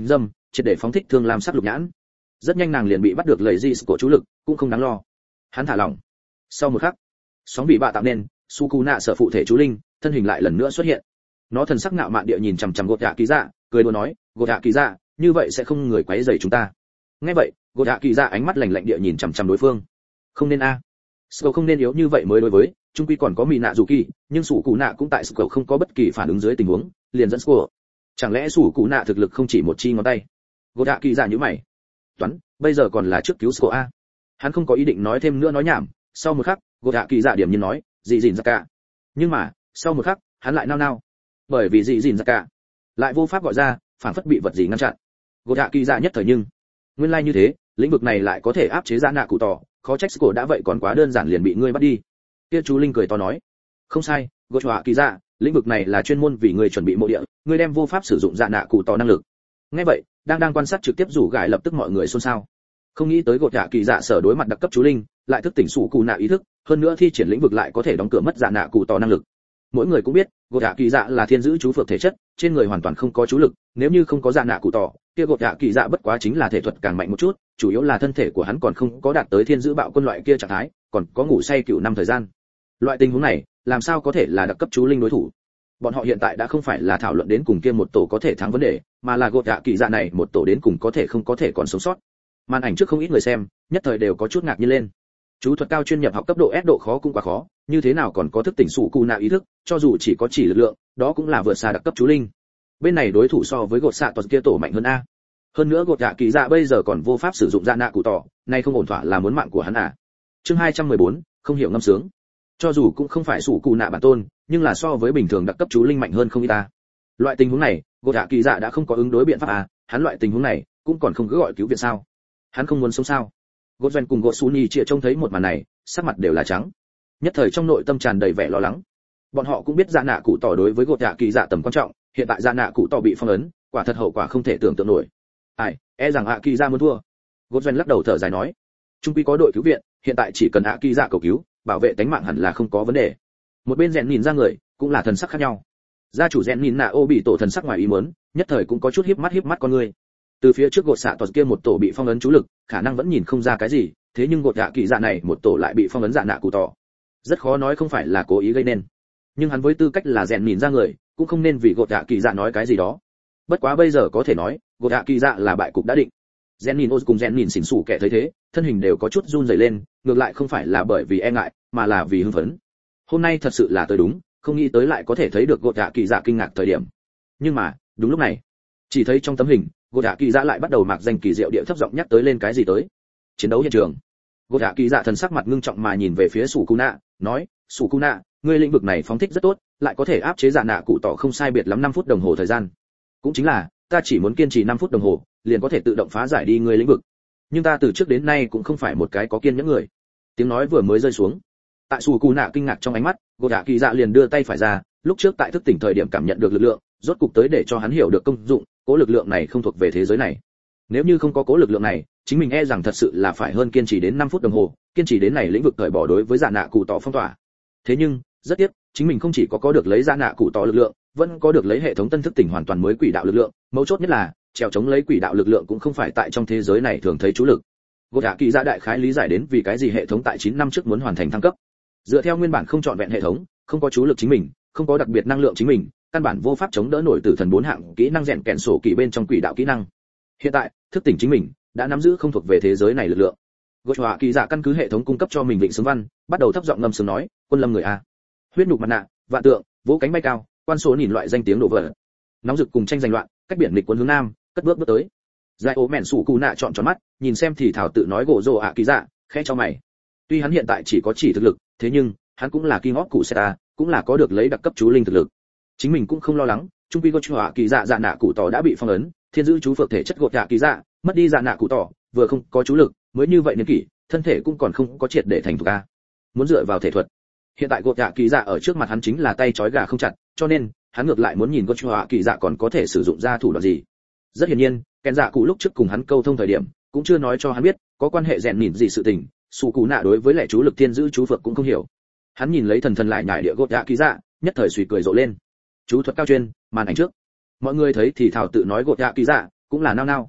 triệt để phóng thích thương lam sắc lục nhãn. Rất nhanh nàng liền bị bắt được lấy dị của chú lực, cũng không đáng lo. Hắn thả lỏng. Sau một khắc, sóng bị bạ tạo nên, Sukuna sở phụ thể chú linh, thân hình lại lần nữa xuất hiện. Nó thần sắc ngạo mạn địa nhìn chằm chằm Gột Dạ Kỳ Dạ, cười đùa nói, "Gột Dạ Kỳ Dạ, như vậy sẽ không người quấy rầy chúng ta." Nghe vậy, Gột Dạ Kỳ Dạ ánh mắt lạnh lạnh địa nhìn chằm chằm đối phương. "Không nên a. À. Sầu không nên yếu như vậy mới đối với, chung quy còn có Mị Nạ Dù Kỳ, nhưng Sủ Cụ Nạ cũng tại Sầu không có bất kỳ phản ứng dưới tình huống, liền dẫn Sầu. Chẳng lẽ Sủ Cụ Nạ thực lực không chỉ một chi ngón tay?" Gột Dạ Kỳ Dạ nhíu mày. "Toán, bây giờ còn là trước cứu Sầu a." Hắn không có ý định nói thêm nữa nói nhảm, sau một khắc, Gột Dạ Kỳ Dạ điểm nhiên nói, "Dị Dĩn Giặc Cả." Nhưng mà, sau một khắc, hắn lại nao nao. Bởi vì Dị Dĩn Giặc Cả lại vô pháp gọi ra, phản phất bị vật gì ngăn chặn. Gột Dạ Kỳ Dạ nhất thời nhưng, nguyên lai like như thế, lĩnh vực này lại có thể áp chế Dạ Nạ Cụ Tỏ, khó trách cổ đã vậy còn quá đơn giản liền bị ngươi bắt đi. Kia chú linh cười to nói, "Không sai, Gột Dạ Kỳ Dạ, lĩnh vực này là chuyên môn vì ngươi chuẩn bị mộ địa, ngươi đem vô pháp sử dụng Dạ Nạ Cụ Tỏ năng lực." Nghe vậy, đang đang quan sát trực tiếp rủ gãi lập tức mọi người xôn xao. Không nghĩ tới Gột Dạ Kỳ Dạ sở đối mặt đặc cấp chú linh, lại thức tỉnh Sủ Cụ Nạ ý thức, hơn nữa thi triển lĩnh vực lại có thể đóng cửa mất Dạ Nạ Cụ Tỏ năng lực. Mỗi người cũng biết, Gột Dạ Kỳ Dạ là thiên giữ chú phược thể chất, trên người hoàn toàn không có chú lực, nếu như không có Dạ Nạ Cụ Tỏ, kia Gột Dạ Kỳ Dạ bất quá chính là thể thuật càng mạnh một chút, chủ yếu là thân thể của hắn còn không có đạt tới thiên giữ bạo quân loại kia trạng thái, còn có ngủ say cựu năm thời gian. Loại tình huống này, làm sao có thể là đặc cấp chú linh đối thủ? Bọn họ hiện tại đã không phải là thảo luận đến cùng kia một tổ có thể thắng vấn đề, mà là Gột Dạ Kỳ Dạ này một tổ đến cùng có thể không có thể còn sống sót. Màn ảnh trước không ít người xem, nhất thời đều có chút ngạc nhiên lên. Chú thuật cao chuyên nhập học cấp độ S độ khó cũng quá khó, như thế nào còn có thức tỉnh Sủ Cụ Nạ ý thức, cho dù chỉ có chỉ lực lượng, đó cũng là vượt xa đặc cấp chú linh. Bên này đối thủ so với Gột Xạ Tuật kia tổ mạnh hơn a. Hơn nữa Gột Dạ Kỳ Dạ bây giờ còn vô pháp sử dụng Dạ Nạ Cụ Tỏ, nay không ổn thỏa là muốn mạng của hắn à. Chương hai trăm mười bốn, không hiểu ngâm sướng. Cho dù cũng không phải Sủ Cụ Nạ bản tôn, nhưng là so với bình thường đặc cấp chú linh mạnh hơn không ít ta. Loại tình huống này, Gột Dạ Kỳ Dạ đã không có ứng đối biện pháp à, hắn loại tình huống này cũng còn không cứ gọi cứu viện sao? Hắn không muốn sống sao? Gột Doanh cùng Gột Suni Chia trông thấy một màn này, sắc mặt đều là trắng. Nhất thời trong nội tâm tràn đầy vẻ lo lắng. Bọn họ cũng biết Dạ Nạ Cụ Tỏ đối với Gột Dạ Kỳ Dạ tầm quan trọng, hiện tại Dạ Nạ Cụ Tỏ bị phong ấn, quả thật hậu quả không thể tưởng tượng nổi. Ai, e rằng ạ Kỳ Dạ muốn thua. Gột Doanh lắc đầu thở dài nói, trung quy có đội cứu viện, hiện tại chỉ cần ạ Kỳ Dạ cầu cứu, bảo vệ tính mạng hẳn là không có vấn đề. Một bên rèn nhìn ra người, cũng là thần sắc khác nhau. Gia chủ rèn nhìn nạ ô bị tổ thần sắc ngoài ý muốn, nhất thời cũng có chút híp mắt híp mắt con người. Từ phía trước Gột Xạ Tuật kia một tổ bị phong ấn chú lực, khả năng vẫn nhìn không ra cái gì, thế nhưng Gột Dạ Kỳ Dạ này một tổ lại bị phong ấn Dạ Nạ Cụ Tỏ. Rất khó nói không phải là cố ý gây nên. Nhưng hắn với tư cách là rèn nhìn ra người, cũng không nên vì Gột Dạ Kỳ Dạ nói cái gì đó. Bất quá bây giờ có thể nói, Gột Dạ Kỳ Dạ là bại cục đã định. Rèn nhìn cùng rèn nhìn xỉn xủ kẻ thấy thế, thân hình đều có chút run rẩy lên, ngược lại không phải là bởi vì e ngại, mà là vì hưng phấn. Hôm nay thật sự là tới đúng, không nghĩ tới lại có thể thấy được Gột Dạ Kỳ Dạ kinh ngạc thời điểm. Nhưng mà, đúng lúc này, chỉ thấy trong tấm hình, Gột Dạ Kỳ Dạ lại bắt đầu mạc danh kỳ diệu địa thấp giọng nhắc tới lên cái gì tới. Chiến đấu hiện trường. Gột Dạ Kỳ Dạ thần sắc mặt ngưng trọng mà nhìn về phía Sủ Cụ Nạ, nói, Sủ Cụ Nạ, ngươi lĩnh vực này phóng thích rất tốt, lại có thể áp chế Dạ Nạ Cụ Tỏ không sai biệt lắm năm phút đồng hồ thời gian. Cũng chính là, ta chỉ muốn kiên trì năm phút đồng hồ, liền có thể tự động phá giải đi ngươi lĩnh vực. Nhưng ta từ trước đến nay cũng không phải một cái có kiên nhẫn người. Tiếng nói vừa mới rơi xuống, tại Sủ Cụ Nạ kinh ngạc trong ánh mắt, Gột Dạ Kỳ Dạ liền đưa tay phải ra, lúc trước tại thức tỉnh thời điểm cảm nhận được lực lượng, rốt cục tới để cho hắn hiểu được công dụng, cố lực lượng này không thuộc về thế giới này. Nếu như không có cố lực lượng này, chính mình e rằng thật sự là phải hơn kiên trì đến năm phút đồng hồ, kiên trì đến này lĩnh vực cởi bỏ đối với Dạ Nạ Cụ Tỏ phong tỏa. Thế nhưng, rất tiếc, chính mình không chỉ có có được lấy Dạ Nạ Cụ Tỏ lực lượng, vẫn có được lấy hệ thống tân thức tỉnh hoàn toàn mới quỷ đạo lực lượng, mấu chốt nhất là, trèo chống lấy quỷ đạo lực lượng cũng không phải tại trong thế giới này thường thấy chú lực. Gột Dạ Kỳ Dạ đại khái lý giải đến vì cái gì hệ thống tại chín năm trước muốn hoàn thành thăng cấp. Dựa theo nguyên bản không chọn vẹn hệ thống, không có chú lực chính mình, không có đặc biệt năng lượng chính mình, căn bản vô pháp chống đỡ nổi tử thần bốn hạng kỹ năng rèn kèn sổ kỳ bên trong quỷ đạo kỹ năng. Hiện tại, thức tỉnh chính mình đã nắm giữ không thuộc về thế giới này lực lượng. Gột Dạ Kỳ Dạ căn cứ hệ thống cung cấp cho mình vịnh sướng văn, bắt đầu thấp giọng ngâm sướng nói, quân lâm người a, huyết nhục mặt nạ, vạn tượng, vỗ cánh bay cao, quan số nhìn loại danh tiếng đổ vỡ. Nóng rực cùng tranh giành loạn, cách biển nghịch quân hướng nam, cất bước bước tới. Giải ố mèn Sủ Cụ Nạ trọn tròn mắt, nhìn xem thì thảo tự nói gỗ Gột Dạ Kỳ Dạ, khẽ cho mày. Tuy hắn hiện tại chỉ có chỉ thực lực, thế nhưng hắn cũng là King of Cụ Seta, cũng là có được lấy đặc cấp chú linh thực lực. Chính mình cũng không lo lắng, trung quy Gột Dạ Kỳ Dạ Dạ Nạ Cụ Tỏ đã bị phong ấn, thiên giữ chú phược thể chất Gột Dạ Kỳ Dạ, mất đi Dạ Nạ Cụ Tỏ, vừa không có chú lực, mới như vậy niên kỷ, thân thể cũng còn không có triệt để thành thục a. Muốn dựa vào thể thuật. Hiện tại Gột Dạ Kỳ Dạ ở trước mặt hắn chính là tay trói gà không chặt, cho nên hắn ngược lại muốn nhìn Gột Dạ Kỳ Dạ còn có thể sử dụng ra thủ đoạn gì. Rất hiển nhiên, Kèn Dạ Cụ lúc trước cùng hắn câu thông thời điểm, cũng chưa nói cho hắn biết có quan hệ rèn nhìn gì sự tình, Sủ Cụ Nạ đối với lệ chú lực thiên giữ chú phược cũng không hiểu. Hắn nhìn lấy thần thần lại nhải địa Gột Dạ Kỳ Dạ, nhất thời suy cười rộ lên. Chú thuật cao chuyên, màn ảnh trước, mọi người thấy thì thảo tự nói Gột Dạ Kỳ Dạ, cũng là nao nao,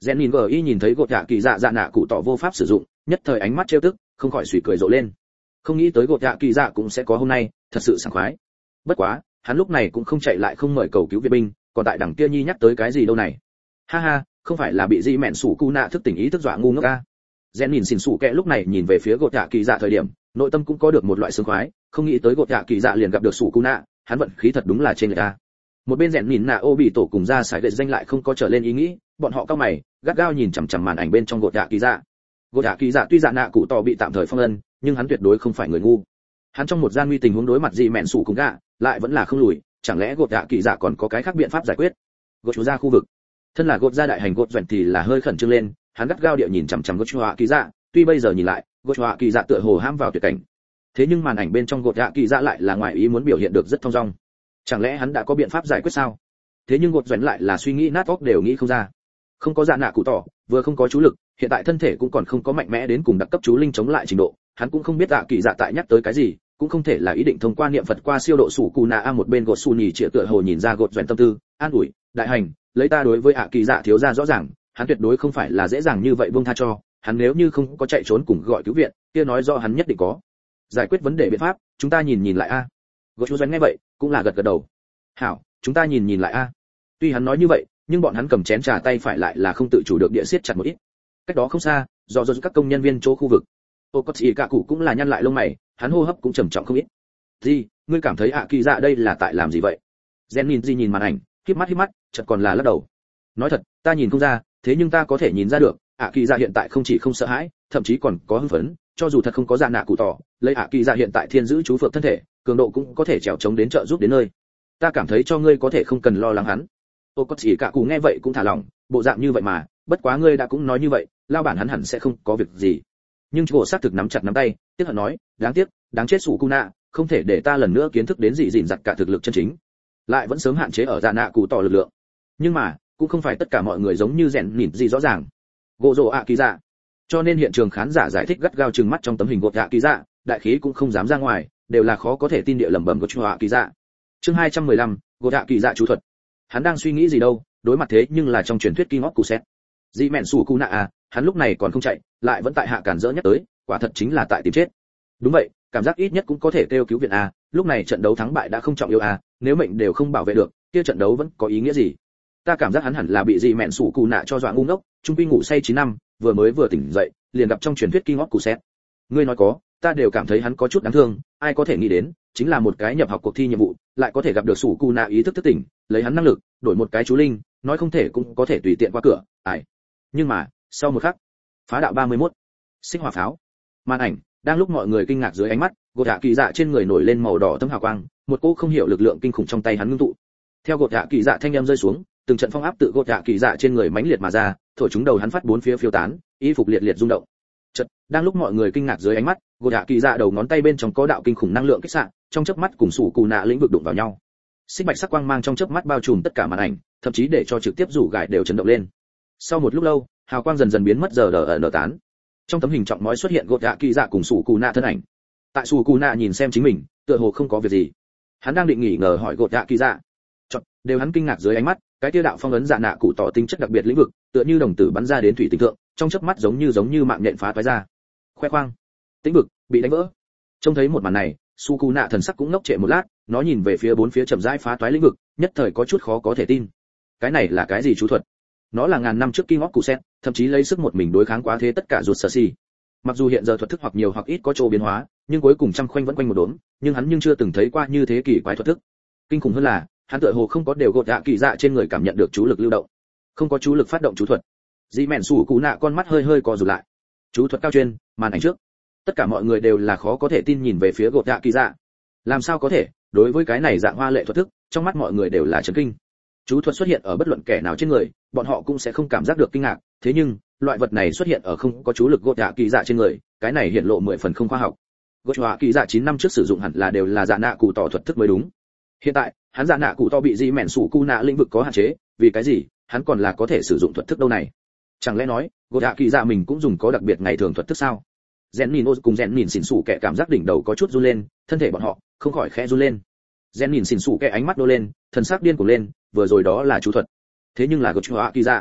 Rèn nhìn gờ y nhìn thấy gột dạ kỳ dạ dạ nạ cụ tỏ vô pháp sử dụng, nhất thời ánh mắt trêu tức, không khỏi suy cười rộ lên. Không nghĩ tới gột dạ kỳ dạ cũng sẽ có hôm nay, thật sự sảng khoái. Bất quá, hắn lúc này cũng không chạy lại không mời cầu cứu viện binh, còn tại đằng kia nhi nhắc tới cái gì đâu này. Ha ha, không phải là bị dị mẹn sủ cu nạ thức tỉnh ý thức dọa ngu ngốc a. Rèn nhìn xỉn sủ kẹ lúc này nhìn về phía gột dạ kỳ dạ thời điểm, nội tâm cũng có được một loại sướng khoái, không nghĩ tới gột dạ kỳ dạ liền gặp được sủ cu nạ, hắn vận khí thật đúng là trên người ta. Một bên rèn nhìn nạ ô bị tổ cùng ra sải gậy danh lại không có trở lên ý nghĩ, bọn họ cao mày, gắt gao nhìn chằm chằm màn ảnh bên trong gột dạ kỳ dạ. Gột dạ kỳ dạ tuy dạ nạ cụ tỏ bị tạm thời phong ân, nhưng hắn tuyệt đối không phải người ngu. Hắn trong một gian nguy tình huống đối mặt dị mẹn sủ cùng gạ, lại vẫn là không lùi, chẳng lẽ gột dạ kỳ dạ còn có cái khác biện pháp giải quyết? Gột chú ra khu vực. Thân là gột gia đại hành gột doẹn thì là hơi khẩn trương lên, hắn gắt gao địa nhìn chằm chằm gột chú hạ kỳ dạ, tuy bây giờ nhìn lại, gột chú hạ kỳ dạ tựa hồ ham vào tuyệt cảnh. Thế nhưng màn ảnh bên trong gột dạ kỳ dạ lại là ngoài ý muốn biểu hiện được rất thông dong. Chẳng lẽ hắn đã có biện pháp giải quyết sao? Thế nhưng gột doẹn lại là suy nghĩ nát óc đều nghĩ không ra. Không có dạ nạ cụ tỏ, vừa không có chú lực, hiện tại thân thể cũng còn không có mạnh mẽ đến cùng đặc cấp chú linh chống lại trình độ, hắn cũng không biết dạ kỳ dạ tại nhắc tới cái gì, cũng không thể là ý định thông qua niệm Phật qua siêu độ sủ cù nạ a. Một bên gột xù nhì chĩa tựa hồ nhìn ra gột doẹn tâm tư, an ủi, đại hành, lấy ta đối với ạ kỳ dạ thiếu gia rõ ràng, hắn tuyệt đối không phải là dễ dàng như vậy buông tha cho, hắn nếu như không có chạy trốn cùng gọi cứu viện, kia nói rõ hắn nhất định có giải quyết vấn đề biện pháp, chúng ta nhìn nhìn lại a. Gột chú doẹn nghe vậy, cũng là gật gật đầu. Hảo, chúng ta nhìn nhìn lại a. Tuy hắn nói như vậy, nhưng bọn hắn cầm chén trà tay phải lại là không tự chủ được địa siết chặt một ít. Cách đó không xa, do do các công nhân viên chỗ khu vực, ô cốt chỉ cả cụ cũng là nhăn lại lông mày, hắn hô hấp cũng trầm trọng không ít. Gì, ngươi cảm thấy ạ kỳ dạ đây là tại làm gì vậy? Zen nhìn gì nhìn màn ảnh, híp mắt híp mắt, chợt còn là lắc đầu. Nói thật, ta nhìn không ra, thế nhưng ta có thể nhìn ra được, ạ kỳ dạ hiện tại không chỉ không sợ hãi, thậm chí còn có hưng phấn, cho dù thật không có dạ nạ cụ tỏ, lấy ạ kỳ dạ hiện tại thiên giữ chú phượng thân thể, cường độ cũng có thể trèo chống đến trợ giúp đến nơi. Ta cảm thấy cho ngươi có thể không cần lo lắng hắn. Ô cốt chỉ cả cụ nghe vậy cũng thả lỏng, bộ dạng như vậy mà, bất quá ngươi đã cũng nói như vậy, lao bản hắn hẳn sẽ không có việc gì. Nhưng gỗ xác thực nắm chặt nắm tay, tiếc hận nói, đáng tiếc, đáng chết sủ cu nạ, không thể để ta lần nữa kiến thức đến dị dịn giặt cả thực lực chân chính, lại vẫn sớm hạn chế ở dạ nạ cụ tỏ lực lượng. Nhưng mà cũng không phải tất cả mọi người giống như rèn nhìn gì rõ ràng. Gỗ rồ ạ kỳ dạ, cho nên hiện trường khán giả giải thích gắt gao trừng mắt trong tấm hình gột ạ kỳ dạ, đại khí cũng không dám ra ngoài, đều là khó có thể tin địa lẩm bẩm của chú ạ kỳ dạ. Chương hai trăm mười lăm, gột ạ kỳ dạ chú thuật. Hắn đang suy nghĩ gì đâu, đối mặt thế nhưng là trong truyền thuyết King of Cuset. Dị mẹn sủ cu nạ à, hắn lúc này còn không chạy, lại vẫn tại hạ cản rỡ nhất tới, quả thật chính là tại tìm chết. Đúng vậy, cảm giác ít nhất cũng có thể kêu cứu viện a, lúc này trận đấu thắng bại đã không trọng yếu a, nếu mệnh đều không bảo vệ được, kia trận đấu vẫn có ý nghĩa gì? Ta cảm giác hắn hẳn là bị dị mẹn sủ cù nạ cho dọa ngu ngốc, trung quy ngủ say chín năm, vừa mới vừa tỉnh dậy, liền gặp trong truyền thuyết King of Cuset. Ngươi nói có, ta đều cảm thấy hắn có chút đáng thương, ai có thể nghĩ đến, chính là một cái nhập học cuộc thi nhiệm vụ, lại có thể gặp được sủ cù nạ ý thức thức tỉnh, lấy hắn năng lực, đổi một cái chú linh, nói không thể cũng có thể tùy tiện qua cửa, ai. Nhưng mà, sau một khắc, phá đạo ba mươi mốt, xích hỏa pháo. Màn ảnh, đang lúc mọi người kinh ngạc dưới ánh mắt, gột hạ kỳ dạ trên người nổi lên màu đỏ thấm hào quang, một cỗ không hiểu lực lượng kinh khủng trong tay hắn ngưng tụ. Theo gột hạ kỳ dạ thanh âm rơi xuống, từng trận phong áp tự gột hạ kỳ dạ trên người mãnh liệt mà ra, thổi chúng đầu hắn phát bốn phía phiêu tán, y phục liệt liệt rung động. Chợt, đang lúc mọi người kinh ngạc dưới ánh mắt, gột hạ kỳ dạ đầu ngón tay bên trong có đạo kinh khủng năng lượng kích xạ, trong chớp mắt cùng sủ cù nạ lĩnh vực đụng vào nhau. Xích bạch sắc quang mang trong chớp mắt bao trùm tất cả màn ảnh, thậm chí để cho trực tiếp rủ gải đều chấn động lên. Sau một lúc lâu, hào quang dần dần biến mất giờ đờ ở nở tán. Trong tấm hình trọng mói xuất hiện gột hạ kỳ dạ cùng sủ cù nạ thân ảnh. Tại sủ cù nạ nhìn xem chính mình, tựa hồ không có việc gì. Hắn đang định nghỉ ngờ hỏi gột hạ kỳ dạ. Chọn, đều hắn kinh ngạc dưới ánh mắt, cái tiêu đạo phong ấn dạ nạ cụ tỏ tính chất đặc biệt lĩnh vực, tựa như đồng tử bắn ra đến thủy tinh thượng, trong chớp mắt giống như giống như mạng nhện phá toái ra. Khoe khoang, tĩnh vực bị đánh vỡ. Trông thấy một màn này, su cù nạ thần sắc cũng ngốc trệ một lát, nó nhìn về phía bốn phía chậm rãi phá toái lĩnh vực, nhất thời có chút khó có thể tin. Cái này là cái gì chú thuật? Nó là ngàn năm trước King of Cuset, thậm chí lấy sức một mình đối kháng quá thế tất cả ruột sở xì. Mặc dù hiện giờ thuật thức hoặc nhiều hoặc ít có chỗ biến hóa, nhưng cuối cùng trăm khoanh vẫn quanh một đốm, nhưng hắn nhưng chưa từng thấy qua như thế kỳ quái thuật thức. Kinh khủng hơn là, hắn tựa hồ không có đều gột dạ kỳ dạ trên người cảm nhận được chú lực lưu động, không có chú lực phát động chú thuật. Dĩ mẹn sủ cú nạ con mắt hơi hơi co rụt lại. Chú thuật cao chuyên, màn ảnh trước. Tất cả mọi người đều là khó có thể tin nhìn về phía gột dạ kỳ dạ. Làm sao có thể? Đối với cái này dạng hoa lệ thuật thức, trong mắt mọi người đều là chấn kinh. Chú thuật xuất hiện ở bất luận kẻ nào trên người, bọn họ cũng sẽ không cảm giác được kinh ngạc, thế nhưng loại vật này xuất hiện ở không có chú lực gột dạ kỳ dạ trên người, cái này hiện lộ mười phần không khoa học. Gột dạ kỳ dạ chín năm trước sử dụng hẳn là đều là dạ nạ cụ tỏ thuật thức mới đúng. Hiện tại hắn dạ nạ cụ tỏ bị dị mẹn sủ cu nạ lĩnh vực có hạn chế, vì cái gì hắn còn là có thể sử dụng thuật thức đâu này? Chẳng lẽ nói gột dạ kỳ dạ mình cũng dùng có đặc biệt ngày thường thuật thức sao? Rèn nhìn ô cùng rèn nhìn xỉn sủ kẻ cảm giác đỉnh đầu có chút run lên, thân thể bọn họ không khỏi khẽ run lên. Rèn nhìn xỉn sủ kẻ ánh mắt đô lên, thần sắc điên cuồng lên, vừa rồi đó là chú thuật, thế nhưng là gột dạ kỳ dạ.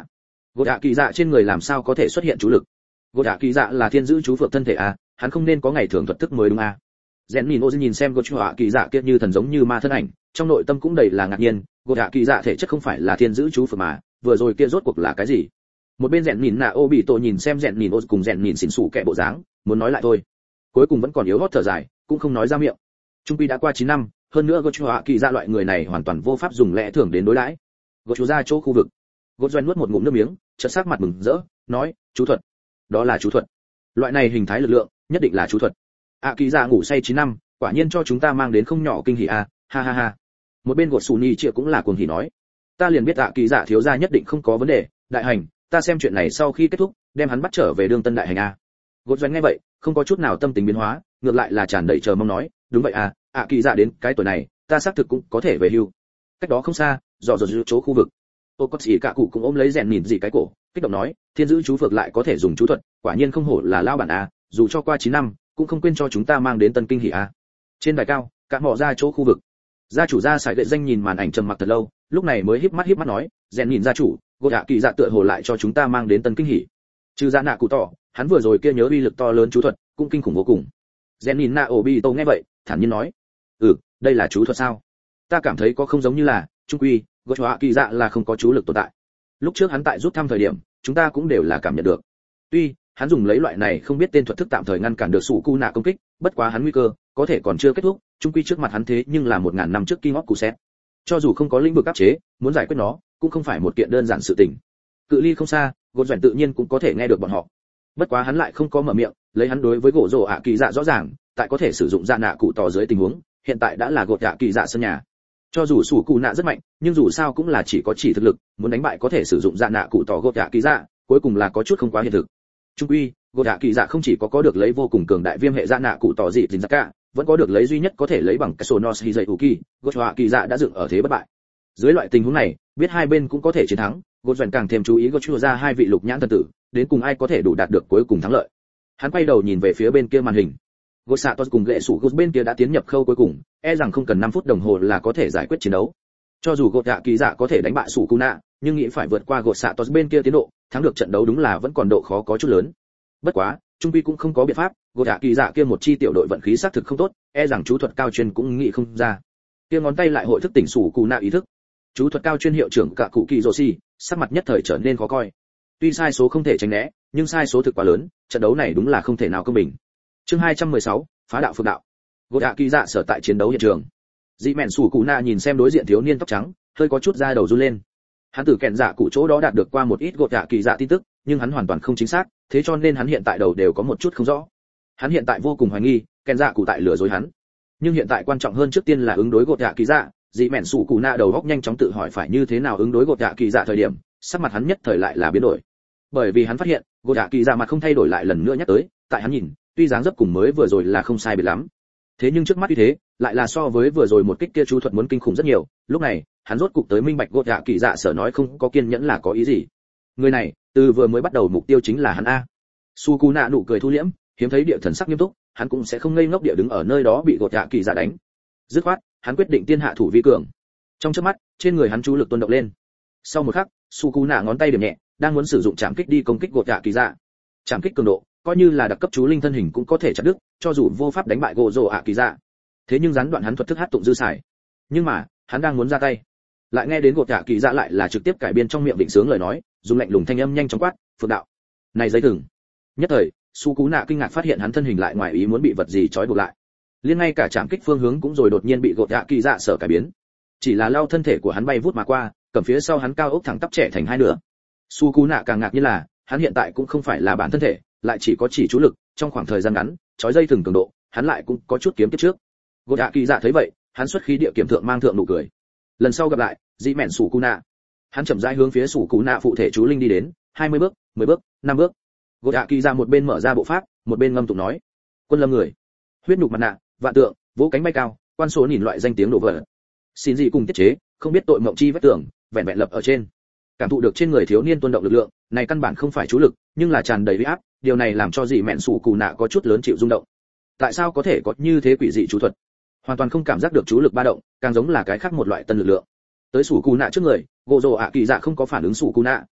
gột hạ kỳ dạ trên người làm sao có thể xuất hiện chú lực? Gột hạ kỳ dạ là thiên giữ chú phượng thân thể à, hắn không nên có ngày thường thuật thức mới đúng à? Rèn nhìn ô nhìn xem gột hạ kỳ dạ kia như thần giống như ma thân ảnh, trong nội tâm cũng đầy là ngạc nhiên. Gột hạ kỳ dạ thể chất không phải là thiên giữ chú phượng mà, vừa rồi kia rốt cuộc là cái gì? Một bên rèn nhìn nạ ô bị tổ nhìn xem rèn nhìn ô cùng rèn nhìn xỉn xù kẻ bộ dáng, muốn nói lại thôi, cuối cùng vẫn còn yếu hót thở dài, cũng không nói ra miệng. Trung quy đã qua chín năm, hơn nữa gột hạ kỳ dạ loại người này hoàn toàn vô pháp dùng lẽ thường đến đối đãi. Gột chú ra chỗ khu vực, gột doan nuốt một ngụm nước miếng, chợt sắc mặt mừng rỡ, nói, chú thuật. Đó là chú thuật. Loại này hình thái lực lượng, nhất định là chú thuật. ạ kỳ dạ ngủ say chín năm, quả nhiên cho chúng ta mang đến không nhỏ kinh hỉ a, ha ha ha. Một bên gột xù ni chia cũng là cuồng hỉ nói, ta liền biết ạ kỳ dạ thiếu gia nhất định không có vấn đề, đại hành, ta xem chuyện này sau khi kết thúc, đem hắn bắt trở về đương tân đại hành a. Gột doan nghe vậy, không có chút nào tâm tình biến hóa, ngược lại là tràn đầy chờ mong nói, đúng vậy à, ạ kỳ dạ đến cái tuổi này, ta xác thực cũng có thể về hưu. Cách đó không xa, dò dò chỗ khu vực, ô cốt xỉ cả cụ cũng ôm lấy rèn nhìn gì cái cổ, kích động nói, thiên giữ chú phược lại có thể dùng chú thuật, quả nhiên không hổ là lao bản a, dù cho qua chín năm, cũng không quên cho chúng ta mang đến tân kinh hỉ a. Trên đài cao, cả mỏ ra chỗ khu vực, gia chủ gia sải gậy danh nhìn màn ảnh trầm mặc thật lâu, lúc này mới híp mắt híp mắt nói, rèn nhìn gia chủ, gột hạ kỳ dạ tựa hồ lại cho chúng ta mang đến tân kinh hỉ. Trừ dạ nạ cụ tỏ, hắn vừa rồi kia nhớ uy lực to lớn chú thuật, cũng kinh khủng vô cùng. Rèn nhìn nạ ổ bi tô nghe vậy, thản nhiên nói, ừ, đây là chú thuật sao? Ta cảm thấy có không giống như là, trung quy, gột hạ kỳ dạ là không có chú lực tồn tại. Lúc trước hắn tại rút thăm thời điểm, chúng ta cũng đều là cảm nhận được. Tuy hắn dùng lấy loại này không biết tên thuật thức tạm thời ngăn cản được sủ cu nạ công kích, bất quá hắn nguy cơ có thể còn chưa kết thúc, trung quy trước mặt hắn thế nhưng là một ngàn năm trước King of Kuset. Cho dù không có lĩnh vực áp chế, muốn giải quyết nó cũng không phải một kiện đơn giản sự tình. Cự ly không xa, gột doãn tự nhiên cũng có thể nghe được bọn họ. Bất quá hắn lại không có mở miệng, lấy hắn đối với gỗ rồ ạ kỳ dạ rõ ràng, tại có thể sử dụng dạ nạ cụ tỏ dưới tình huống, hiện tại đã là gột ạ kỳ dạ sân nhà. Cho dù sủ cụ nạ rất mạnh, nhưng dù sao cũng là chỉ có chỉ thực lực, muốn đánh bại có thể sử dụng dạ nạ cụ tỏ gột ạ kỳ dạ, cuối cùng là có chút không quá hiện thực. Trung quy, gột ạ kỳ dạ không chỉ có có được lấy vô cùng cường đại viêm hệ dạ nạ cụ tỏ dị dình cả, vẫn có được lấy duy nhất có thể lấy bằng cái sổ nos hizayuki, gột ạ kỳ dạ đã dựng ở thế bất bại. Dưới loại tình huống này, biết hai bên cũng có thể chiến thắng, gột doãn càng thêm chú ý gột chua ra hai vị lục nhãn thần tử, đến cùng ai có thể đủ đạt được cuối cùng thắng lợi. Hắn quay đầu nhìn về phía bên kia màn hình. Gột xạ tos cùng gệ sủ gột bên kia đã tiến nhập khâu cuối cùng, e rằng không cần năm phút đồng hồ là có thể giải quyết chiến đấu. Cho dù gột ạ kỳ dạ có thể đánh bại sủ Kuna, nhưng nghĩ phải vượt qua gột xạ tos bên kia tiến độ, thắng được trận đấu đúng là vẫn còn độ khó có chút lớn. Bất quá, trung quy cũng không có biện pháp, gột ạ kỳ dạ kia một chi tiểu đội vận khí xác thực không tốt, e rằng chú thuật cao chuyên cũng nghĩ không ra. Kia ngón tay lại hội thức tỉnh sủ Kuna ý thức. Chú thuật cao chuyên hiệu trưởng cả cụ kỳ Roshi, sắc mặt nhất thời trở nên khó coi. Tuy sai số không thể tránh né, nhưng sai số thực quá lớn, trận đấu này đúng là không thể nào công bình. Chương hai trăm mười sáu, phá đạo phượng đạo. Gột ạ kỳ dạ sở tại chiến đấu hiện trường. Dị mèn sủ cụ na nhìn xem đối diện thiếu niên tóc trắng, hơi có chút da đầu run lên. Hắn từ kẹn dạ cụ chỗ đó đạt được qua một ít gột ạ kỳ dạ tin tức, nhưng hắn hoàn toàn không chính xác, thế cho nên hắn hiện tại đầu đều có một chút không rõ. Hắn hiện tại vô cùng hoài nghi, kẹn dạ cụ tại lừa dối hắn. Nhưng hiện tại quan trọng hơn trước tiên là ứng đối gột ạ kỳ dạ. Dị mèn sủ cụ na đầu góc nhanh chóng tự hỏi phải như thế nào ứng đối gột ạ kỳ dạ thời điểm, sắc mặt hắn nhất thời lại là biến đổi. Bởi vì hắn phát hiện, gột ạ kỳ dạ mặt không thay đổi lại lần nữa nhắc tới, tại hắn nhìn, tuy dáng dấp cùng mới vừa rồi là không sai biệt lắm, thế nhưng trước mắt như thế lại là so với vừa rồi một kích kia chú thuật muốn kinh khủng rất nhiều. Lúc này hắn rốt cục tới minh bạch gột ạ kỳ dạ sở nói không có kiên nhẫn là có ý gì. Người này từ vừa mới bắt đầu mục tiêu chính là hắn a. Sukuna nụ cười thu liễm, hiếm thấy địa thần sắc nghiêm túc, hắn cũng sẽ không ngây ngốc địa đứng ở nơi đó bị gột ạ kỳ dạ đánh. Dứt khoát hắn quyết định tiên hạ thủ vi cường. Trong chớp mắt trên người hắn chú lực tuôn động lên. Sau một khắc, Sukuna ngón tay điểm nhẹ, đang muốn sử dụng chạm kích đi công kích gột ạ kỳ dạ. Chạm kích cường độ coi như là đặc cấp chú linh thân hình cũng có thể chặt đứt, cho dù vô pháp đánh bại gỗ rồ ạ kỳ dạ. Thế nhưng gián đoạn hắn thuật thức hát tụng dư xài. Nhưng mà hắn đang muốn ra tay, lại nghe đến gột ạ kỳ dạ lại là trực tiếp cải biên trong miệng định sướng lời nói, dùng lạnh lùng thanh âm nhanh chóng quát, phượng đạo. Này giấy thừng. Nhất thời Sukuna kinh ngạc phát hiện hắn thân hình lại ngoài ý muốn bị vật gì trói buộc lại, liên ngay cả chạm kích phương hướng cũng rồi đột nhiên bị gột ạ kỳ dạ sở cải biến. Chỉ là lao thân thể của hắn bay vút mà qua, cầm phía sau hắn cao ốc thẳng tắp trẻ thành hai nửa. Sukuna càng ngạc như là hắn hiện tại cũng không phải là bản thân thể, lại chỉ có chỉ chú lực, trong khoảng thời gian ngắn trói dây thừng cường độ hắn lại cũng có chút kiếm kiếp trước. Gột ạ kỳ dạ thấy vậy, hắn xuất khí địa kiểm thượng mang thượng nụ cười. Lần sau gặp lại, dị mèn sủ Kuna. Hắn chậm rãi hướng phía sủ Kuna phụ thể chú linh đi đến, hai mươi bước, mười bước, năm bước. Gột ạ kỳ dạ một bên mở ra bộ pháp, một bên ngâm tụng nói, quân lâm người, huyết nhục mặt nạ, vạn tượng, vỗ cánh bay cao, quan số nhìn loại danh tiếng đổ vỡ. Xin gì cùng tiết chế, không biết tội mộng chi vết tưởng, vẹn vẹn lập ở trên. Cảm thụ được trên người thiếu niên tuôn động lực lượng, này căn bản không phải chú lực, nhưng là tràn đầy uy áp, điều này làm cho dị mẹn sủ cù nạ có chút lớn chịu rung động. Tại sao có thể có như thế quỷ dị chú thuật? Hoàn toàn không cảm giác được chú lực ba động, càng giống là cái khác một loại tân lực lượng. Tới sủ cù nạ trước người, gỗ rồ ạ kỳ dạ không có phản ứng sủ cù nạ,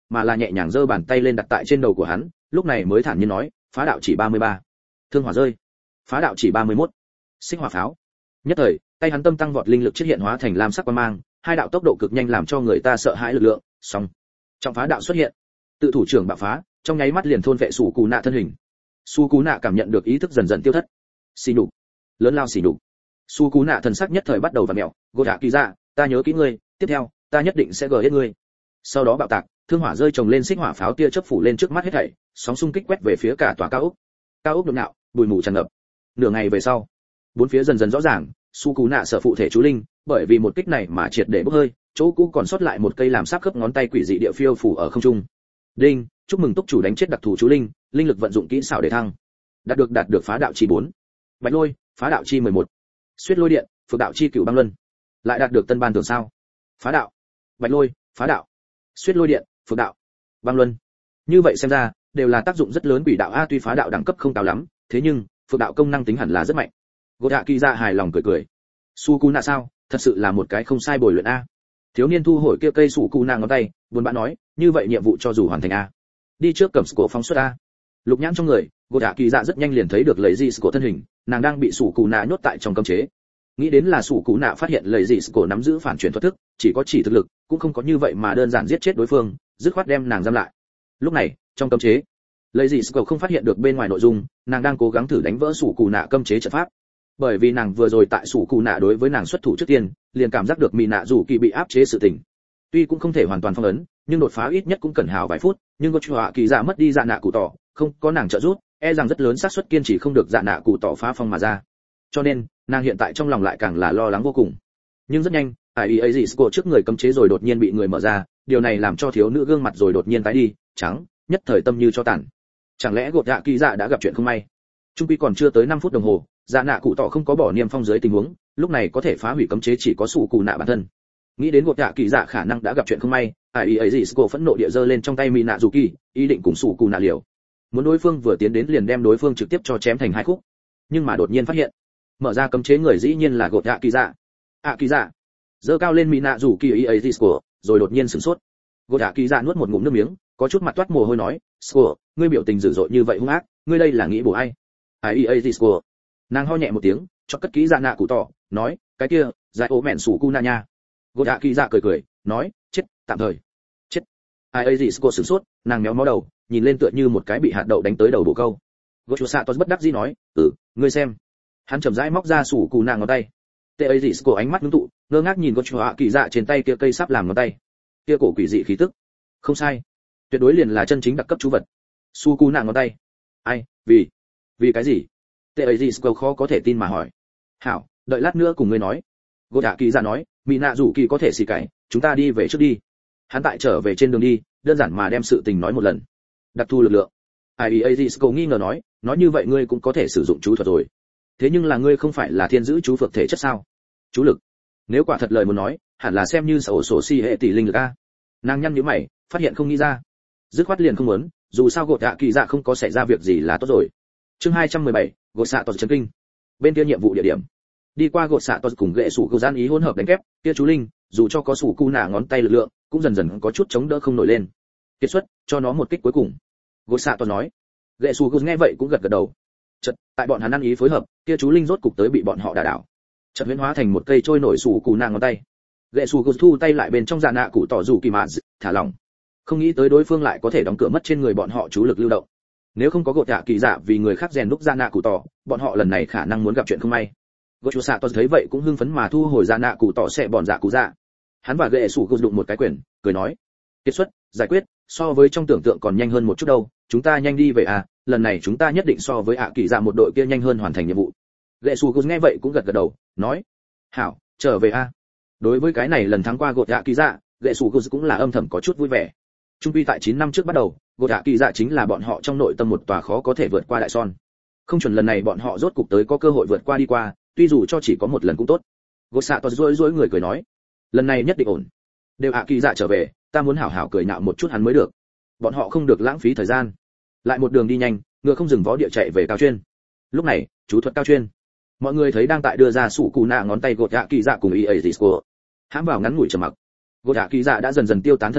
mà là nhẹ nhàng giơ bàn tay lên đặt tại trên đầu của hắn, lúc này mới thản nhiên nói, phá đạo chỉ ba mươi ba. Thương hỏa rơi. Phá đạo chỉ ba mươi mốt. Xích hỏa pháo. Nhất thời, tay hắn tâm tăng vọt linh lực chất hiện hóa thành lam sắc quang mang, hai đạo tốc độ cực nhanh làm cho người ta sợ hãi lực lượng, xong. Trọng phá đạo xuất hiện. Tự thủ trưởng bạo phá, trong nháy mắt liền thôn vệ sủ cù nạ thân hình. Su cú nạ cảm nhận được ý thức dần dần tiêu thất. Xì nhục, lớn lao xì nhục. Su cú nạ thần sắc nhất thời bắt đầu vặn mèo, gột hạ kỳ dạ, ta nhớ kỹ ngươi, tiếp theo, ta nhất định sẽ gờ hết ngươi. Sau đó bạo tạc, thương hỏa rơi chồng lên xích hỏa pháo tia chớp phủ lên trước mắt hết thảy, sóng xung kích quét về phía cả tòa cao ốc. Cao ốc nhộn nhạo, bụi mù tràn ngập. Nửa ngày về sau, bốn phía dần dần rõ ràng, su cú nạ sở phụ thể chú linh, bởi vì một kích này mà triệt để bốc hơi, chỗ cũ còn sót lại một cây làm sáp khớp ngón tay quỷ dị địa phiêu phủ ở không trung. Đinh, chúc mừng túc chủ đánh chết đặc thù chú linh, linh lực vận dụng kỹ xảo để thăng. Đạt được đạt được phá đạo chi bốn. Bạch lôi, phá đạo chi mười một. Xuyết lôi điện, phược đạo chi cửu băng luân. Lại đạt được tân ban tưởng sao? Phá đạo, bạch lôi, phá đạo, xuyết lôi điện, phược đạo, băng luân. Như vậy xem ra, đều là tác dụng rất lớn quỷ đạo a, tuy phá đạo đẳng cấp không cao lắm, thế nhưng phược đạo công năng tính hẳn là rất mạnh. Gột hạ kỳ ra hài lòng cười cười. Su cú nạ sao, thật sự là một cái không sai bồi luyện a. Thiếu niên thu hồi kia cây sủ cú nạ ngón tay, buồn bã nói, như vậy nhiệm vụ cho dù hoàn thành a. Đi trước cầm cổ phóng xuất a. Lục nhãn trong người, gột hạ kỳ dạ rất nhanh liền thấy được lấy gì của thân hình, nàng đang bị sủ cú nạ nhốt tại trong cấm chế. Nghĩ đến là sủ cú nạ phát hiện lấy gì của nắm giữ phản chuyển thuật thức, chỉ có chỉ thực lực, cũng không có như vậy mà đơn giản giết chết đối phương, dứt khoát đem nàng giam lại. Lúc này, trong cấm chế, lấy gì của không phát hiện được bên ngoài nội dung, nàng đang cố gắng thử đánh vỡ sủ cú nạ cấm chế trận pháp. Bởi vì nàng vừa rồi tại sủ cú nạ đối với nàng xuất thủ trước tiên, liền cảm giác được mị nạ dù kỳ bị áp chế sự tình. Tuy cũng không thể hoàn toàn phong ấn, nhưng đột phá ít nhất cũng cần hào vài phút, nhưng có chua kỳ dạ mất đi dạ nạ cụ tỏ, không có nàng trợ giúp, e rằng rất lớn xác suất kiên trì không được dạ nạ cụ tỏ phá phong mà ra. Cho nên, nàng hiện tại trong lòng lại càng là lo lắng vô cùng. Nhưng rất nhanh, ai ấy gì của trước người cấm chế rồi đột nhiên bị người mở ra, điều này làm cho thiếu nữ gương mặt rồi đột nhiên tái đi, trắng, nhất thời tâm như cho tàn. Chẳng lẽ gột dạ kỳ dạ đã gặp chuyện không may? Trung quy còn chưa tới năm phút đồng hồ, dạ nạ cụ tỏ không có bỏ niêm phong dưới tình huống, lúc này có thể phá hủy cấm chế chỉ có sủ cụ nạ bản thân. Nghĩ đến gột dạ kỳ dạ khả năng đã gặp chuyện không may, ai ấy gì của phẫn nộ địa giơ lên trong tay mị nạ dù kỳ, ý định cùng sủ cụ nạ liều. Muốn đối phương vừa tiến đến liền đem đối phương trực tiếp cho chém thành hai khúc. Nhưng mà đột nhiên phát hiện, mở ra cấm chế người dĩ nhiên là gột dạ kỳ dạ. À kỳ dạ, giơ cao lên mị nạ dù kỳ ý ấy gì của, rồi đột nhiên sửng sốt. Gột dạ kỳ dạ nuốt một ngụm nước miếng, có chút mặt toát mồ hôi nói, "Score, ngươi biểu tình dữ dội như vậy hung ác, ngươi đây là nghĩ bổ ai?" Ai ấy gì của. Nàng ho nhẹ một tiếng, cho cất kỹ dạ nạ cụ tỏ, nói, "Cái kia, giải ố mẹn sủ cu na nha." Gột dạ kỳ dạ cười cười, nói, "Chết, tạm thời." Chết. Ai ấy gì của sửng sốt, nàng méo mó đầu, nhìn lên tựa như một cái bị hạt đậu đánh tới đầu bổ câu. Gột chúa xạ toát bất đắc dĩ nói, "Ừ, ngươi xem." Hắn chậm rãi móc ra sủ cụ nàng ngón tay. Tệ ấy gì của ánh mắt ngưng tụ, ngơ ngác nhìn gột chúa kỳ dạ trên tay kia cây sáp làm ngón tay. Kia cổ quỷ dị khí tức. Không sai, tuyệt đối liền là chân chính đặc cấp chú vật. Su cụ nàng ngón tay. Ai, vì, vì cái gì? Tệ ấy gì của khó có thể tin mà hỏi. Hảo, đợi lát nữa cùng ngươi nói. Gột dạ kỳ dạ nói, mỹ nạ rủ kỳ có thể xì cải, chúng ta đi về trước đi. Hắn tại trở về trên đường đi, đơn giản mà đem sự tình nói một lần. Đặc thù lực lượng. Ai ấy gì của nghi ngờ nói, nói như vậy ngươi cũng có thể sử dụng chú thuật rồi. Thế nhưng là ngươi không phải là thiên giữ chú phược thể chất sao? Chú lực. Nếu quả thật lời muốn nói, hẳn là xem như sổ sổ si hệ tỷ linh lực a. Nàng nhăn nhíu mày, phát hiện không nghĩ ra. Dứt khoát liền không muốn, dù sao gột dạ kỳ dạ không có xảy ra việc gì là tốt rồi. Chương hai trăm mười bảy, gột xạ toàn chấn kinh. Bên kia nhiệm vụ địa điểm. Đi qua gột xạ toàn cùng gệ sủ câu gian ý hỗn hợp đánh kép, kia chú linh, dù cho có sủ cu nả ngón tay lực lượng, cũng dần dần có chút chống đỡ không nổi lên. Kết xuất, cho nó một kích cuối cùng. Gột xạ toàn nói. Gệ sủ câu nghe vậy cũng gật gật đầu. Chợt, tại bọn hắn ăn ý phối hợp, kia chú linh rốt cục tới bị bọn họ đả đảo. Chợt huyễn hóa thành một cây trôi nổi sủ cu nả ngón tay. Gệ sủ câu thu tay lại bên trong dạ nạ cụ tỏ rủ kỳ mạ, thả lỏng. Không nghĩ tới đối phương lại có thể đóng cửa mất trên người bọn họ chú lực lưu động. Nếu không có gột dạ kỳ dạ vì người khác rèn đúc dạ nạ cụ tỏ, bọn họ lần này khả năng muốn gặp chuyện không may. Gột chúa xạ to thấy vậy cũng hưng phấn mà thu hồi dạ nạ cụ tỏ sẽ bọn dạ cụ dạ. Hắn và gệ sủ gột đụng một cái quyền, cười nói, kết xuất, giải quyết, so với trong tưởng tượng còn nhanh hơn một chút đâu, chúng ta nhanh đi về à, lần này chúng ta nhất định so với ạ kỳ dạ một đội kia nhanh hơn hoàn thành nhiệm vụ. Gệ sủ gột nghe vậy cũng gật gật đầu, nói, hảo, trở về à. Đối với cái này lần thắng qua gột dạ kỳ dạ, gệ sủ gột cũng là âm thầm có chút vui vẻ. Trung quy tại chín năm trước bắt đầu, gột dạ kỳ dạ chính là bọn họ trong nội tâm một tòa khó có thể vượt qua đại son. Không chuẩn lần này bọn họ rốt cục tới có cơ hội vượt qua đi qua, tuy dù cho chỉ có một lần cũng tốt. Gột xạ to rối rối người cười nói, lần này nhất định ổn. Đều ạ kỳ dạ trở về, ta muốn hảo hảo cười nhạo một chút hắn mới được. Bọn họ không được lãng phí thời gian. Lại một đường đi nhanh, ngựa không dừng vó địa chạy về cao chuyên. Lúc này, chú thuật cao chuyên. Mọi người thấy đang tại đưa ra sủ cù nạ ngón tay gột dạ kỳ dạ cùng ý ấy gì của. Hãm vào ngắn ngủi trầm mặc. Gột dạ kỳ dạ đã dần dần tiêu tán thân ảnh,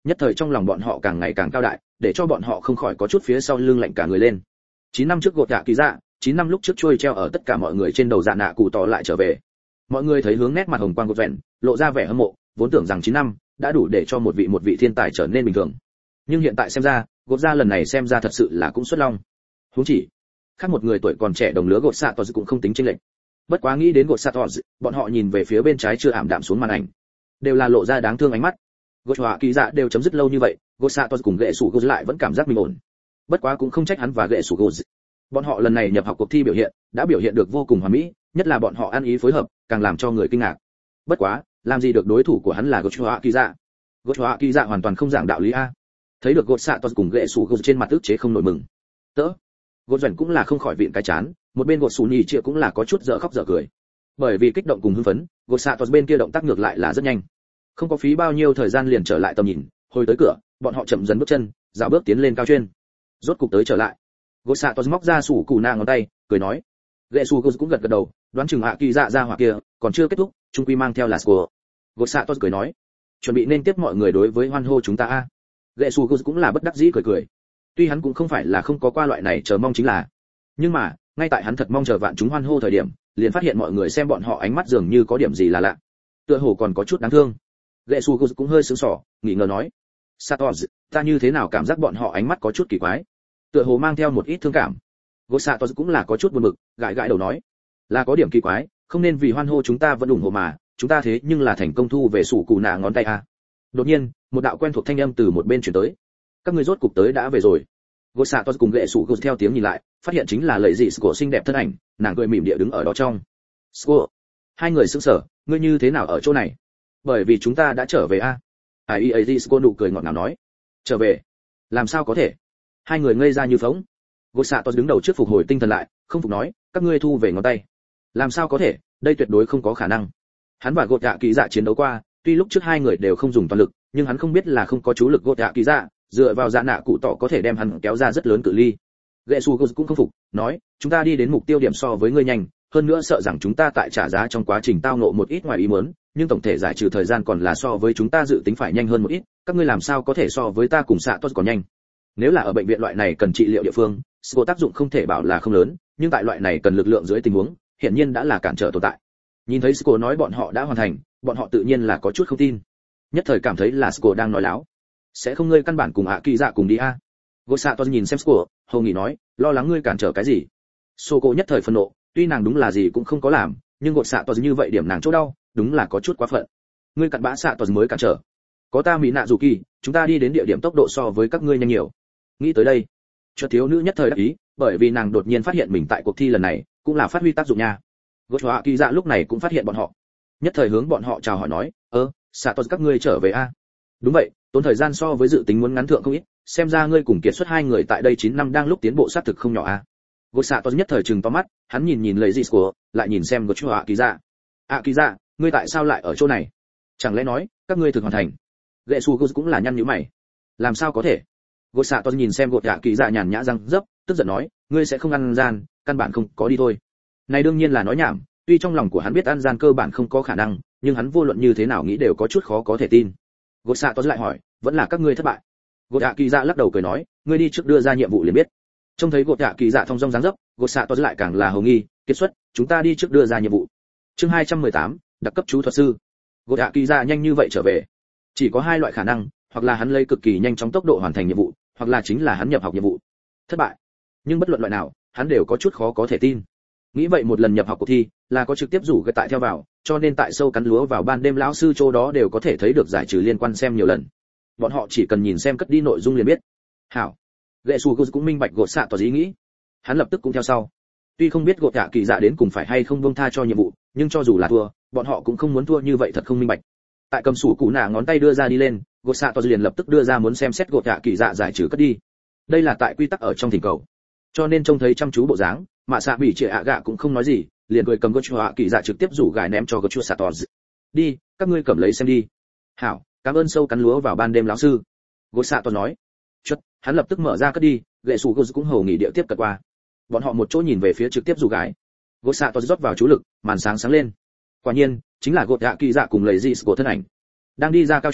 nhất thời trong lòng bọn họ càng ngày càng cao đại, để cho bọn họ không khỏi có chút phía sau lưng lạnh cả người lên. chín năm trước gột dạ kỳ dạ, chín năm lúc trước trôi treo ở tất cả mọi người trên đầu dạ nạ cụ tỏ lại trở về. Mọi người thấy hướng nét mặt hồng quang gột vẹn, lộ ra vẻ hâm mộ, vốn tưởng rằng chín năm đã đủ để cho một vị một vị thiên tài trở nên bình thường. Nhưng hiện tại xem ra, gột ra lần này xem ra thật sự là cũng xuất long. Huống chỉ, khác một người tuổi còn trẻ đồng lứa gột xạ tỏ cũng không tính chênh lệch. Bất quá nghĩ đến gột xạ tỏ, bọn họ nhìn về phía bên trái chưa ảm đạm xuống màn ảnh, đều là lộ ra đáng thương ánh mắt. Gột họa kỳ dạ đều chấm dứt lâu như vậy, gột xạ tỏ cùng gệ sủ gột lại vẫn cảm giác bình ổn. Bất quá cũng không trách hắn và gệ sủ gột. Bọn họ lần này nhập học cuộc thi biểu hiện, đã biểu hiện được vô cùng hoàn mỹ, nhất là bọn họ ăn ý phối hợp, càng làm cho người kinh ngạc. Bất quá, làm gì được đối thủ của hắn là gột họa kỳ dạ. Gột họa kỳ dạ hoàn toàn không giảng đạo lý a. Thấy được gột xạ tỏ cùng gệ sủ gột trên mặt ức chế không nổi mừng. Tớ, gột rảnh cũng là không khỏi vịn cái chán, một bên gột sủ nhì chia cũng là có chút dở khóc dở cười. Bởi vì kích động cùng hưng phấn, gột xạ tỏ bên kia động tác ngược lại là rất nhanh, không có phí bao nhiêu thời gian liền trở lại tầm nhìn, hồi tới cửa, bọn họ chậm dần bước chân, dạo bước tiến lên cao chuyên. Rốt cục tới trở lại. Gột xạ tỏ móc ra sủ cụ nạ ngón tay, cười nói. Gệ sủ cũng gật gật đầu, đoán chừng hạ kỳ dạ ra hoặc kia, còn chưa kết thúc, trung quy mang theo là score. Gột xạ tỏ cười nói, chuẩn bị nên tiếp mọi người đối với hoan hô chúng ta a. Gệ sủ cũng là bất đắc dĩ cười cười. Tuy hắn cũng không phải là không có qua loại này chờ mong chính là, nhưng mà ngay tại hắn thật mong chờ vạn chúng hoan hô thời điểm, liền phát hiện mọi người xem bọn họ ánh mắt dường như có điểm gì là lạ, tựa hồ còn có chút đáng thương. Gệ sủ cũng hơi sững sờ, nghĩ ngờ nói, Satos, ta như thế nào cảm giác bọn họ ánh mắt có chút kỳ quái, tựa hồ mang theo một ít thương cảm. Gột Satos cũng là có chút buồn bực, gãi gãi đầu nói, là có điểm kỳ quái, không nên vì hoan hô chúng ta vẫn ủng hộ mà, chúng ta thế nhưng là thành công thu về sủ cụ nạ ngón tay a. Đột nhiên, một đạo quen thuộc thanh âm từ một bên truyền tới, các ngươi rốt cục tới đã về rồi. Gột Satos cùng Gệ sủ theo tiếng nhìn lại, phát hiện chính là lợi dị của xinh đẹp thân ảnh, nàng cười mỉm địa đứng ở đó trong. Score. Hai người sững sờ, ngươi như thế nào ở chỗ này? Bởi vì chúng ta đã trở về a. Ai ai Score nụ cười ngọt ngào nói. Trở về? Làm sao có thể? Hai người ngây ra như phỗng. Gột Satos đứng đầu trước phục hồi tinh thần lại, không phục nói, các ngươi thu về ngón tay. Làm sao có thể? Đây tuyệt đối không có khả năng. Hắn và Gột Dạ Kỳ Dạ chiến đấu qua, tuy lúc trước hai người đều không dùng toàn lực, nhưng hắn không biết là không có chú lực Gột Dạ Kỳ Dạ, dựa vào dạ nạ cụ tỏ có thể đem hắn kéo ra rất lớn cự ly. Gệ Su cũng không phục, nói, chúng ta đi đến mục tiêu điểm so với ngươi nhanh, hơn nữa sợ rằng chúng ta tại trả giá trong quá trình tao ngộ một ít ngoài ý muốn, nhưng tổng thể giải trừ thời gian còn là so với chúng ta dự tính phải nhanh hơn một ít, các ngươi làm sao có thể so với ta cùng xạ tốt còn nhanh. Nếu là ở bệnh viện loại này cần trị liệu địa phương, sự tác dụng không thể bảo là không lớn, nhưng tại loại này cần lực lượng dưới tình huống, hiển nhiên đã là cản trở tồn tại. Nhìn thấy Sco nói bọn họ đã hoàn thành, bọn họ tự nhiên là có chút không tin. Nhất thời cảm thấy là Sco đang nói láo. Sẽ không ngươi căn bản cùng ạ kỳ dạ cùng đi a. Gột xạ to nhìn xem Sco, hầu nghỉ nói, lo lắng ngươi cản trở cái gì. Sco nhất thời phẫn nộ, tuy nàng đúng là gì cũng không có làm, nhưng gột xạ to như vậy điểm nàng chỗ đau, đúng là có chút quá phận. Ngươi cặn bã xạ to mới cản trở. Có ta mỹ nạ dù kỳ, chúng ta đi đến địa điểm tốc độ so với các ngươi nhanh nhiều. Nghĩ tới đây, cho thiếu nữ nhất thời đắc ý, bởi vì nàng đột nhiên phát hiện mình tại cuộc thi lần này cũng là phát huy tác dụng nha. Gột họa kỳ dạ lúc này cũng phát hiện bọn họ, nhất thời hướng bọn họ chào hỏi nói, ơ, xạ to các ngươi trở về a. Đúng vậy, tốn thời gian so với dự tính muốn ngắn thượng không ít, xem ra ngươi cùng kiệt xuất hai người tại đây chín năm đang lúc tiến bộ sát thực không nhỏ a. Gột xạ to nhất thời trừng to mắt, hắn nhìn nhìn lấy gì của, lại nhìn xem gột họa kỳ dạ. À kỳ dạ, ngươi tại sao lại ở chỗ này? Chẳng lẽ nói các ngươi thực hoàn thành? Gệ su cũng là nhăn nhíu mày. Làm sao có thể? Gột xạ to nhìn xem gột họa kỳ dạ nhàn nhã răng dấp, tức giận nói, ngươi sẽ không ăn gian, căn bản không có đi thôi. Này đương nhiên là nói nhảm, tuy trong lòng của hắn biết ăn gian cơ bản không có khả năng, nhưng hắn vô luận như thế nào nghĩ đều có chút khó có thể tin. Gột xạ to lại hỏi, vẫn là các ngươi thất bại? Gột họa kỳ dạ lắc đầu cười nói, ngươi đi trước đưa ra nhiệm vụ liền biết. Trông thấy gột họa kỳ dạ thông dong dáng dấp, gột xạ to lại càng là hầu nghi, kết xuất, chúng ta đi trước đưa ra nhiệm vụ. Chương hai trăm mười tám, đặc cấp chú thuật sư. Gột họa kỳ dạ nhanh như vậy trở về, chỉ có hai loại khả năng, hoặc là hắn lấy cực kỳ nhanh chóng tốc độ hoàn thành nhiệm vụ, hoặc là chính là hắn nhập học nhiệm vụ thất bại. Nhưng bất luận loại nào, hắn đều có chút khó có thể tin. Nghĩ vậy một lần nhập học cuộc thi là có trực tiếp rủ người tại theo vào, cho nên tại sâu cắn lúa vào ban đêm lão sư chỗ đó đều có thể thấy được giải trừ liên quan xem nhiều lần. Bọn họ chỉ cần nhìn xem cất đi nội dung liền biết. Hảo. Gệ Su cũng minh bạch gột xạ tỏ ý nghĩ, hắn lập tức cũng theo sau. Tuy không biết gột họa kỳ dạ đến cùng phải hay không buông tha cho nhiệm vụ, nhưng cho dù là thua, bọn họ cũng không muốn thua như vậy thật không minh bạch. Tại cầm sủ cụ nạ ngón tay đưa ra đi lên, gột xạ tỏ liền lập tức đưa ra muốn xem xét gột họa kỳ dạ giải trừ cất đi. Đây là tại quy tắc ở trong thỉnh cầu, cho nên trông thấy chăm chú bộ dáng, mạ xạ bị trịa ạ gạ cũng không nói gì, liền cười cầm gột họa kỳ dạ trực tiếp rủ gài ném cho gột xạ tỏ. Đi, các ngươi cầm lấy xem đi. Hảo, cảm ơn sâu cắn lúa vào ban đêm lão sư. Gột xạ tỏ nói. Chút, hắn lập tức mở ra cất đi, Gệ Su cũng hầu nghỉ địa tiếp cận qua. Bọn họ một chỗ nhìn về phía trực tiếp rủ gái. Gột xạ tỏ rót vào chú lực, màn sáng sáng lên. Quả nhiên, chính là gột họa kỳ dạ cùng lấy gì của thân ảnh đang đi ra cao truyền,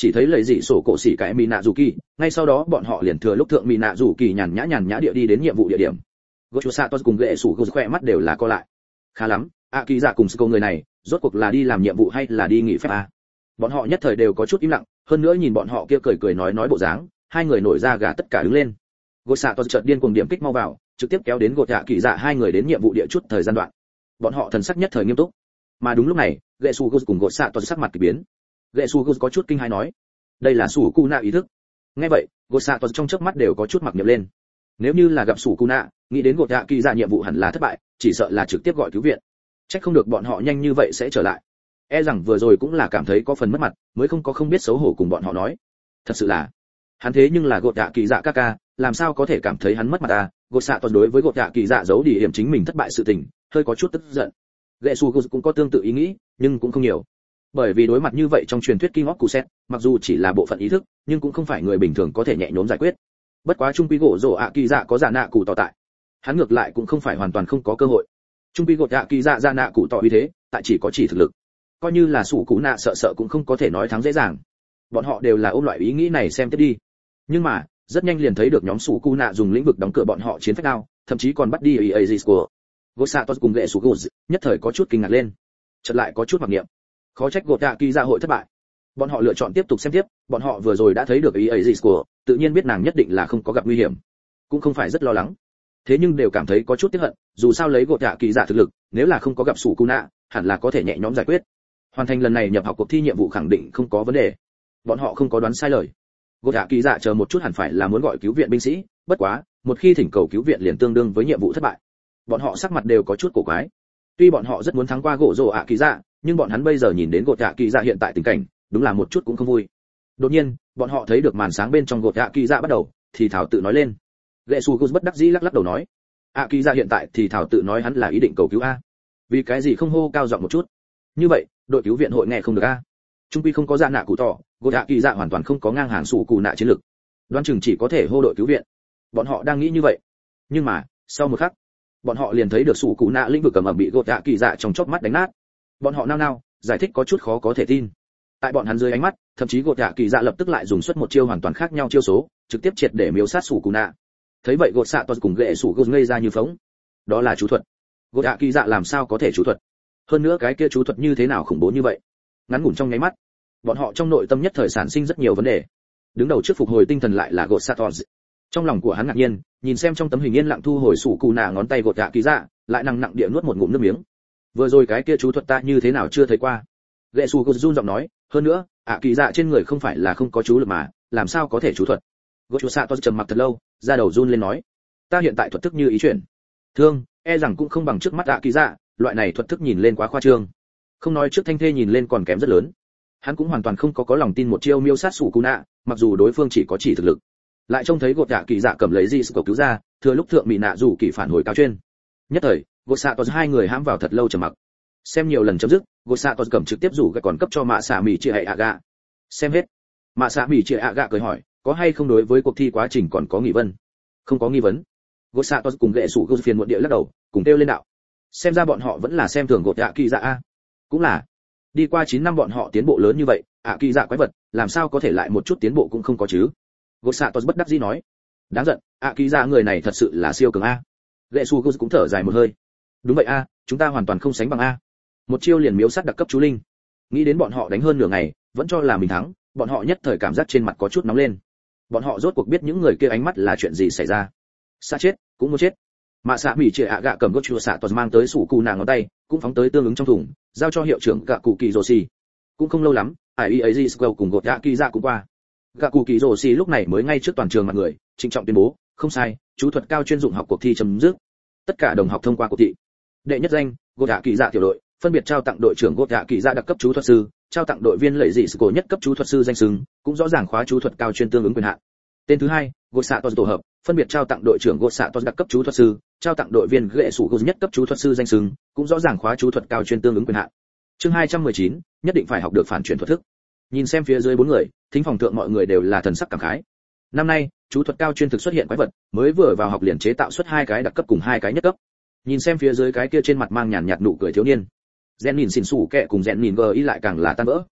chỉ thấy lấy dị sổ cổ xỉ cái mỹ nạ dù kỳ, ngay sau đó bọn họ liền thừa lúc thượng mỹ nạ dù kỳ nhàn nhã nhàn nhã địa đi đến nhiệm vụ địa điểm. Gochu Satos cùng gệ sủ khỏe mắt đều là co lại. Khá lắm, ạ kỳ dạ cùng Sco người này, rốt cuộc là đi làm nhiệm vụ hay là đi nghỉ phép à? Bọn họ nhất thời đều có chút im lặng, hơn nữa nhìn bọn họ kia cười cười nói nói bộ dáng, hai người nổi da gà tất cả đứng lên. Gochu Satos chợt điên cuồng điểm kích mau vào, trực tiếp kéo đến gột ạ kỳ dạ hai người đến nhiệm vụ địa chút thời gian đoạn. Bọn họ thần sắc nhất thời nghiêm túc. Mà đúng lúc này, gệ sủ cùng gột Satos sắc mặt kỳ biến. Gệ sủ có chút kinh hãi nói, đây là sủ cu nạ ý thức. Nghe vậy, gột Satos trong chớp mắt đều có chút mặc niệm lên. Nếu như là gặp sủ cu nạ, nghĩ đến gột ạ kỳ dạ nhiệm vụ hẳn là thất bại, chỉ sợ là trực tiếp gọi cứu viện. Chắc không được bọn họ nhanh như vậy sẽ trở lại. E rằng vừa rồi cũng là cảm thấy có phần mất mặt, mới không có không biết xấu hổ cùng bọn họ nói. Thật sự là, hắn thế nhưng là gột ạ kỳ dạ ca ca, làm sao có thể cảm thấy hắn mất mặt à? Gột xạ toàn đối với gột ạ kỳ dạ giấu đi hiểm chính mình thất bại sự tình, hơi có chút tức giận. Gệ su cũng có tương tự ý nghĩ, nhưng cũng không nhiều. Bởi vì đối mặt như vậy trong truyền thuyết King of Kuset, mặc dù chỉ là bộ phận ý thức, nhưng cũng không phải người bình thường có thể nhẹ nhõm giải quyết. Bất quá trung quy gỗ rồ ạ kỳ dạ có giả nạ cụ tỏ tại, hắn ngược lại cũng không phải hoàn toàn không có cơ hội. Trung quy gột ạ kỳ dạ giả nạ cụ tỏ uy thế, tại chỉ có chỉ thực lực, coi như là sủ cú nạ sợ sợ cũng không có thể nói thắng dễ dàng. Bọn họ đều là ôm loại ý nghĩ này xem tiếp đi. Nhưng mà rất nhanh liền thấy được nhóm sủ cú nạ dùng lĩnh vực đóng cửa bọn họ chiến phách đao, thậm chí còn bắt đi Azisko. Gosatos cùng gệ sủ nhất thời có chút kinh ngạc lên, chợt lại có chút mặc niệm. Khó trách gột ạ kỳ dạ hội thất bại. Bọn họ lựa chọn tiếp tục xem tiếp, bọn họ vừa rồi đã thấy được ý Azisko, tự nhiên biết nàng nhất định là không có gặp nguy hiểm, cũng không phải rất lo lắng. Thế nhưng đều cảm thấy có chút tiếc hận, dù sao lấy gột ạ kỳ dạ thực lực, nếu là không có gặp sủ cú nạ, hẳn là có thể nhẹ nhõm giải quyết. Hoàn thành lần này nhập học cuộc thi nhiệm vụ khẳng định không có vấn đề. Bọn họ không có đoán sai lời. Gột ạ kỳ dạ chờ một chút hẳn phải là muốn gọi cứu viện binh sĩ, bất quá, một khi thỉnh cầu cứu viện liền tương đương với nhiệm vụ thất bại. Bọn họ sắc mặt đều có chút cổ quái. Tuy bọn họ rất muốn thắng qua gỗ rồ ạ kỳ dạ, nhưng bọn hắn bây giờ nhìn đến gột ạ kỳ dạ hiện tại tình cảnh, đúng là một chút cũng không vui. Đột nhiên, bọn họ thấy được màn sáng bên trong gột ạ kỳ dạ bắt đầu, thì thảo tự nói lên. Getsugus bất đắc dĩ lắc lắc đầu nói, ạ kỳ dạ hiện tại thì thảo tự nói hắn là ý định cầu cứu a. Vì cái gì không hô cao giọng một chút? Như vậy, đội cứu viện hội nghe không được a. Trung quy không có dạ nạ cụ tỏ, gột ạ kỳ dạ hoàn toàn không có ngang hàng sủ cù nạ chiến lực. Đoán chừng chỉ có thể hô đội cứu viện. Bọn họ đang nghĩ như vậy. Nhưng mà, sau một khắc, bọn họ liền thấy được sủ cù nạ lĩnh vực cầm ẩm bị gột ạ kỳ dạ trong chớp mắt đánh nát. Bọn họ nao nao, giải thích có chút khó có thể tin. Tại bọn hắn dưới ánh mắt, thậm chí gột ạ kỳ dạ lập tức lại dùng xuất một chiêu hoàn toàn khác nhau chiêu số, trực tiếp triệt để miếu sát sủ cù nạ. Thấy vậy gột xạ to cùng gệ sủ gột ngây ra như phóng. Đó là chú thuật. Gột ạ kỳ dạ làm sao có thể chú thuật? Hơn nữa cái kia chú thuật như thế nào khủng bố như vậy? Ngắn ngủn trong nháy mắt, bọn họ trong nội tâm nhất thời sản sinh rất nhiều vấn đề. Đứng đầu trước phục hồi tinh thần lại là gột xạ to. Trong lòng của hắn ngạc nhiên, nhìn xem trong tấm hình yên lặng thu hồi sủ cù nạ ngón tay gột ạ kỳ dạ, lại nặng nặng địa nuốt một ngụm nước miếng. Vừa rồi cái kia chú thuật ta như thế nào chưa thấy qua. Gệ sủ gột run giọng nói, hơn nữa, ạ kỳ dạ trên người không phải là không có chú lực mà, làm sao có thể chú thuật? Gột xạ to trầm mặc thật lâu, ra đầu run lên nói, ta hiện tại thuật thức như ý chuyển. Thương, e rằng cũng không bằng trước mắt ạ kỳ dạ, loại này thuật thức nhìn lên quá khoa trương. Không nói trước thanh thê nhìn lên còn kém rất lớn. Hắn cũng hoàn toàn không có có lòng tin một chiêu miêu sát sủ cú nạ, mặc dù đối phương chỉ có chỉ thực lực. Lại trông thấy gột ạ kỳ dạ cầm lấy gì sự cầu cứu ra, thừa lúc thượng mỹ nạ rủ kỳ phản hồi cao trên. Nhất thời, gột xạ to hai người hãm vào thật lâu trầm mặc. Xem nhiều lần chấm dứt, gột xạ to cầm trực tiếp rủ cái còn cấp cho mạ xạ mỉ chia hệ ạ gạ. Xem hết, mạ xạ mỉ chia ạ gạ cười hỏi, có hay không đối với cuộc thi quá trình còn có nghi vấn? Không có nghi vấn. Gột xạ to cùng gệ sủ gột phiền muộn địa lắc đầu, cùng kêu lên đạo. Xem ra bọn họ vẫn là xem thường gột ạ kỳ dạ a. Cũng là, đi qua chín năm bọn họ tiến bộ lớn như vậy, ạ kỳ dạ quái vật, làm sao có thể lại một chút tiến bộ cũng không có chứ? Gột xạ to bất đắc dĩ nói. Đáng giận, ạ kỳ dạ người này thật sự là siêu cường a. Gệ sủ gột cũng thở dài một hơi. Đúng vậy a, chúng ta hoàn toàn không sánh bằng a. Một chiêu liền miếu sát đặc cấp chú linh. Nghĩ đến bọn họ đánh hơn nửa ngày, vẫn cho là mình thắng, bọn họ nhất thời cảm giác trên mặt có chút nóng lên. Bọn họ rốt cuộc biết những người kia ánh mắt là chuyện gì xảy ra. Xa chết, cũng muốn chết. Mạ xạ mỉ trịa ạ gạ cầm gốc chua xạ toàn mang tới sủ cù nàng ngón tay, cũng phóng tới tương ứng trong thùng, giao cho hiệu trưởng gạ cụ kỳ rồ xì. Cũng không lâu lắm, ai ấy gì squel cùng gột gạ kỳ dạ cũng qua. Gạ cụ kỳ rồ xì lúc này mới ngay trước toàn trường mặt người, trịnh trọng tuyên bố, không sai, chú thuật cao chuyên dụng học cuộc thi chấm dứt. Tất cả đồng học thông qua cuộc thi. Đệ nhất danh, gột gạ kỳ dạ tiểu đội, phân biệt trao tặng đội trưởng gột gạ kỳ dạ đặc cấp chú thuật sư, trao tặng đội viên lệ dị sự cổ nhất cấp chú thuật sư danh xưng, cũng rõ ràng khóa chú thuật cao chuyên tương ứng quyền hạn. Tên thứ hai, gột xạ toàn tổ hợp, phân biệt trao tặng đội trưởng gột xạ toàn đặc cấp chú thuật sư, trao tặng đội viên gệ sủ gột nhất cấp chú thuật sư danh xưng, cũng rõ ràng khóa chú thuật cao chuyên tương ứng quyền hạn. Chương hai trăm mười chín, nhất định phải học được phản chuyển thuật thức. Nhìn xem phía dưới bốn người, thính phòng thượng mọi người đều là thần sắc cảm khái. Năm nay, chú thuật cao chuyên thực xuất hiện quái vật, mới vừa vào học liền chế tạo xuất hai cái đặc cấp cùng hai cái nhất cấp. Nhìn xem phía dưới cái kia trên mặt mang nhàn nhạt nụ cười thiếu niên, Rèn nhìn xỉn xủ kẹ cùng Rèn nhìn gờ ý lại càng là tan vỡ.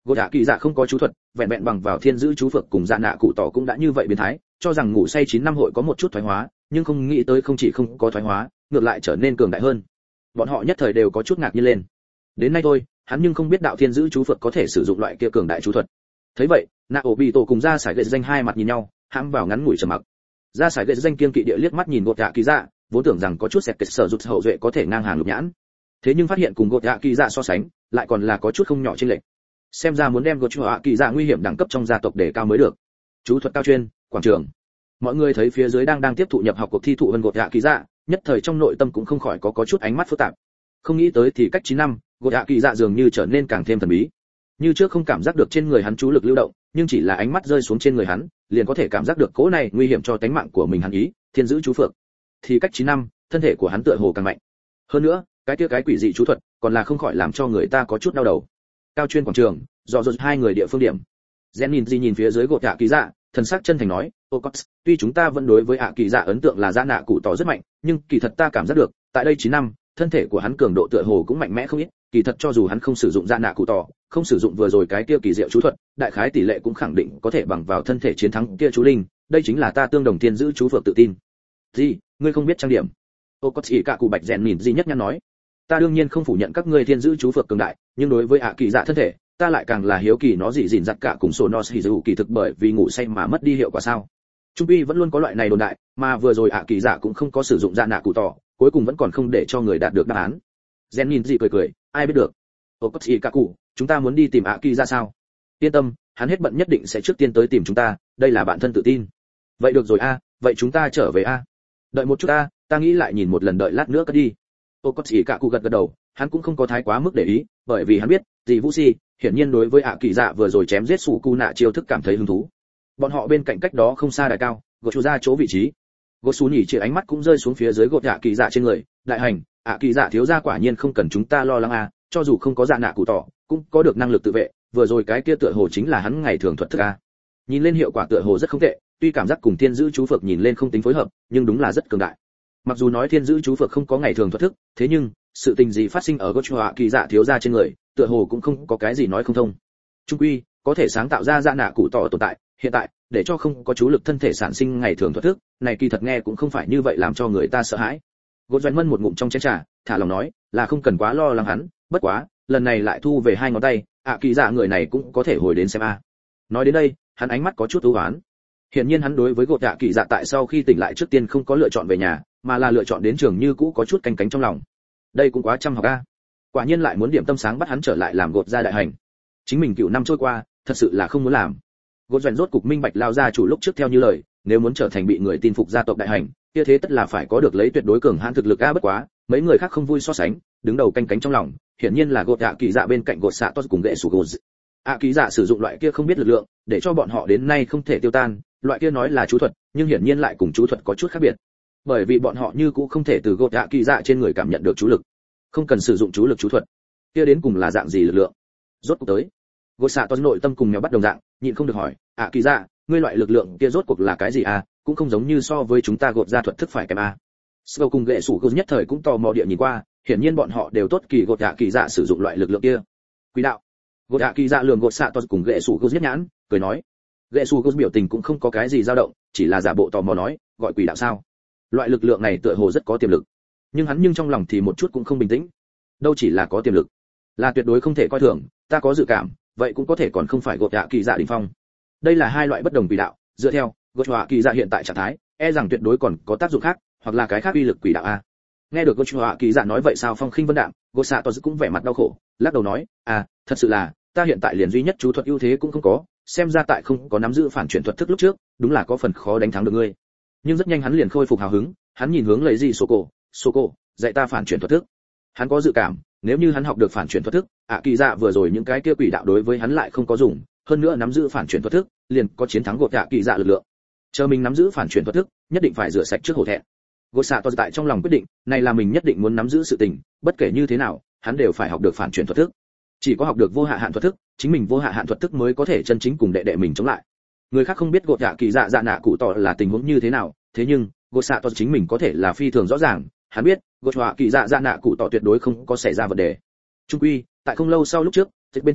gột hạ kỳ dạ không có chú thuật, vẹn vẹn bằng vào thiên giữ chú phược cùng dạ nạ cụ tỏ cũng đã như vậy biến thái, cho rằng ngủ say chín năm hội có một chút thoái hóa, nhưng không nghĩ tới không chỉ không có thoái hóa, ngược lại trở nên cường đại hơn. Bọn họ nhất thời đều có chút ngạc nhiên lên. Đến nay thôi, hắn nhưng không biết đạo thiên giữ chú phược có thể sử dụng loại kia cường đại chú thuật. Thấy vậy, nạ ổ bị tổ cùng ra sải gậy danh hai mặt nhìn nhau, hãm vào ngắn ngủi trầm mặc. Ra sải gậy danh kiên kỵ địa liếc mắt nhìn gột hạ kỳ dạ, vốn tưởng rằng có chút sẹt kịch sở rụt hậu duệ có thể ngang hàng lục nhãn, thế nhưng phát hiện cùng gột hạ kỳ dạ so sánh, lại còn là có chút không nhỏ chênh lệch. Xem ra muốn đem gột hạ kỳ dạ nguy hiểm đẳng cấp trong gia tộc để cao mới được. Chú thuật cao chuyên, quảng trường. Mọi người thấy phía dưới đang đang tiếp thụ nhập học cuộc thi thụ hơn gột hạ kỳ dạ, nhất thời trong nội tâm cũng không khỏi có có chút ánh mắt phức tạp. Không nghĩ tới thì cách chín năm, gột hạ kỳ dạ dường như trở nên càng thêm thần bí. Như trước không cảm giác được trên người hắn chú lực lưu động, nhưng chỉ là ánh mắt rơi xuống trên người hắn, liền có thể cảm giác được cỗ này nguy hiểm cho tính mạng của mình hắn ý, thiên giữ chú phượng. Thì cách chín năm, thân thể của hắn tựa hồ càng mạnh. Hơn nữa, cái kia cái quỷ dị chú thuật, còn là không khỏi làm cho người ta có chút đau đầu. Cao chuyên quảng trường, dò dột hai người địa phương điểm. Zen nhìn gì nhìn phía dưới gột hạ kỳ dạ, thần sắc chân thành nói, "Ô Cox, tuy chúng ta vẫn đối với hạ kỳ dạ ấn tượng là dạ nạ cụ tỏ rất mạnh, nhưng kỳ thật ta cảm giác được, tại đây chín năm, thân thể của hắn cường độ tựa hồ cũng mạnh mẽ không ít, kỳ thật cho dù hắn không sử dụng dạ nạ cụ tỏ, không sử dụng vừa rồi cái kia kỳ diệu chú thuật, đại khái tỷ lệ cũng khẳng định có thể bằng vào thân thể chiến thắng kia chú linh, đây chính là ta tương đồng thiên giữ chú phượng tự tin." "Gì, ngươi không biết trang điểm?" Ô Cox ỉ cả cụ bạch rèn nhìn gì nhất nhăn nói, "Ta đương nhiên không phủ nhận các ngươi thiên giữ chú phượng cường đại, nhưng đối với hạ kỳ dạ thân thể, ta lại càng là hiếu kỳ nó gì gìn giặt cả cùng sổ nos hỉ dù kỳ thực bởi vì ngủ say mà mất đi hiệu quả sao?" Trung Pi vẫn luôn có loại này đồn đại, mà vừa rồi hạ kỳ dạ cũng không có sử dụng dạ nạ cụ tỏ, cuối cùng vẫn còn không để cho người đạt được đáp án. Zen nhìn gì cười cười, ai biết được. Ô Cốt Cả cụ, chúng ta muốn đi tìm hạ kỳ dạ sao? Yên tâm, hắn hết bận nhất định sẽ trước tiên tới tìm chúng ta, đây là bạn thân tự tin. Vậy được rồi a, vậy chúng ta trở về a. Đợi một chút a, ta nghĩ lại nhìn một lần đợi lát nữa cất đi. Ô Cốt Cả cụ gật gật đầu, hắn cũng không có thái quá mức để ý, bởi vì hắn biết, gì Vũ Si, hiển nhiên đối với hạ kỳ dạ vừa rồi chém giết sủ cu nạ chiêu thức cảm thấy hứng thú. Bọn họ bên cạnh cách đó không xa đài cao, gột chủ ra chỗ vị trí. Gột xú nhỉ chia ánh mắt cũng rơi xuống phía dưới gột hạ kỳ dạ trên người, đại hành, hạ kỳ dạ thiếu gia quả nhiên không cần chúng ta lo lắng a, cho dù không có dạ nạ cụ tỏ, cũng có được năng lực tự vệ, vừa rồi cái kia tựa hồ chính là hắn ngày thường thuật thức a. Nhìn lên hiệu quả tựa hồ rất không tệ, tuy cảm giác cùng thiên giữ chú phược nhìn lên không tính phối hợp, nhưng đúng là rất cường đại. Mặc dù nói thiên giữ chú phược không có ngày thường thuật thức, thế nhưng sự tình gì phát sinh ở gột hạ kỳ dạ thiếu gia trên người, tựa hồ cũng không có cái gì nói không thông. Trung quy, có thể sáng tạo ra dạ nạ cụ tỏ tồn tại, hiện tại để cho không có chú lực thân thể sản sinh ngày thường thuật thức, này kỳ thật nghe cũng không phải như vậy làm cho người ta sợ hãi. Gột Doanh Mân một ngụm trong chén trà, thả lòng nói, là không cần quá lo lắng hắn, bất quá, lần này lại thu về hai ngón tay, ạ kỳ dạ người này cũng có thể hồi đến xem a. Nói đến đây, hắn ánh mắt có chút u uất. Hiển nhiên hắn đối với gột ạ kỳ dạ tại sau khi tỉnh lại trước tiên không có lựa chọn về nhà, mà là lựa chọn đến trường như cũ có chút canh cánh trong lòng. Đây cũng quá chăm học a. Quả nhiên lại muốn điểm tâm sáng bắt hắn trở lại làm gột gia đại hành. Chính mình cựu năm trôi qua, thật sự là không muốn làm. Gột Doanh rốt cục minh bạch lao ra chủ lúc trước theo như lời, nếu muốn trở thành bị người tin phục gia tộc đại hành, kia thế tất là phải có được lấy tuyệt đối cường hãn thực lực a, bất quá, mấy người khác không vui so sánh, đứng đầu canh cánh trong lòng, hiển nhiên là gột ạ kỳ dạ bên cạnh gột xạ tốt cùng gệ sủ gột. ạ kỳ dạ sử dụng loại kia không biết lực lượng, để cho bọn họ đến nay không thể tiêu tan, loại kia nói là chú thuật, nhưng hiển nhiên lại cùng chú thuật có chút khác biệt. Bởi vì bọn họ như cũ không thể từ gột ạ kỳ dạ trên người cảm nhận được chú lực. Không cần sử dụng chú lực chú thuật, kia đến cùng là dạng gì lực lượng? Rốt cuộc tới. Gột xạ tốt nội tâm cùng nhau bắt đồng dạng, nhịn không được hỏi, ạ kỳ dạ, ngươi loại lực lượng kia rốt cuộc là cái gì à, cũng không giống như so với chúng ta gột ra thuật thức phải kém à. Sâu cùng gệ sủ gột nhất thời cũng tò mò địa nhìn qua, hiển nhiên bọn họ đều tốt kỳ gột ạ kỳ dạ sử dụng loại lực lượng kia. Quỷ đạo. Gột ạ kỳ dạ lườm gột xạ tốt cùng gệ sủ gột giết nhãn, cười nói. Gệ sủ gột biểu tình cũng không có cái gì dao động, chỉ là giả bộ tò mò nói, gọi quỷ đạo sao? Loại lực lượng này tựa hồ rất có tiềm lực. Nhưng hắn nhưng trong lòng thì một chút cũng không bình tĩnh. Đâu chỉ là có tiềm lực, là tuyệt đối không thể coi thường, ta có dự cảm, vậy cũng có thể còn không phải gột ạ kỳ dạ đỉnh phong. Đây là hai loại bất đồng quỷ đạo, dựa theo gột ạ kỳ dạ hiện tại trạng thái, e rằng tuyệt đối còn có tác dụng khác, hoặc là cái khác uy lực quỷ đạo a. Nghe được gột ạ kỳ dạ nói vậy sao phong khinh vân đạm, gột xạ tốt cũng vẻ mặt đau khổ, lắc đầu nói, à, thật sự là, ta hiện tại liền duy nhất chú thuật ưu thế cũng không có, xem ra tại không có nắm giữ phản chuyển thuật thức lúc trước, đúng là có phần khó đánh thắng được ngươi. Nhưng rất nhanh hắn liền khôi phục hào hứng, hắn nhìn hướng lấy gì sổ cổ, sổ cổ, dạy ta phản chuyển thuật thức. Hắn có dự cảm, nếu như hắn học được phản chuyển thuật thức, ạ kỳ dạ vừa rồi những cái kia quỷ đạo đối với hắn lại không có dùng, hơn nữa nắm giữ phản chuyển thuật thức, liền có chiến thắng gột ạ kỳ dạ lực lượng. Chờ mình nắm giữ phản chuyển thuật thức, nhất định phải rửa sạch trước hổ thẹn. Gột xạ tốt tại trong lòng quyết định, này là mình nhất định muốn nắm giữ sự tình, bất kể như thế nào, hắn đều phải học được phản chuyển thuật thức. Chỉ có học được vô hạ hạn thuật thức, chính mình vô hạ hạn thuật thức mới có thể chân chính cùng đệ đệ mình chống lại. Người khác không biết gột ạ kỳ dạ dạ nạ cụ tỏ là tình huống như thế nào, thế nhưng gột xạ tốt chính mình có thể là phi thường rõ ràng, hắn biết gột ạ kỳ dạ dạ nạ cụ tỏ tuyệt đối không có xảy ra vấn đề. Trung quy, tại không lâu sau lúc trước, dịch bên trong,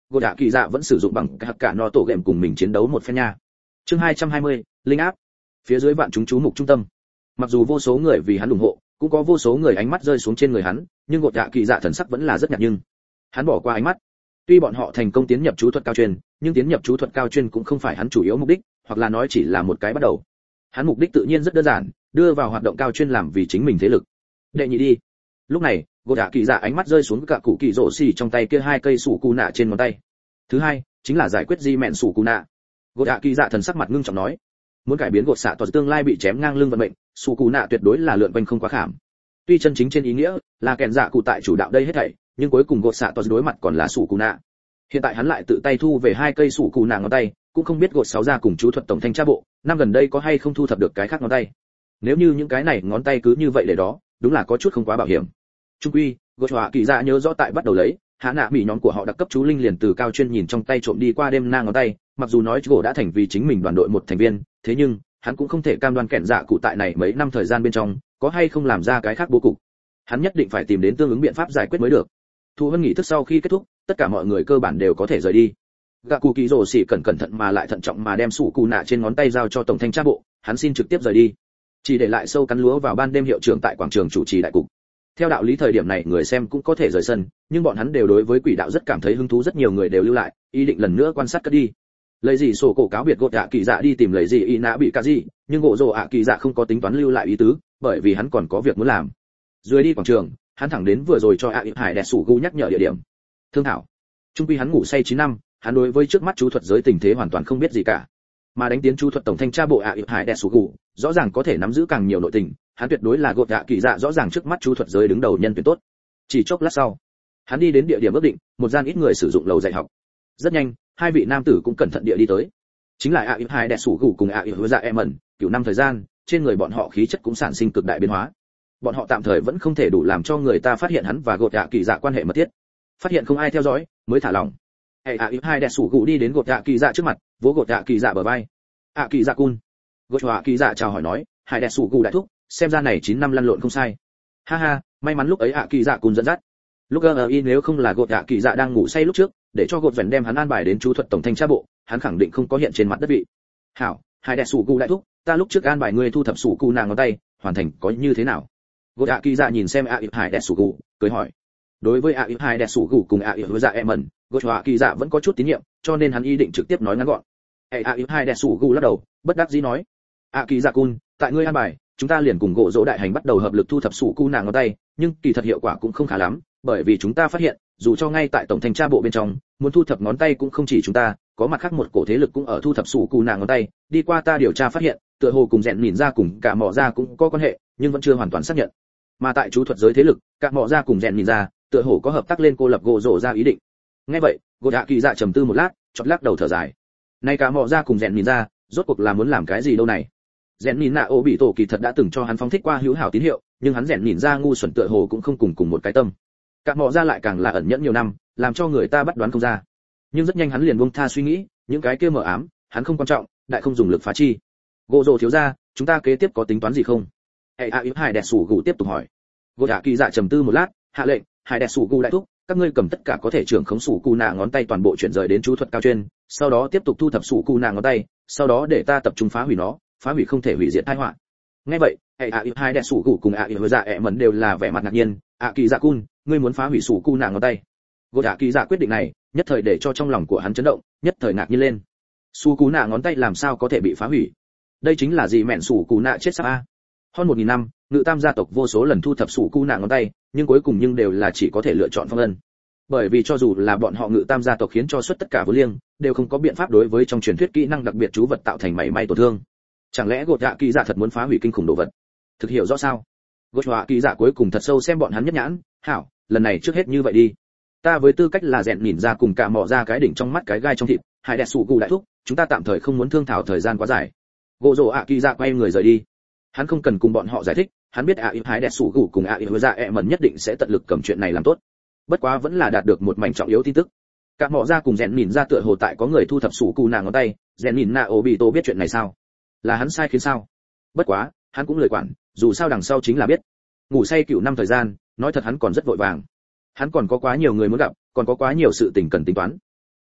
gỗ dạ kỳ dạ vẫn sử dụng bằng cả cả no tổ game cùng mình chiến đấu một phen nha. Chương hai trăm hai mươi, linh áp. Phía dưới vạn chúng chú mục trung tâm. Mặc dù vô số người vì hắn ủng hộ, cũng có vô số người ánh mắt rơi xuống trên người hắn, nhưng gỗ dạ kỳ dạ thần sắc vẫn là rất nhạt nhưng hắn bỏ qua ánh mắt. Tuy bọn họ thành công tiến nhập chú thuật cao chuyên, nhưng tiến nhập chú thuật cao chuyên cũng không phải hắn chủ yếu mục đích, hoặc là nói chỉ là một cái bắt đầu. Hắn mục đích tự nhiên rất đơn giản, đưa vào hoạt động cao chuyên làm vì chính mình thế lực. Đệ nhị đi. Lúc này, gỗ dạ kỳ dạ ánh mắt rơi xuống cả cụ kỳ rổ xì trong tay kia hai cây sủ cù nạ trên ngón tay. Thứ hai chính là giải quyết di mẹn sủ cù nạ. Gỗ dạ kỳ dạ thần sắc mặt ngưng trọng nói, muốn cải biến gột xạ toàn tương lai bị chém ngang lưng vận mệnh, sủ cù nạ tuyệt đối là lượn quanh không quá khảm. Tuy chân chính trên ý nghĩa là kèn dạ cụ tại chủ đạo đây hết thảy, nhưng cuối cùng gột xạ toàn đối mặt còn là sủ cù nạ. Hiện tại hắn lại tự tay thu về hai cây sủ cù nạ ngón tay, cũng không biết gột sáu ra cùng chú thuật tổng thanh tra bộ năm gần đây có hay không thu thập được cái khác ngón tay. Nếu như những cái này ngón tay cứ như vậy để đó, đúng là có chút không quá bảo hiểm. Trung quy, gột họa kỳ dạ nhớ rõ tại bắt đầu lấy hạ nạ bị nhóm của họ đặc cấp chú linh liền từ cao chuyên nhìn trong tay trộm đi qua đêm na ngón tay, mặc dù nói gỗ đã thành vì chính mình đoàn đội một thành viên, thế nhưng hắn cũng không thể cam đoan kẹn dạ cụ tại này mấy năm thời gian bên trong có hay không làm ra cái khác bố cục. Hắn nhất định phải tìm đến tương ứng biện pháp giải quyết mới được. Thu hân nghỉ thức sau khi kết thúc, tất cả mọi người cơ bản đều có thể rời đi. Gạ cụ kỳ rồ xỉ cẩn cẩn thận mà lại thận trọng mà đem sủ cù nạ trên ngón tay giao cho tổng thanh tra bộ, hắn xin trực tiếp rời đi, chỉ để lại sâu cắn lúa vào ban đêm hiệu trưởng tại quảng trường chủ trì đại cục. Theo đạo lý thời điểm này người xem cũng có thể rời sân, nhưng bọn hắn đều đối với quỷ đạo rất cảm thấy hứng thú, rất nhiều người đều lưu lại, ý định lần nữa quan sát cất đi. Lấy gì sổ cổ cáo biệt gột ạ kỳ dạ đi tìm lấy gì y nã bị cả gì, nhưng gỗ rồ ạ kỳ dạ không có tính toán lưu lại ý tứ, bởi vì hắn còn có việc muốn làm. Dưới đi quảng trường, hắn thẳng đến vừa rồi cho ạ hải đẹp sủ gu nhắc nhở địa điểm. Thương thảo. Trung quy hắn ngủ say chín năm, hắn đối với trước mắt chú thuật giới tình thế hoàn toàn không biết gì cả. Mà đánh tiến chú thuật tổng thanh tra bộ ạ hải đẹp sủ gu, rõ ràng có thể nắm giữ càng nhiều nội tình, hắn tuyệt đối là gột ạ kỳ dạ rõ ràng trước mắt chú thuật giới đứng đầu nhân tuyển tốt. Chỉ chốc lát sau, hắn đi đến địa điểm ước định, một gian ít người sử dụng lầu dạy học. Rất nhanh, hai vị nam tử cũng cẩn thận địa đi tới. Chính là ạ hải đẹp sủ gu cùng ạ hứa dạ em ẩn, cửu năm thời gian, trên người bọn họ khí chất cũng sản sinh cực đại biến hóa. Bọn họ tạm thời vẫn không thể đủ làm cho người ta phát hiện hắn và gột ạ kỳ dạ quan hệ mật thiết. Phát hiện không ai theo dõi, mới thả lỏng. Hệ ạ hai đẹp sủ gu đi đến gột ạ kỳ dạ trước mặt, vỗ gột ạ kỳ dạ bờ vai. ạ kỳ dạ cun. Gột ạ kỳ dạ chào hỏi nói, hải đẹp sủ gu đại thúc, xem ra này chín năm lăn lộn không sai. Ha ha, may mắn lúc ấy ạ kỳ dạ cun dẫn dắt. Lúc gờ y nếu không là gột ạ kỳ dạ đang ngủ say lúc trước, để cho gột vẩn đem hắn an bài đến chú thuật tổng thanh tra bộ, hắn khẳng định không có hiện trên mặt đất vị. Hảo, hải đẹp sủ gu đại thúc, ta lúc trước an bài ngươi thu thập sủ gu nàng ngón tay, hoàn thành có như thế nào? Gột ạ kỳ dạ nhìn xem ạ hải đẹp sủ gu, cười hỏi. Đối với ạ hải đẹp sủ gu cùng ạ hứa dạ em ẩn, gột ạ kỳ dạ vẫn có chút tín nhiệm, cho nên hắn ý định trực tiếp nói ngắn gọn. ạ hải đẹp sủ gu lắc đầu, bất đắc dĩ nói. ạ kỳ dạ cun, tại ngươi an bài, chúng ta liền cùng gỗ dỗ đại hành bắt đầu hợp lực thu thập sủ cu nàng ngón tay, nhưng kỳ thật hiệu quả cũng không khá lắm, bởi vì chúng ta phát hiện, dù cho ngay tại tổng thanh tra bộ bên trong, muốn thu thập ngón tay cũng không chỉ chúng ta, có mặt khác một cổ thế lực cũng ở thu thập sủ cu nàng ngón tay, đi qua ta điều tra phát hiện, tựa hồ cùng rèn nhìn ra cùng cả mỏ ra cũng có quan hệ, nhưng vẫn chưa hoàn toàn xác nhận. Mà tại chú thuật giới thế lực, cả mỏ ra cùng rèn nhìn ra, tựa hồ có hợp tác lên cô lập gỗ dỗ ra ý định. Nghe vậy, gỗ dạ kỳ dạ trầm tư một lát, chót lắc đầu thở dài. Nay cả mỏ ra cùng rèn nhìn ra, rốt cuộc là muốn làm cái gì đâu này? Rèn nhìn nạ ô bị tổ kỳ thật đã từng cho hắn phóng thích qua hữu hảo tín hiệu, nhưng hắn rèn nhìn ra ngu xuẩn tựa hồ cũng không cùng cùng một cái tâm. Cả mỏ ra lại càng là ẩn nhẫn nhiều năm, làm cho người ta bắt đoán không ra. Nhưng rất nhanh hắn liền buông tha suy nghĩ, những cái kia mờ ám, hắn không quan trọng, đại không dùng lực phá chi. Gỗ rồ thiếu gia, chúng ta kế tiếp có tính toán gì không? Hệ a hải đẹp sủ gù tiếp tục hỏi. Gỗ dạ kỳ dạ trầm tư một lát, hạ lệnh, hải đẹp sủ gù đại thúc, các ngươi cầm tất cả có thể trưởng khống sủ cù nạ ngón tay toàn bộ chuyển rời đến chú thuật cao chuyên, sau đó tiếp tục thu thập sủ cù nạ ngón tay, sau đó để ta tập trung phá hủy nó, phá hủy không thể hủy diệt tai họa. Nghe vậy, hệ a hai đẹp sủ gù cùng a hứa dạ ẹ mẩn đều là vẻ mặt ngạc nhiên. ạ kỳ dạ cun, ngươi muốn phá hủy sủ cù nạ ngón tay? Gỗ dạ kỳ dạ quyết định này, nhất thời để cho trong lòng của hắn chấn động, nhất thời ngạc nhiên lên. Sủ cù nạ ngón tay làm sao có thể bị phá hủy? Đây chính là gì mẹn sủ cù nạ chết sắp a. Hơn một nghìn năm, ngự tam gia tộc vô số lần thu thập sủ cù nạ ngón tay, nhưng cuối cùng nhưng đều là chỉ có thể lựa chọn phong ân. Bởi vì cho dù là bọn họ ngự tam gia tộc khiến cho xuất tất cả vô liêng, đều không có biện pháp đối với trong truyền thuyết kỹ năng đặc biệt chú vật tạo thành mảy may tổn thương. Chẳng lẽ gột dạ kỳ dạ thật muốn phá hủy kinh khủng đồ vật? Thực hiểu rõ sao? Gột dạ kỳ dạ cuối cùng thật sâu xem bọn hắn nhất nhãn, hảo, lần này trước hết như vậy đi. Ta với tư cách là rèn nhìn ra cùng cả mò ra cái đỉnh trong mắt cái gai trong thịt, hải đẹp sủ gù đại thúc, chúng ta tạm thời không muốn thương thảo thời gian quá dài. Gỗ rồ ạ kỳ dạ quay người rời đi. Hắn không cần cùng bọn họ giải thích, hắn biết ạ hải đẹp sủ gù cùng ạ hứa dạ ẹ mẩn nhất định sẽ tận lực cầm chuyện này làm tốt. Bất quá vẫn là đạt được một mảnh trọng yếu tin tức. Cả mỏ ra cùng rèn nhìn ra tựa hồ tại có người thu thập sủ cù nàng ngón tay, rèn nhìn nạ ổ bị tô biết chuyện này sao? Là hắn sai khiến sao? Bất quá, hắn cũng lời quản, dù sao đằng sau chính là biết. Ngủ say cửu năm thời gian, nói thật hắn còn rất vội vàng. Hắn còn có quá nhiều người muốn gặp, còn có quá nhiều sự tình cần tính toán.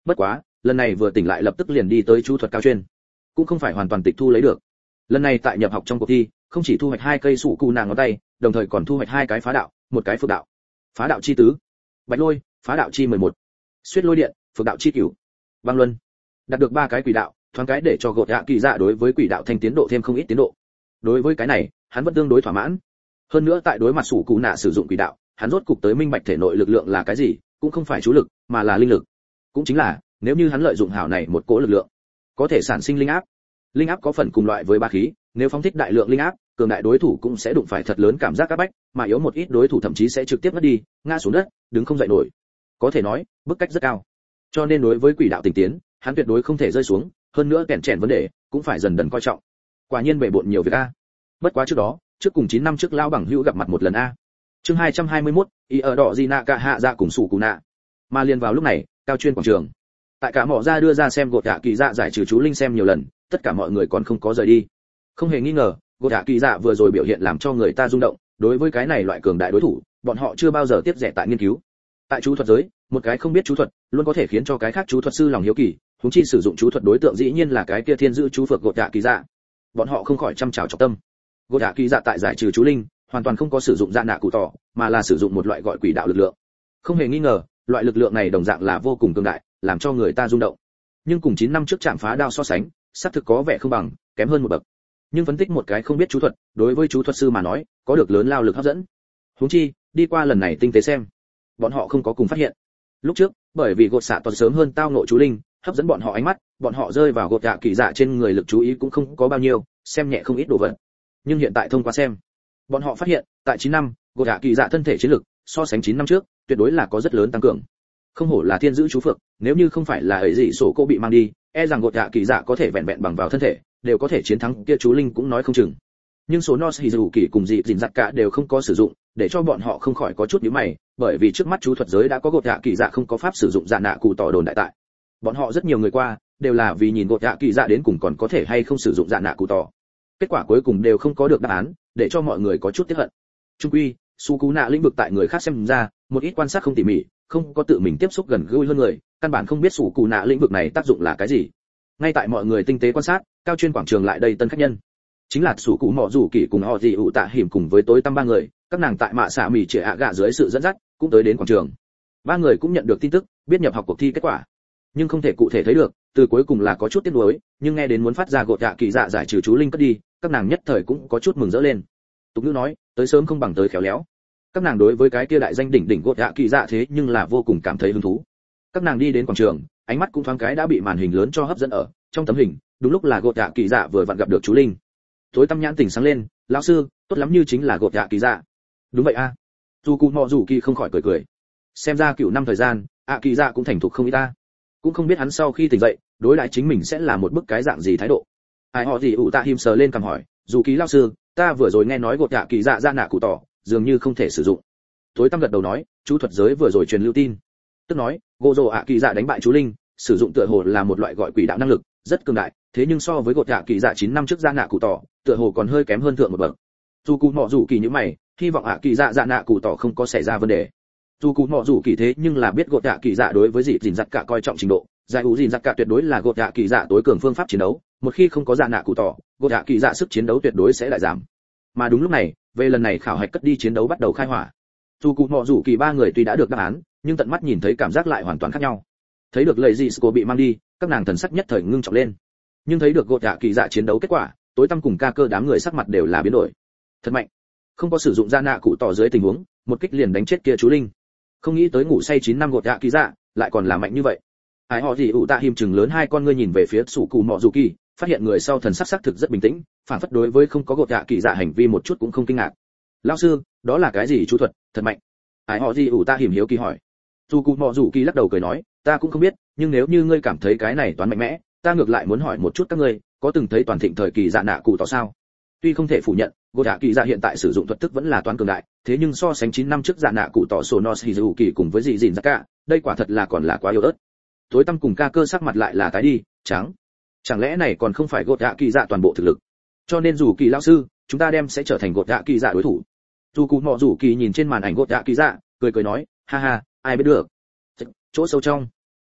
Bất quá lần này vừa tỉnh lại lập tức liền đi tới chú thuật cao chuyên, cũng không phải hoàn toàn tịch thu lấy được. Lần này tại nhập học trong cuộc thi không chỉ thu hoạch hai cây sủ cụ nàng ngón tay, đồng thời còn thu hoạch hai cái phá đạo, một cái phược đạo. Phá đạo chi tứ, bạch lôi, phá đạo chi mười một, xuyết lôi điện, phược đạo chi cửu, băng luân. Đạt được ba cái quỷ đạo, thoáng cái để cho gột dạ kỳ dạ đối với quỷ đạo thành tiến độ thêm không ít tiến độ. Đối với cái này hắn vẫn tương đối thỏa mãn. Hơn nữa tại đối mặt sủ cụ nạ sử dụng quỷ đạo, hắn rốt cục tới minh bạch thể nội lực lượng là cái gì, cũng không phải chú lực mà là linh lực. Cũng chính là nếu như hắn lợi dụng hảo này một cỗ lực lượng có thể sản sinh linh áp. Linh áp có phần cùng loại với ba khí, nếu phóng thích đại lượng linh áp, cường đại đối thủ cũng sẽ đụng phải thật lớn cảm giác áp bách, mà yếu một ít đối thủ thậm chí sẽ trực tiếp ngất đi, ngã xuống đất, đứng không dậy nổi. Có thể nói, bức cách rất cao. Cho nên đối với quỷ đạo tình tiến, hắn tuyệt đối không thể rơi xuống, hơn nữa kèn chèn vấn đề cũng phải dần dần coi trọng. Quả nhiên bể bộn nhiều việc a. Bất quá trước đó, trước cùng chín năm trước lao bằng hữu gặp mặt một lần a. Chương hai trăm hai mươi mốt, y ở đỏ Gina cả hạ ra cùng sủ cù nạ. Mà liền vào lúc này, cao chuyên quảng trường. Tại cả mỏ ra đưa ra xem gột dạ kỳ dạ giải trừ chú linh xem nhiều lần, tất cả mọi người còn không có rời đi. Không hề nghi ngờ, gột dạ kỳ dạ vừa rồi biểu hiện làm cho người ta rung động, đối với cái này loại cường đại đối thủ, bọn họ chưa bao giờ tiếp rẻ tại nghiên cứu. Tại chú thuật giới, một cái không biết chú thuật, luôn có thể khiến cho cái khác chú thuật sư lòng hiếu kỳ, huống chi sử dụng chú thuật đối tượng dĩ nhiên là cái kia thiên giữ chú phược gột dạ kỳ dạ. Bọn họ không khỏi chăm chào trọng tâm. Gột dạ kỳ dạ tại giải trừ chú linh, hoàn toàn không có sử dụng dạ nạ cụ tỏ, mà là sử dụng một loại gọi quỷ đạo lực lượng. Không hề nghi ngờ, loại lực lượng này đồng dạng là vô cùng cường đại, làm cho người ta rung động. Nhưng cùng chín năm trước chạm phá đao so sánh, xác thực có vẻ không bằng, kém hơn một bậc. Nhưng phân tích một cái không biết chú thuật, đối với chú thuật sư mà nói, có được lớn lao lực hấp dẫn. Huống chi, đi qua lần này tinh tế xem, bọn họ không có cùng phát hiện. Lúc trước, bởi vì gột xạ toàn sớm hơn tao ngộ chú linh, hấp dẫn bọn họ ánh mắt, bọn họ rơi vào gột dạ kỳ dạ trên người lực chú ý cũng không có bao nhiêu, xem nhẹ không ít đồ vật. Nhưng hiện tại thông qua xem, bọn họ phát hiện, tại chín năm, gột dạ kỳ dạ thân thể chiến lực, so sánh chín năm trước, tuyệt đối là có rất lớn tăng cường. Không hổ là thiên giữ chú phượng, nếu như không phải là ấy gì sổ cô bị mang đi, e rằng gột dạ kỳ dạ có thể vẹn vẹn bằng vào thân thể, đều có thể chiến thắng kia chú linh cũng nói không chừng. Nhưng số nos hizu kỳ cùng dị dình giặt cả đều không có sử dụng, để cho bọn họ không khỏi có chút nhíu mày, bởi vì trước mắt chú thuật giới đã có gột dạ kỳ dạ không có pháp sử dụng dạ nạ cụ tỏ đồn đại tại. Bọn họ rất nhiều người qua, đều là vì nhìn gột dạ kỳ dạ đến cùng còn có thể hay không sử dụng dạ nạ cụ tỏ. Kết quả cuối cùng đều không có được đáp án, để cho mọi người có chút tiếc hận. Trung quy, su cú nạ lĩnh vực tại người khác xem ra, một ít quan sát không tỉ mỉ, không có tự mình tiếp xúc gần gũi hơn người, căn bản không biết su cú nạ lĩnh vực này tác dụng là cái gì. Ngay tại mọi người tinh tế quan sát, cao chuyên quảng trường lại đầy tân khách nhân. Chính là su cú mọ rủ kỳ cùng họ gì ủ tạ hiểm cùng với tối tăm ba người, các nàng tại mạ xạ mỉ trịa ạ gạ dưới sự dẫn dắt, cũng tới đến quảng trường. Ba người cũng nhận được tin tức, biết nhập học cuộc thi kết quả, nhưng không thể cụ thể thấy được, từ cuối cùng là có chút tiếc nuối, nhưng nghe đến muốn phát ra gột dạ kỳ dạ giải trừ chú linh cất đi, các nàng nhất thời cũng có chút mừng rỡ lên. Tục ngữ nói, tới sớm không bằng tới khéo léo. Các nàng đối với cái kia đại danh đỉnh đỉnh gột dạ kỳ dạ thế nhưng là vô cùng cảm thấy hứng thú. Các nàng đi đến quảng trường, ánh mắt cũng thoáng cái đã bị màn hình lớn cho hấp dẫn ở, trong tấm hình, đúng lúc là gột dạ kỳ dạ vừa vặn gặp được chú linh. Tối tăm nhãn tỉnh sáng lên, lão sư, tốt lắm như chính là gột dạ kỳ dạ. Đúng vậy a. Dù cụ mọ dù kỳ không khỏi cười cười. Xem ra cựu năm thời gian, ạ kỳ dạ cũng thành thục không ít ta. Cũng không biết hắn sau khi tỉnh dậy, đối lại chính mình sẽ là một bức cái dạng gì thái độ. Ai họ gì ủ tạ hiểm sờ lên cầm hỏi, dù ký lão sư, ta vừa rồi nghe nói gột dạ kỳ dạ ra nạ cụ tỏ, dường như không thể sử dụng. Tối tăm gật đầu nói, chú thuật giới vừa rồi truyền lưu tin, tức nói, gỗ rồ ạ kỳ dạ đánh bại chú linh, sử dụng tựa hồ là một loại gọi quỷ đạo năng lực, rất cường đại, thế nhưng so với gột dạ kỳ dạ chín năm trước ra nạ cụ tỏ, tựa hồ còn hơi kém hơn thượng một bậc. Dù cụ mọ dù kỳ như mày, hy vọng ạ kỳ dạ dạ nạ cụ tỏ không có xảy ra vấn đề. Dù cụ mọ dù kỳ thế nhưng là biết gột dạ kỳ dạ đối với dịp dình giặt cả coi trọng trình độ, giải ủ dình giặt cả tuyệt đối là gột dạ kỳ dạ tối cường phương pháp chiến đấu, một khi không có dạ nạ cụ tỏ, gột dạ kỳ dạ sức chiến đấu tuyệt đối sẽ lại giảm. Mà đúng lúc này, về lần này khảo hạch cất đi chiến đấu bắt đầu khai hỏa. Dù cụ mọ dù kỳ ba người tuy đã được đáp án, nhưng tận mắt nhìn thấy cảm giác lại hoàn toàn khác nhau. Thấy được lời gì Sco bị mang đi, các nàng thần sắc nhất thời ngưng trọng lên. Nhưng thấy được gột dạ kỳ dạ chiến đấu kết quả, tối tăm cùng ca cơ đám người sắc mặt đều là biến đổi. Thật mạnh. Không có sử dụng dạ nạ cụ tỏ dưới tình huống, một kích liền đánh chết kia chú linh. Không nghĩ tới ngủ say chín năm gột dạ kỳ dạ, lại còn là mạnh như vậy. Ai họ gì ủ tạ hiểm chừng lớn hai con ngươi nhìn về phía sủ cụ mọ dù kỳ, phát hiện người sau thần sắc sắc thực rất bình tĩnh, phản phất đối với không có gột dạ kỳ dạ hành vi một chút cũng không kinh ngạc. Lão sư, đó là cái gì chú thuật, thật mạnh. Ai họ gì ủ tạ hiểm hiếu kỳ hỏi. Sủ cụ mọ dù kỳ lắc đầu cười nói, ta cũng không biết, nhưng nếu như ngươi cảm thấy cái này toán mạnh mẽ, ta ngược lại muốn hỏi một chút các ngươi, có từng thấy toàn thịnh thời kỳ dạ nạ cụ tỏ sao? Tuy không thể phủ nhận, gột dạ kỳ dạ hiện tại sử dụng thuật thức vẫn là toán cường đại, thế nhưng so sánh chín năm trước dạ nạ cụ tỏ sổ nos hizu kỳ cùng với dị dìn cả, đây quả thật là còn là quá yếu ớt. Tối tăm cùng ca cơ sắc mặt lại là tái đi, trắng. Chẳng lẽ này còn không phải gột dạ kỳ dạ toàn bộ thực lực? Cho nên dù kỳ lão sư, chúng ta đem sẽ trở thành gột dạ kỳ dạ đối thủ. Dù cụ mọ dù kỳ nhìn trên màn ảnh gột dạ kỳ dạ, cười cười nói, ha ha, ai biết được. Chỗ sâu trong,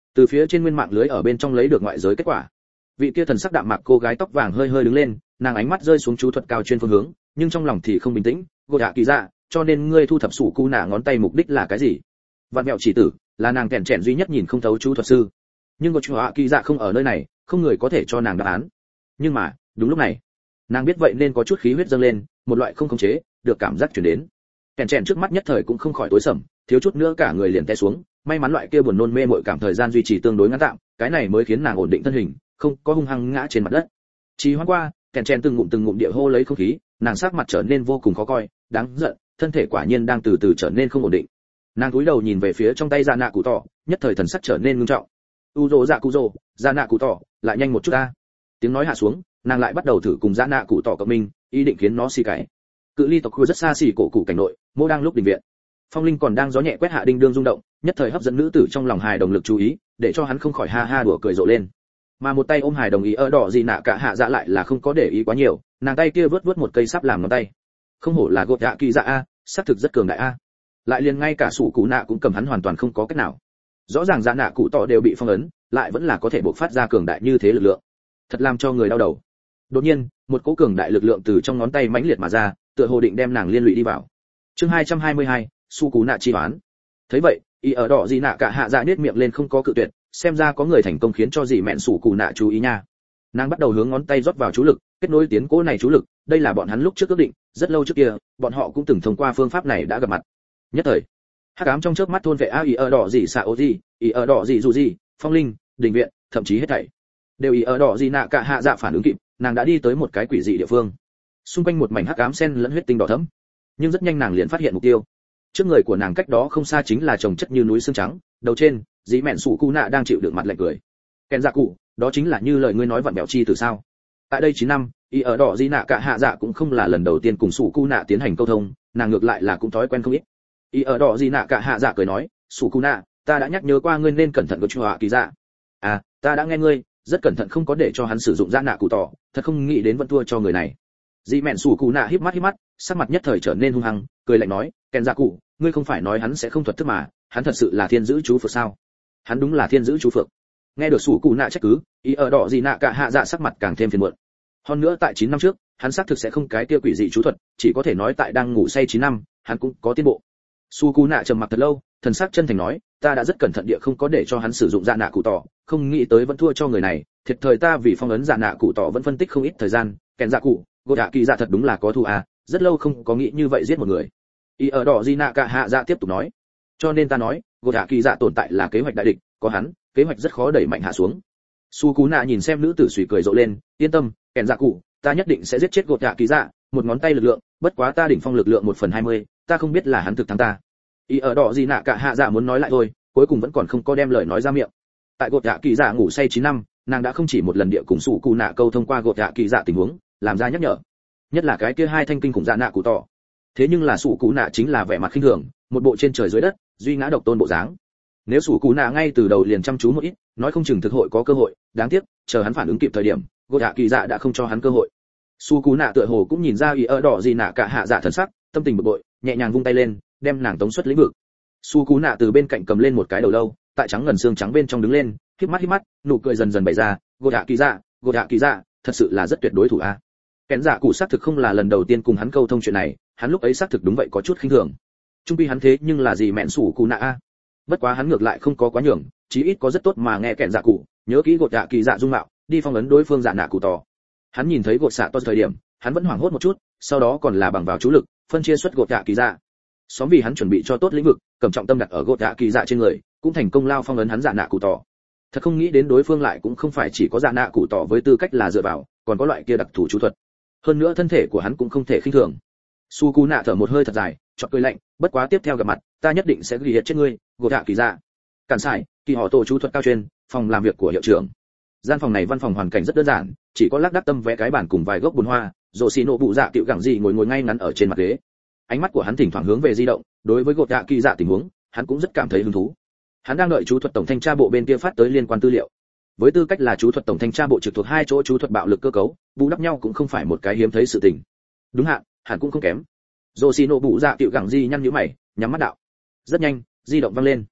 Từ phía trên nguyên mạng lưới ở bên trong lấy được ngoại giới kết quả. Vị kia thần sắc đạm mạc cô gái tóc vàng hơi hơi đứng lên, nàng ánh mắt rơi xuống chú thuật cao chuyên phương hướng, nhưng trong lòng thì không bình tĩnh. Gột hạ kỳ dạ, cho nên ngươi thu thập sủ cu nạ ngón tay mục đích là cái gì? Vạn mẹo chỉ tử là nàng kèn chèn duy nhất nhìn không thấu chú thuật sư, nhưng gột hạ kỳ dạ không ở nơi này, không người có thể cho nàng đáp án. Nhưng mà đúng lúc này, nàng biết vậy nên có chút khí huyết dâng lên, một loại không khống chế được cảm giác truyền đến. Kèn chèn trước mắt nhất thời cũng không khỏi tối sầm, thiếu chút nữa cả người liền té xuống. May mắn loại kia buồn nôn mê muội cảm thời gian duy trì tương đối ngắn tạm, cái này mới khiến nàng ổn định thân hình, không có hung hăng ngã trên mặt đất. Chỉ hoãn qua, kèn chèn từng ngụm từng ngụm địa hô lấy không khí, nàng sắc mặt trở nên vô cùng khó coi, đáng giận, thân thể quả nhiên đang từ từ trở nên không ổn định. Nàng cúi đầu nhìn về phía trong tay dạ nạ cụ tỏ, nhất thời thần sắc trở nên nghiêm trọng. U rồ dạ cụ rồ, dạ nạ cụ tỏ, lại nhanh một chút a. Tiếng nói hạ xuống, nàng lại bắt đầu thử cùng dạ nạ cụ tỏ cộng minh, ý định khiến nó xì cái. Cự ly tộc khu rất xa xỉ cổ cụ cảnh nội, mô đang lúc đình viện. Phong linh còn đang gió nhẹ quét hạ đinh đương rung động, nhất thời hấp dẫn nữ tử trong lòng hài đồng lực chú ý, để cho hắn không khỏi ha ha đùa cười rộ lên. Mà một tay ôm hài đồng ý ở đỏ gì nạ cả hạ dạ lại là không có để ý quá nhiều, nàng tay kia vớt vớt một cây sáp làm ngón tay. Không hổ là gột dạ kỳ dạ a, xác thực rất cường đại a. Lại liền ngay cả sủ cụ nạ cũng cầm hắn hoàn toàn không có cách nào. Rõ ràng dạ nạ cụ tỏ đều bị phong ấn, lại vẫn là có thể bộc phát ra cường đại như thế lực lượng, thật làm cho người đau đầu. Đột nhiên, một cỗ cường đại lực lượng từ trong ngón tay mãnh liệt mà ra, tựa hồ định đem nàng liên lụy đi vào. Chương hai trăm hai mươi hai, su cú nạ chi đoán. Thấy vậy, y ở đỏ gì nạ cả hạ dạ nết miệng lên không có cự tuyệt, xem ra có người thành công khiến cho dì mẹn sủ cú nạ chú ý nha. Nàng bắt đầu hướng ngón tay rót vào chú lực, kết nối tiến cố này chú lực, đây là bọn hắn lúc trước ước định, rất lâu trước kia, bọn họ cũng từng thông qua phương pháp này đã gặp mặt. Nhất thời, hắc ám trong chớp mắt thôn vệ a y ở đỏ gì xạ ô gì, y ở đỏ gì dù gì, phong linh, đình viện, thậm chí hết thảy đều y ở đỏ gì nạ cả hạ dạ phản ứng kịp, nàng đã đi tới một cái quỷ dị địa phương. Xung quanh một mảnh hắc ám xen lẫn huyết tinh đỏ thẫm, nhưng rất nhanh nàng liền phát hiện mục tiêu. Trước người của nàng cách đó không xa chính là chồng chất như núi xương trắng, đầu trên, dĩ mẹn sủ cu nạ đang chịu đựng mặt lạnh cười. Kèn dạ cụ, đó chính là như lời ngươi nói vặn bẹo chi từ sao? Tại đây chín năm, y ở đỏ di nạ cả hạ dạ cũng không là lần đầu tiên cùng sủ cu nạ tiến hành câu thông, nàng ngược lại là cũng thói quen không ít. Y ở đỏ di nạ cả hạ dạ cười nói, sủ cu nạ, ta đã nhắc nhớ qua ngươi nên cẩn thận với chùa kỳ dạ. À, ta đã nghe ngươi, rất cẩn thận không có để cho hắn sử dụng dạ nạ cụ tỏ, thật không nghĩ đến vẫn thua cho người này. Dĩ mẹn sủ cu nạ híp mắt híp mắt, sắc mặt nhất thời trở nên hung hăng, cười lạnh nói, kèn dạ cụ, ngươi không phải nói hắn sẽ không thuật thức mà, hắn thật sự là thiên giữ chú phược sao? Hắn đúng là thiên giữ chú phược. Nghe được sủ cụ nạ trách cứ, ý ở đỏ gì nạ cả hạ dạ sắc mặt càng thêm phiền muộn. Hơn nữa tại chín năm trước, hắn xác thực sẽ không cái kia quỷ dị chú thuật, chỉ có thể nói tại đang ngủ say chín năm, hắn cũng có tiến bộ. Su cụ nạ trầm mặc thật lâu, thần sắc chân thành nói, ta đã rất cẩn thận địa không có để cho hắn sử dụng dạ nạ cụ tỏ, không nghĩ tới vẫn thua cho người này, thiệt thời ta vì phong ấn dạ nạ cụ tỏ vẫn phân tích không ít thời gian, kèn dạ cụ, gột dạ kỳ dạ thật đúng là có thù à, rất lâu không có nghĩ như vậy giết một người. Ý ở đỏ gì nạ cả hạ dạ tiếp tục nói, cho nên ta nói, gột dạ kỳ dạ tồn tại là kế hoạch đại địch, có hắn, kế hoạch rất khó đẩy mạnh hạ xuống. Su cú nạ nhìn xem nữ tử suy cười rộ lên, yên tâm, kèn dạ cụ, ta nhất định sẽ giết chết gột dạ kỳ dạ, một ngón tay lực lượng, bất quá ta đỉnh phong lực lượng một phần hai mươi, ta không biết là hắn thực thắng ta. Ý ở đỏ gì nạ cả hạ dạ muốn nói lại thôi, cuối cùng vẫn còn không có đem lời nói ra miệng. Tại gột dạ kỳ dạ ngủ say chín năm, nàng đã không chỉ một lần địa cùng su cú nạ câu thông qua gột dạ kỳ dạ tình huống, làm ra nhắc nhở. Nhất là cái kia hai thanh kinh khủng dạ nạ cụ tỏ. Thế nhưng là su cú nạ chính là vẻ mặt khinh thường, một bộ trên trời dưới đất, duy ngã độc tôn bộ dáng. Nếu sủ cú nạ ngay từ đầu liền chăm chú một ít, nói không chừng thực hội có cơ hội, đáng tiếc, chờ hắn phản ứng kịp thời điểm, gột dạ kỳ dạ đã không cho hắn cơ hội. Su cú nạ tựa hồ cũng nhìn ra ý ở đỏ gì nạ cả hạ dạ thần sắc, tâm tình bực bội, nhẹ nhàng vung tay lên, đem nàng tống xuất lĩnh vực. Su cú nạ từ bên cạnh cầm lên một cái đầu lâu, tại trắng ngần xương trắng bên trong đứng lên, híp mắt híp mắt, nụ cười dần dần bày ra, gột dạ kỳ dạ, gột dạ kỳ dạ, thật sự là rất tuyệt đối thủ a. Kén dạ cụ xác thực không là lần đầu tiên cùng hắn câu thông chuyện này, hắn lúc ấy xác thực đúng vậy có chút khinh thường. Trung quy hắn thế nhưng là gì mẹn sủ cú nạ a. Bất quá hắn ngược lại không có quá nhường, chí ít có rất tốt mà nghe kẹn dạ cụ, nhớ kỹ gột dạ kỳ dạ dung mạo, đi phong ấn đối phương dạ nạ cụ tỏ. Hắn nhìn thấy gột xạ to thời điểm, hắn vẫn hoảng hốt một chút, sau đó còn là bằng vào chú lực, phân chia xuất gột dạ kỳ dạ. Xóm vì hắn chuẩn bị cho tốt lĩnh vực, cầm trọng tâm đặt ở gột dạ kỳ dạ trên người, cũng thành công lao phong ấn hắn dạ nạ cụ tỏ. Thật không nghĩ đến đối phương lại cũng không phải chỉ có dạ nạ cụ tỏ với tư cách là dựa vào, còn có loại kia đặc thù chú thuật. Hơn nữa thân thể của hắn cũng không thể khinh thường. Su cú nạ thở một hơi thật dài, chọt cười lạnh, bất quá tiếp theo gặp mặt, ta nhất định sẽ ghi hiệt chết ngươi, gột hạ kỳ dạ. Cản sải, kỳ họ tổ chú thuật cao chuyên, phòng làm việc của hiệu trưởng. Gian phòng này văn phòng hoàn cảnh rất đơn giản, chỉ có lác đác tâm vẽ cái bàn cùng vài gốc bùn hoa, rồ xì nổ bụ dạ tiểu gẳng gì ngồi ngồi ngay ngắn ở trên mặt ghế. Ánh mắt của hắn thỉnh thoảng hướng về di động, đối với gột hạ kỳ dạ tình huống, hắn cũng rất cảm thấy hứng thú. Hắn đang đợi chú thuật tổng thanh tra bộ bên kia phát tới liên quan tư liệu. Với tư cách là chú thuật tổng thanh tra bộ trực thuộc hai chỗ chú thuật bạo lực cơ cấu, bù đắp nhau cũng không phải một cái hiếm thấy sự tình. Đúng hạn, hẳn cũng không kém. Rồ xì nổ bụ dạ tiểu gẳng gì nhăn nhíu mày, nhắm mắt đạo. Rất nhanh, di động vang lên.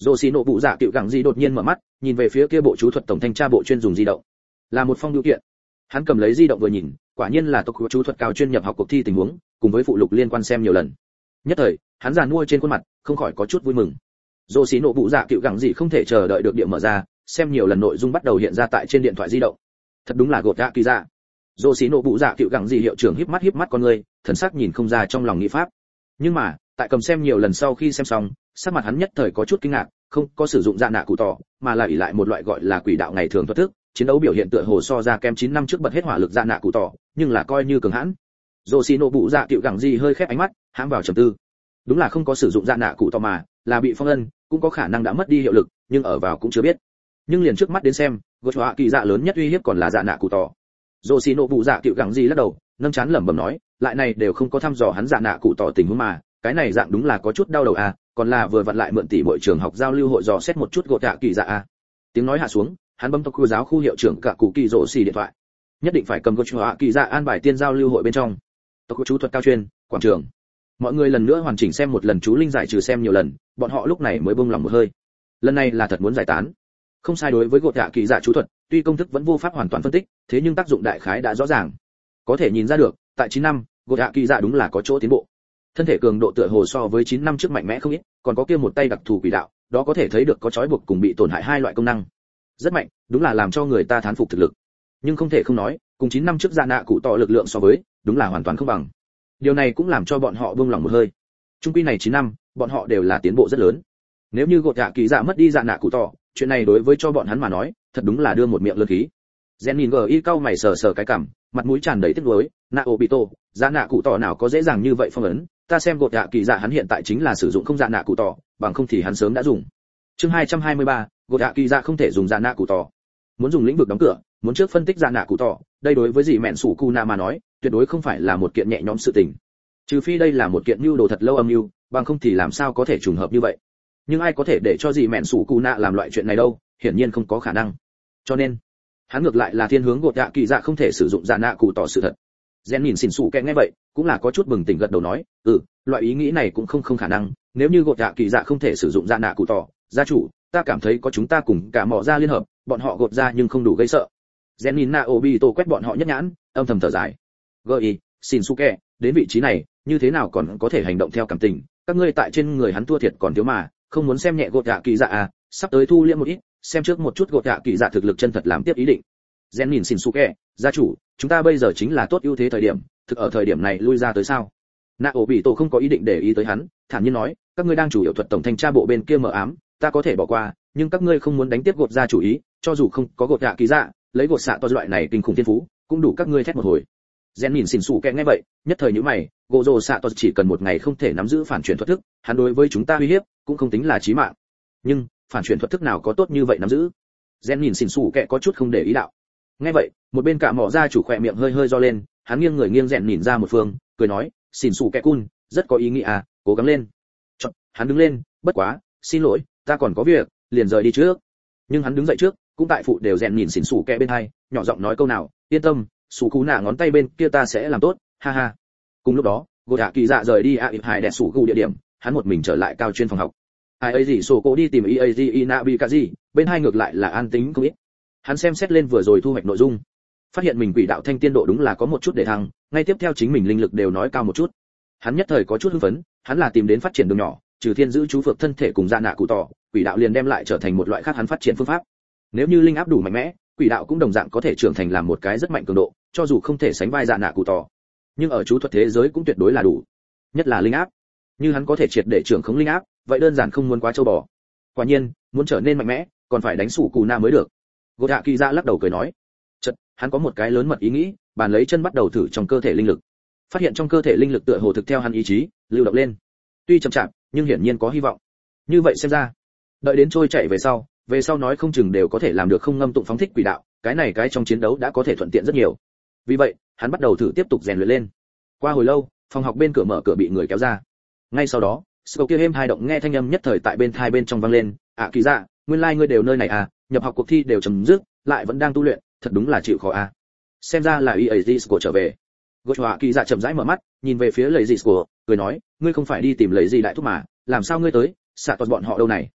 Dô xì nổ bụ dạ cựu gẳng gì đột nhiên mở mắt, nhìn về phía kia bộ chú thuật tổng thanh tra bộ chuyên dùng di động. Là một phong bưu kiện. Hắn cầm lấy di động vừa nhìn, quả nhiên là tộc chú thuật cao chuyên nhập học cuộc thi tình huống, cùng với phụ lục liên quan xem nhiều lần. Nhất thời, hắn giàn mua trên khuôn mặt, không khỏi có chút vui mừng. Dô xì nổ bụ dạ cựu gẳng gì không thể chờ đợi được địa mở ra, xem nhiều lần nội dung bắt đầu hiện ra tại trên điện thoại di động. Thật đúng là gột dạ kỳ dạ. Dô xì nổ bụ dạ cựu gẳng gì hiệu trưởng híp mắt híp mắt con người, thần sắc nhìn không ra trong lòng nghĩ pháp. Nhưng mà, tại cầm xem nhiều lần sau khi xem xong, sắc mặt hắn nhất thời có chút kinh ngạc, không có sử dụng dạ nạ cụ tỏ, mà là ỷ lại một loại gọi là quỷ đạo ngày thường thuật thức, chiến đấu biểu hiện tựa hồ so ra kem chín năm trước bật hết hỏa lực dạ nạ cụ tỏ, nhưng là coi như cường hãn. Dô xì nổ bụ dạ cựu gẳng gì hơi khép ánh mắt, hãm vào trầm tư. Đúng là không có sử dụng dạ nạ cụ tỏ mà, là bị phong ân, cũng có khả năng đã mất đi hiệu lực, nhưng ở vào cũng chưa biết. Nhưng liền trước mắt đến xem, gột họa kỳ dạ lớn nhất uy hiếp còn là dạ nạ cụ tỏ. Dô xì nổ bụ dạ cựu gẳng gì lắc đầu, nâng chán lẩm bẩm nói, lại này đều không có thăm dò hắn dạ nạ cụ tỏ tình huống mà, cái này dạng đúng là có chút đau đầu à, còn là vừa vặn lại mượn tỷ mọi trường học giao lưu hội dò xét một chút gột họa kỳ dạ à. Tiếng nói hạ xuống, hắn bấm tốc khu giáo khu hiệu trưởng cả cụ kỳ rổ xì điện thoại, nhất định phải cầm gột họa kỳ dạ an bài tiên giao lưu hội bên trong. Tốc chú thuật cao chuyên, quảng trường. Mọi người lần nữa hoàn chỉnh xem một lần chú linh giải trừ xem nhiều lần, bọn họ lúc này mới buông lòng một hơi. Lần này là thật muốn giải tán. Không sai, đối với gột họa kỳ dạ chú thuật, tuy công thức vẫn vô pháp hoàn toàn phân tích, thế nhưng tác dụng đại khái đã rõ ràng. Có thể nhìn ra được, tại chín năm, gột họa kỳ dạ đúng là có chỗ tiến bộ. Thân thể cường độ tựa hồ so với chín năm trước mạnh mẽ không ít, còn có kia một tay đặc thù quỷ đạo, đó có thể thấy được có trói buộc cùng bị tổn hại hai loại công năng. Rất mạnh, đúng là làm cho người ta thán phục thực lực. Nhưng không thể không nói, cùng chín năm trước dạ nạ cụ tỏ lực lượng so với, đúng là hoàn toàn không bằng. Điều này cũng làm cho bọn họ buông lòng một hơi. Trung quy này chín năm, bọn họ đều là tiến bộ rất lớn. Nếu như gột dạ kỳ dạ mất đi dạ nạ cụ tỏ, chuyện này đối với cho bọn hắn mà nói, thật đúng là đưa một miệng lớn khí. Gen nhìn gờ y cau mày sờ sờ cái cằm, mặt mũi tràn đầy tiếc nuối, nạ ổ bị tổ, dạ nạ cụ tỏ nào có dễ dàng như vậy phong ấn, ta xem gột dạ kỳ dạ hắn hiện tại chính là sử dụng không dạ nạ cụ tỏ, bằng không thì hắn sớm đã dùng. Chương hai trăm hai mươi ba, gột dạ kỳ dạ không thể dùng dạ nạ cụ tỏ. Muốn dùng lĩnh vực đóng cửa, muốn trước phân tích dạ nạ cụ tỏ, đây đối với dì mẹn sủ cu na mà nói, tuyệt đối không phải là một kiện nhẹ nhõm sự tình. Trừ phi đây là một kiện mưu đồ thật lâu âm mưu, bằng không thì làm sao có thể trùng hợp như vậy. Nhưng ai có thể để cho dì mẹn sủ cu na làm loại chuyện này đâu, hiển nhiên không có khả năng. Cho nên, hắn ngược lại là thiên hướng gột dạ kỳ dạ không thể sử dụng dạ nạ cụ tỏ sự thật. Gen nhìn xỉn xù kẹ nghe vậy, cũng là có chút bừng tỉnh gật đầu nói, ừ, loại ý nghĩ này cũng không không khả năng, nếu như gột dạ kỳ dạ không thể sử dụng dạ nạ cụ tỏ, gia chủ, ta cảm thấy có chúng ta cùng cả mỏ ra liên hợp, bọn họ gột ra nhưng không đủ gây sợ. Gen nhìn na obito quét bọn họ nhất nhãn, âm thầm thở dài. Gợi, xỉn xù kẹ, đến vị trí này, như thế nào còn có thể hành động theo cảm tình, các ngươi tại trên người hắn thua thiệt còn thiếu mà, không muốn xem nhẹ gột dạ kỳ dạ à, sắp tới thu liễm một ít, xem trước một chút gột dạ kỳ dạ thực lực chân thật làm tiếp ý định. Gen nhìn xỉn xù kẹ, gia chủ, chúng ta bây giờ chính là tốt ưu thế thời điểm, thực ở thời điểm này lui ra tới sao? Na ổ bị tổ không có ý định để ý tới hắn, thản nhiên nói, các ngươi đang chủ yếu thuật tổng thanh tra bộ bên kia mở ám, ta có thể bỏ qua, nhưng các ngươi không muốn đánh tiếp gột ra chủ ý, cho dù không có gột dạ kỳ dạ, lấy gột xạ to loại này kinh khủng thiên phú, cũng đủ các ngươi thét một hồi. Gen nhìn xỉn xù kẹ nghe vậy, nhất thời nhíu mày, gỗ rồ xạ to chỉ cần một ngày không thể nắm giữ phản chuyển thuật thức, hắn đối với chúng ta uy hiếp, cũng không tính là chí mạng. Nhưng phản chuyển thuật thức nào có tốt như vậy nắm giữ? Gen nhìn xỉn xù kẹ có chút không để ý đạo. Nghe vậy, một bên cả mỏ ra chủ khỏe miệng hơi hơi do lên, hắn nghiêng người nghiêng rèn nhìn ra một phương, cười nói, xỉn xù kẹ cun, rất có ý nghĩa à, cố gắng lên. Chọn, hắn đứng lên, bất quá, xin lỗi, ta còn có việc, liền rời đi trước. Nhưng hắn đứng dậy trước, cũng tại phụ đều rèn nhìn xỉn xù kẹ bên hai, nhỏ giọng nói câu nào, yên tâm, xù cú nạ ngón tay bên kia ta sẽ làm tốt, ha ha. Cùng lúc đó, gột hạ kỳ dạ rời đi a ịp hải đẹp sủ gu địa điểm, hắn một mình trở lại cao chuyên phòng học. ai ấy gì sổ cố đi tìm e a g inabi kaji, bên hai ngược lại là an tính không ít. Hắn xem xét lên vừa rồi thu hoạch nội dung, phát hiện mình quỷ đạo thanh tiên độ đúng là có một chút để thăng, ngay tiếp theo chính mình linh lực đều nói cao một chút. Hắn nhất thời có chút hưng phấn, hắn là tìm đến phát triển đường nhỏ, trừ thiên giữ chú phược thân thể cùng dạ nạ cụ tỏ, quỷ đạo liền đem lại trở thành một loại khác hắn phát triển phương pháp. Nếu như linh áp đủ mạnh mẽ, quỷ đạo cũng đồng dạng có thể trưởng thành làm một cái rất mạnh cường độ, cho dù không thể sánh vai dạ nạ cụ tỏ, nhưng ở chú thuật thế giới cũng tuyệt đối là đủ. Nhất là linh áp, như hắn có thể triệt để trưởng khống linh áp, vậy đơn giản không muốn quá châu bò. Quả nhiên, muốn trở nên mạnh mẽ, còn phải đánh sủ cù na mới được. Gột hạ kỳ dạ lắc đầu cười nói, chợt hắn có một cái lớn mật ý nghĩ, bàn lấy chân bắt đầu thử trong cơ thể linh lực, phát hiện trong cơ thể linh lực tựa hồ thực theo hắn ý chí lưu động lên, tuy chậm chạp nhưng hiển nhiên có hy vọng. Như vậy xem ra, đợi đến trôi chạy về sau, về sau nói không chừng đều có thể làm được không ngâm tụng phóng thích quỷ đạo, cái này cái trong chiến đấu đã có thể thuận tiện rất nhiều. Vì vậy, hắn bắt đầu thử tiếp tục rèn luyện lên. Qua hồi lâu, phòng học bên cửa mở cửa bị người kéo ra. Ngay sau đó, Scout kia êm hai động nghe thanh âm nhất thời tại bên thai bên trong vang lên, "À kỳ dạ, nguyên lai like ngươi đều nơi này à, nhập học cuộc thi đều chấm dứt, lại vẫn đang tu luyện, thật đúng là chịu khó à." Xem ra là e a giê của trở về. Gochua kỳ dạ chậm rãi mở mắt, nhìn về phía lấy gì của, cười nói, "Ngươi không phải đi tìm lấy gì đại thúc mà, làm sao ngươi tới, xạ toàn bọn họ đâu này?"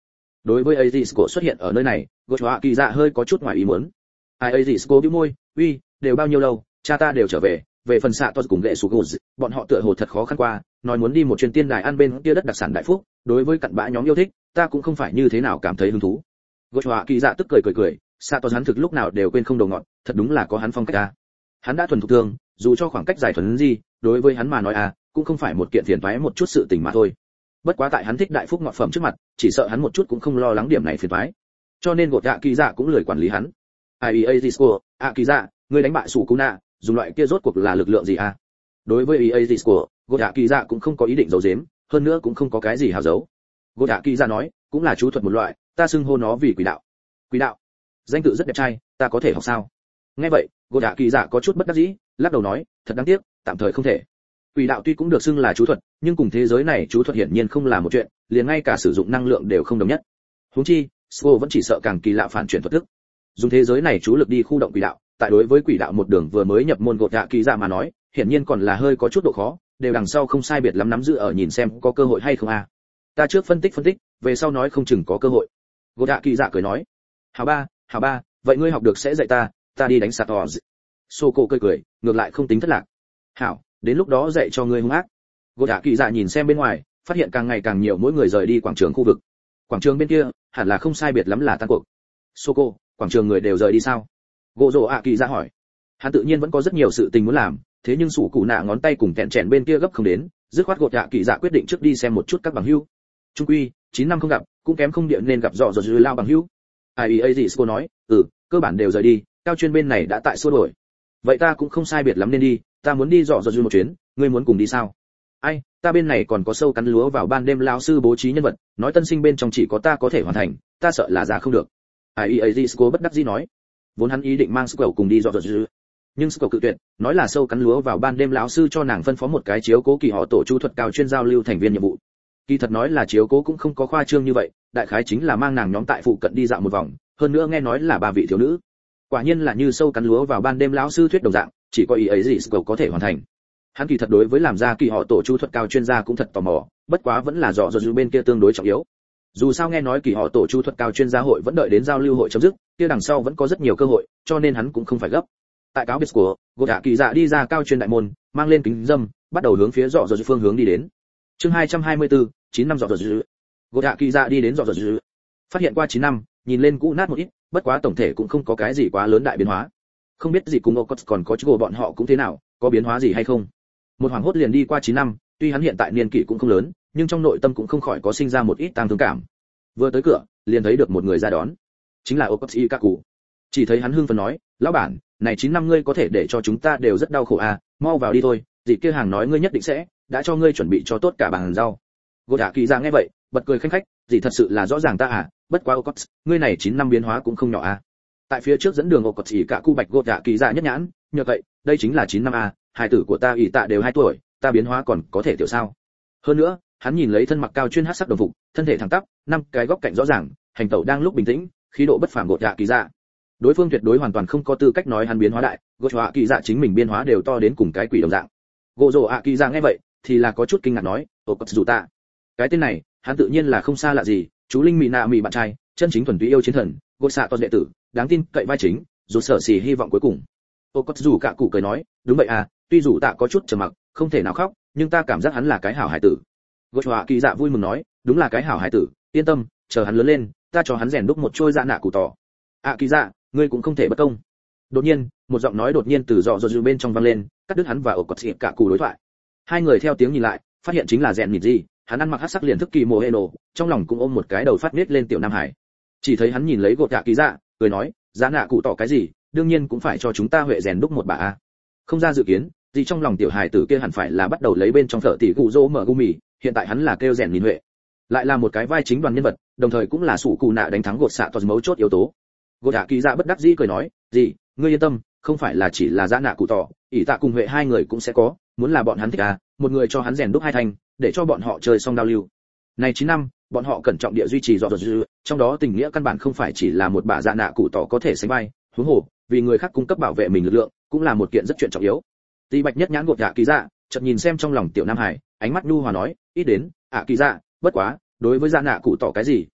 Đối với Azisko xuất hiện ở nơi này, Gotoa Kỳ Dạ hơi có chút ngoài ý muốn. Ai Azisko bĩu môi, "Uy, đều bao nhiêu lâu, cha ta đều trở về, về phần xạ to cùng gệ sủ gù, bọn họ tựa hồ thật khó khăn qua, nói muốn đi một chuyến tiên đài ăn bên kia đất đặc sản đại phúc, đối với cặn bã nhóm yêu thích, ta cũng không phải như thế nào cảm thấy hứng thú." Gotoa Kỳ Dạ tức cười cười cười, xạ to hắn thực lúc nào đều quên không đầu ngọn, thật đúng là có hắn phong cách a. Hắn đã thuần thục thương, dù cho khoảng cách dài thuần gì, đối với hắn mà nói à, cũng không phải một kiện phiền toái một chút sự tình mà thôi. Bất quá tại hắn thích đại phúc ngọt phẩm trước mặt, chỉ sợ hắn một chút cũng không lo lắng điểm này phiền toái. Cho nên gột dạ kỳ dạ cũng lười quản lý hắn. Ai a disco, a kỳ dạ, ngươi đánh bại sủ cú nạ, dùng loại kia rốt cuộc là lực lượng gì à? Đối với a disco, gột dạ kỳ dạ cũng không có ý định giấu giếm, hơn nữa cũng không có cái gì hào giấu. Gột dạ kỳ dạ nói, cũng là chú thuật một loại, ta xưng hô nó vì quỷ đạo. Quỷ đạo, danh tự rất đẹp trai, ta có thể học sao? Nghe vậy, gột dạ kỳ dạ có chút bất đắc dĩ, lắc đầu nói, thật đáng tiếc, tạm thời không thể. Quỷ đạo tuy cũng được xưng là chú thuật, nhưng cùng thế giới này chú thuật hiển nhiên không là một chuyện, liền ngay cả sử dụng năng lượng đều không đồng nhất. Huống chi, Sco vẫn chỉ sợ càng kỳ lạ phản chuyển thuật thức. Dùng thế giới này chú lực đi khu động quỷ đạo, tại đối với quỷ đạo một đường vừa mới nhập môn gột dạ kỳ dạ mà nói, hiển nhiên còn là hơi có chút độ khó, đều đằng sau không sai biệt lắm nắm giữ ở nhìn xem có cơ hội hay không a. À. Ta trước phân tích phân tích, về sau nói không chừng có cơ hội. Gột dạ kỳ dạ cười nói, hảo ba, hảo ba, vậy ngươi học được sẽ dạy ta, ta đi đánh sạt tò. Sco cười cười, ngược lại không tính thất lạc. Hảo, đến lúc đó dạy cho ngươi hung ác. Gột dạ kỳ dạ nhìn xem bên ngoài, phát hiện càng ngày càng nhiều mỗi người rời đi quảng trường khu vực. Quảng trường bên kia hẳn là không sai biệt lắm là tan cuộc. Soko, quảng trường người đều rời đi sao? Gỗ Dỗ ạ kỳ dạ hỏi. Hắn tự nhiên vẫn có rất nhiều sự tình muốn làm, thế nhưng sủ cụ nạ ngón tay cùng kẹn chèn bên kia gấp không đến, dứt khoát gột ạ kỳ dạ quyết định trước đi xem một chút các bằng hữu. Trung quy, chín năm không gặp, cũng kém không điện nên gặp rõ rồi dư lao bằng hữu. Ai ấy gì Sco nói, ừ, cơ bản đều rời đi, cao chuyên bên này đã tại xua đổi. Vậy ta cũng không sai biệt lắm nên đi, ta muốn đi rõ rồi dư một chuyến, ngươi muốn cùng đi sao? Ai, ta bên này còn có sâu cắn lúa vào ban đêm lão sư bố trí nhân vật, nói tân sinh bên trong chỉ có ta có thể hoàn thành, ta sợ là giá không được. Ai ấy Disco bất đắc dĩ nói. Vốn hắn ý định mang Skull cùng đi dọn dọn dư. Nhưng Skull cự tuyệt, nói là sâu cắn lúa vào ban đêm lão sư cho nàng phân phó một cái chiếu cố kỳ họ tổ chu thuật cao chuyên giao lưu thành viên nhiệm vụ. Kỳ thật nói là chiếu cố cũng không có khoa trương như vậy, đại khái chính là mang nàng nhóm tại phụ cận đi dạo một vòng, hơn nữa nghe nói là ba vị thiếu nữ. Quả nhiên là như sâu cắn lúa vào ban đêm lão sư thuyết đồng dạng, chỉ có ý ấy gì Skull có thể hoàn thành. Hắn kỳ thật đối với làm ra kỳ họ tổ chu thuật cao chuyên gia cũng thật tò mò, bất quá vẫn là dọ dọ dù bên kia tương đối trọng yếu. Dù sao nghe nói kỳ họ tổ chu thuật cao chuyên gia hội vẫn đợi đến giao lưu hội chấm dứt, kia đằng sau vẫn có rất nhiều cơ hội, cho nên hắn cũng không phải gấp. Tại cáo biệt của, gột hạ kỳ dạ đi ra cao chuyên đại môn, mang lên kính dâm, bắt đầu hướng phía dọ dọ dù phương hướng đi đến. Chương hai trăm hai mươi tư, chín năm dọ dọ dù. Gột hạ kỳ dạ đi đến dọ dọ dù. Phát hiện qua chín năm, nhìn lên cũ nát một ít, bất quá tổng thể cũng không có cái gì quá lớn đại biến hóa. Không biết gì cùng Ocot còn có chú bọn họ cũng thế nào, có biến hóa gì hay không. Một hoàng hốt liền đi qua chín năm, tuy hắn hiện tại niên kỷ cũng không lớn, nhưng trong nội tâm cũng không khỏi có sinh ra một ít tang thương cảm. Vừa tới cửa, liền thấy được một người ra đón, chính là Okotsu Kaku. Chỉ thấy hắn hưng phấn nói, lão bản, này chín năm ngươi có thể để cho chúng ta đều rất đau khổ à, mau vào đi thôi, dì kia hàng nói ngươi nhất định sẽ, đã cho ngươi chuẩn bị cho tốt cả bàn rau. Gota Kỳ ra nghe vậy, bật cười khanh khách, dì thật sự là rõ ràng ta à, bất quá Okotsu, ngươi này chín năm biến hóa cũng không nhỏ à. Tại phía trước dẫn đường Okotsu Kaku bạch Gota Kỳ ra nhất nhãn, nhờ vậy, đây chính là chín năm à, hai tử của ta ỷ tạ đều hai tuổi, ta biến hóa còn có thể tiểu sao? Hơn nữa, hắn nhìn lấy thân mặc cao chuyên hắc sắc đồng phục, thân thể thẳng tắp, năm cái góc cạnh rõ ràng, hành tẩu đang lúc bình tĩnh, khí độ bất phàm gột dạ kỳ dạ. Đối phương tuyệt đối hoàn toàn không có tư cách nói hắn biến hóa đại, gột dạ kỳ dạ chính mình biến hóa đều to đến cùng cái quỷ đồng dạng. Gỗ Dỗ ạ kỳ dạ nghe vậy, thì là có chút kinh ngạc nói, "Ô Cật Dù Tạ." Cái tên này, hắn tự nhiên là không xa lạ gì, chú linh mị nạ mị bạn trai, chân chính thuần túy yêu chiến thần, gột xạ toàn đệ tử, đáng tin cậy vai chính, dù sở xì hy vọng cuối cùng. Ô Cật Dù cả cụ cười nói, "Đúng vậy à, tuy dù Tạ có chút trầm mặc, không thể nào khóc, nhưng ta cảm giác hắn là cái hảo hải tử." Gột dạ kỳ dạ vui mừng nói, "Đúng là cái hảo hải tử, yên tâm, chờ hắn lớn lên, ta cho hắn rèn đúc một trôi dạ nạ cụ tỏ." "À kỳ dạ, ngươi cũng không thể bất công." Đột nhiên, một giọng nói đột nhiên từ dọ dọ bên trong vang lên, cắt đứt hắn và ổ cọt xị cả cụ đối thoại. Hai người theo tiếng nhìn lại, phát hiện chính là rèn nhịt gì, hắn ăn mặc hắc sắc liền thức kỳ mồ hê nổ, trong lòng cũng ôm một cái đầu phát nết lên tiểu nam hải. Chỉ thấy hắn nhìn lấy gột dạ kỳ dạ, cười nói, "Dạ nạ cụ tỏ cái gì, đương nhiên cũng phải cho chúng ta huệ rèn đúc một bà a." Không ra dự kiến, gì trong lòng tiểu hài tử kia hẳn phải là bắt đầu lấy bên trong thợ tỷ cụ rỗ mở gumi, hiện tại hắn là kêu rèn nhìn huệ, lại là một cái vai chính đoàn nhân vật, đồng thời cũng là sủ cụ nạ đánh thắng gột xạ toàn mấu chốt yếu tố. Gột dạ kỳ dạ bất đắc dĩ cười nói, "Gì, ngươi yên tâm, không phải là chỉ là dạ nạ cụ tỏ, ỷ tạ cùng huệ hai người cũng sẽ có, muốn là bọn hắn thích à, một người cho hắn rèn đúc hai thanh, để cho bọn họ chơi xong đao lưu." Này chín năm, bọn họ cẩn trọng địa duy trì dọ dọ, trong đó tình nghĩa căn bản không phải chỉ là một bà dạ nạ cụ tỏ có thể sánh vai, huống hồ, vì người khác cung cấp bảo vệ mình lực lượng, cũng là một kiện rất chuyện trọng yếu. Tỷ Bạch nhất nhãn gột dạ kỳ dạ, chợt nhìn xem trong lòng tiểu nam hải, ánh mắt nhu hòa nói, "Ít đến, ạ kỳ dạ, bất quá, đối với dạ nạ cụ tỏ cái gì,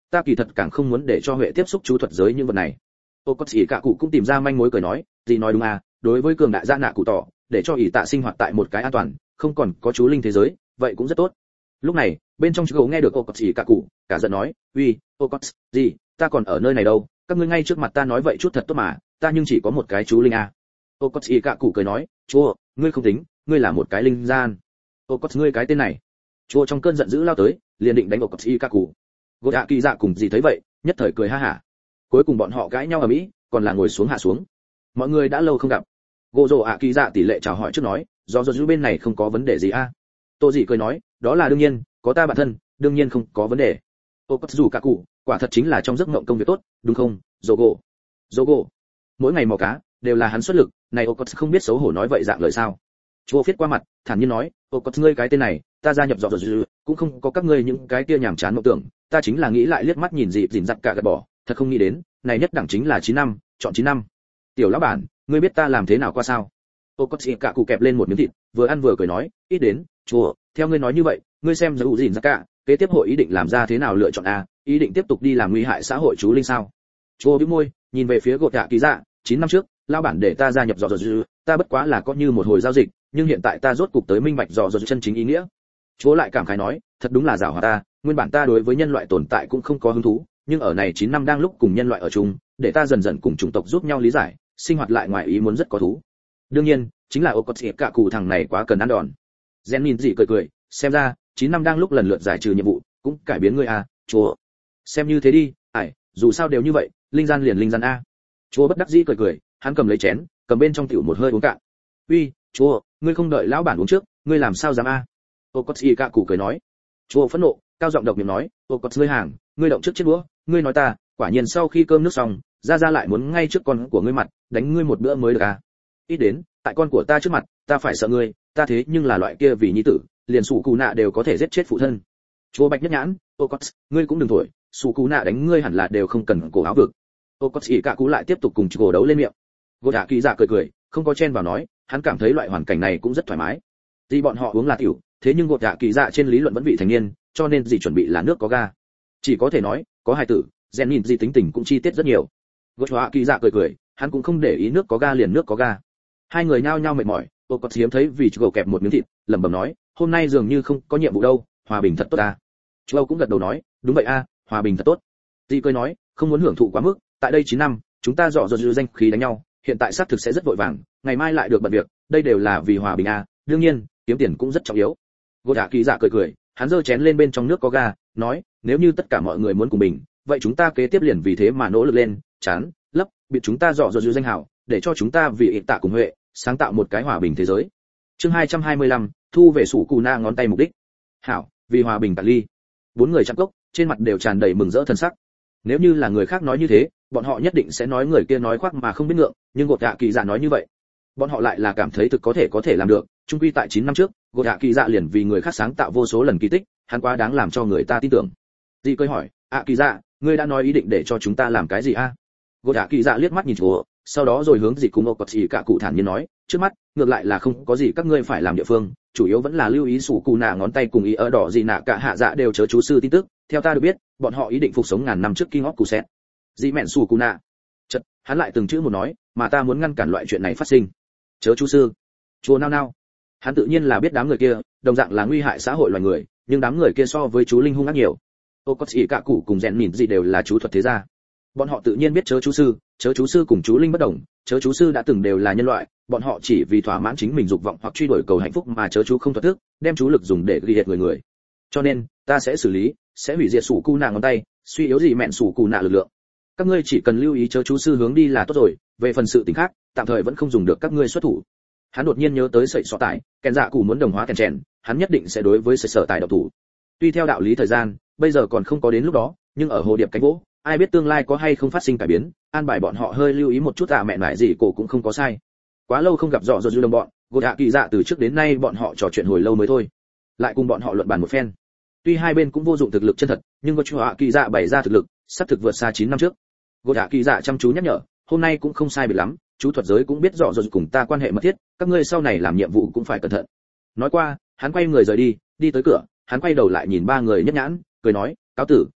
ta kỳ thật càng không muốn để cho huệ tiếp xúc chú thuật giới những vật này. Ô Cốt Ỷ Cả Cụ cũng tìm ra manh mối cười nói, gì nói đúng à, đối với cường đại gia nạ cụ tỏ, để cho ỷ tạ sinh hoạt tại một cái an toàn, không còn có chú linh thế giới, vậy cũng rất tốt. Lúc này, bên trong chú nghe được Ô Cốt Ỷ Cả Cụ, cả giận nói, uy, Ô Cốt, gì, ta còn ở nơi này đâu, các ngươi ngay trước mặt ta nói vậy chút thật tốt mà, ta nhưng chỉ có một cái chú linh à. Ô Cốt Ỷ Cả Cụ cười nói, chúa, ngươi không tính, ngươi là một cái linh gian. Ô Cốt, ngươi cái tên này. Chúa trong cơn giận dữ lao tới, liền định đánh Ô Cốt Ỷ Cả Cụ. Gỗ Dạ Kỳ Dạ cùng gì thấy vậy, nhất thời cười ha hả. Cuối cùng bọn họ cãi nhau ở mỹ, còn là ngồi xuống hạ xuống. Mọi người đã lâu không gặp. Gỗ Dỗ ạ Kỳ Dạ tỷ lệ chào hỏi trước nói, do do bên này không có vấn đề gì a. À? Tô dị cười nói, đó là đương nhiên, có ta bản thân, đương nhiên không có vấn đề. Ô Cốt Dù Cả Cụ, quả thật chính là trong giấc mộng công việc tốt, đúng không, Dỗ Gỗ? Dỗ Gỗ, mỗi ngày mò cá, đều là hắn xuất lực, này Ô Cốt không biết xấu hổ nói vậy dạng lời sao? Chúa viết qua mặt, thản nhiên nói, Ô Cốt ngươi cái tên này, ta gia nhập dọ dọ cũng không có các ngươi những cái kia nhảm chán mộng tưởng, ta chính là nghĩ lại liếc mắt nhìn dịp dỉn giặt cả gạt bỏ, thật không nghĩ đến, này nhất đẳng chính là chín năm, chọn chín năm. Tiểu lão bản, ngươi biết ta làm thế nào qua sao? Ô Cốt Ỷ Cả Cụ kẹp lên một miếng thịt, vừa ăn vừa cười nói, ít đến, chúa, theo ngươi nói như vậy, ngươi xem dụ dỉn giặt cả, kế tiếp hội ý định làm ra thế nào lựa chọn a, ý định tiếp tục đi làm nguy hại xã hội chú linh sao? Chúa bĩu môi, nhìn về phía Gỗ Dạ Kỳ Dạ, chín năm trước, lão bản để ta gia nhập dọ dọ, ta bất quá là có như một hồi giao dịch, nhưng hiện tại ta rốt cục tới minh bạch dọ dọ chân chính ý nghĩa. Chúa lại cảm khái nói, thật đúng là giảo hòa ta, nguyên bản ta đối với nhân loại tồn tại cũng không có hứng thú, nhưng ở này chín năm đang lúc cùng nhân loại ở chung, để ta dần dần cùng chủng tộc giúp nhau lý giải, sinh hoạt lại ngoài ý muốn rất có thú. Đương nhiên, chính là Ô Cốt Ỷ Cả Cụ thằng này quá cần ăn đòn. Gen nhìn dị cười cười, xem ra, chín năm đang lúc lần lượt giải trừ nhiệm vụ, cũng cải biến ngươi à, chúa. Xem như thế đi, ải, dù sao đều như vậy, linh gian liền linh gian a. Chúa bất đắc dĩ cười cười, hắn cầm lấy chén, cầm bên trong tiểu một hơi uống cạn. Uy, chúa, ngươi không đợi lão bản uống trước, ngươi làm sao dám a? Ô Cốt Ỷ Cả Cụ cười nói. Chúa phẫn nộ, cao giọng độc miệng nói, Ô Cốt ngươi hàng, ngươi động trước chiếc đũa, ngươi nói ta, quả nhiên sau khi cơm nước xong, ra ra lại muốn ngay trước con của ngươi mặt, đánh ngươi một bữa mới được à? Ít đến, tại con của ta trước mặt, ta phải sợ ngươi, ta thế nhưng là loại kia vì nhi tử, liền sủ cù nạ đều có thể giết chết phụ thân. Chúa bạch nhất nhãn, Ô Cốt, ngươi cũng đừng thổi, sủ cù nạ đánh ngươi hẳn là đều không cần cổ áo vực. Ô Cốt Ỷ Cả Cụ lại tiếp tục cùng Chúa đấu lên miệng. Gỗ Dạ Kỳ Dạ cười cười, không có chen vào nói, hắn cảm thấy loại hoàn cảnh này cũng rất thoải mái. Vì bọn họ uống là tiểu, thế nhưng Gỗ Dạ Kỳ Dạ trên lý luận vẫn vị thành niên, cho nên gì chuẩn bị là nước có ga. Chỉ có thể nói, có hài tử, Gen nhìn gì tính tình cũng chi tiết rất nhiều. Gỗ Dạ Kỳ Dạ cười cười, hắn cũng không để ý nước có ga liền nước có ga. Hai người nhao nhao mệt mỏi, Ô Cốt hiếm thấy vì Chúa kẹp một miếng thịt, lẩm bẩm nói, hôm nay dường như không có nhiệm vụ đâu, hòa bình thật tốt ta. Chúa cũng gật đầu nói, đúng vậy a, hòa bình thật tốt. Dì cười nói, không muốn hưởng thụ quá mức, tại đây chín năm, chúng ta dọ dọt danh khí đánh nhau, hiện tại xác thực sẽ rất vội vàng, ngày mai lại được bận việc, đây đều là vì hòa bình a, đương nhiên, kiếm tiền cũng rất trọng yếu. Gỗ Dạ Kỳ Dạ cười cười, hắn giơ chén lên bên trong nước có ga, nói, nếu như tất cả mọi người muốn cùng bình, vậy chúng ta kế tiếp liền vì thế mà nỗ lực lên, chán, lấp, bị chúng ta dọ dọt danh hảo, để cho chúng ta vì ỷ tạ cùng huệ, sáng tạo một cái hòa bình thế giới. Chương hai trăm hai mươi lăm, thu về sủ cù na ngón tay mục đích. Hảo, vì hòa bình tạt ly. Bốn người chạm cốc, trên mặt đều tràn đầy mừng rỡ thần sắc. Nếu như là người khác nói như thế, bọn họ nhất định sẽ nói người kia nói khoác mà không biết ngượng, nhưng Gỗ Dạ Kỳ Dạ nói như vậy, bọn họ lại là cảm thấy thực có thể có thể làm được. Chung quy tại chín năm trước, Gỗ Dạ Kỳ Dạ liền vì người khác sáng tạo vô số lần kỳ tích, hắn quá đáng làm cho người ta tin tưởng. Dì cười hỏi, "À Kỳ Dạ, ngươi đã nói ý định để cho chúng ta làm cái gì a?" Gỗ Dạ Kỳ Dạ liếc mắt nhìn Chúa, sau đó rồi hướng Dì cùng Ô Cốt Ỷ Cả Cụ thản nhiên nói, "Trước mắt, ngược lại là không có gì các ngươi phải làm địa phương, chủ yếu vẫn là lưu ý sủ cù nạ ngón tay cùng ý ở đỏ gì nạ cả hạ dạ đều chớ chú sư tin tức, theo ta được biết, bọn họ ý định phục sống ngàn năm trước King of Kuset." Dì mẹn sủ cù nạ. Chợt, hắn lại từng chữ một nói, "Mà ta muốn ngăn cản loại chuyện này phát sinh." Chớ chú sư. Chúa nao nao. Hắn tự nhiên là biết đám người kia, đồng dạng là nguy hại xã hội loài người, nhưng đám người kia so với chú linh hung ác nhiều. Ô Cốt Ỷ Cả Cụ cùng rèn mỉn gì đều là chú thuật thế gia. Bọn họ tự nhiên biết chớ chú sư, chớ chú sư cùng chú linh bất đồng, chớ chú sư đã từng đều là nhân loại, bọn họ chỉ vì thỏa mãn chính mình dục vọng hoặc truy đuổi cầu hạnh phúc mà chớ chú không thuật thức, đem chú lực dùng để ghi hiệt người người. Cho nên, ta sẽ xử lý, sẽ hủy diệt sủ cù nạ ngón tay, suy yếu gì mẹn sủ cù nạ lực lượng. Các ngươi chỉ cần lưu ý chớ chú sư hướng đi là tốt rồi, về phần sự tình khác, tạm thời vẫn không dùng được các ngươi xuất thủ. Hắn đột nhiên nhớ tới sợi sọ tải, kèn dạ cụ muốn đồng hóa kèn chèn, hắn nhất định sẽ đối với sợi sở tải độc thủ. Tuy theo đạo lý thời gian, bây giờ còn không có đến lúc đó, nhưng ở hồ điệp cánh vỗ, ai biết tương lai có hay không phát sinh cải biến, an bài bọn họ hơi lưu ý một chút à mẹ nải gì cổ cũng không có sai. Quá lâu không gặp dọ dọt dư đồng bọn, Gỗ Dạ Kỳ Dạ từ trước đến nay bọn họ trò chuyện hồi lâu mới thôi, lại cùng bọn họ luận bàn một phen. Tuy hai bên cũng vô dụng thực lực chân thật, nhưng Gỗ Dạ Kỳ Dạ bày ra thực lực, sắp thực vượt xa chín năm trước. Gỗ Dạ Kỳ Dạ chăm chú nhắc nhở, hôm nay cũng không sai biệt lắm, chú thuật giới cũng biết rõ rồi cùng ta quan hệ mật thiết, các ngươi sau này làm nhiệm vụ cũng phải cẩn thận. Nói qua, hắn quay người rời đi, đi tới cửa, hắn quay đầu lại nhìn ba người nhất nhãn, cười nói, cáo tử,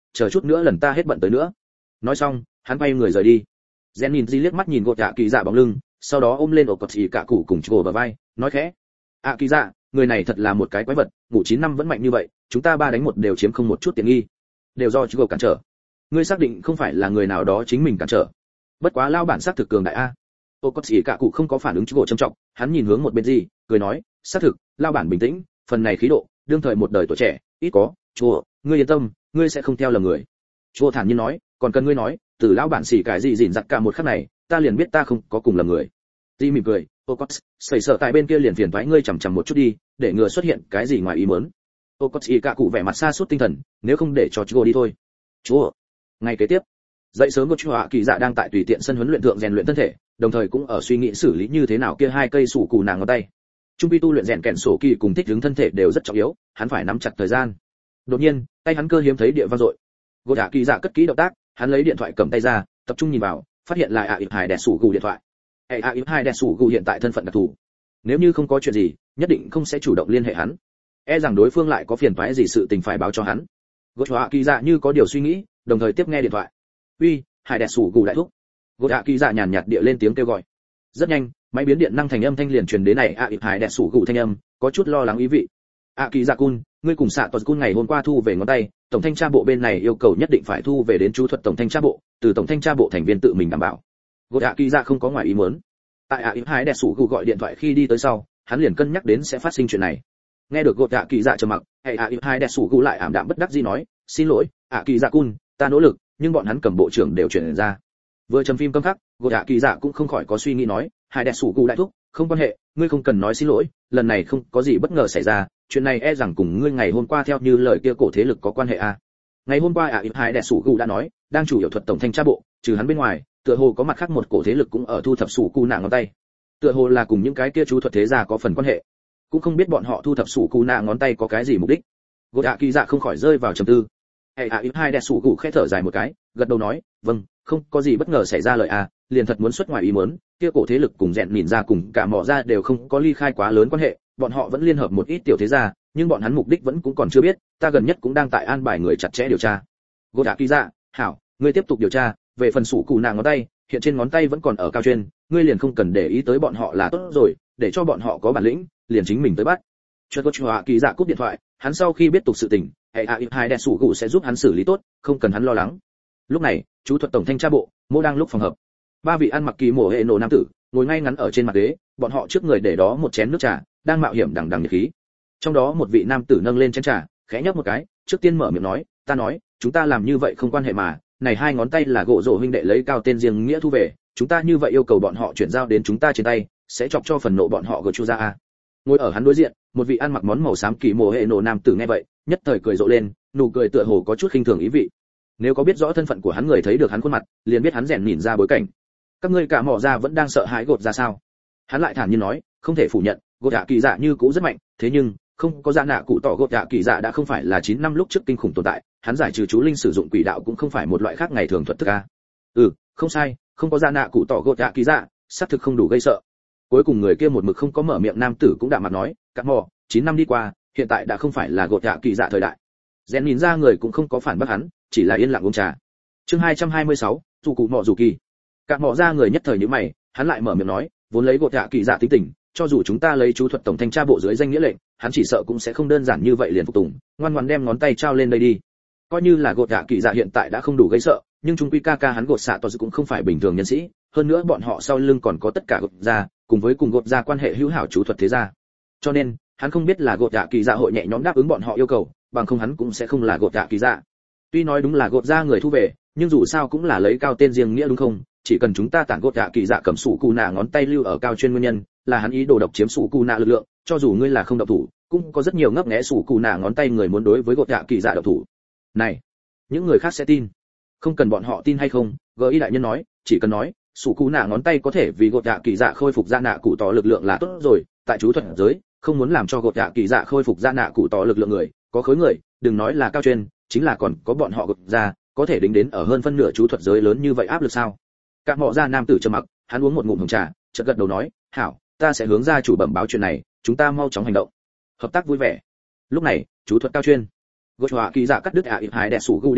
chờ chút nữa lần ta hết bận tới nữa. Nói xong hắn quay người rời đi. Gen nhìn di liếc mắt nhìn gột dạ kỳ dạ bóng lưng, sau đó ôm lên ổ cọt xì cả cụ cùng chgô vào vai, nói khẽ: "À kỳ dạ, người này thật là một cái quái vật, ngủ chín năm vẫn mạnh như vậy, chúng ta ba đánh một đều chiếm không một chút tiện nghi, đều do chgô cản trở. Ngươi xác định không phải là người nào đó chính mình cản trở? Bất quá lao bản xác thực cường đại a." Ổ cọt xì cả cụ không có phản ứng chgô trầm trọng, hắn nhìn hướng một bên gì, cười nói: "Xác thực, lao bản bình tĩnh, phần này khí độ, đương thời một đời tuổi trẻ, ít có, chgô, ngươi yên tâm, ngươi sẽ không theo lầm người." Chgô thản nhiên nói: "Còn cần ngươi nói, từ lão bản xỉ cái gì gìn giặt cả một khắc này, ta liền biết ta không có cùng lầm người." Di mỉm cười: "Ocot, sẩy sợ tại bên kia liền phiền toái ngươi chằm chằm một chút đi, để ngừa xuất hiện cái gì ngoài ý muốn." Ocot y cả cụ vẻ mặt xa suốt tinh thần, nếu không để cho Chúa đi thôi. Chúa. Ngày kế tiếp, dậy sớm của Chúa Kỳ Dạ đang tại tùy tiện sân huấn luyện thượng rèn luyện thân thể, đồng thời cũng ở suy nghĩ xử lý như thế nào kia hai cây sủ cù nàng ngón tay. Trung quy tu luyện rèn kèn sổ kỳ cùng thích ứng thân thể đều rất trọng yếu, hắn phải nắm chặt thời gian. Đột nhiên, tay hắn cơ hiếm thấy địa vang dội. Gỗ Dạ Kỳ Dạ cất kỹ động tác, hắn lấy điện thoại cầm tay ra, tập trung nhìn vào, phát hiện là ạ ịp hai đẹp sủ gù điện thoại. ạ ịp hai đẹp sủ gù hiện tại thân phận đặc thù, nếu như không có chuyện gì nhất định không sẽ chủ động liên hệ hắn, e rằng đối phương lại có phiền toái gì sự tình phải báo cho hắn. Gỗ Dạ Kỳ Dạ như có điều suy nghĩ, đồng thời tiếp nghe điện thoại. Uy, hai đẹp sủ gù đại thúc. Gỗ Dạ Kỳ Dạ nhàn nhạt địa lên tiếng kêu gọi. Rất nhanh, máy biến điện năng thành âm thanh liền truyền đến này ạ ịp hai đẹp sủ gù thanh âm, có chút lo lắng ý vị. ạ Kỳ Dạ Cun, ngươi cùng xạ tuật cun ngày hôm qua thu về ngón tay, tổng thanh tra bộ bên này yêu cầu nhất định phải thu về đến chú thuật tổng thanh tra bộ, từ tổng thanh tra bộ thành viên tự mình đảm bảo. Gỗ Dạ Kỳ Dạ không có ngoài ý muốn. Tại ạ ịp hai đẹp sủ gù gọi điện thoại khi đi tới sau, hắn liền cân nhắc đến sẽ phát sinh chuyện này. Nghe được Gỗ Dạ Kỳ Dạ trầm mặc, ạ ịp hai đẹp sủ gù lại ảm đạm bất đắc dĩ nói: "Xin lỗi, ạ Kỳ Dạ Cun, ta nỗ lực, nhưng bọn hắn cầm bộ trưởng đều chuyển ra." Vừa trầm phim câm khắc, Gỗ Dạ Kỳ Dạ cũng không khỏi có suy nghĩ nói: "Hai đẹp sủ gù đại thúc, không quan hệ, ngươi không cần nói xin lỗi, lần này không có gì bất ngờ xảy ra, chuyện này e rằng cùng ngươi ngày hôm qua theo như lời kia cổ thế lực có quan hệ à?" Ngày hôm qua ạ ịp hai đẹp sủ gù đã nói, đang chủ yếu thuật tổng thanh tra bộ, trừ hắn bên ngoài, tựa hồ có mặt khác một cổ thế lực cũng ở thu thập sủ cù nạ ngón tay. Tựa hồ là cùng những cái kia chú thuật thế gia có phần quan hệ. Cũng không biết bọn họ thu thập sủ cù nạ ngón tay có cái gì mục đích. Gỗ Dạ Kỳ Dạ không khỏi rơi vào trầm tư. Hệ ạ ịp hai đẹp sủ gù khẽ thở dài một cái, gật đầu nói: "Vâng, không có gì bất ngờ xảy ra lời à, liền thật muốn xuất ngoài ý muốn, kia cổ thế lực cùng rèn nhìn ra cùng cả mỏ ra đều không có ly khai quá lớn quan hệ, bọn họ vẫn liên hợp một ít tiểu thế gia, nhưng bọn hắn mục đích vẫn cũng còn chưa biết, ta gần nhất cũng đang tại an bài người chặt chẽ điều tra." Gỗ Dạ Kỳ Dạ: "Hảo, ngươi tiếp tục điều tra, về phần sủ cụ nàng ngón tay, hiện trên ngón tay vẫn còn ở cao chuyên, ngươi liền không cần để ý tới bọn họ là tốt rồi, để cho bọn họ có bản lĩnh, liền chính mình tới bắt." Cho Gỗ Dạ Kỳ Dạ cúp điện thoại, hắn sau khi biết tục sự tình, hệ a hai đẹp sủ cụ sẽ giúp hắn xử lý tốt, không cần hắn lo lắng. Lúc này, chú thuật tổng thanh tra bộ, Mộ đang lúc phòng hợp. Ba vị ăn mặc kỳ mổ hệ nổ nam tử, ngồi ngay ngắn ở trên mặt ghế, bọn họ trước người để đó một chén nước trà, đang mạo hiểm đằng đằng nhiệt khí. Trong đó một vị nam tử nâng lên chén trà, khẽ nhấp một cái, trước tiên mở miệng nói: "Ta nói, chúng ta làm như vậy không quan hệ mà, này hai ngón tay là gỗ rổ huynh đệ lấy cao tên riêng nghĩa thu về, chúng ta như vậy yêu cầu bọn họ chuyển giao đến chúng ta trên tay, sẽ chọc cho phần nộ bọn họ gỡ chu ra a." Ngồi ở hắn đối diện, một vị ăn mặc món màu xám kỳ mổ hệ nổ nam tử nghe vậy, nhất thời cười rộ lên, nụ cười tựa hồ có chút khinh thường ý vị. Nếu có biết rõ thân phận của hắn người thấy được hắn khuôn mặt, liền biết hắn rèn nhìn ra bối cảnh. Các ngươi cả mỏ ra vẫn đang sợ hãi gột ra sao? Hắn lại thản nhiên nói, không thể phủ nhận, gột dạ kỳ dạ như cũ rất mạnh, thế nhưng không có dạ nạ cụ tỏ gột dạ kỳ dạ đã không phải là chín năm lúc trước kinh khủng tồn tại, hắn giải trừ chú linh sử dụng quỷ đạo cũng không phải một loại khác ngày thường thuật thức a. Ừ, không sai, không có dạ nạ cụ tỏ gột dạ kỳ dạ, xác thực không đủ gây sợ. Cuối cùng người kia một mực không có mở miệng nam tử cũng đạm mặt nói, các mỏ, chín năm đi qua, hiện tại đã không phải là gột dạ kỳ dạ thời đại. Rèn nhìn ra người cũng không có phản bác hắn, chỉ là yên lặng uống trà. Chương hai trăm hai mươi sáu, dù cụ mọ dù kỳ. Các mỏ ra người nhất thời nhíu mày, hắn lại mở miệng nói, vốn lấy gột dạ kỳ dạ tính tình, cho dù chúng ta lấy chú thuật tổng thanh tra bộ dưới danh nghĩa lệnh, hắn chỉ sợ cũng sẽ không đơn giản như vậy liền phục tùng, ngoan ngoãn đem ngón tay trao lên đây đi. Coi như là gột dạ kỳ dạ hiện tại đã không đủ gây sợ, nhưng chúng quy ca ca hắn gột xạ toàn cũng không phải bình thường nhân sĩ, hơn nữa bọn họ sau lưng còn có tất cả gột gia, cùng với cùng gột gia quan hệ hữu hảo chú thuật thế gia. Cho nên, hắn không biết là gột dạ kỳ dạ hội nhẹ nhõm đáp ứng bọn họ yêu cầu, bằng không hắn cũng sẽ không là gột dạ kỳ dạ. Tuy nói đúng là gột gia người thu về, nhưng dù sao cũng là lấy cao tên riêng nghĩa đúng không? Chỉ cần chúng ta tản gột dạ kỳ dạ cầm sủ cù nạ ngón tay lưu ở cao chuyên nguyên nhân, là hắn ý đồ độc chiếm sủ cù nạ lực lượng, cho dù ngươi là không độc thủ, cũng có rất nhiều ngấp nghé sủ cù nạ ngón tay người muốn đối với gột dạ kỳ dạ độc thủ. Này, những người khác sẽ tin? Không cần bọn họ tin hay không, gợi ý đại nhân nói, chỉ cần nói, sủ cù nạ ngón tay có thể vì gột dạ kỳ dạ khôi phục dạ nạ cụ tỏ lực lượng là tốt rồi, tại chú thuật giới, không muốn làm cho gột dạ kỳ dạ khôi phục dạ nạ cụ tỏ lực lượng người, có khối người, đừng nói là cao chuyên, chính là còn có bọn họ gột ra, có thể đính đến ở hơn phân nửa chú thuật giới lớn như vậy áp lực sao? Các mọ gia nam tử trầm mặc, hắn uống một ngụm hồng trà, chợt gật đầu nói, hảo, ta sẽ hướng gia chủ bẩm báo chuyện này, chúng ta mau chóng hành động. Hợp tác vui vẻ. Lúc này, chú thuật cao chuyên. Gột Hỏa Kỳ Dạ cắt đứt ạ ịp hai đè sủ gu điện thoại,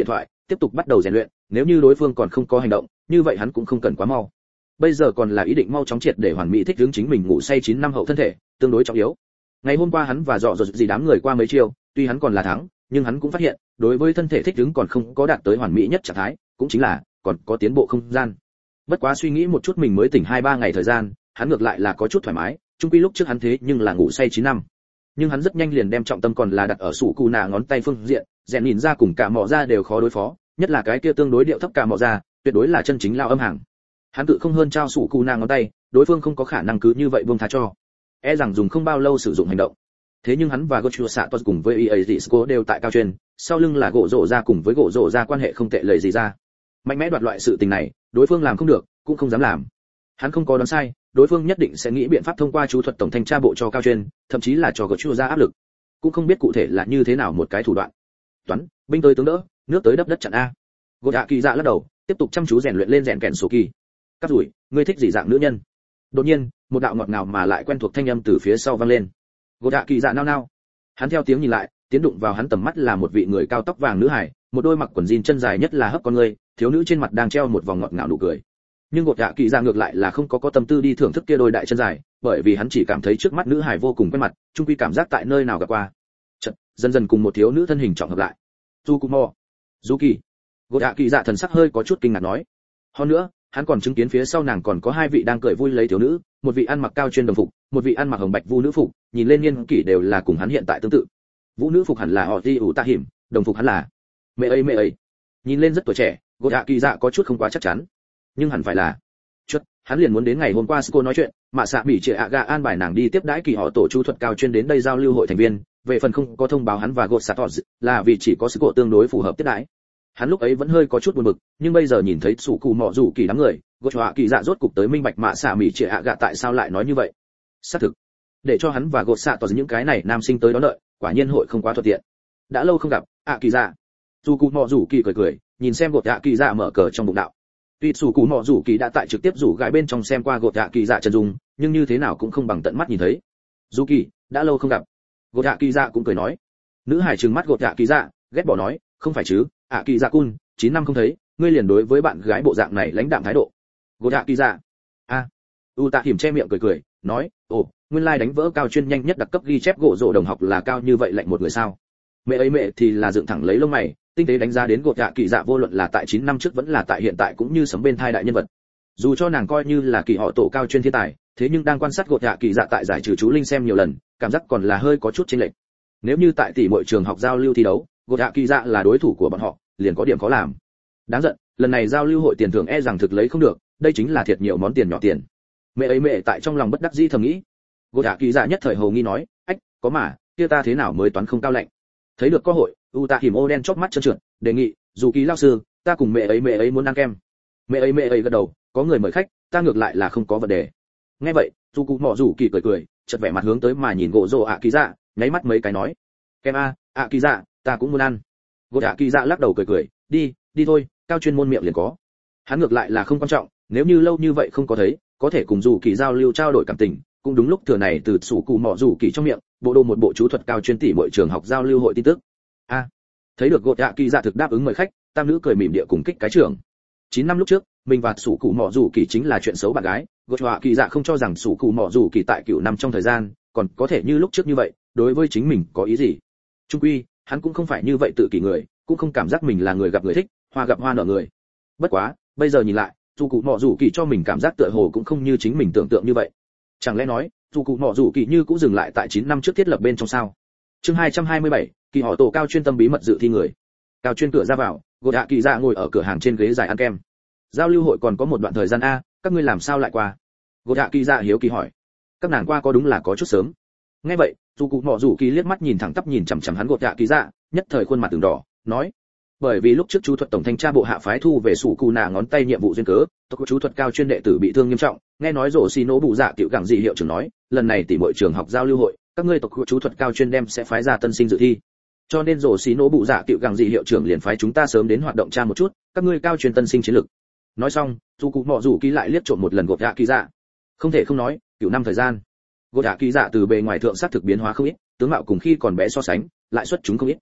tiếp tục bắt đầu rèn luyện, nếu như đối phương còn không có hành động, như vậy hắn cũng không cần quá mau. Bây giờ còn là ý định mau chóng triệt để hoàn mỹ thích ứng chính mình ngủ say chín năm hậu thân thể, tương đối trọng yếu. Ngày hôm qua hắn và dọ dột gì đám người qua mấy chiêu, tuy hắn còn là thắng, nhưng hắn cũng phát hiện, đối với thân thể thích ứng còn không có đạt tới hoàn mỹ nhất trạng thái, cũng chính là còn có tiến bộ không gian. Bất quá suy nghĩ một chút mình mới tỉnh hai ba ngày thời gian, hắn ngược lại là có chút thoải mái, chung quy lúc trước hắn thế nhưng là ngủ say chín năm. Nhưng hắn rất nhanh liền đem trọng tâm còn là đặt ở sủ cù nạ ngón tay phương diện, rèn nhìn ra cùng cả mọ ra đều khó đối phó, nhất là cái kia tương đối điệu thấp cả mọ ra, tuyệt đối là chân chính lao âm hàng. Hắn tự không hơn trao sủ cù nạ ngón tay, đối phương không có khả năng cứ như vậy buông tha cho, e rằng dùng không bao lâu sử dụng hành động. Thế nhưng hắn và Gochu Sato cùng với e a Disco đều tại cao truyền, sau lưng là gỗ rổ ra cùng với gỗ rổ ra quan hệ không tệ lời gì ra. Mạnh mẽ đoạt loại sự tình này, đối phương làm không được, cũng không dám làm. Hắn không có đoán sai, đối phương nhất định sẽ nghĩ biện pháp thông qua chú thuật tổng thanh tra bộ cho cao truyền, thậm chí là cho Gochu ra áp lực. Cũng không biết cụ thể là như thế nào một cái thủ đoạn. Toán, binh tới tướng đỡ, nước tới đắp đất chặn a. Gota Kỳ Dạ lắc đầu, tiếp tục chăm chú rèn luyện lên rèn kèn sổ kỳ. Cắt rủi, ngươi thích gì dạng nữ nhân? Đột nhiên, một đạo ngọt ngào mà lại quen thuộc thanh âm từ phía sau vang lên. Gota Kỳ Dạ nao nao. Hắn theo tiếng nhìn lại, tiến đụng vào hắn tầm mắt là một vị người cao tóc vàng nữ hải, một đôi mặc quần jean chân dài nhất là hấp con người, thiếu nữ trên mặt đang treo một vòng ngọt ngào nụ cười. Nhưng Gota Kỳ Dạ ngược lại là không có có tâm tư đi thưởng thức kia đôi đại chân dài, bởi vì hắn chỉ cảm thấy trước mắt nữ hải vô cùng quen mặt, chung quy cảm giác tại nơi nào gặp qua. Chợt, dần dần cùng một thiếu nữ thân hình trọng hợp lại. Tsukumo, Zuki. Gota Kỳ Dạ thần sắc hơi có chút kinh ngạc nói. Hơn nữa, hắn còn chứng kiến phía sau nàng còn có hai vị đang cười vui lấy thiếu nữ, một vị ăn mặc cao chuyên đồng phục, một vị ăn mặc hồng bạch vu nữ phục, nhìn lên niên kỷ đều là cùng hắn hiện tại tương tự. Vũ nữ phục hẳn là họ Di ủ Ta Hiểm, đồng phục hắn là mẹ ấy mẹ ấy. Nhìn lên rất tuổi trẻ, Gota Kỳ Dạ có chút không quá chắc chắn, nhưng hẳn phải là. Chút, hắn liền muốn đến ngày hôm qua Sco nói chuyện, Mạ Sạ bị Trệ Aga an bài nàng đi tiếp đãi kỳ họ tổ chú thuật cao chuyên đến đây giao lưu hội thành viên, về phần không có thông báo hắn và Gota Satos, là vì chỉ có Sco tương đối phù hợp tiếp đãi. Hắn lúc ấy vẫn hơi có chút buồn bực, nhưng bây giờ nhìn thấy sủ cụ mọ rủ kỳ đám người, Gota Kỳ Dạ rốt cục tới minh bạch Mạ Sạ bị Trệ Aga tại sao lại nói như vậy. Xác thực, để cho hắn và Gota Satos những cái này nam sinh tới đó đợi, quả nhiên hội không quá thuận tiện. Đã lâu không gặp, ạ Kỳ Dạ. Sủ cụ mọ rủ kỳ cười cười, nhìn xem Gota Kỳ Dạ mở cờ trong bụng đạo. Tuy sủ cụ mọ rủ kỳ đã tại trực tiếp rủ gái bên trong xem qua Gota Kỳ Dạ chân dung, nhưng như thế nào cũng không bằng tận mắt nhìn thấy. Rủ kỳ, đã lâu không gặp. Gota Kỳ Dạ cũng cười nói. Nữ hải trừng mắt Gota Kỳ Dạ, ghét bỏ nói, không phải chứ, ạ Kỳ Dạ cun, chín năm không thấy, ngươi liền đối với bạn gái bộ dạng này lãnh đạm thái độ. Gota Kỳ Dạ. A. U Tạ Hiểm che miệng cười cười, nói, ồ, nguyên lai đánh vỡ cao chuyên nhanh nhất đặc cấp ghi chép gỗ rổ đồng học là cao như vậy lạnh một người sao? Mẹ ấy mẹ thì là dựng thẳng lấy lông mày, tinh tế đánh giá đến Gota Kỳ Dạ vô luận là tại chín năm trước vẫn là tại hiện tại cũng như sấm bên thai đại nhân vật. Dù cho nàng coi như là kỳ họ tổ cao chuyên thiên tài, thế nhưng đang quan sát Gota Kỳ Dạ tại giải trừ chú linh xem nhiều lần, cảm giác còn là hơi có chút chênh lệch. Nếu như tại tỷ muội trường học giao lưu thi đấu, Gota Kỳ Dạ là đối thủ của bọn họ, liền có điểm khó làm. Đáng giận, lần này giao lưu hội tiền thưởng e rằng thực lấy không được, đây chính là thiệt nhiều món tiền nhỏ tiền. Mẹ ấy mẹ tại trong lòng bất đắc dĩ thầm nghĩ. Gota Kỳ Dạ nhất thời hồ nghi nói, ách, có mà, kia ta thế nào mới toán không cao lạnh. Thấy được cơ hội, U Tạ Hiểm ô đen chóp mắt trơn trượt, đề nghị, dù kỳ lao sư, ta cùng mẹ ấy mẹ ấy muốn ăn kem. Mẹ ấy mẹ ấy gật đầu, có người mời khách, ta ngược lại là không có vấn đề. Nghe vậy, dù cụ mọ rủ kỳ cười cười, chợt vẻ mặt hướng tới mà nhìn gỗ rồ ạ Kỳ Dạ, nháy mắt mấy cái nói, kem a, ạ Kỳ Dạ, ta cũng muốn ăn. Gota Kỳ Dạ lắc đầu cười cười, đi, đi thôi, cao chuyên môn miệng liền có. Hắn ngược lại là không quan trọng, nếu như lâu như vậy không có thấy, có thể cùng dù kỳ giao lưu trao đổi cảm tình, cũng đúng lúc thừa này từ sủ cụ mọ rủ kỳ trong miệng, bộ đồ một bộ chú thuật cao chuyên tỷ mọi trường học giao lưu hội tin tức. A, thấy được Gota Kỳ Dạ thực đáp ứng mời khách, tam nữ cười mỉm địa cùng kích cái trưởng. chín năm lúc trước, mình và sủ cụ mọ rủ kỳ chính là chuyện xấu bạn gái, Gota Kỳ Dạ không cho rằng sủ cụ mọ rủ kỳ tại cửu năm trong thời gian, còn có thể như lúc trước như vậy, đối với chính mình có ý gì. Trung quy, hắn cũng không phải như vậy tự kỷ người, cũng không cảm giác mình là người gặp người thích, hoa gặp hoa nở người. Bất quá, bây giờ nhìn lại, dù cụ mọ rủ kỳ cho mình cảm giác tựa hồ cũng không như chính mình tưởng tượng như vậy. Chẳng lẽ nói, dù cụ mọ rủ kỳ như cũng dừng lại tại chín năm trước thiết lập bên trong sao? Chương hai trăm hai mươi bảy, kỳ họ tổ cao chuyên tâm bí mật dự thi người. Cao chuyên cửa ra vào, Gota Kỳ Dạ ngồi ở cửa hàng trên ghế dài ăn kem. Giao lưu hội còn có một đoạn thời gian a, các ngươi làm sao lại qua? Gota Kỳ Dạ hiếu kỳ hỏi. Các nàng qua có đúng là có chút sớm. Nghe vậy, dù cụ mọ rủ kỳ liếc mắt nhìn thẳng tắp nhìn chằm chằm hắn Gota Kỳ Dạ, nhất thời khuôn mặt từng đỏ, nói, bởi vì lúc trước chú thuật tổng thanh tra bộ hạ phái thu về sủ cù nà ngón tay nhiệm vụ duyên cớ, tộc chú thuật cao chuyên đệ tử bị thương nghiêm trọng, nghe nói rổ xì nổ bụ dạ tiểu gẳng gì hiệu trưởng nói, lần này tỷ muội trường học giao lưu hội, các ngươi tộc chú thuật cao chuyên đem sẽ phái ra tân sinh dự thi, cho nên rổ xì nổ bụ dạ tiểu gẳng gì hiệu trưởng liền phái chúng ta sớm đến hoạt động tra một chút, các ngươi cao chuyên tân sinh chiến lực. Nói xong, dù cụ mọ rủ kỳ lại liếc trộm một lần Gota Kỳ Dạ. Không thể không nói, cửu năm thời gian, Gota Kỳ Dạ từ bề ngoài thượng sắc thực biến hóa không ít, tướng mạo cùng khi còn bé so sánh, lại xuất chúng không ít.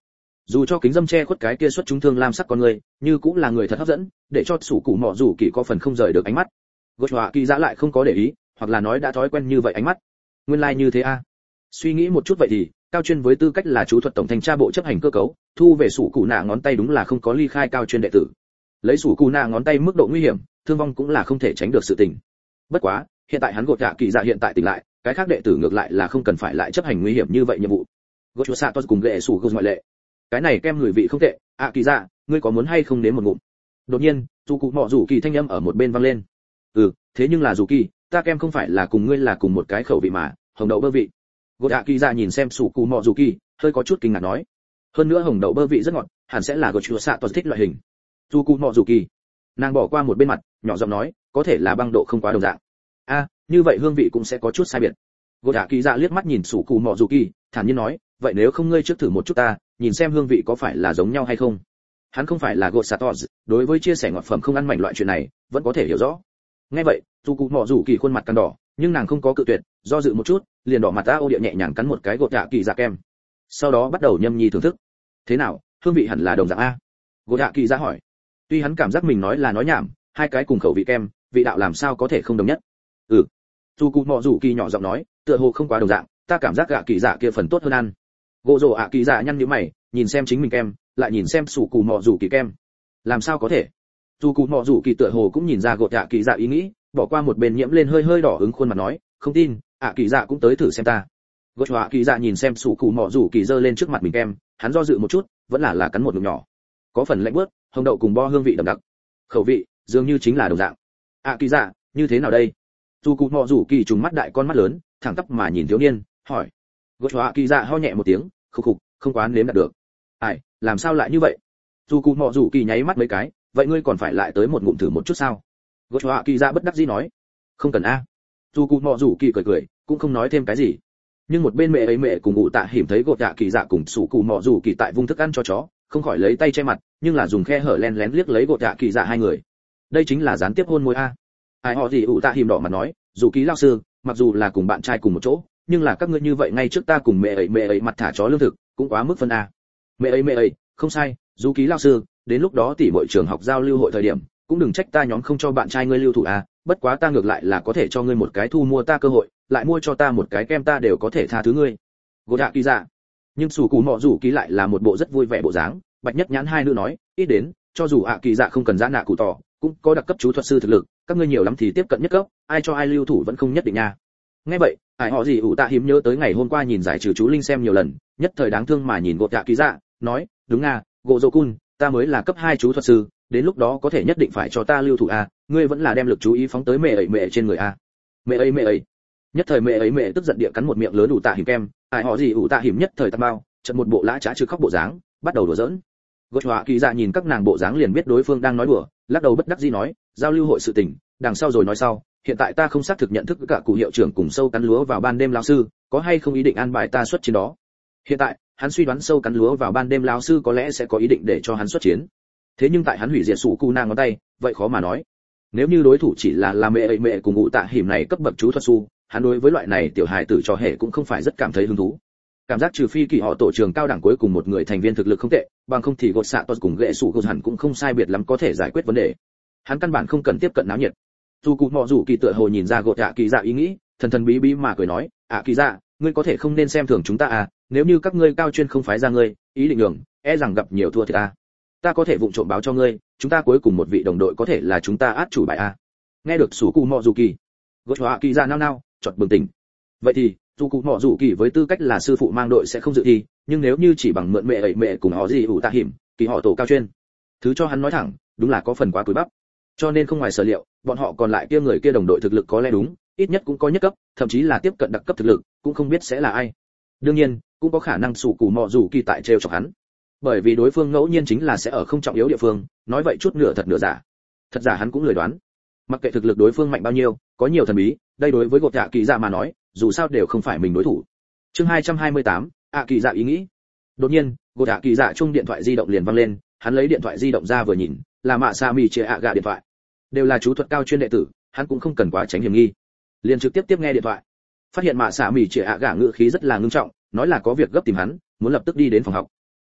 dù cho kính dâm che khuất cái kia xuất chúng thương lam sắc con người, như cũng là người thật hấp dẫn, để cho sủ cụ mọ rủ kỳ có phần không rời được ánh mắt. Gột họa kỳ dạ lại không có để ý, hoặc là nói đã thói quen như vậy ánh mắt. Nguyên lai like như thế a. À. Suy nghĩ một chút vậy thì, cao chuyên với tư cách là chú thuật tổng thanh tra bộ chấp hành cơ cấu, thu về sủ cụ nạ ngón tay đúng là không có ly khai cao chuyên đệ tử. Lấy sủ cụ nạ ngón tay mức độ nguy hiểm, thương vong cũng là không thể tránh được sự tình. Bất quá, hiện tại hắn gột họa kỳ dạ hiện tại tỉnh lại, cái khác đệ tử ngược lại là không cần phải lại chấp hành nguy hiểm như vậy nhiệm vụ. Gột họa satos cùng ghệ sủ gột ngoại lệ. Cái này kem người vị không tệ, ạ kỳ dạ, ngươi có muốn hay không nếm một ngụm? Đột nhiên, dù cụ mọ rủ kỳ thanh âm ở một bên vang lên. Ừ, thế nhưng là dù kỳ, ta kem không phải là cùng ngươi là cùng một cái khẩu vị mà, hồng đậu bơ vị. Gột ạ kỳ dạ nhìn xem sủ cụ mọ rủ kỳ, hơi có chút kinh ngạc nói. Hơn nữa hồng đậu bơ vị rất ngọt, hẳn sẽ là gột chua xạ toàn thích loại hình. Dù cụ mọ rủ kỳ, nàng bỏ qua một bên mặt, nhỏ giọng nói, có thể là băng độ không quá đồng dạng. A, như vậy hương vị cũng sẽ có chút sai biệt. Gột ạ kỳ dạ liếc mắt nhìn sủ cụ mọ rủ kỳ, thản nhiên nói, vậy nếu không ngươi trước thử một chút ta, nhìn xem hương vị có phải là giống nhau hay không. Hắn không phải là gột xạ toàn, đối với chia sẻ ngọt phẩm không ăn mảnh loại chuyện này, vẫn có thể hiểu rõ. Nghe vậy, dù cụ mọ rủ kỳ khuôn mặt căng đỏ, nhưng nàng không có cự tuyệt, do dự một chút, liền đỏ mặt ta ô địa nhẹ nhàng cắn một cái gột dạ kỳ dạ kem. Sau đó bắt đầu nhâm nhi thưởng thức. Thế nào, hương vị hẳn là đồng dạng a? Gột dạ kỳ dạ hỏi. Tuy hắn cảm giác mình nói là nói nhảm, hai cái cùng khẩu vị kem, vị đạo làm sao có thể không đồng nhất? Ừ. Dù cụ mọ rủ kỳ nhỏ giọng nói, tựa hồ không quá đồng dạng, ta cảm giác gạ kỳ dạ kia phần tốt hơn ăn. Gỗ rồ ạ kỳ dạ nhăn nhíu mày, nhìn xem chính mình kem, lại nhìn xem sủ cụ mọ rủ kỳ kem. Làm sao có thể? Dù cụ mọ rủ kỳ tựa hồ cũng nhìn ra gột dạ kỳ dạ ý nghĩ, bỏ qua một bên nhiễm lên hơi hơi đỏ ứng khuôn mặt nói, không tin, ạ kỳ dạ cũng tới thử xem ta. Gột họa kỳ dạ nhìn xem sủ cụ mọ rủ kỳ giơ lên trước mặt mình kem, hắn do dự một chút, vẫn là là cắn một ngụm nhỏ. Có phần lạnh bớt, hồng đậu cùng bo hương vị đậm đặc. Khẩu vị dường như chính là đồng dạng. ạ kỳ dạ, như thế nào đây? Dù cụ mọ rủ kỳ trùng mắt đại con mắt lớn, thẳng tắp mà nhìn thiếu niên, hỏi. Gột họa kỳ dạ ho nhẹ một tiếng, khục khục, không quá nếm đạt được. Ai, làm sao lại như vậy? Dù cụ mọ rủ kỳ nháy mắt mấy cái, vậy ngươi còn phải lại tới một ngụm thử một chút sao? Gột họa kỳ dạ bất đắc dĩ nói. Không cần a. Dù cụ mọ rủ kỳ cười cười, cũng không nói thêm cái gì. Nhưng một bên mẹ ấy mẹ cùng ngụ tạ hiểm thấy gột dạ kỳ dạ cùng sủ cụ mọ rủ kỳ tại vung thức ăn cho chó, không khỏi lấy tay che mặt, nhưng là dùng khe hở len lén liếc lấy gột dạ kỳ dạ hai người. Đây chính là gián tiếp hôn môi a. Ai họ gì ủ tạ hiểm đỏ mặt nói, dù ký lao sư, mặc dù là cùng bạn trai cùng một chỗ, nhưng là các ngươi như vậy ngay trước ta cùng mẹ ấy mẹ ấy mặt thả chó lương thực, cũng quá mức phân a. Mẹ ấy mẹ ấy, không sai, dù ký lao sư, đến lúc đó tỉ mọi trường học giao lưu hội thời điểm, cũng đừng trách ta nhóm không cho bạn trai ngươi lưu thủ a, bất quá ta ngược lại là có thể cho ngươi một cái thu mua ta cơ hội, lại mua cho ta một cái kem ta đều có thể tha thứ ngươi. Gột hạ kỳ dạ. Nhưng sủ cù mọ rủ ký lại là một bộ rất vui vẻ bộ dáng, bạch nhất nhãn hai nữ nói, ít đến, cho dù ạ kỳ dạ không cần giã nạ cụ tỏ, cũng có đặc cấp chú thuật sư thực lực, các ngươi nhiều lắm thì tiếp cận nhất cấp, ai cho ai lưu thủ vẫn không nhất định nha. Nghe vậy, ai họ gì ủ tạ hiếm nhớ tới ngày hôm qua nhìn giải trừ chú linh xem nhiều lần, nhất thời đáng thương mà nhìn gột hạ kỳ dạ, nói, đúng nga, gỗ dô cun, ta mới là cấp hai chú thuật sư, đến lúc đó có thể nhất định phải cho ta lưu thủ a, ngươi vẫn là đem lực chú ý phóng tới mẹ ấy mẹ trên người a. Mẹ ấy mẹ ấy. Nhất thời mẹ ấy mẹ tức giận địa cắn một miệng lớn ủ tạ hiểm kem, ai họ gì ủ tạ hiểm nhất thời tam bao, chợt một bộ lã trá chứ khóc bộ dáng, bắt đầu đùa giỡn. Gột họa kỳ dạ nhìn các nàng bộ dáng liền biết đối phương đang nói đùa, lắc đầu bất đắc dĩ nói, giao lưu hội sự tình, đằng sau rồi nói sau, hiện tại ta không xác thực nhận thức cả cụ hiệu trưởng cùng sâu cắn lúa vào ban đêm lão sư, có hay không ý định an bài ta xuất chiến đó. Hiện tại, hắn suy đoán sâu cắn lúa vào ban đêm lão sư có lẽ sẽ có ý định để cho hắn xuất chiến. Thế nhưng tại hắn hủy diệt sủ cu nang ngón tay, vậy khó mà nói. Nếu như đối thủ chỉ là là mẹ ấy mẹ cùng ngụ tạ hiểm này cấp bậc chú thuật su, hắn đối với loại này tiểu hài tử trò hề cũng không phải rất cảm thấy hứng thú. Cảm giác trừ phi kỳ họ tổ trường cao đẳng cuối cùng một người thành viên thực lực không tệ, bằng không thì gột xạ tos cùng ghệ sủ gột hẳn cũng không sai biệt lắm có thể giải quyết vấn đề. Hắn căn bản không cần tiếp cận náo nhiệt. Dù cụ mọ rủ kỳ tựa hồ nhìn ra gột dạ kỳ dạ ý nghĩ, thần thần bí bí mà cười nói, ạ kỳ dạ, ngươi có thể không nên xem thường chúng ta à, nếu như các ngươi cao chuyên không phái ra ngươi, ý định đường, e rằng gặp nhiều thua thiệt à. Ta có thể vụng trộm báo cho ngươi, chúng ta cuối cùng một vị đồng đội có thể là chúng ta át chủ bài à. Nghe được sủ cụ mọ rủ kỳ, gột dạ kỳ dạ nao nao, chợt bừng tỉnh. Vậy thì dù cụ mọ rủ kỳ với tư cách là sư phụ mang đội sẽ không dự thi, nhưng nếu như chỉ bằng mượn mẹ ấy mẹ cùng họ gì ủ tạ hiểm, kỳ họ tổ cao chuyên, thứ cho hắn nói thẳng, đúng là có phần quá cúi bắp. Cho nên không ngoài sở liệu, bọn họ còn lại kia người kia đồng đội thực lực có lẽ đúng, ít nhất cũng có nhất cấp, thậm chí là tiếp cận đặc cấp thực lực, cũng không biết sẽ là ai. Đương nhiên, cũng có khả năng sủ cụ mọ rủ kỳ tại trêu chọc hắn, bởi vì đối phương ngẫu nhiên chính là sẽ ở không trọng yếu địa phương, nói vậy chút nửa thật nửa giả. Thật giả hắn cũng lười đoán. Mặc kệ thực lực đối phương mạnh bao nhiêu, có nhiều thần bí, đây đối với gột dạ kỳ dạ mà nói, dù sao đều không phải mình đối thủ. Chương hai trăm hai mươi tám, ạ kỳ dạ ý nghĩ. Đột nhiên, gột dạ kỳ dạ chung điện thoại di động liền vang lên, hắn lấy điện thoại di động ra vừa nhìn, là mạ sa mì chia ạ gạ điện thoại. Đều là chú thuật cao chuyên đệ tử, hắn cũng không cần quá tránh hiểm nghi, liền trực tiếp tiếp nghe điện thoại. Phát hiện mạ sa mì chia ạ gạ ngữ khí rất là ngưng trọng, nói là có việc gấp tìm hắn, muốn lập tức đi đến phòng học.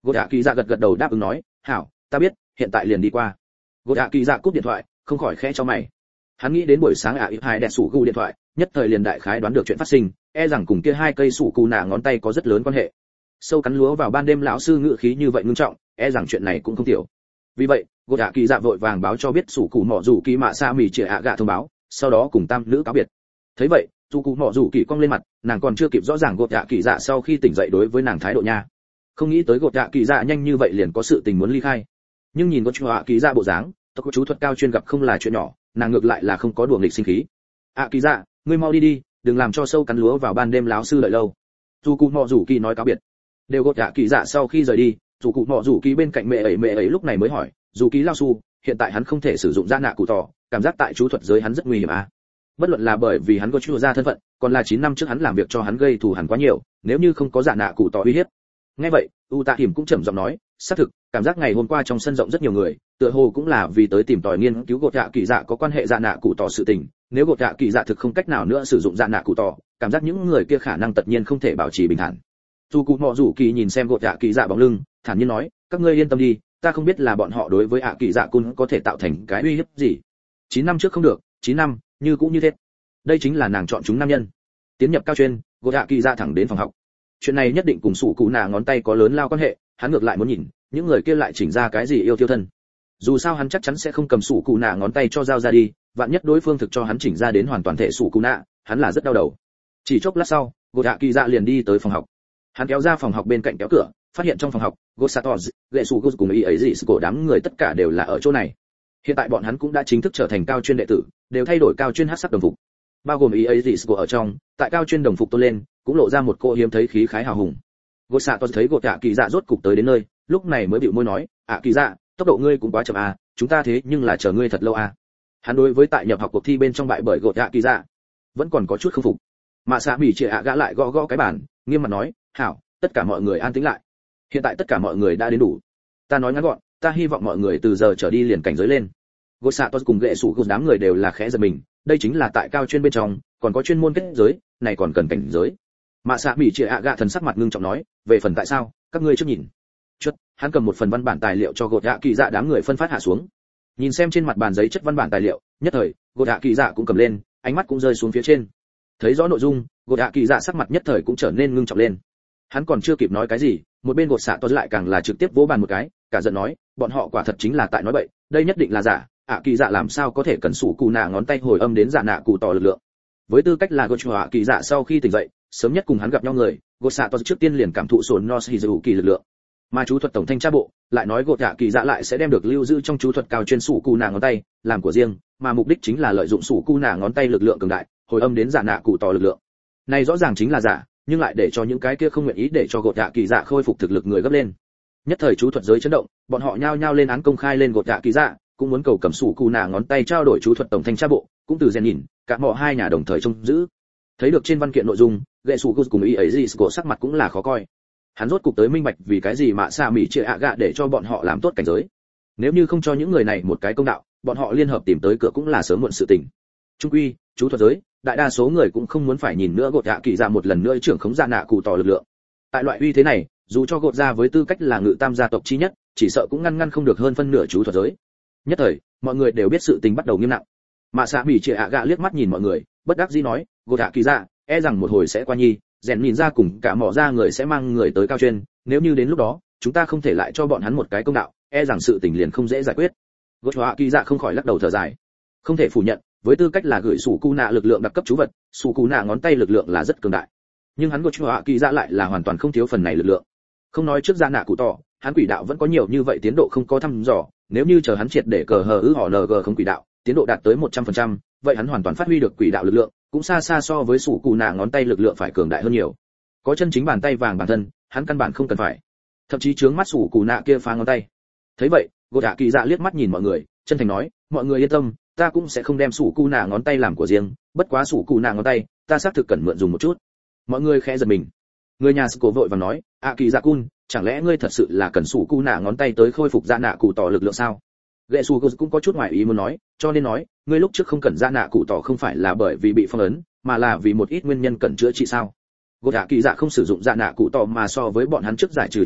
gỗ dạ kỳ dạ gật gật đầu đáp ứng nói, hảo, ta biết, hiện tại liền đi qua. Gỗ dạ kỳ dạ cúp điện thoại, không khỏi khẽ cho mày. Hắn nghĩ đến buổi sáng ạ ít hai đẹp sủ gu điện thoại, nhất thời liền đại khái đoán được chuyện phát sinh, e rằng cùng kia hai cây sủ cù nạ ngón tay có rất lớn quan hệ. Sâu cắn lúa vào ban đêm lão sư ngữ khí như vậy ngưng trọng, e rằng chuyện này cũng không tiểu. Vì vậy, gỗ dạ kỳ dạ vội vàng báo cho biết sủ cù mọ rủ kỳ mạ sa mì chia ạ gạ thông báo, sau đó cùng tam nữ cáo biệt. Thấy vậy, dù cụ mọ rủ kỳ cong lên mặt, nàng còn chưa kịp rõ ràng gỗ dạ kỳ dạ sau khi tỉnh dậy đối với nàng thái độ nha. Không nghĩ tới gỗ dạ kỳ dạ nhanh như vậy liền có sự tình muốn ly khai. Nhưng nhìn gỗ dạ kỳ dạ bộ dáng, tộc chú thuật cao chuyên gặp không là chuyện nhỏ, nàng ngược lại là không có đùa nghịch sinh khí. ạ kỳ dạ, ngươi mau đi đi, đừng làm cho sâu cắn lúa vào ban đêm lão sư đợi lâu. Dù cụ mọ rủ kỳ nói cáo biệt. Đều gỗ dạ kỳ dạ sau khi rời đi, dù cụ mọ rủ kỳ bên cạnh mẹ ấy mẹ ấy lúc này mới hỏi, dù ký lao su, hiện tại hắn không thể sử dụng da nạ cụ tỏ, cảm giác tại chú thuật giới hắn rất nguy hiểm à? Bất luận là bởi vì hắn có chú ra thân phận, còn là chín năm trước hắn làm việc cho hắn gây thù hằn quá nhiều, nếu như không có dạ nạ cụ tỏ uy hiếp. Nghe vậy, u tạ hiểm cũng trầm giọng nói, xác thực, cảm giác ngày hôm qua trong sân rộng rất nhiều người, tựa hồ cũng là vì tới tìm tòi nghiên cứu gột dạ kỳ dạ có quan hệ dạ nạ cụ tỏ sự tình, nếu gột dạ kỳ dạ thực không cách nào nữa sử dụng dạ nạ cụ tỏ, cảm giác những người kia khả năng tất nhiên không thể bảo trì bình thản. Dù cụ mọ rủ kỳ nhìn xem gột dạ kỳ dạ bóng lưng, thản nhiên nói, các ngươi yên tâm đi, ta không biết là bọn họ đối với ạ kỳ dạ cun có thể tạo thành cái uy hiếp gì. Chín năm trước không được, chín năm, như cũng như thế. Đây chính là nàng chọn chúng nam nhân. Tiến nhập cao chuyên, gột dạ kỳ dạ thẳng đến phòng học. Chuyện này nhất định cùng sủ cụ nạ ngón tay có lớn lao quan hệ, hắn ngược lại muốn nhìn, những người kia lại chỉnh ra cái gì yêu tiêu thân. Dù sao hắn chắc chắn sẽ không cầm sủ cụ nạ ngón tay cho giao ra đi, vạn nhất đối phương thực cho hắn chỉnh ra đến hoàn toàn thể sủ cụ nạ, hắn là rất đau đầu. Chỉ chốc lát sau, gột dạ kỳ dạ liền đi tới phòng học. Hắn kéo ra phòng học bên cạnh kéo cửa, phát hiện trong phòng học, Gosatos, Getsu cùng ý ấy gì của đám người tất cả đều là ở chỗ này. Hiện tại bọn hắn cũng đã chính thức trở thành cao chuyên đệ tử, đều thay đổi cao chuyên hắc sắc đồng phục. Bao gồm ý ấy gì của ở trong, tại cao chuyên đồng phục tôn lên, cũng lộ ra một cô hiếm thấy khí khái hào hùng. Gosatos thấy gột dạ kỳ dạ rốt cục tới đến nơi, lúc này mới bĩu môi nói, "À kỳ dạ, tốc độ ngươi cũng quá chậm à, chúng ta thế nhưng là chờ ngươi thật lâu à." Hắn đối với tại nhập học cuộc thi bên trong bại bởi gột dạ kỳ dạ, vẫn còn có chút không phục. Mà Sa Mỉ Triệt ạ gã lại gõ gõ cái bàn, nghiêm mặt nói, "Hảo, tất cả mọi người an tĩnh lại. Hiện tại tất cả mọi người đã đến đủ. Ta nói ngắn gọn, ta hy vọng mọi người từ giờ trở đi liền cảnh giới lên." Gosatos cùng Gệ Sủ cùng đám người đều là khẽ giật mình, đây chính là tại cao chuyên bên trong, còn có chuyên môn kết giới, này còn cần cảnh giới. Mà Sa Mỉ Triệt ạ gã thần sắc mặt ngưng trọng nói, "Về phần tại sao, các ngươi trước nhìn." Chút, hắn cầm một phần văn bản tài liệu cho gột dạ kỳ dạ đám người phân phát hạ xuống. Nhìn xem trên mặt bàn giấy chất văn bản tài liệu, nhất thời, gột dạ kỳ dạ cũng cầm lên, ánh mắt cũng rơi xuống phía trên. Thấy rõ nội dung, gột dạ kỳ dạ sắc mặt nhất thời cũng trở nên ngưng trọng lên. Hắn còn chưa kịp nói cái gì, một bên gột xạ to lại càng là trực tiếp vỗ bàn một cái, cả giận nói, bọn họ quả thật chính là tại nói bậy, đây nhất định là giả, ạ kỳ dạ làm sao có thể cần sủ cụ nạ ngón tay hồi âm đến giả nạ cụ tỏ lực lượng. Với tư cách là gột ạ kỳ dạ sau khi tỉnh dậy, sớm nhất cùng hắn gặp nhau người, gột xạ to trước tiên liền cảm thụ sồn no shizu kỳ lực lượng. Mà chú thuật tổng thanh tra bộ lại nói gột ạ kỳ dạ lại sẽ đem được lưu giữ trong chú thuật cao chuyên sủ cụ nạ ngón tay làm của riêng, mà mục đích chính là lợi dụng sủ cụ nạ ngón tay lực lượng cường đại hồi âm đến giả nạ cụ tỏ lực lượng. Này rõ ràng chính là giả, nhưng lại để cho những cái kia không nguyện ý để cho gột dạ kỳ dạ khôi phục thực lực người gấp lên. Nhất thời chú thuật giới chấn động, bọn họ nhao nhao lên án công khai lên gột dạ kỳ dạ, cũng muốn cầu cầm sủ cụ nạ ngón tay trao đổi chú thuật tổng thanh tra bộ, cũng từ rèn nhìn, cả họ hai nhà đồng thời trông giữ. Thấy được trên văn kiện nội dung, Gệ Sủ cùng ý ấy gì của sắc mặt cũng là khó coi. Hắn rốt cục tới minh bạch vì cái gì mà Sa Mỉ Triệt ạ gạ để cho bọn họ làm tốt cảnh giới. Nếu như không cho những người này một cái công đạo, bọn họ liên hợp tìm tới cửa cũng là sớm muộn sự tình. Trung quy, chú thuật giới, đại đa số người cũng không muốn phải nhìn nữa gột dạ kỳ dạ một lần nữa trưởng khống dạ nạ cụ tỏ lực lượng. Tại loại uy thế này, dù cho gột ra với tư cách là ngự tam gia tộc chi nhất, chỉ sợ cũng ngăn ngăn không được hơn phân nửa chú thuật giới. Nhất thời, mọi người đều biết sự tình bắt đầu nghiêm nặng. Mà Sa Mỉ Triệt ạ gạ liếc mắt nhìn mọi người, bất đắc dĩ nói, gột dạ kỳ dạ, e rằng một hồi sẽ qua nhi, rèn nhìn ra cùng cả mỏ ra người sẽ mang người tới cao chuyên, nếu như đến lúc đó, chúng ta không thể lại cho bọn hắn một cái công đạo, e rằng sự tình liền không dễ giải quyết. Gột dạ kỳ dạ không khỏi lắc đầu thở dài. Không thể phủ nhận, với tư cách là gửi sủ cụ nạ lực lượng đặc cấp chú vật, sủ cụ nạ ngón tay lực lượng là rất cường đại, nhưng hắn gột dạ kỳ dạ lại là hoàn toàn không thiếu phần này lực lượng. Không nói trước dạ nạ cụ tỏ, hắn quỷ đạo vẫn có nhiều như vậy tiến độ không có thăm dò, nếu như chờ hắn triệt để cờ hờ ư họ ng không quỷ đạo, tiến độ đạt tới một trăm phần trăm, vậy hắn hoàn toàn phát huy được quỷ đạo lực lượng, cũng xa xa so với sủ cụ nạ ngón tay lực lượng phải cường đại hơn nhiều. Có chân chính bàn tay vàng bản thân, hắn căn bản không cần phải, thậm chí chướng mắt sủ cụ nạ kia phá ngón tay. Thấy vậy, gột dạ kỳ dạ liếc mắt nhìn mọi người, chân thành nói, mọi người yên tâm, ta cũng sẽ không đem sủ cụ nạ ngón tay làm của riêng, bất quá sủ cụ nạ ngón tay, ta xác thực cần mượn dùng một chút. Mọi người khẽ giật mình. Người nhà sự cổ vội vàng nói, ạ kỳ dạ cun, chẳng lẽ ngươi thật sự là cần sủ cụ nạ ngón tay tới khôi phục dạ nạ cụ tỏ lực lượng sao? Gệ Sủ cũng có chút ngoài ý muốn nói, cho nên nói, ngươi lúc trước không cần dạ nạ cụ tỏ không phải là bởi vì bị phong ấn, mà là vì một ít nguyên nhân cần chữa trị sao? Gột dạ kỳ dạ không sử dụng dạ nạ cụ tỏ mà so với bọn hắn trước giải trừ chú linh,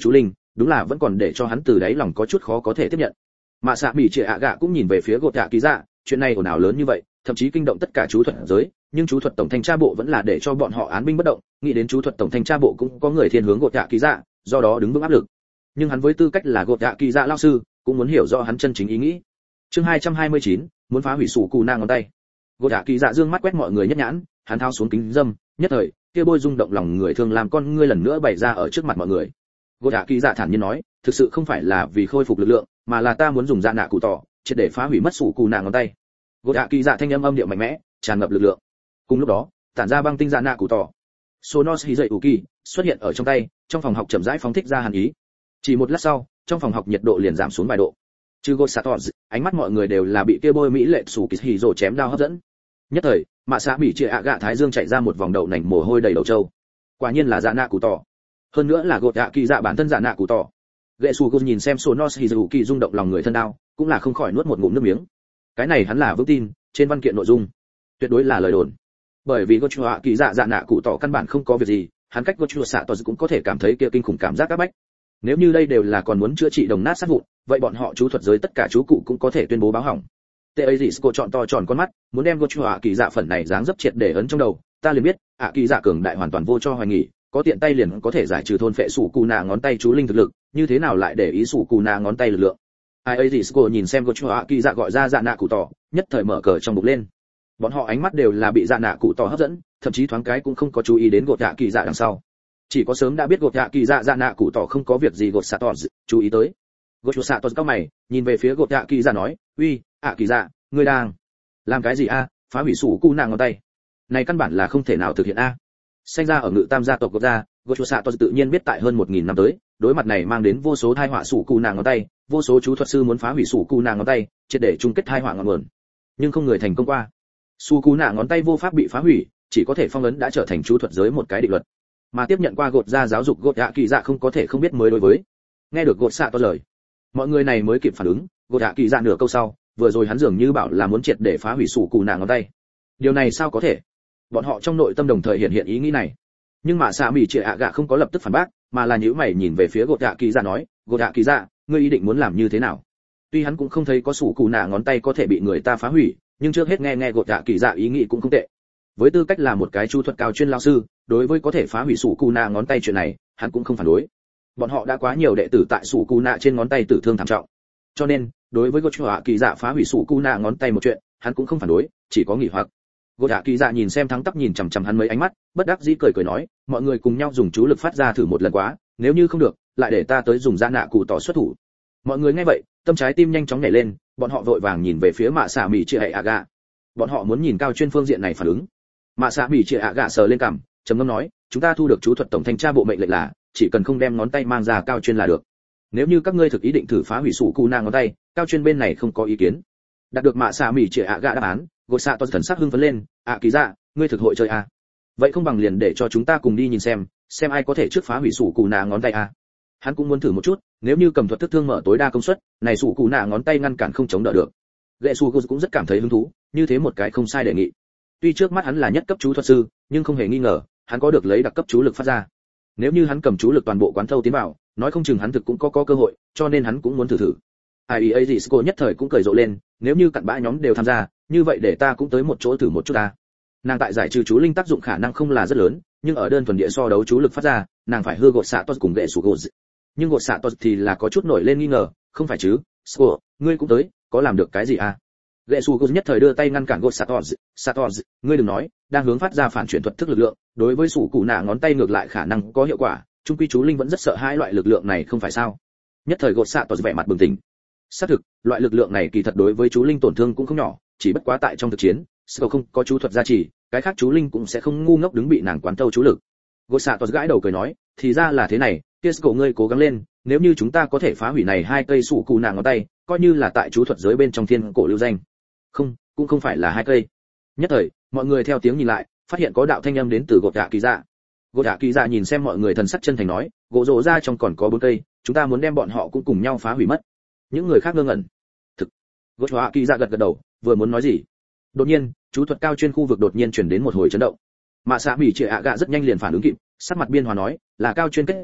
đúng là vẫn còn để cho hắn từ đáy lòng có chút khó có thể tiếp nhận. Mạ xạ mỹ trịa ạ gạ cũng nhìn về phía gột dạ kỳ dạ, chuyện này ồn ào lớn như vậy, thậm chí kinh động tất cả chú thuật giới, nhưng chú thuật tổng thanh tra bộ vẫn là để cho bọn họ án binh bất động, nghĩ đến chú thuật tổng thanh tra bộ cũng có người thiên hướng gột dạ kỳ dạ, do đó đứng vững áp lực. Nhưng hắn với tư cách là gột dạ kỳ dạ lão sư, cũng muốn hiểu rõ hắn chân chính ý nghĩ. Chương hai trăm hai mươi chín, muốn phá hủy sủ cù nang ngón tay. Gột dạ kỳ dạ dương mắt quét mọi người nhất nhãn, hắn thao xuống kính dâm, nhất thời, kia bôi rung động lòng người thương làm con ngươi lần nữa bày ra ở trước mặt mọi người. Gột dạ kỳ dạ thản nhiên nói, thực sự không phải là vì khôi phục lực lượng, mà là ta muốn dùng dạ nạ cụ tỏ, triệt để phá hủy mất sủ cù nang ngón tay. Gột dạ kỳ dạ thanh âm âm điệu mạnh mẽ, tràn ngập lực lượng. Cùng lúc đó, tản ra băng tinh dạ nạ cụ tỏ, Sonos Hizuyuki xuất hiện ở trong tay, trong phòng học chậm rãi phóng thích ra hàn ý. Chỉ một lát sau, trong phòng học nhiệt độ liền giảm xuống vài độ. Trừ Gột Satos, ánh mắt mọi người đều là bị kia bôi mỹ lệ sủ kỳ hỉ rồ chém đao hấp dẫn. Nhất thời, mạ xạ mỹ trịa ạ gạ thái dương chạy ra một vòng đậu nành mồ hôi đầy đầu trâu. Quả nhiên là dạ nạ cụ tỏ. Hơn nữa là gột dạ kỳ dạ bản thân dạ nạ cụ tỏ. Gệ Sủ nhìn xem Sonos Hizuyuki rung động lòng người thân đao, cũng là không khỏi nuốt một ngụm nước miếng. Cái này hắn là vững tin, trên văn kiện nội dung, tuyệt đối là lời đồn. Bởi vì gột dạ kỳ dạ dạ nạ cụ tỏ căn bản không có việc gì, hắn cách gột dạ tỏ cũng có thể cảm thấy kia kinh khủng cảm giác các bách. Nếu như đây đều là còn muốn chữa trị đồng nát sát vụn, vậy bọn họ chú thuật giới tất cả chú cụ cũng có thể tuyên bố báo hỏng. Tê ấy Disco chọn to tròn con mắt, muốn đem Gochu ạ kỳ dạ phần này dáng dấp triệt để ấn trong đầu, ta liền biết, ạ kỳ dạ cường đại hoàn toàn vô cho hoài nghỉ, có tiện tay liền có thể giải trừ thôn phệ sủ cù nạ ngón tay chú linh thực lực, như thế nào lại để ý sủ cù nạ ngón tay lực lượng. Ai ấy Disco nhìn xem Gochu ạ kỳ dạ gọi ra dạ nạ cụ tỏ, nhất thời mở cờ trong bụng lên. Bọn họ ánh mắt đều là bị dạ nạ cụ tỏ hấp dẫn, thậm chí thoáng cái cũng không có chú ý đến gột dạ kỳ dạ đằng sau. Chỉ có sớm đã biết gột dạ kỳ dạ dạ nạ cụ tỏ không có việc gì gột xạ tỏ chú ý tới. Gột xạ tỏ cao mày, nhìn về phía gột dạ kỳ dạ nói, uy, ạ kỳ dạ, ngươi đang làm cái gì a? Phá hủy sủ cu nàng ngón tay này căn bản là không thể nào thực hiện a. Sinh ra ở ngự tam gia tộc gột ra, gột xạ tỏ tự nhiên biết tại hơn một nghìn năm tới, đối mặt này mang đến vô số tai họa sủ cu nàng ngón tay, vô số chú thuật sư muốn phá hủy sủ cu nàng ngón tay, triệt để chung kết tai họa ngọn nguồn, nhưng không người thành công qua. Sủ cu nàng ngón tay vô pháp bị phá hủy, chỉ có thể phong ấn đã trở thành chú thuật giới một cái định luật, mà tiếp nhận qua gột ra giáo dục gột dạ kỳ dạ không có thể không biết mới đối với. Nghe được gột xạ to lời, mọi người này mới kịp phản ứng, gột dạ kỳ dạ nửa câu sau, vừa rồi hắn dường như bảo là muốn triệt để phá hủy sủ cù nàng ngón tay. Điều này sao có thể? Bọn họ trong nội tâm đồng thời hiện hiện ý nghĩ này, nhưng mà xạ mỹ trịa ạ gạ không có lập tức phản bác, mà là nhíu mày nhìn về phía gột dạ kỳ dạ nói, gột dạ kỳ dạ, ngươi ý định muốn làm như thế nào? Tuy hắn cũng không thấy có sủ cù nàng ngón tay có thể bị người ta phá hủy, nhưng trước hết nghe nghe gột dạ kỳ dạ ý nghĩ cũng không tệ. Với tư cách là một cái chu thuật cao chuyên lao sư, đối với có thể phá hủy sủ cù nạ ngón tay chuyện này, hắn cũng không phản đối. Bọn họ đã quá nhiều đệ tử tại sủ cù nạ trên ngón tay tử thương thảm trọng, cho nên đối với Gochu kỳ dạ phá hủy sủ cù nạ ngón tay một chuyện, hắn cũng không phản đối, chỉ có nghỉ hoặc. Gochu kỳ dạ nhìn xem thắng tắp nhìn chằm chằm hắn mấy ánh mắt, bất đắc dĩ cười cười nói, mọi người cùng nhau dùng chú lực phát ra thử một lần quá, nếu như không được, lại để ta tới dùng dạ nạ cụ tỏ xuất thủ. Mọi người nghe vậy, tâm trái tim nhanh chóng nhảy lên, bọn họ vội vàng nhìn về phía mạ xạ mỉ chia hệ aga. Bọn họ muốn nhìn cao chuyên phương diện này phản ứng. Mạ xạ mỉ chia ạ gạ sờ lên cằm, trầm ngâm nói, chúng ta thu được chú thuật tổng thanh tra bộ mệnh lệnh là, chỉ cần không đem ngón tay mang ra cao chuyên là được. Nếu như các ngươi thực ý định thử phá hủy sủ cu nang ngón tay, cao chuyên bên này không có ý kiến. Đạt được mạ xạ mỉ chia ạ gạ đáp án, gột xạ to thần sắc hưng phấn lên, ạ kỳ dạ, ngươi thực hội chơi à? Vậy không bằng liền để cho chúng ta cùng đi nhìn xem, xem ai có thể trước phá hủy sủ cu nang ngón tay à? Hắn cũng muốn thử một chút, nếu như cầm thuật thức thương mở tối đa công suất, này sủ cu nang ngón tay ngăn cản không chống đỡ được. Gệ Su cũng rất cảm thấy hứng thú, như thế một cái không sai đề nghị. Tuy trước mắt hắn là nhất cấp chú thuật sư, nhưng không hề nghi ngờ, hắn có được lấy đặc cấp chú lực phát ra. Nếu như hắn cầm chú lực toàn bộ quán thâu tiến vào, nói không chừng hắn thực cũng có có cơ hội, cho nên hắn cũng muốn thử thử. i e a Disco nhất thời cũng cười rộ lên, nếu như cặn bã nhóm đều tham gia, như vậy để ta cũng tới một chỗ thử một chút ta. Nàng tại giải trừ chú linh tác dụng khả năng không là rất lớn, nhưng ở đơn thuần địa so đấu chú lực phát ra, nàng phải hư gột xạ tos cùng gệ sủ gột. Nhưng gột xạ tos thì là có chút nổi lên nghi ngờ, không phải chứ? Sco, ngươi cũng tới, có làm được cái gì à? Gệ Su nhất thời đưa tay ngăn cản gột Satos, Satos, ngươi đừng nói, đang hướng phát ra phản chuyển thuật thức lực lượng, đối với sủ cụ nạ ngón tay ngược lại khả năng có hiệu quả, trung quy chú linh vẫn rất sợ hai loại lực lượng này không phải sao? Nhất thời gột Satos vẻ mặt bừng tỉnh. Xác thực, loại lực lượng này kỳ thật đối với chú linh tổn thương cũng không nhỏ, chỉ bất quá tại trong thực chiến, Sco không có chú thuật gia trì, cái khác chú linh cũng sẽ không ngu ngốc đứng bị nàng quán thâu chú lực. Gột Satos gãi đầu cười nói, thì ra là thế này, kia Sco ngươi cố gắng lên, nếu như chúng ta có thể phá hủy này hai cây sủ cụ nạ ngón tay, coi như là tại chú thuật giới bên trong thiên cổ lưu danh. Không, cũng không phải là hai cây. Nhất thời, mọi người theo tiếng nhìn lại, phát hiện có đạo thanh âm đến từ gột dạ kỳ dạ. Gột dạ kỳ dạ nhìn xem mọi người thần sắc chân thành nói, gỗ rổ ra trong còn có bốn cây, chúng ta muốn đem bọn họ cũng cùng nhau phá hủy mất. Những người khác ngơ ngẩn. Thực. Gột dạ kỳ dạ gật gật đầu, vừa muốn nói gì, đột nhiên, chú thuật cao chuyên khu vực đột nhiên truyền đến một hồi chấn động. Mạ xạ mỉ trịa ạ gạ rất nhanh liền phản ứng kịp, sắc mặt biên hòa nói, là cao chuyên kết giới,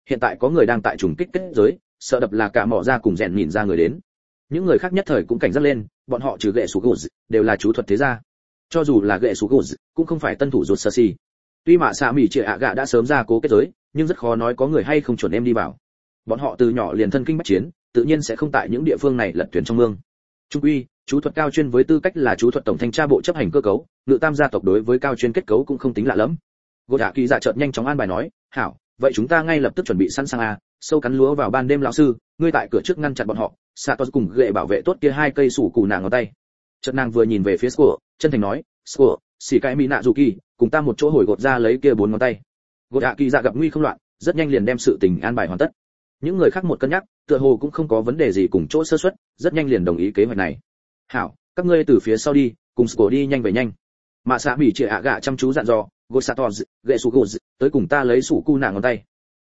hiện tại có người đang tại trùng kích kết giới, sợ đập là cả mỏ ra cùng rèn nhìn ra người đến. Những người khác nhất thời cũng cảnh giác lên, bọn họ trừ gệ sủ gột đều là chú thuật thế gia. Cho dù là gệ sủ gột cũng không phải tân thủ ruột sơ si. Tuy mà xạ mỉ trịa ạ gạ đã sớm ra cố kết giới, nhưng rất khó nói có người hay không chuẩn em đi vào. Bọn họ từ nhỏ liền thân kinh bách chiến, tự nhiên sẽ không tại những địa phương này lật thuyền trong mương. Trung quy, chú thuật cao chuyên với tư cách là chú thuật tổng thanh tra bộ chấp hành cơ cấu, ngự tam gia tộc đối với cao chuyên kết cấu cũng không tính lạ lắm. Gỗ Dạ Kỳ dạ chợt nhanh chóng an bài nói, "Hảo, vậy chúng ta ngay lập tức chuẩn bị sẵn sàng a, sâu cắn lúa vào ban đêm lão sư, ngươi tại cửa trước ngăn chặn bọn họ, Satos cùng gệ bảo vệ tốt kia hai cây sủ củ nàng ngón tay." Chợt nàng vừa nhìn về phía Score, chân thành nói, "Score, xì cái mỹ nạ dù kỳ, cùng ta một chỗ hồi gột ra lấy kia bốn ngón tay." Gỗ Dạ Kỳ dạ gặp nguy không loạn, rất nhanh liền đem sự tình an bài hoàn tất. Những người khác một cân nhắc, tựa hồ cũng không có vấn đề gì cùng chỗ sơ suất, rất nhanh liền đồng ý kế hoạch này. "Hảo, các ngươi từ phía sau đi, cùng Score đi nhanh về nhanh." Mạ Sạ bị Trịa ạ gạ chăm chú dặn dò, "Gosatos, gệ sủ gột, tới cùng ta lấy sủ cu nàng ngón tay."